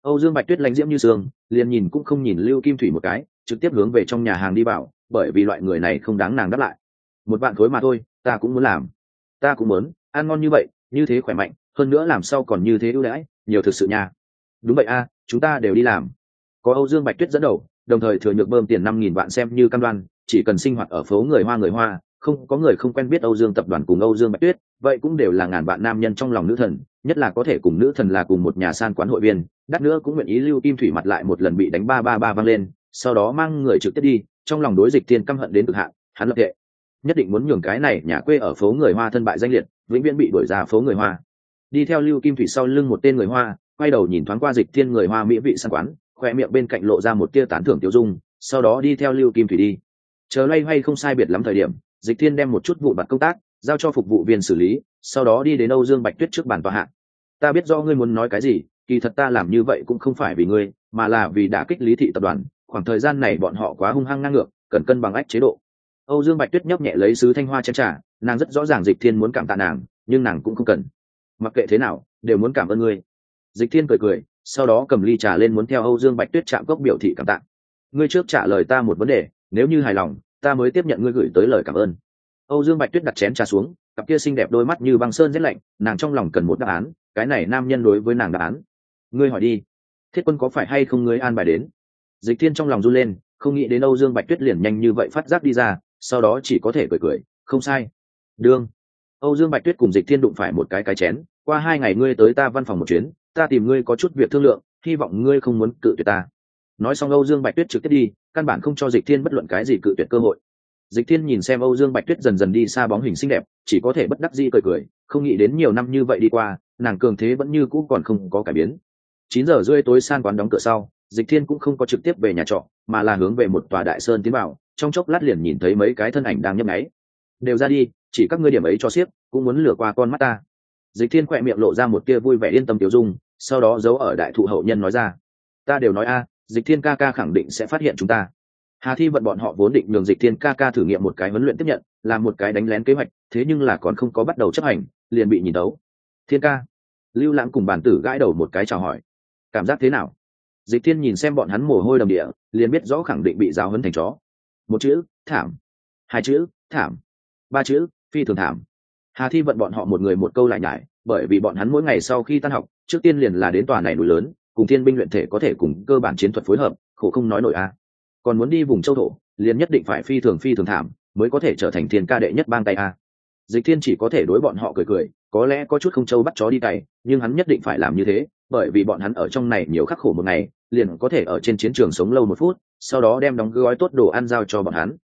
Âu Dương Bạch Tuyết lãnh diễm như sương, liền nhìn cũng không nhìn Lưu Kim Thủy một cái, trực tiếp hướng về trong nhà hàng đi vào, bởi vì loại người này không đáng nàng đáp lại. Một vạn khối mà thôi, ta cũng muốn làm. Ta cũng muốn, ăn ngon như vậy, như thế khỏe mạnh, hơn nữa làm sao còn như thế ưu đãi, nhiều thực sự nha. Đúng vậy a, chúng ta đều đi làm. Có Âu Dương Bạch Tuyết dẫn đầu, đồng thời thừa nhược bơm tiền năm nghìn vạn xem như cam đoan, chỉ cần sinh hoạt ở phố người Hoa người Hoa, không có người không quen biết Âu Dương tập đoàn cùng Âu Dương Bạch Tuyết, vậy cũng đều là ngàn vạn nam nhân trong lòng nữ thần, nhất là có thể cùng nữ thần là cùng một nhà san quán hội viên, đắt nữa cũng nguyện ý Lưu Kim Thủy mặt lại một lần bị đánh ba ba ba vang lên, sau đó mang người trực tiếp đi, trong lòng đối Dịch Thiên căm hận đến cực hạn, hắn lập tệ, nhất định muốn nhường cái này nhà quê ở phố người Hoa thân bại danh liệt, vĩnh viễn bị đuổi ra phố người Hoa. Đi theo Lưu Kim Thủy sau lưng một tên người Hoa, quay đầu nhìn thoáng qua Dịch Thiên người Hoa mỹ vị san quán, khoe miệng bên cạnh lộ ra một tia tán thưởng tiêu dung, sau đó đi theo Lưu Kim Thủy đi. Chờ loay hoay không sai biệt lắm thời điểm, Dịch Thiên đem một chút vụ vặt công tác giao cho phục vụ viên xử lý, sau đó đi đến Âu Dương Bạch Tuyết trước bàn tòa hạ. Ta biết rõ ngươi muốn nói cái gì, kỳ thật ta làm như vậy cũng không phải vì ngươi, mà là vì đã kích Lý thị tập đoàn, khoảng thời gian này bọn họ quá hung hăng ngang ngược, cần cân bằng ách chế độ. Âu Dương Bạch Tuyết nhấp nhẹ lấy sứ thanh hoa chén trà, nàng rất rõ ràng Dịch Thiên muốn cảm tạ nàng, nhưng nàng cũng không cần. Mặc kệ thế nào, đều muốn cảm ơn ngươi. Dịch Thiên cười cười, sau đó cầm ly trà lên muốn theo Âu Dương Bạch Tuyết chạm cốc biểu thị cảm tạ. Ngươi trước trả lời ta một vấn đề, nếu như hài lòng, ta mới tiếp nhận ngươi gửi tới lời cảm ơn. Âu Dương Bạch Tuyết đặt chén trà xuống, cặp kia xinh đẹp đôi mắt như băng sơn rét lạnh, nàng trong lòng cần một đáp án, cái này nam nhân đối với nàng đáp án. Ngươi hỏi đi, Thiết Quân có phải hay không ngươi an bài đến? Dịch Thiên trong lòng run lên, không nghĩ đến Âu Dương Bạch Tuyết liền nhanh như vậy phát giác đi ra, sau đó chỉ có thể cười cười, không sai. Đương. Âu Dương Bạch Tuyết cùng Dịch Thiên đụng phải một cái cái chén, qua hai ngày ngươi tới ta văn phòng một chuyến, ta tìm ngươi có chút việc thương lượng, hy vọng ngươi không muốn cự tuyệt ta. Nói xong Âu Dương Bạch Tuyết trực tiếp đi, căn bản không cho Dịch Thiên bất luận cái gì cự tuyệt cơ hội. Dịch Thiên nhìn xem Âu Dương Bạch Tuyết dần dần đi xa bóng hình xinh đẹp, chỉ có thể bất đắc dĩ cười cười, không nghĩ đến nhiều năm như vậy đi qua, nàng cường thế vẫn như cũ còn không có cải biến. Chín giờ rưỡi tối san quán đóng cửa sau, Dịch Thiên cũng không có trực tiếp về nhà trọ, mà là hướng về một tòa đại sơn tiến vào, trong chốc lát liền nhìn thấy mấy cái thân ảnh đang nhấp nháy. Đều ra đi, chỉ các ngươi điểm ấy cho xiếc, cũng muốn lừa qua con mắt ta. Dịch Thiên khỏe miệng lộ ra một tia vui vẻ yên tâm tiểu dung, sau đó giấu ở đại thụ hậu nhân nói ra: ta đều nói a, Dịch Thiên ca ca khẳng định sẽ phát hiện chúng ta. Hà Thi vận bọn họ vốn định nhường Dịch Thiên ca ca thử nghiệm một cái huấn luyện tiếp nhận, làm một cái đánh lén kế hoạch, thế nhưng là còn không có bắt đầu chấp hành, liền bị nhìn tấu. Thiên ca. Lưu Lãng cùng bản tử gãi đầu một cái chào hỏi. Cảm giác thế nào? Dịch Thiên nhìn xem bọn hắn mồ hôi đầm địa, liền biết rõ khẳng định bị giáo huấn thành chó. Một chữ, thảm. Hai chữ, thảm. Ba chữ, phi thường thảm. Hà Thi vận bọn họ một người một câu lại nhải, bởi vì bọn hắn mỗi ngày sau khi tan học, trước tiên liền là đến tòa này núi lớn, cùng thiên binh luyện thể có thể cùng cơ bản chiến thuật phối hợp, khổ không nói nổi a. Còn muốn đi vùng châu thổ, liền nhất định phải phi thường phi thường thảm, mới có thể trở thành thiên ca đệ nhất bang tay a. Dịch Thiên chỉ có thể đối bọn họ cười cười, có lẽ có chút không châu bắt chó đi cày, nhưng hắn nhất định phải làm như thế, bởi vì bọn hắn ở trong này nhiều khắc khổ một ngày, liền có thể ở trên chiến trường sống lâu một phút, sau đó đem đóng gói tốt đồ ăn giao cho bọn hắn.